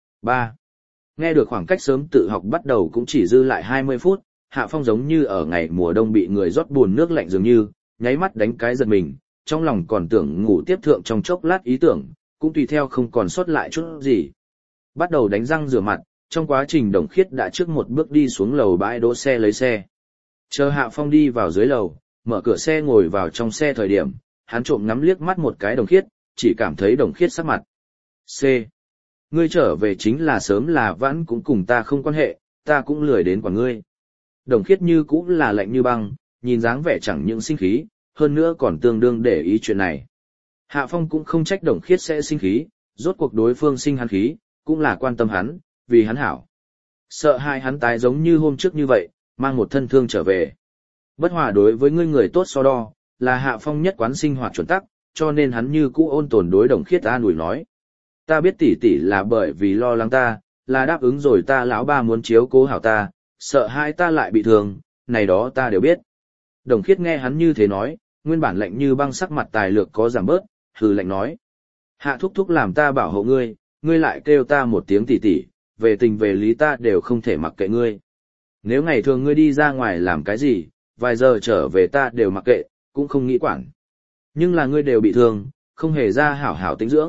3. Nghe được khoảng cách sớm tự học bắt đầu cũng chỉ dư lại 20 phút, Hạ Phong giống như ở ngày mùa đông bị người rót buồn nước lạnh dường như, nháy mắt đánh cái giật mình, trong lòng còn tưởng ngủ tiếp thượng trong chốc lát ý tưởng, cũng tùy theo không còn sót lại chút gì. Bắt đầu đánh răng rửa mặt, trong quá trình Đồng Khiết đã trước một bước đi xuống lầu bãi đỗ xe lấy xe. Chờ Hạ Phong đi vào dưới lầu, mở cửa xe ngồi vào trong xe thời điểm, hắn trộm ngắm liếc mắt một cái Đồng Khiết, chỉ cảm thấy Đồng Khiết sắc mặt. C. Ngươi trở về chính là sớm là vãn cũng cùng ta không quan hệ, ta cũng lười đến quản ngươi. Đồng Khiết như cũng là lạnh như băng, nhìn dáng vẻ chẳng những sinh khí, hơn nữa còn tương đương để ý chuyện này. Hạ Phong cũng không trách Đồng Khiết sẽ sinh khí, rốt cuộc đối phương sinh hắn khí, cũng là quan tâm hắn, vì hắn hảo. Sợ hai hắn tái giống như hôm trước như vậy, mang một thân thương trở về. Bất hòa đối với ngươi người tốt so đo, là Hạ Phong nhất quán sinh hoạt chuẩn tắc, cho nên hắn như cũ ôn tồn đối Đồng Khiết an ủi nói. Ta biết tỷ tỷ là bởi vì lo lắng ta, là đáp ứng rồi ta lão ba muốn chiếu cố hảo ta, sợ hai ta lại bị thương, này đó ta đều biết. Đồng Khiết nghe hắn như thế nói, nguyên bản lạnh như băng sắc mặt tài lược có giảm bớt, hừ lạnh nói. Hạ thúc thúc làm ta bảo hộ ngươi, ngươi lại kêu ta một tiếng tỷ tỷ, về tình về lý ta đều không thể mặc kệ ngươi. Nếu ngày thường ngươi đi ra ngoài làm cái gì, vài giờ trở về ta đều mặc kệ, cũng không nghĩ quản. Nhưng là ngươi đều bị thương, không hề ra hảo hảo tĩnh dưỡng,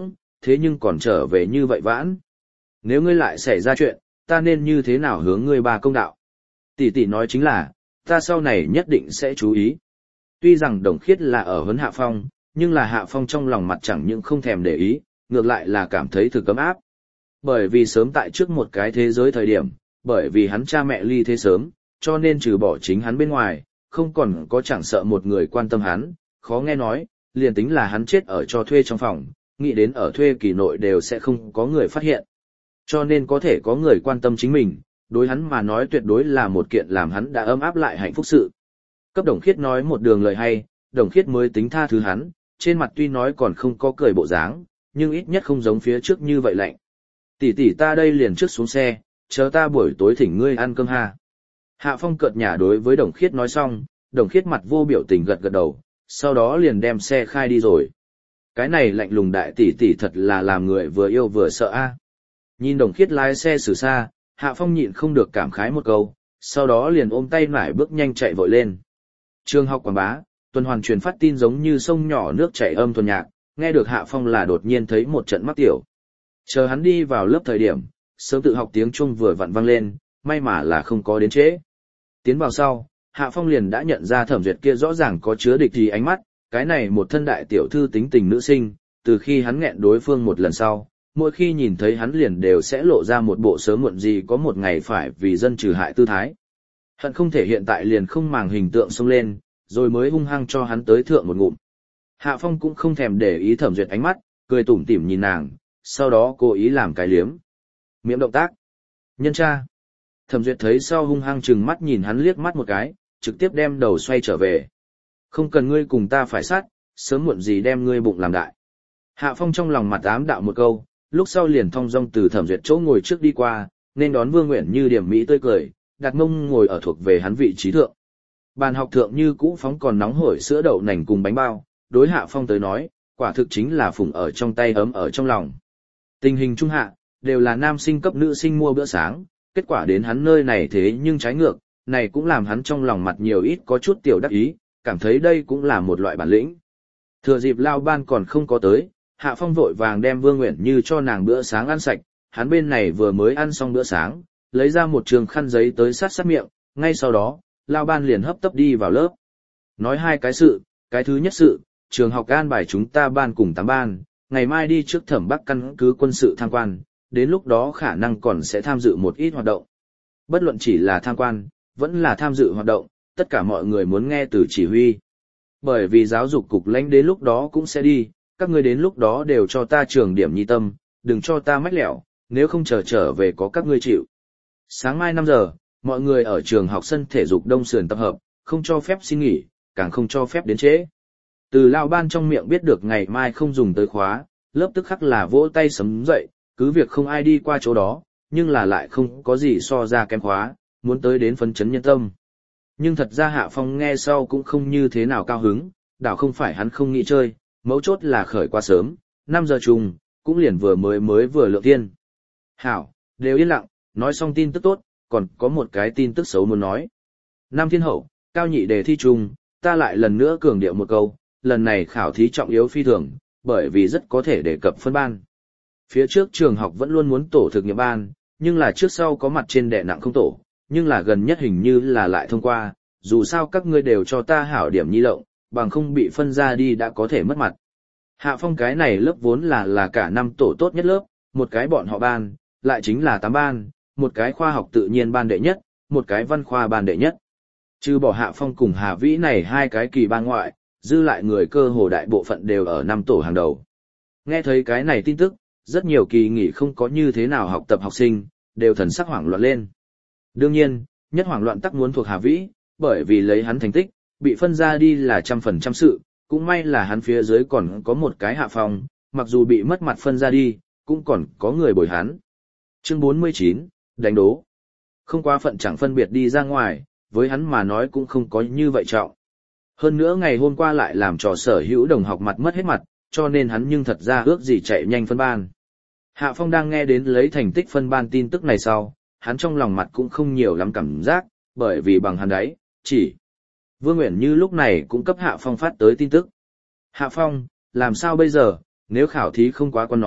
thế nhưng còn trở về như vậy vãn. Nếu ngươi lại xảy ra chuyện, ta nên như thế nào hướng ngươi ba công đạo? Tỷ tỷ nói chính là, ta sau này nhất định sẽ chú ý. Tuy rằng Đồng Khiết là ở huấn Hạ Phong, nhưng là Hạ Phong trong lòng mặt chẳng những không thèm để ý, ngược lại là cảm thấy thực ấm áp. Bởi vì sớm tại trước một cái thế giới thời điểm, bởi vì hắn cha mẹ ly thế sớm, cho nên trừ bỏ chính hắn bên ngoài, không còn có chẳng sợ một người quan tâm hắn, khó nghe nói, liền tính là hắn chết ở cho thuê trong phòng, nghĩ đến ở thuê kỳ nội đều sẽ không có người phát hiện. Cho nên có thể có người quan tâm chính mình, đối hắn mà nói tuyệt đối là một kiện làm hắn đã ấm áp lại hạnh phúc sự. Cấp Đồng Khiết nói một đường lời hay, Đồng Khiết mới tính tha thứ hắn, trên mặt tuy nói còn không có cười bộ dáng, nhưng ít nhất không giống phía trước như vậy lạnh. Tỷ tỷ ta đây liền trước xuống xe, chờ ta buổi tối thỉnh ngươi ăn cơm ha. Hạ Phong cợt nhả đối với Đồng Khiết nói xong, Đồng Khiết mặt vô biểu tình gật gật đầu, sau đó liền đem xe khai đi rồi. Cái này lạnh lùng đại tỷ tỷ thật là làm người vừa yêu vừa sợ a. Nhìn Đồng Khiết lái xe xử xa, Hạ Phong nhịn không được cảm khái một câu, sau đó liền ôm tay nải bước nhanh chạy vội lên. Trường học quảng bá, tuần hoàn truyền phát tin giống như sông nhỏ nước chảy âm thuần nhạc, nghe được Hạ Phong là đột nhiên thấy một trận mắc tiểu. Chờ hắn đi vào lớp thời điểm, sớm tự học tiếng Trung vừa vặn vang lên, may mà là không có đến trễ. Tiến vào sau, Hạ Phong liền đã nhận ra Thẩm Duyệt kia rõ ràng có chứa địch ý ánh mắt, cái này một thân đại tiểu thư tính tình nữ sinh, từ khi hắn nghẹn đối phương một lần sau, mỗi khi nhìn thấy hắn liền đều sẽ lộ ra một bộ sớm muộn gì có một ngày phải vì dân trừ hại tư thái. Hận không thể hiện tại liền không màng hình tượng xông lên, rồi mới hung hăng cho hắn tới thượng một ngụm. Hạ Phong cũng không thèm để ý Thẩm Duyệt ánh mắt, cười tủm tỉm nhìn nàng, sau đó cố ý làm cái liếm. Miệng động tác. Nhân cha. Thẩm Duyệt thấy sau hung hăng trừng mắt nhìn hắn liếc mắt một cái, trực tiếp đem đầu xoay trở về. Không cần ngươi cùng ta phải sát, sớm muộn gì đem ngươi bụng làm đại. Hạ Phong trong lòng mặt ám đạo một câu, lúc sau liền thong dong từ Thẩm Duyệt chỗ ngồi trước đi qua, nên đón Vương Nguyện Như điểm mỹ tươi cười, đặt mông ngồi ở thuộc về hắn vị trí thượng. Bàn học thượng như cũ phóng còn nóng hổi sữa đậu nành cùng bánh bao, đối Hạ Phong tới nói, quả thực chính là phùng ở trong tay ấm ở trong lòng. Tình hình trung hạ, đều là nam sinh cấp nữ sinh mua bữa sáng, kết quả đến hắn nơi này thế nhưng trái ngược, này cũng làm hắn trong lòng mặt nhiều ít có chút tiểu đắc ý, cảm thấy đây cũng là một loại bản lĩnh. Thừa dịp lao ban còn không có tới, Hạ Phong vội vàng đem Vương Nguyện Như cho nàng bữa sáng ăn sạch, hắn bên này vừa mới ăn xong bữa sáng, lấy ra một trường khăn giấy tới sát sát miệng, ngay sau đó, lao ban liền hấp tấp đi vào lớp. Nói hai cái sự, cái thứ nhất sự, trường học an bài chúng ta ban cùng 8 ban, ngày mai đi trước Thẩm Bắc căn cứ quân sự tham quan, đến lúc đó khả năng còn sẽ tham dự một ít hoạt động. Bất luận chỉ là tham quan, vẫn là tham dự hoạt động, tất cả mọi người muốn nghe từ chỉ huy. Bởi vì giáo dục cục lãnh đến lúc đó cũng sẽ đi, các ngươi đến lúc đó đều cho ta trường điểm nhi tâm, đừng cho ta mách lẻo, nếu không trở về có các ngươi chịu. Sáng mai 5 giờ, mọi người ở trường học sân thể dục Đông Sườn tập hợp, không cho phép xin nghỉ, càng không cho phép đến trễ. Từ lao ban trong miệng biết được ngày mai không dùng tới khóa, lớp tức khắc là vỗ tay sấm dậy, cứ việc không ai đi qua chỗ đó, nhưng là lại không có gì so ra kém khóa, muốn tới đến phấn chấn nhân tâm. Nhưng thật ra Hạ Phong nghe sau cũng không như thế nào cao hứng, đảo không phải hắn không nghĩ chơi, mấu chốt là khởi quá sớm, 5 giờ chung, cũng liền mới vừa lượng tiên. Hảo, đều yên lặng, nói xong tin tức tốt, còn có một cái tin tức xấu muốn nói. Năm thiên hậu, cao nhị đề thi chung, ta lại lần nữa cường điệu một câu, lần này khảo thí trọng yếu phi thường, bởi vì rất có thể đề cập phân ban. Phía trước trường học vẫn luôn muốn tổ thực nghiệm ban, nhưng là trước sau có mặt trên đè nặng không tổ, nhưng là gần nhất hình như là lại thông qua, dù sao các ngươi đều cho ta hảo điểm nhi lộng, bằng không bị phân ra đi đã có thể mất mặt. Hạ Phong cái này lớp vốn là cả năm tổ tốt nhất lớp, một cái bọn họ ban, lại chính là 8 ban, một cái khoa học tự nhiên ban đệ nhất, một cái văn khoa ban đệ nhất. Trừ bỏ Hạ Phong cùng Hà Vĩ này hai cái kỳ ban ngoại, dư lại người cơ hồ đại bộ phận đều ở năm tổ hàng đầu. Nghe thấy cái này tin tức, rất nhiều kỳ nghỉ không có như thế nào học tập học sinh, đều thần sắc hoảng loạn lên. Đương nhiên, nhất hoảng loạn tắc muốn thuộc Hà Vĩ, bởi vì lấy hắn thành tích, bị phân ra đi là 100% sự, cũng may là hắn phía dưới còn có một cái Hạ Phong, mặc dù bị mất mặt phân ra đi, cũng còn có người bồi hắn. Chương 49, đánh đố. Không quá phận chẳng phân biệt đi ra ngoài, với hắn mà nói cũng không có như vậy trọng. Hơn nữa ngày hôm qua lại làm trò sở hữu đồng học mặt mất hết mặt, cho nên hắn nhưng thật ra ước gì chạy nhanh phân ban. Hạ Phong đang nghe đến lấy thành tích phân ban tin tức này sau, hắn trong lòng mặt cũng không nhiều lắm cảm giác, bởi vì bằng hắn đấy, chỉ. Vương Uyển Như lúc này cũng cấp Hạ Phong phát tới tin tức. Hạ Phong, làm sao bây giờ, nếu khảo thí không quá con nói,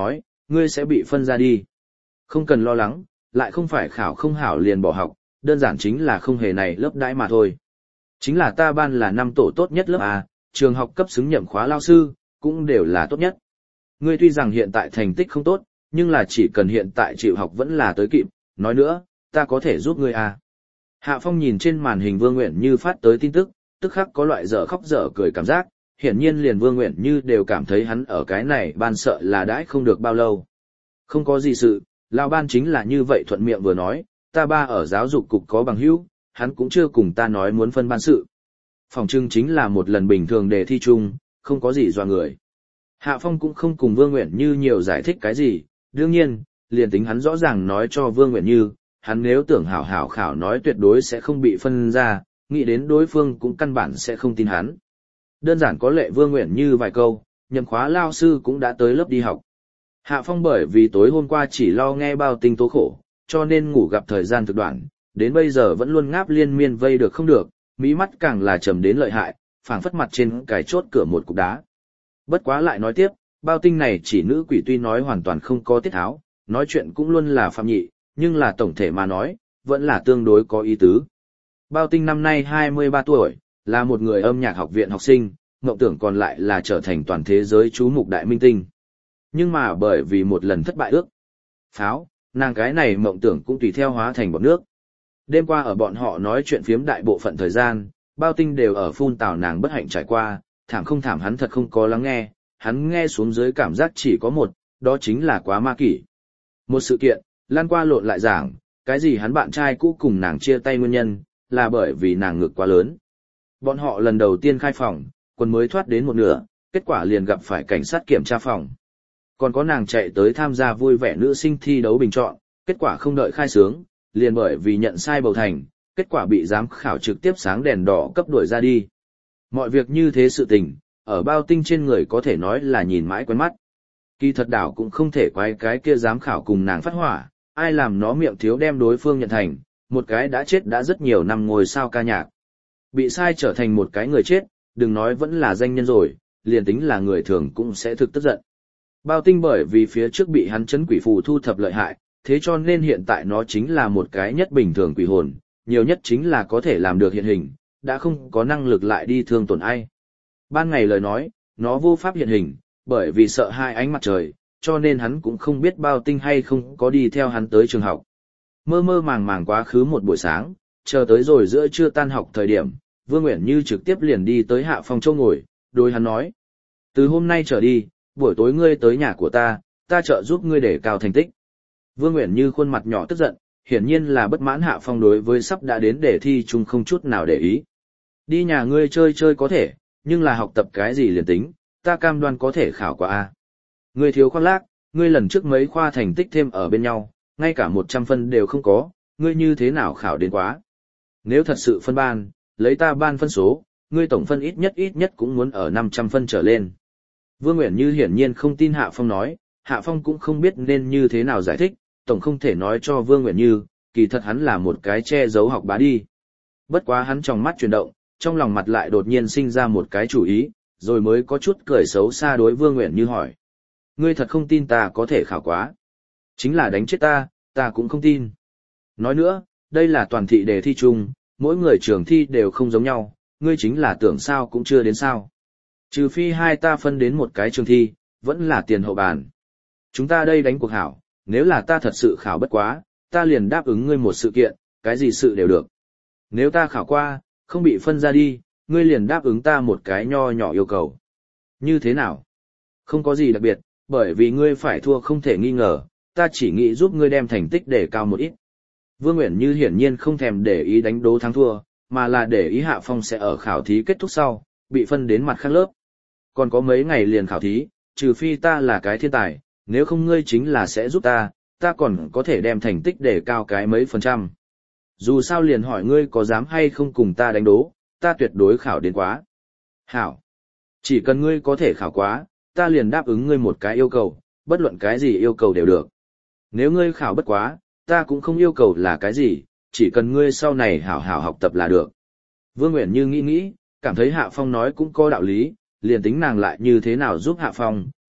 ngươi sẽ bị phân ra đi. Không cần lo lắng, lại không phải khảo không hảo liền bỏ học, đơn giản chính là không hề này lớp đãi mà thôi. Chính là ta ban là năm tổ tốt nhất lớp A, trường học cấp xứng nhậm khóa lao sư, cũng đều là tốt nhất. Ngươi tuy rằng hiện tại thành tích không tốt, nhưng là chỉ cần hiện tại chịu học vẫn là tới kịp, nói nữa, ta có thể giúp ngươi A. Hạ Phong nhìn trên màn hình Vương Uyển Như phát tới tin tức, tức khắc có loại dở khóc dở cười cảm giác, hiển nhiên liền Vương Uyển Như đều cảm thấy hắn ở cái này ban sợ là đãi không được bao lâu. Không có gì sự, lão ban chính là như vậy thuận miệng vừa nói, ta ba ở giáo dục cục có bằng hữu, hắn cũng chưa cùng ta nói muốn phân ban sự. Phòng trưng chính là một lần bình thường đề thi chung, không có gì dọa người. Hạ Phong cũng không cùng Vương Uyển Như nhiều giải thích cái gì, đương nhiên, liền tính hắn rõ ràng nói cho Vương Uyển Như, hắn nếu tưởng hảo hảo khảo nói tuyệt đối sẽ không bị phân ra, nghĩ đến đối phương cũng căn bản sẽ không tin hắn. Đơn giản có lệ Vương Uyển Như vài câu, nhậm khóa lao sư cũng đã tới lớp đi học. Hạ Phong bởi vì tối hôm qua chỉ lo nghe bao tinh tố khổ, cho nên ngủ gặp thời gian thực đoạn, đến bây giờ vẫn luôn ngáp liên miên vây được không được, mí mắt càng là trầm đến lợi hại, phảng phất mặt trên cái chốt cửa một cục đá. Bất quá lại nói tiếp, bao tinh này chỉ nữ quỷ tuy nói hoàn toàn không có tiết tháo, nói chuyện cũng luôn là phạm nhị, nhưng là tổng thể mà nói, vẫn là tương đối có ý tứ. Bao tinh năm nay 23 tuổi, là một người âm nhạc học viện học sinh, mộng tưởng còn lại là trở thành toàn thế giới chú mục đại minh tinh. Nhưng mà bởi vì một lần thất bại ước pháo, nàng cái này mộng tưởng cũng tùy theo hóa thành bọt nước. Đêm qua ở bọn họ nói chuyện phiếm đại bộ phận thời gian, bao tinh đều ở phun tào nàng bất hạnh trải qua, thảm không thảm hắn thật không có lắng nghe, hắn nghe xuống dưới cảm giác chỉ có một, đó chính là quá ma kỷ. Một sự kiện, lan qua lộn lại giảng, cái gì hắn bạn trai cũ cùng nàng chia tay nguyên nhân, là bởi vì nàng ngực quá lớn. Bọn họ lần đầu tiên khai phòng, quân mới thoát đến một nửa, kết quả liền gặp phải cảnh sát kiểm tra phòng. Còn có nàng chạy tới tham gia vui vẻ nữ sinh thi đấu bình chọn, kết quả không đợi khai sướng, liền bởi vì nhận sai bầu thành, kết quả bị giám khảo trực tiếp sáng đèn đỏ cấp đuổi ra đi. Mọi việc như thế sự tình, ở bao tinh trên người có thể nói là nhìn mãi quen mắt. Kỳ thật đảo cũng không thể quái cái kia giám khảo cùng nàng phát hỏa, ai làm nó miệng thiếu đem đối phương nhận thành, một cái đã chết đã rất nhiều năm ngồi sao ca nhạc. Bị sai trở thành một cái người chết, đừng nói vẫn là danh nhân rồi, liền tính là người thường cũng sẽ thực tức giận. Bao tinh bởi vì phía trước bị hắn chấn quỷ phù thu thập lợi hại, thế cho nên hiện tại nó chính là một cái nhất bình thường quỷ hồn, nhiều nhất chính là có thể làm được hiện hình, đã không có năng lực lại đi thương tổn ai. Ban ngày lời nói, nó vô pháp hiện hình, bởi vì sợ hai ánh mặt trời, cho nên hắn cũng không biết bao tinh hay không có đi theo hắn tới trường học. Mơ mơ màng màng quá khứ một buổi sáng, chờ tới rồi giữa trưa tan học thời điểm, Vương Uyển Như trực tiếp liền đi tới Hạ Phong châu ngồi, đối hắn nói. Từ hôm nay trở đi, buổi tối ngươi tới nhà của ta trợ giúp ngươi để cao thành tích. Vương Uyển Như khuôn mặt nhỏ tức giận, hiển nhiên là bất mãn Hạ Phong đối với sắp đã đến đề thi chung không chút nào để ý. Đi nhà ngươi chơi chơi có thể, nhưng là học tập cái gì liền tính, ta cam đoan có thể khảo qua A. Ngươi thiếu khoác lác, ngươi lần trước mấy khoa thành tích thêm ở bên nhau, ngay cả 100 phân đều không có, ngươi như thế nào khảo đến quá. Nếu thật sự phân ban, lấy ta ban phân số, ngươi tổng phân ít nhất cũng muốn ở 500 phân trở lên. Vương Uyển Như hiển nhiên không tin Hạ Phong nói, Hạ Phong cũng không biết nên như thế nào giải thích, tổng không thể nói cho Vương Uyển Như, kỳ thật hắn là một cái che giấu học bá đi. Bất quá hắn trong mắt chuyển động, trong lòng mặt lại đột nhiên sinh ra một cái chủ ý, rồi mới có chút cười xấu xa đối Vương Uyển Như hỏi. Ngươi thật không tin ta có thể khảo quá. Chính là đánh chết ta cũng không tin. Nói nữa, đây là toàn thị đề thi chung, mỗi người trường thi đều không giống nhau, ngươi chính là tưởng sao cũng chưa đến sao. Trừ phi hai ta phân đến một cái trường thi, vẫn là tiền hậu bàn. Chúng ta đây đánh cuộc hảo, nếu là ta thật sự khảo bất quá, ta liền đáp ứng ngươi một sự kiện, cái gì sự đều được. Nếu ta khảo qua, không bị phân ra đi, ngươi liền đáp ứng ta một cái nho nhỏ yêu cầu. Như thế nào? Không có gì đặc biệt, bởi vì ngươi phải thua không thể nghi ngờ, ta chỉ nghĩ giúp ngươi đem thành tích để cao một ít. Vương Uyển Như hiển nhiên không thèm để ý đánh đố thắng thua, mà là để ý Hạ Phong sẽ ở khảo thí kết thúc sau, bị phân đến mặt khác lớp. Còn có mấy ngày liền khảo thí, trừ phi ta là cái thiên tài, nếu không ngươi chính là sẽ giúp ta còn có thể đem thành tích để cao cái mấy %. Dù sao liền hỏi ngươi có dám hay không cùng ta đánh đố, ta tuyệt đối khảo đến quá. Hảo. Chỉ cần ngươi có thể khảo quá, ta liền đáp ứng ngươi một cái yêu cầu, bất luận cái gì yêu cầu đều được. Nếu ngươi khảo bất quá, ta cũng không yêu cầu là cái gì, chỉ cần ngươi sau này hảo hảo học tập là được. Vương Uyển Như nghĩ, cảm thấy Hạ Phong nói cũng có đạo lý, liền tính nàng lại như thế nào giúp Hạ Phong,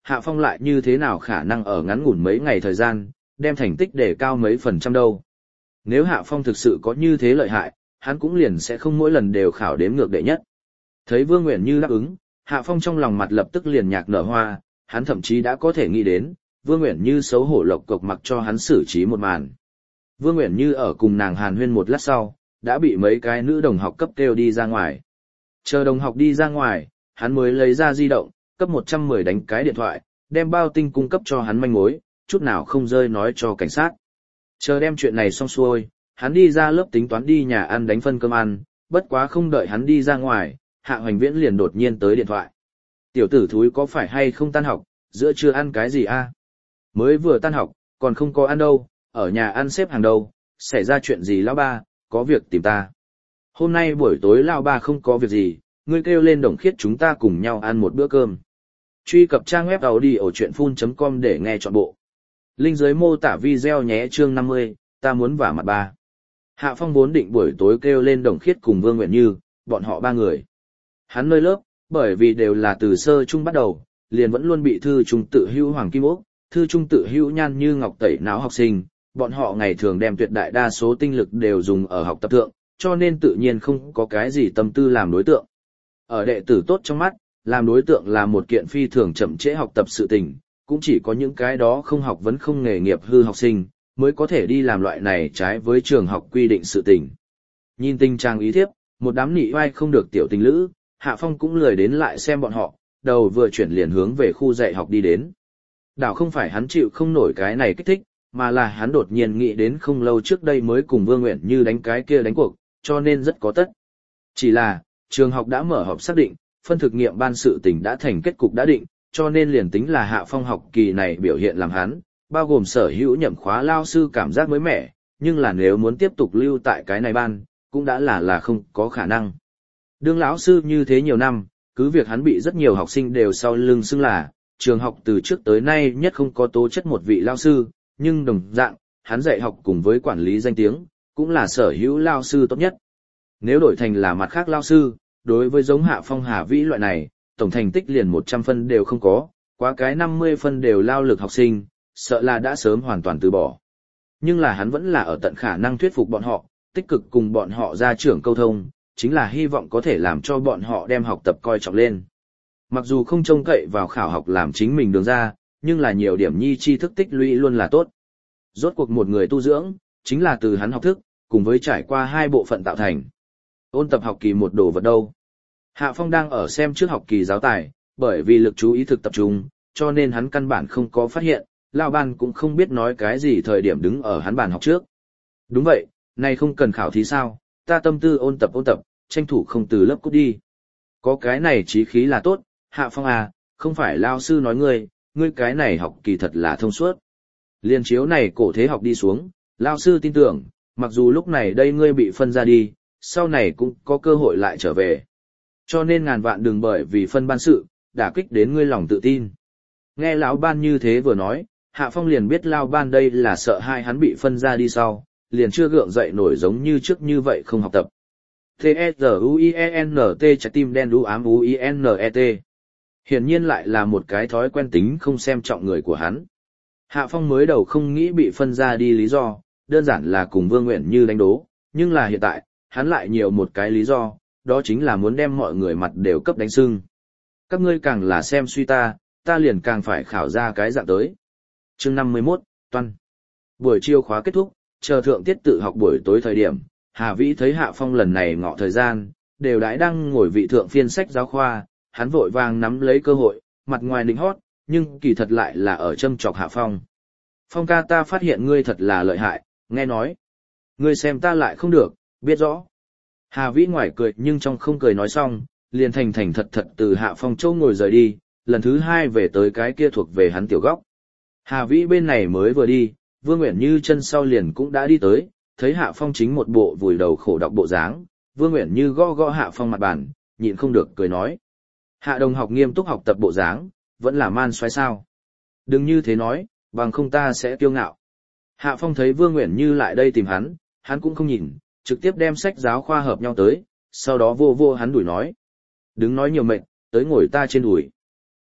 Hạ Phong lại như thế nào khả năng ở ngắn ngủn mấy ngày thời gian, đem thành tích để cao mấy phần trăm đâu. Nếu Hạ Phong thực sự có như thế lợi hại, hắn cũng liền sẽ không mỗi lần đều khảo đếm ngược đệ nhất. Thấy Vương Uyển Như đáp ứng, Hạ Phong trong lòng mặt lập tức liền nhạc nở hoa, hắn thậm chí đã có thể nghĩ đến, Vương Uyển Như xấu hổ lộc cộc mặc cho hắn xử trí một màn. Vương Uyển Như ở cùng nàng hàn huyên một lát sau, đã bị mấy cái nữ đồng học cấp kêu đi ra ngoài. Chờ đồng học đi ra ngoài, hắn mới lấy ra di động, cấp 110 đánh cái điện thoại, đem bao tinh cung cấp cho hắn manh mối, chút nào không rơi nói cho cảnh sát. Chờ đem chuyện này xong xuôi, hắn đi ra lớp tính toán đi nhà ăn đánh phân cơm ăn, bất quá không đợi hắn đi ra ngoài, Hạ Hoành Viễn liền đột nhiên tới điện thoại. Tiểu tử thúi có phải hay không tan học, giữa trưa ăn cái gì a? Mới vừa tan học, còn không có ăn đâu, ở nhà ăn xếp hàng đâu, xảy ra chuyện gì lão ba, có việc tìm ta. Hôm nay buổi tối lão ba không có việc gì, ngươi kêu lên Đồng Khiết chúng ta cùng nhau ăn một bữa cơm. Truy cập trang web audiochuyenphun.com để nghe trọn bộ. Link dưới mô tả video nhé chương 50, ta muốn vả mặt ba. Hạ Phong vốn định buổi tối kêu lên Đồng Khiết cùng Vương Uyển Như, bọn họ ba người. Hắn nơi lớp, bởi vì đều là từ sơ trung bắt đầu, liền vẫn luôn bị thư trung tự hữu Hoàng Kim Ốc, thư trung tự hữu Nhan Như Ngọc tẩy não học sinh, bọn họ ngày thường đem tuyệt đại đa số tinh lực đều dùng ở học tập thượng, cho nên tự nhiên không có cái gì tâm tư làm đối tượng. Ở đệ tử tốt trong mắt, làm đối tượng là một kiện phi thường chậm trễ học tập sự tình, cũng chỉ có những cái đó không học vấn không nghề nghiệp hư học sinh, mới có thể đi làm loại này trái với trường học quy định sự tình. Nhìn tình trạng ý thiếp, một đám nị oai không được tiểu tình lữ, Hạ Phong cũng lười đến lại xem bọn họ, đầu vừa chuyển liền hướng về khu dạy học đi đến. Đảo không phải hắn chịu không nổi cái này kích thích, mà là hắn đột nhiên nghĩ đến không lâu trước đây mới cùng Vương Uyển Như đánh cái kia đánh cuộc, cho nên rất có tất. Chỉ là, trường học đã mở họp xác định, phân thực nghiệm ban sự tình đã thành kết cục đã định, cho nên liền tính là Hạ Phong học kỳ này biểu hiện làm hắn, bao gồm sở hữu nhậm khóa lao sư cảm giác mới mẻ, nhưng là nếu muốn tiếp tục lưu tại cái này ban, cũng đã là không có khả năng. Đương lão sư như thế nhiều năm, cứ việc hắn bị rất nhiều học sinh đều sau lưng xưng là trường học từ trước tới nay nhất không có tố chất một vị lao sư, nhưng đồng dạng, hắn dạy học cùng với quản lý danh tiếng, cũng là sở hữu lao sư tốt nhất. Nếu đổi thành là mặt khác lao sư, đối với giống Hạ Phong Hà Vĩ loại này, tổng thành tích liền 100 phân đều không có, quá cái 50 phân đều lao lực học sinh, sợ là đã sớm hoàn toàn từ bỏ. Nhưng là hắn vẫn là ở tận khả năng thuyết phục bọn họ, tích cực cùng bọn họ ra trưởng câu thông, chính là hy vọng có thể làm cho bọn họ đem học tập coi trọng lên. Mặc dù không trông cậy vào khảo học làm chính mình đường ra, nhưng là nhiều điểm nhi tri thức tích lũy luôn là tốt. Rốt cuộc một người tu dưỡng, chính là từ hắn học thức, cùng với trải qua hai bộ phận tạo thành. Ôn tập học kỳ một đồ vật đâu. Hạ Phong đang ở xem trước học kỳ giáo tài, bởi vì lực chú ý thực tập trung, cho nên hắn căn bản không có phát hiện, lão ban cũng không biết nói cái gì thời điểm đứng ở hắn bàn học trước. Đúng vậy, này không cần khảo thí sao, ta tâm tư ôn tập, tranh thủ không từ lớp cút đi. Có cái này chí khí là tốt, Hạ Phong à, không phải lao sư nói ngươi cái này học kỳ thật là thông suốt. Liên chiếu này cổ thế học đi xuống, lao sư tin tưởng, mặc dù lúc này đây ngươi bị phân ra đi, sau này cũng có cơ hội lại trở về. Cho nên ngàn vạn đừng bởi vì phân ban sự, đả kích đến ngươi lòng tự tin. Nghe lão ban như thế vừa nói, Hạ Phong liền biết lão ban đây là sợ hai hắn bị phân ra đi sau, liền chưa gượng dậy nổi giống như trước như vậy không học tập. T-E-Z-U-I-E-N-T trái tim đen đu ám U-I-N-E-T. Hiển nhiên lại là một cái thói quen tính không xem trọng người của hắn. Hạ Phong mới đầu không nghĩ bị phân ra đi lý do, đơn giản là cùng Vương Uyển Như đánh đố, nhưng là hiện tại, hắn lại nhiều một cái lý do, đó chính là muốn đem mọi người mặt đều cấp đánh sưng. Các ngươi càng là xem suy ta liền càng phải khảo ra cái dạng tới. Chương 51, Toan. Buổi chiều khóa kết thúc, chờ thượng tiết tự học buổi tối thời điểm, Hà Vĩ thấy Hạ Phong lần này ngọ thời gian, đều đãi đang ngồi vị thượng phiên sách giáo khoa, hắn vội vàng nắm lấy cơ hội, mặt ngoài nịnh hót, nhưng kỳ thật lại là ở châm chọc Hạ Phong. Phong ca ta phát hiện ngươi thật là lợi hại, nghe nói. Ngươi xem ta lại không được, biết rõ. Hà Vĩ ngoài cười nhưng trong không cười nói xong, liền thành thật từ Hạ Phong châu ngồi rời đi, lần thứ hai về tới cái kia thuộc về hắn tiểu góc. Hà Vĩ bên này mới vừa đi, Vương Uyển Như chân sau liền cũng đã đi tới, thấy Hạ Phong chính một bộ vùi đầu khổ đọc bộ dáng, Vương Uyển Như gõ Hạ Phong mặt bàn, nhịn không được cười nói. Hạ đồng học nghiêm túc học tập bộ dáng, vẫn là man xoáy sao. Đừng như thế nói, bằng không ta sẽ kiêu ngạo. Hạ Phong thấy Vương Uyển Như lại đây tìm hắn cũng không nhìn, trực tiếp đem sách giáo khoa hợp nhau tới, sau đó vô hắn đuổi nói. Đừng nói nhiều mệt, tới ngồi ta trên đùi.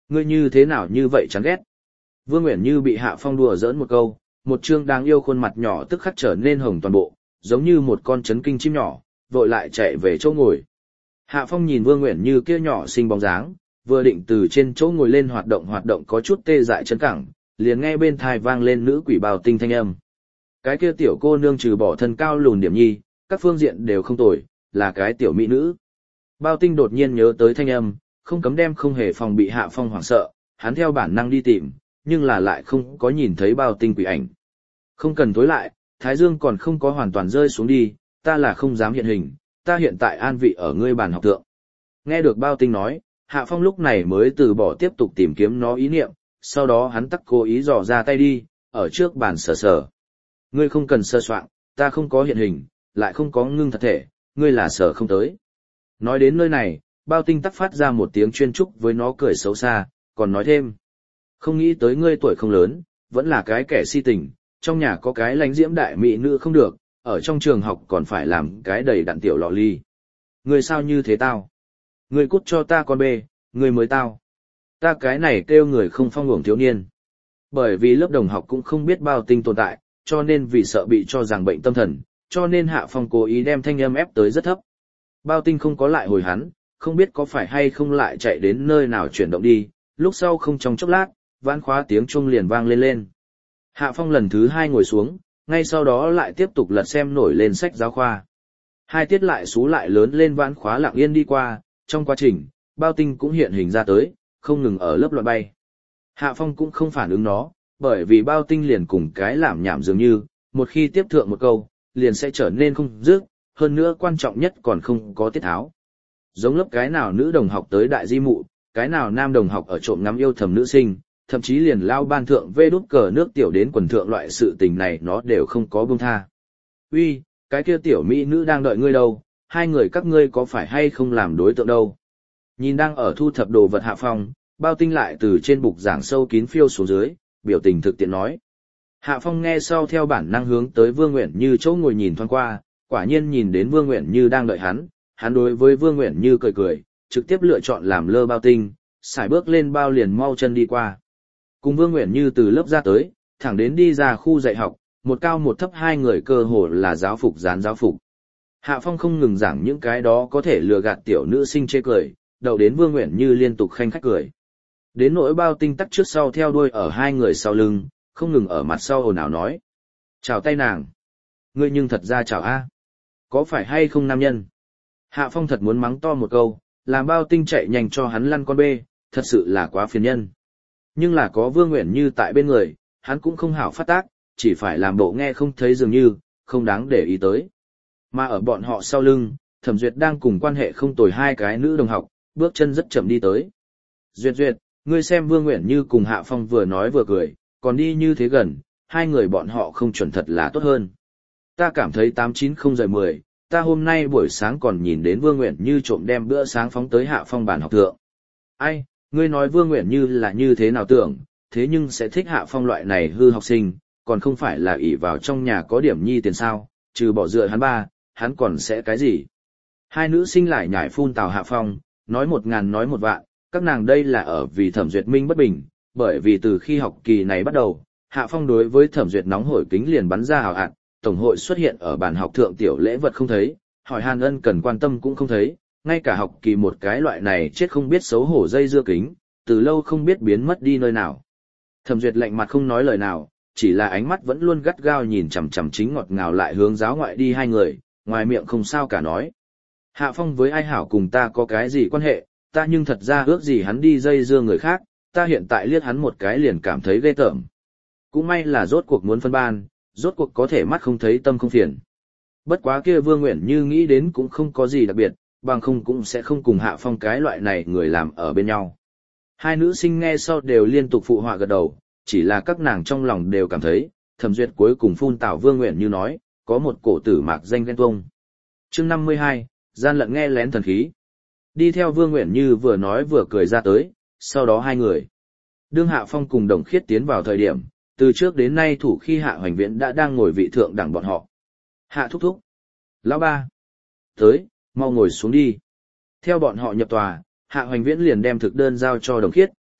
Ngươi như thế nào như vậy chán ghét. Vương Uyển Như bị Hạ Phong đùa giỡn một câu, một trương đáng yêu khuôn mặt nhỏ tức khắc trở nên hồng toàn bộ, giống như một con chấn kinh chim nhỏ, vội lại chạy về chỗ ngồi. Hạ Phong nhìn Vương Uyển Như kia nhỏ xinh bóng dáng, vừa định từ trên chỗ ngồi lên hoạt động có chút tê dại chấn cẳng, liền nghe bên tai vang lên nữ quỷ bào tinh thanh âm. Cái kia tiểu cô nương trừ bỏ thân cao lùn điểm nhi, các phương diện đều không tồi, là cái tiểu mỹ nữ. Bao tinh đột nhiên nhớ tới thanh âm, không cấm đem không hề phòng bị Hạ Phong hoảng sợ, hắn theo bản năng đi tìm, nhưng là lại không có nhìn thấy bao tinh quỷ ảnh. Không cần tối lại, Thái Dương còn không có hoàn toàn rơi xuống đi, ta là không dám hiện hình, ta hiện tại an vị ở ngươi bàn học thượng. Nghe được bao tinh nói, Hạ Phong lúc này mới từ bỏ tiếp tục tìm kiếm nó ý niệm, sau đó hắn tắc cố ý dò ra tay đi, ở trước bàn sờ sờ. Ngươi không cần sơ soạn, ta không có hiện hình, lại không có ngưng thật thể, ngươi là sờ không tới. Nói đến nơi này, bao tinh tắc phát ra một tiếng chuyên trúc với nó cười xấu xa, còn nói thêm. Không nghĩ tới ngươi tuổi không lớn, vẫn là cái kẻ si tình, trong nhà có cái lánh diễm đại mỹ nữ không được, ở trong trường học còn phải làm cái đầy đặn tiểu lọ ly. Ngươi sao như thế tao? Ngươi cút cho ta con bê, ngươi mới tao. Ta cái này kêu người không phong hưởng thiếu niên. Bởi vì lớp đồng học cũng không biết bao tinh tồn tại, cho nên vì sợ bị cho rằng bệnh tâm thần, cho nên Hạ Phong cố ý đem thanh âm ép tới rất thấp. Bao tinh không có lại hồi hắn, không biết có phải hay không lại chạy đến nơi nào chuyển động đi, lúc sau không trong chốc lát, vãn khóa tiếng chuông liền vang lên lên. Hạ Phong lần thứ 2 ngồi xuống, ngay sau đó lại tiếp tục lật xem nổi lên sách giáo khoa. 2 tiết lại xú lại lớn lên vãn khóa lặng yên đi qua, trong quá trình, bao tinh cũng hiện hình ra tới, không ngừng ở lớp loạn bay. Hạ Phong cũng không phản ứng nó, bởi vì bao tinh liền cùng cái làm nhảm dường như, một khi tiếp thượng một câu, liền sẽ trở nên không dứt, hơn nữa quan trọng nhất còn không có tiết tháo. Giống lớp cái nào nữ đồng học tới đại di mụ, cái nào nam đồng học ở trộm ngắm yêu thầm nữ sinh, thậm chí liền lao ban thượng vê đút cờ nước tiểu đến quần thượng loại sự tình này nó đều không có buông tha. Uy, cái kia tiểu mỹ nữ đang đợi ngươi đâu, hai người các ngươi có phải hay không làm đối tượng đâu. Nhìn đang ở thu thập đồ vật Hạ Phong, bao tinh lại từ trên bục giảng sâu kín phiêu xuống dưới, biểu tình thực tiện nói. Hạ Phong nghe sau theo bản năng hướng tới Vương Uyển Như chỗ ngồi nhìn thoáng qua, quả nhiên nhìn đến Vương Uyển Như đang đợi hắn đối với Vương Uyển Như cười cười, trực tiếp lựa chọn làm lơ bao tinh, xài bước lên bao liền mau chân đi qua. Cùng Vương Uyển Như từ lớp ra tới, thẳng đến đi ra khu dạy học, một cao một thấp hai người cơ hồ là giáo phục dán giáo phục. Hạ Phong không ngừng giảng những cái đó có thể lừa gạt tiểu nữ sinh chê cười, đầu đến Vương Uyển Như liên tục khanh khách cười. Đến nỗi bao tinh tắc trước sau theo đuôi ở hai người sau lưng, không ngừng ở mặt sau ồn ào nói. Chào tay nàng. Ngươi nhưng thật ra chào a. Có phải hay không nam nhân? Hạ Phong thật muốn mắng to một câu, làm bao tinh chạy nhanh cho hắn lăn con bê, thật sự là quá phiền nhân. Nhưng là có Vương Uyển Như tại bên người, hắn cũng không hảo phát tác, chỉ phải làm bộ nghe không thấy dường như, không đáng để ý tới. Mà ở bọn họ sau lưng, Thẩm Duyệt đang cùng quan hệ không tồi hai cái nữ đồng học, bước chân rất chậm đi tới. Duyệt, ngươi xem Vương Uyển Như cùng Hạ Phong vừa nói vừa cười, còn đi như thế gần, hai người bọn họ không chuẩn thật là tốt hơn. Ta cảm thấy 8-9-0-10, ta hôm nay buổi sáng còn nhìn đến Vương Uyển Như trộm đem bữa sáng phóng tới Hạ Phong bàn học thượng. Ai, ngươi nói Vương Uyển Như là như thế nào tưởng, thế nhưng sẽ thích Hạ Phong loại này hư học sinh, còn không phải là ỷ vào trong nhà có điểm nhi tiền sao, trừ bỏ dựa hắn ba, hắn còn sẽ cái gì. Hai nữ sinh lại nhảy phun tào Hạ Phong, nói 1000 nói 1 vạn, các nàng đây là ở vì Thẩm Duyệt minh bất bình, bởi vì từ khi học kỳ này bắt đầu, Hạ Phong đối với Thẩm Duyệt nóng hổi kính liền bắn ra hào hạn, tổng hội xuất hiện ở bàn học thượng tiểu lễ vật không thấy, hỏi han ân cần quan tâm cũng không thấy, ngay cả học kỳ một cái loại này chết không biết xấu hổ dây dưa kính, từ lâu không biết biến mất đi nơi nào. Thẩm Duyệt lạnh mặt không nói lời nào, chỉ là ánh mắt vẫn luôn gắt gao nhìn chằm chằm chính ngọt ngào lại hướng giáo ngoại đi hai người, ngoài miệng không sao cả nói. Hạ Phong với ai hảo cùng ta có cái gì quan hệ, ta nhưng thật ra ước gì hắn đi dây dưa người khác, ta hiện tại liếc hắn một cái liền cảm thấy ghê tởm. Cũng may là rốt cuộc muốn phân ban, rốt cuộc có thể mắt không thấy tâm không phiền. Bất quá kia Vương Uyển Như nghĩ đến cũng không có gì đặc biệt, bằng không cũng sẽ không cùng Hạ Phong cái loại này người làm ở bên nhau. Hai nữ sinh nghe sau đều liên tục phụ họa gật đầu, chỉ là các nàng trong lòng đều cảm thấy, Thẩm Duyệt cuối cùng phun tảo Vương Uyển Như nói, có một cổ tử mạc danh ghen tuông. Chương 52, gian lận nghe lén thần khí. Đi theo Vương Uyển Như vừa nói vừa cười ra tới, sau đó hai người. Đương Hạ Phong cùng Đồng Khiết tiến vào thời điểm, từ trước đến nay thủ khi Hạ Hoành Viễn đã đang ngồi vị thượng đẳng bọn họ. Hạ thúc thúc. Lão ba. Tới, mau ngồi xuống đi. Theo bọn họ nhập tòa, Hạ Hoành Viễn liền đem thực đơn giao cho Đồng Khiết,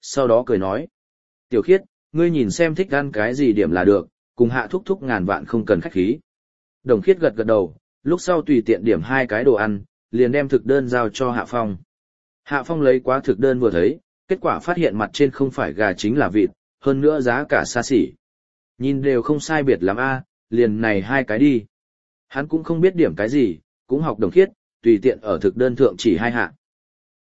sau đó cười nói. Tiểu Khiết, ngươi nhìn xem thích ăn cái gì điểm là được, cùng Hạ thúc thúc ngàn vạn không cần khách khí. Đồng Khiết gật gật đầu, lúc sau tùy tiện điểm 2 cái đồ ăn, liền đem thực đơn giao cho Hạ Phong. Hạ Phong lấy quá thực đơn vừa thấy, kết quả phát hiện mặt trên không phải gà chính là vịt, hơn nữa giá cả xa xỉ. Nhìn đều không sai biệt lắm a, liền này 2 cái đi. Hắn cũng không biết điểm cái gì, cũng học Đồng Khiết, tùy tiện ở thực đơn thượng chỉ 2 hạ.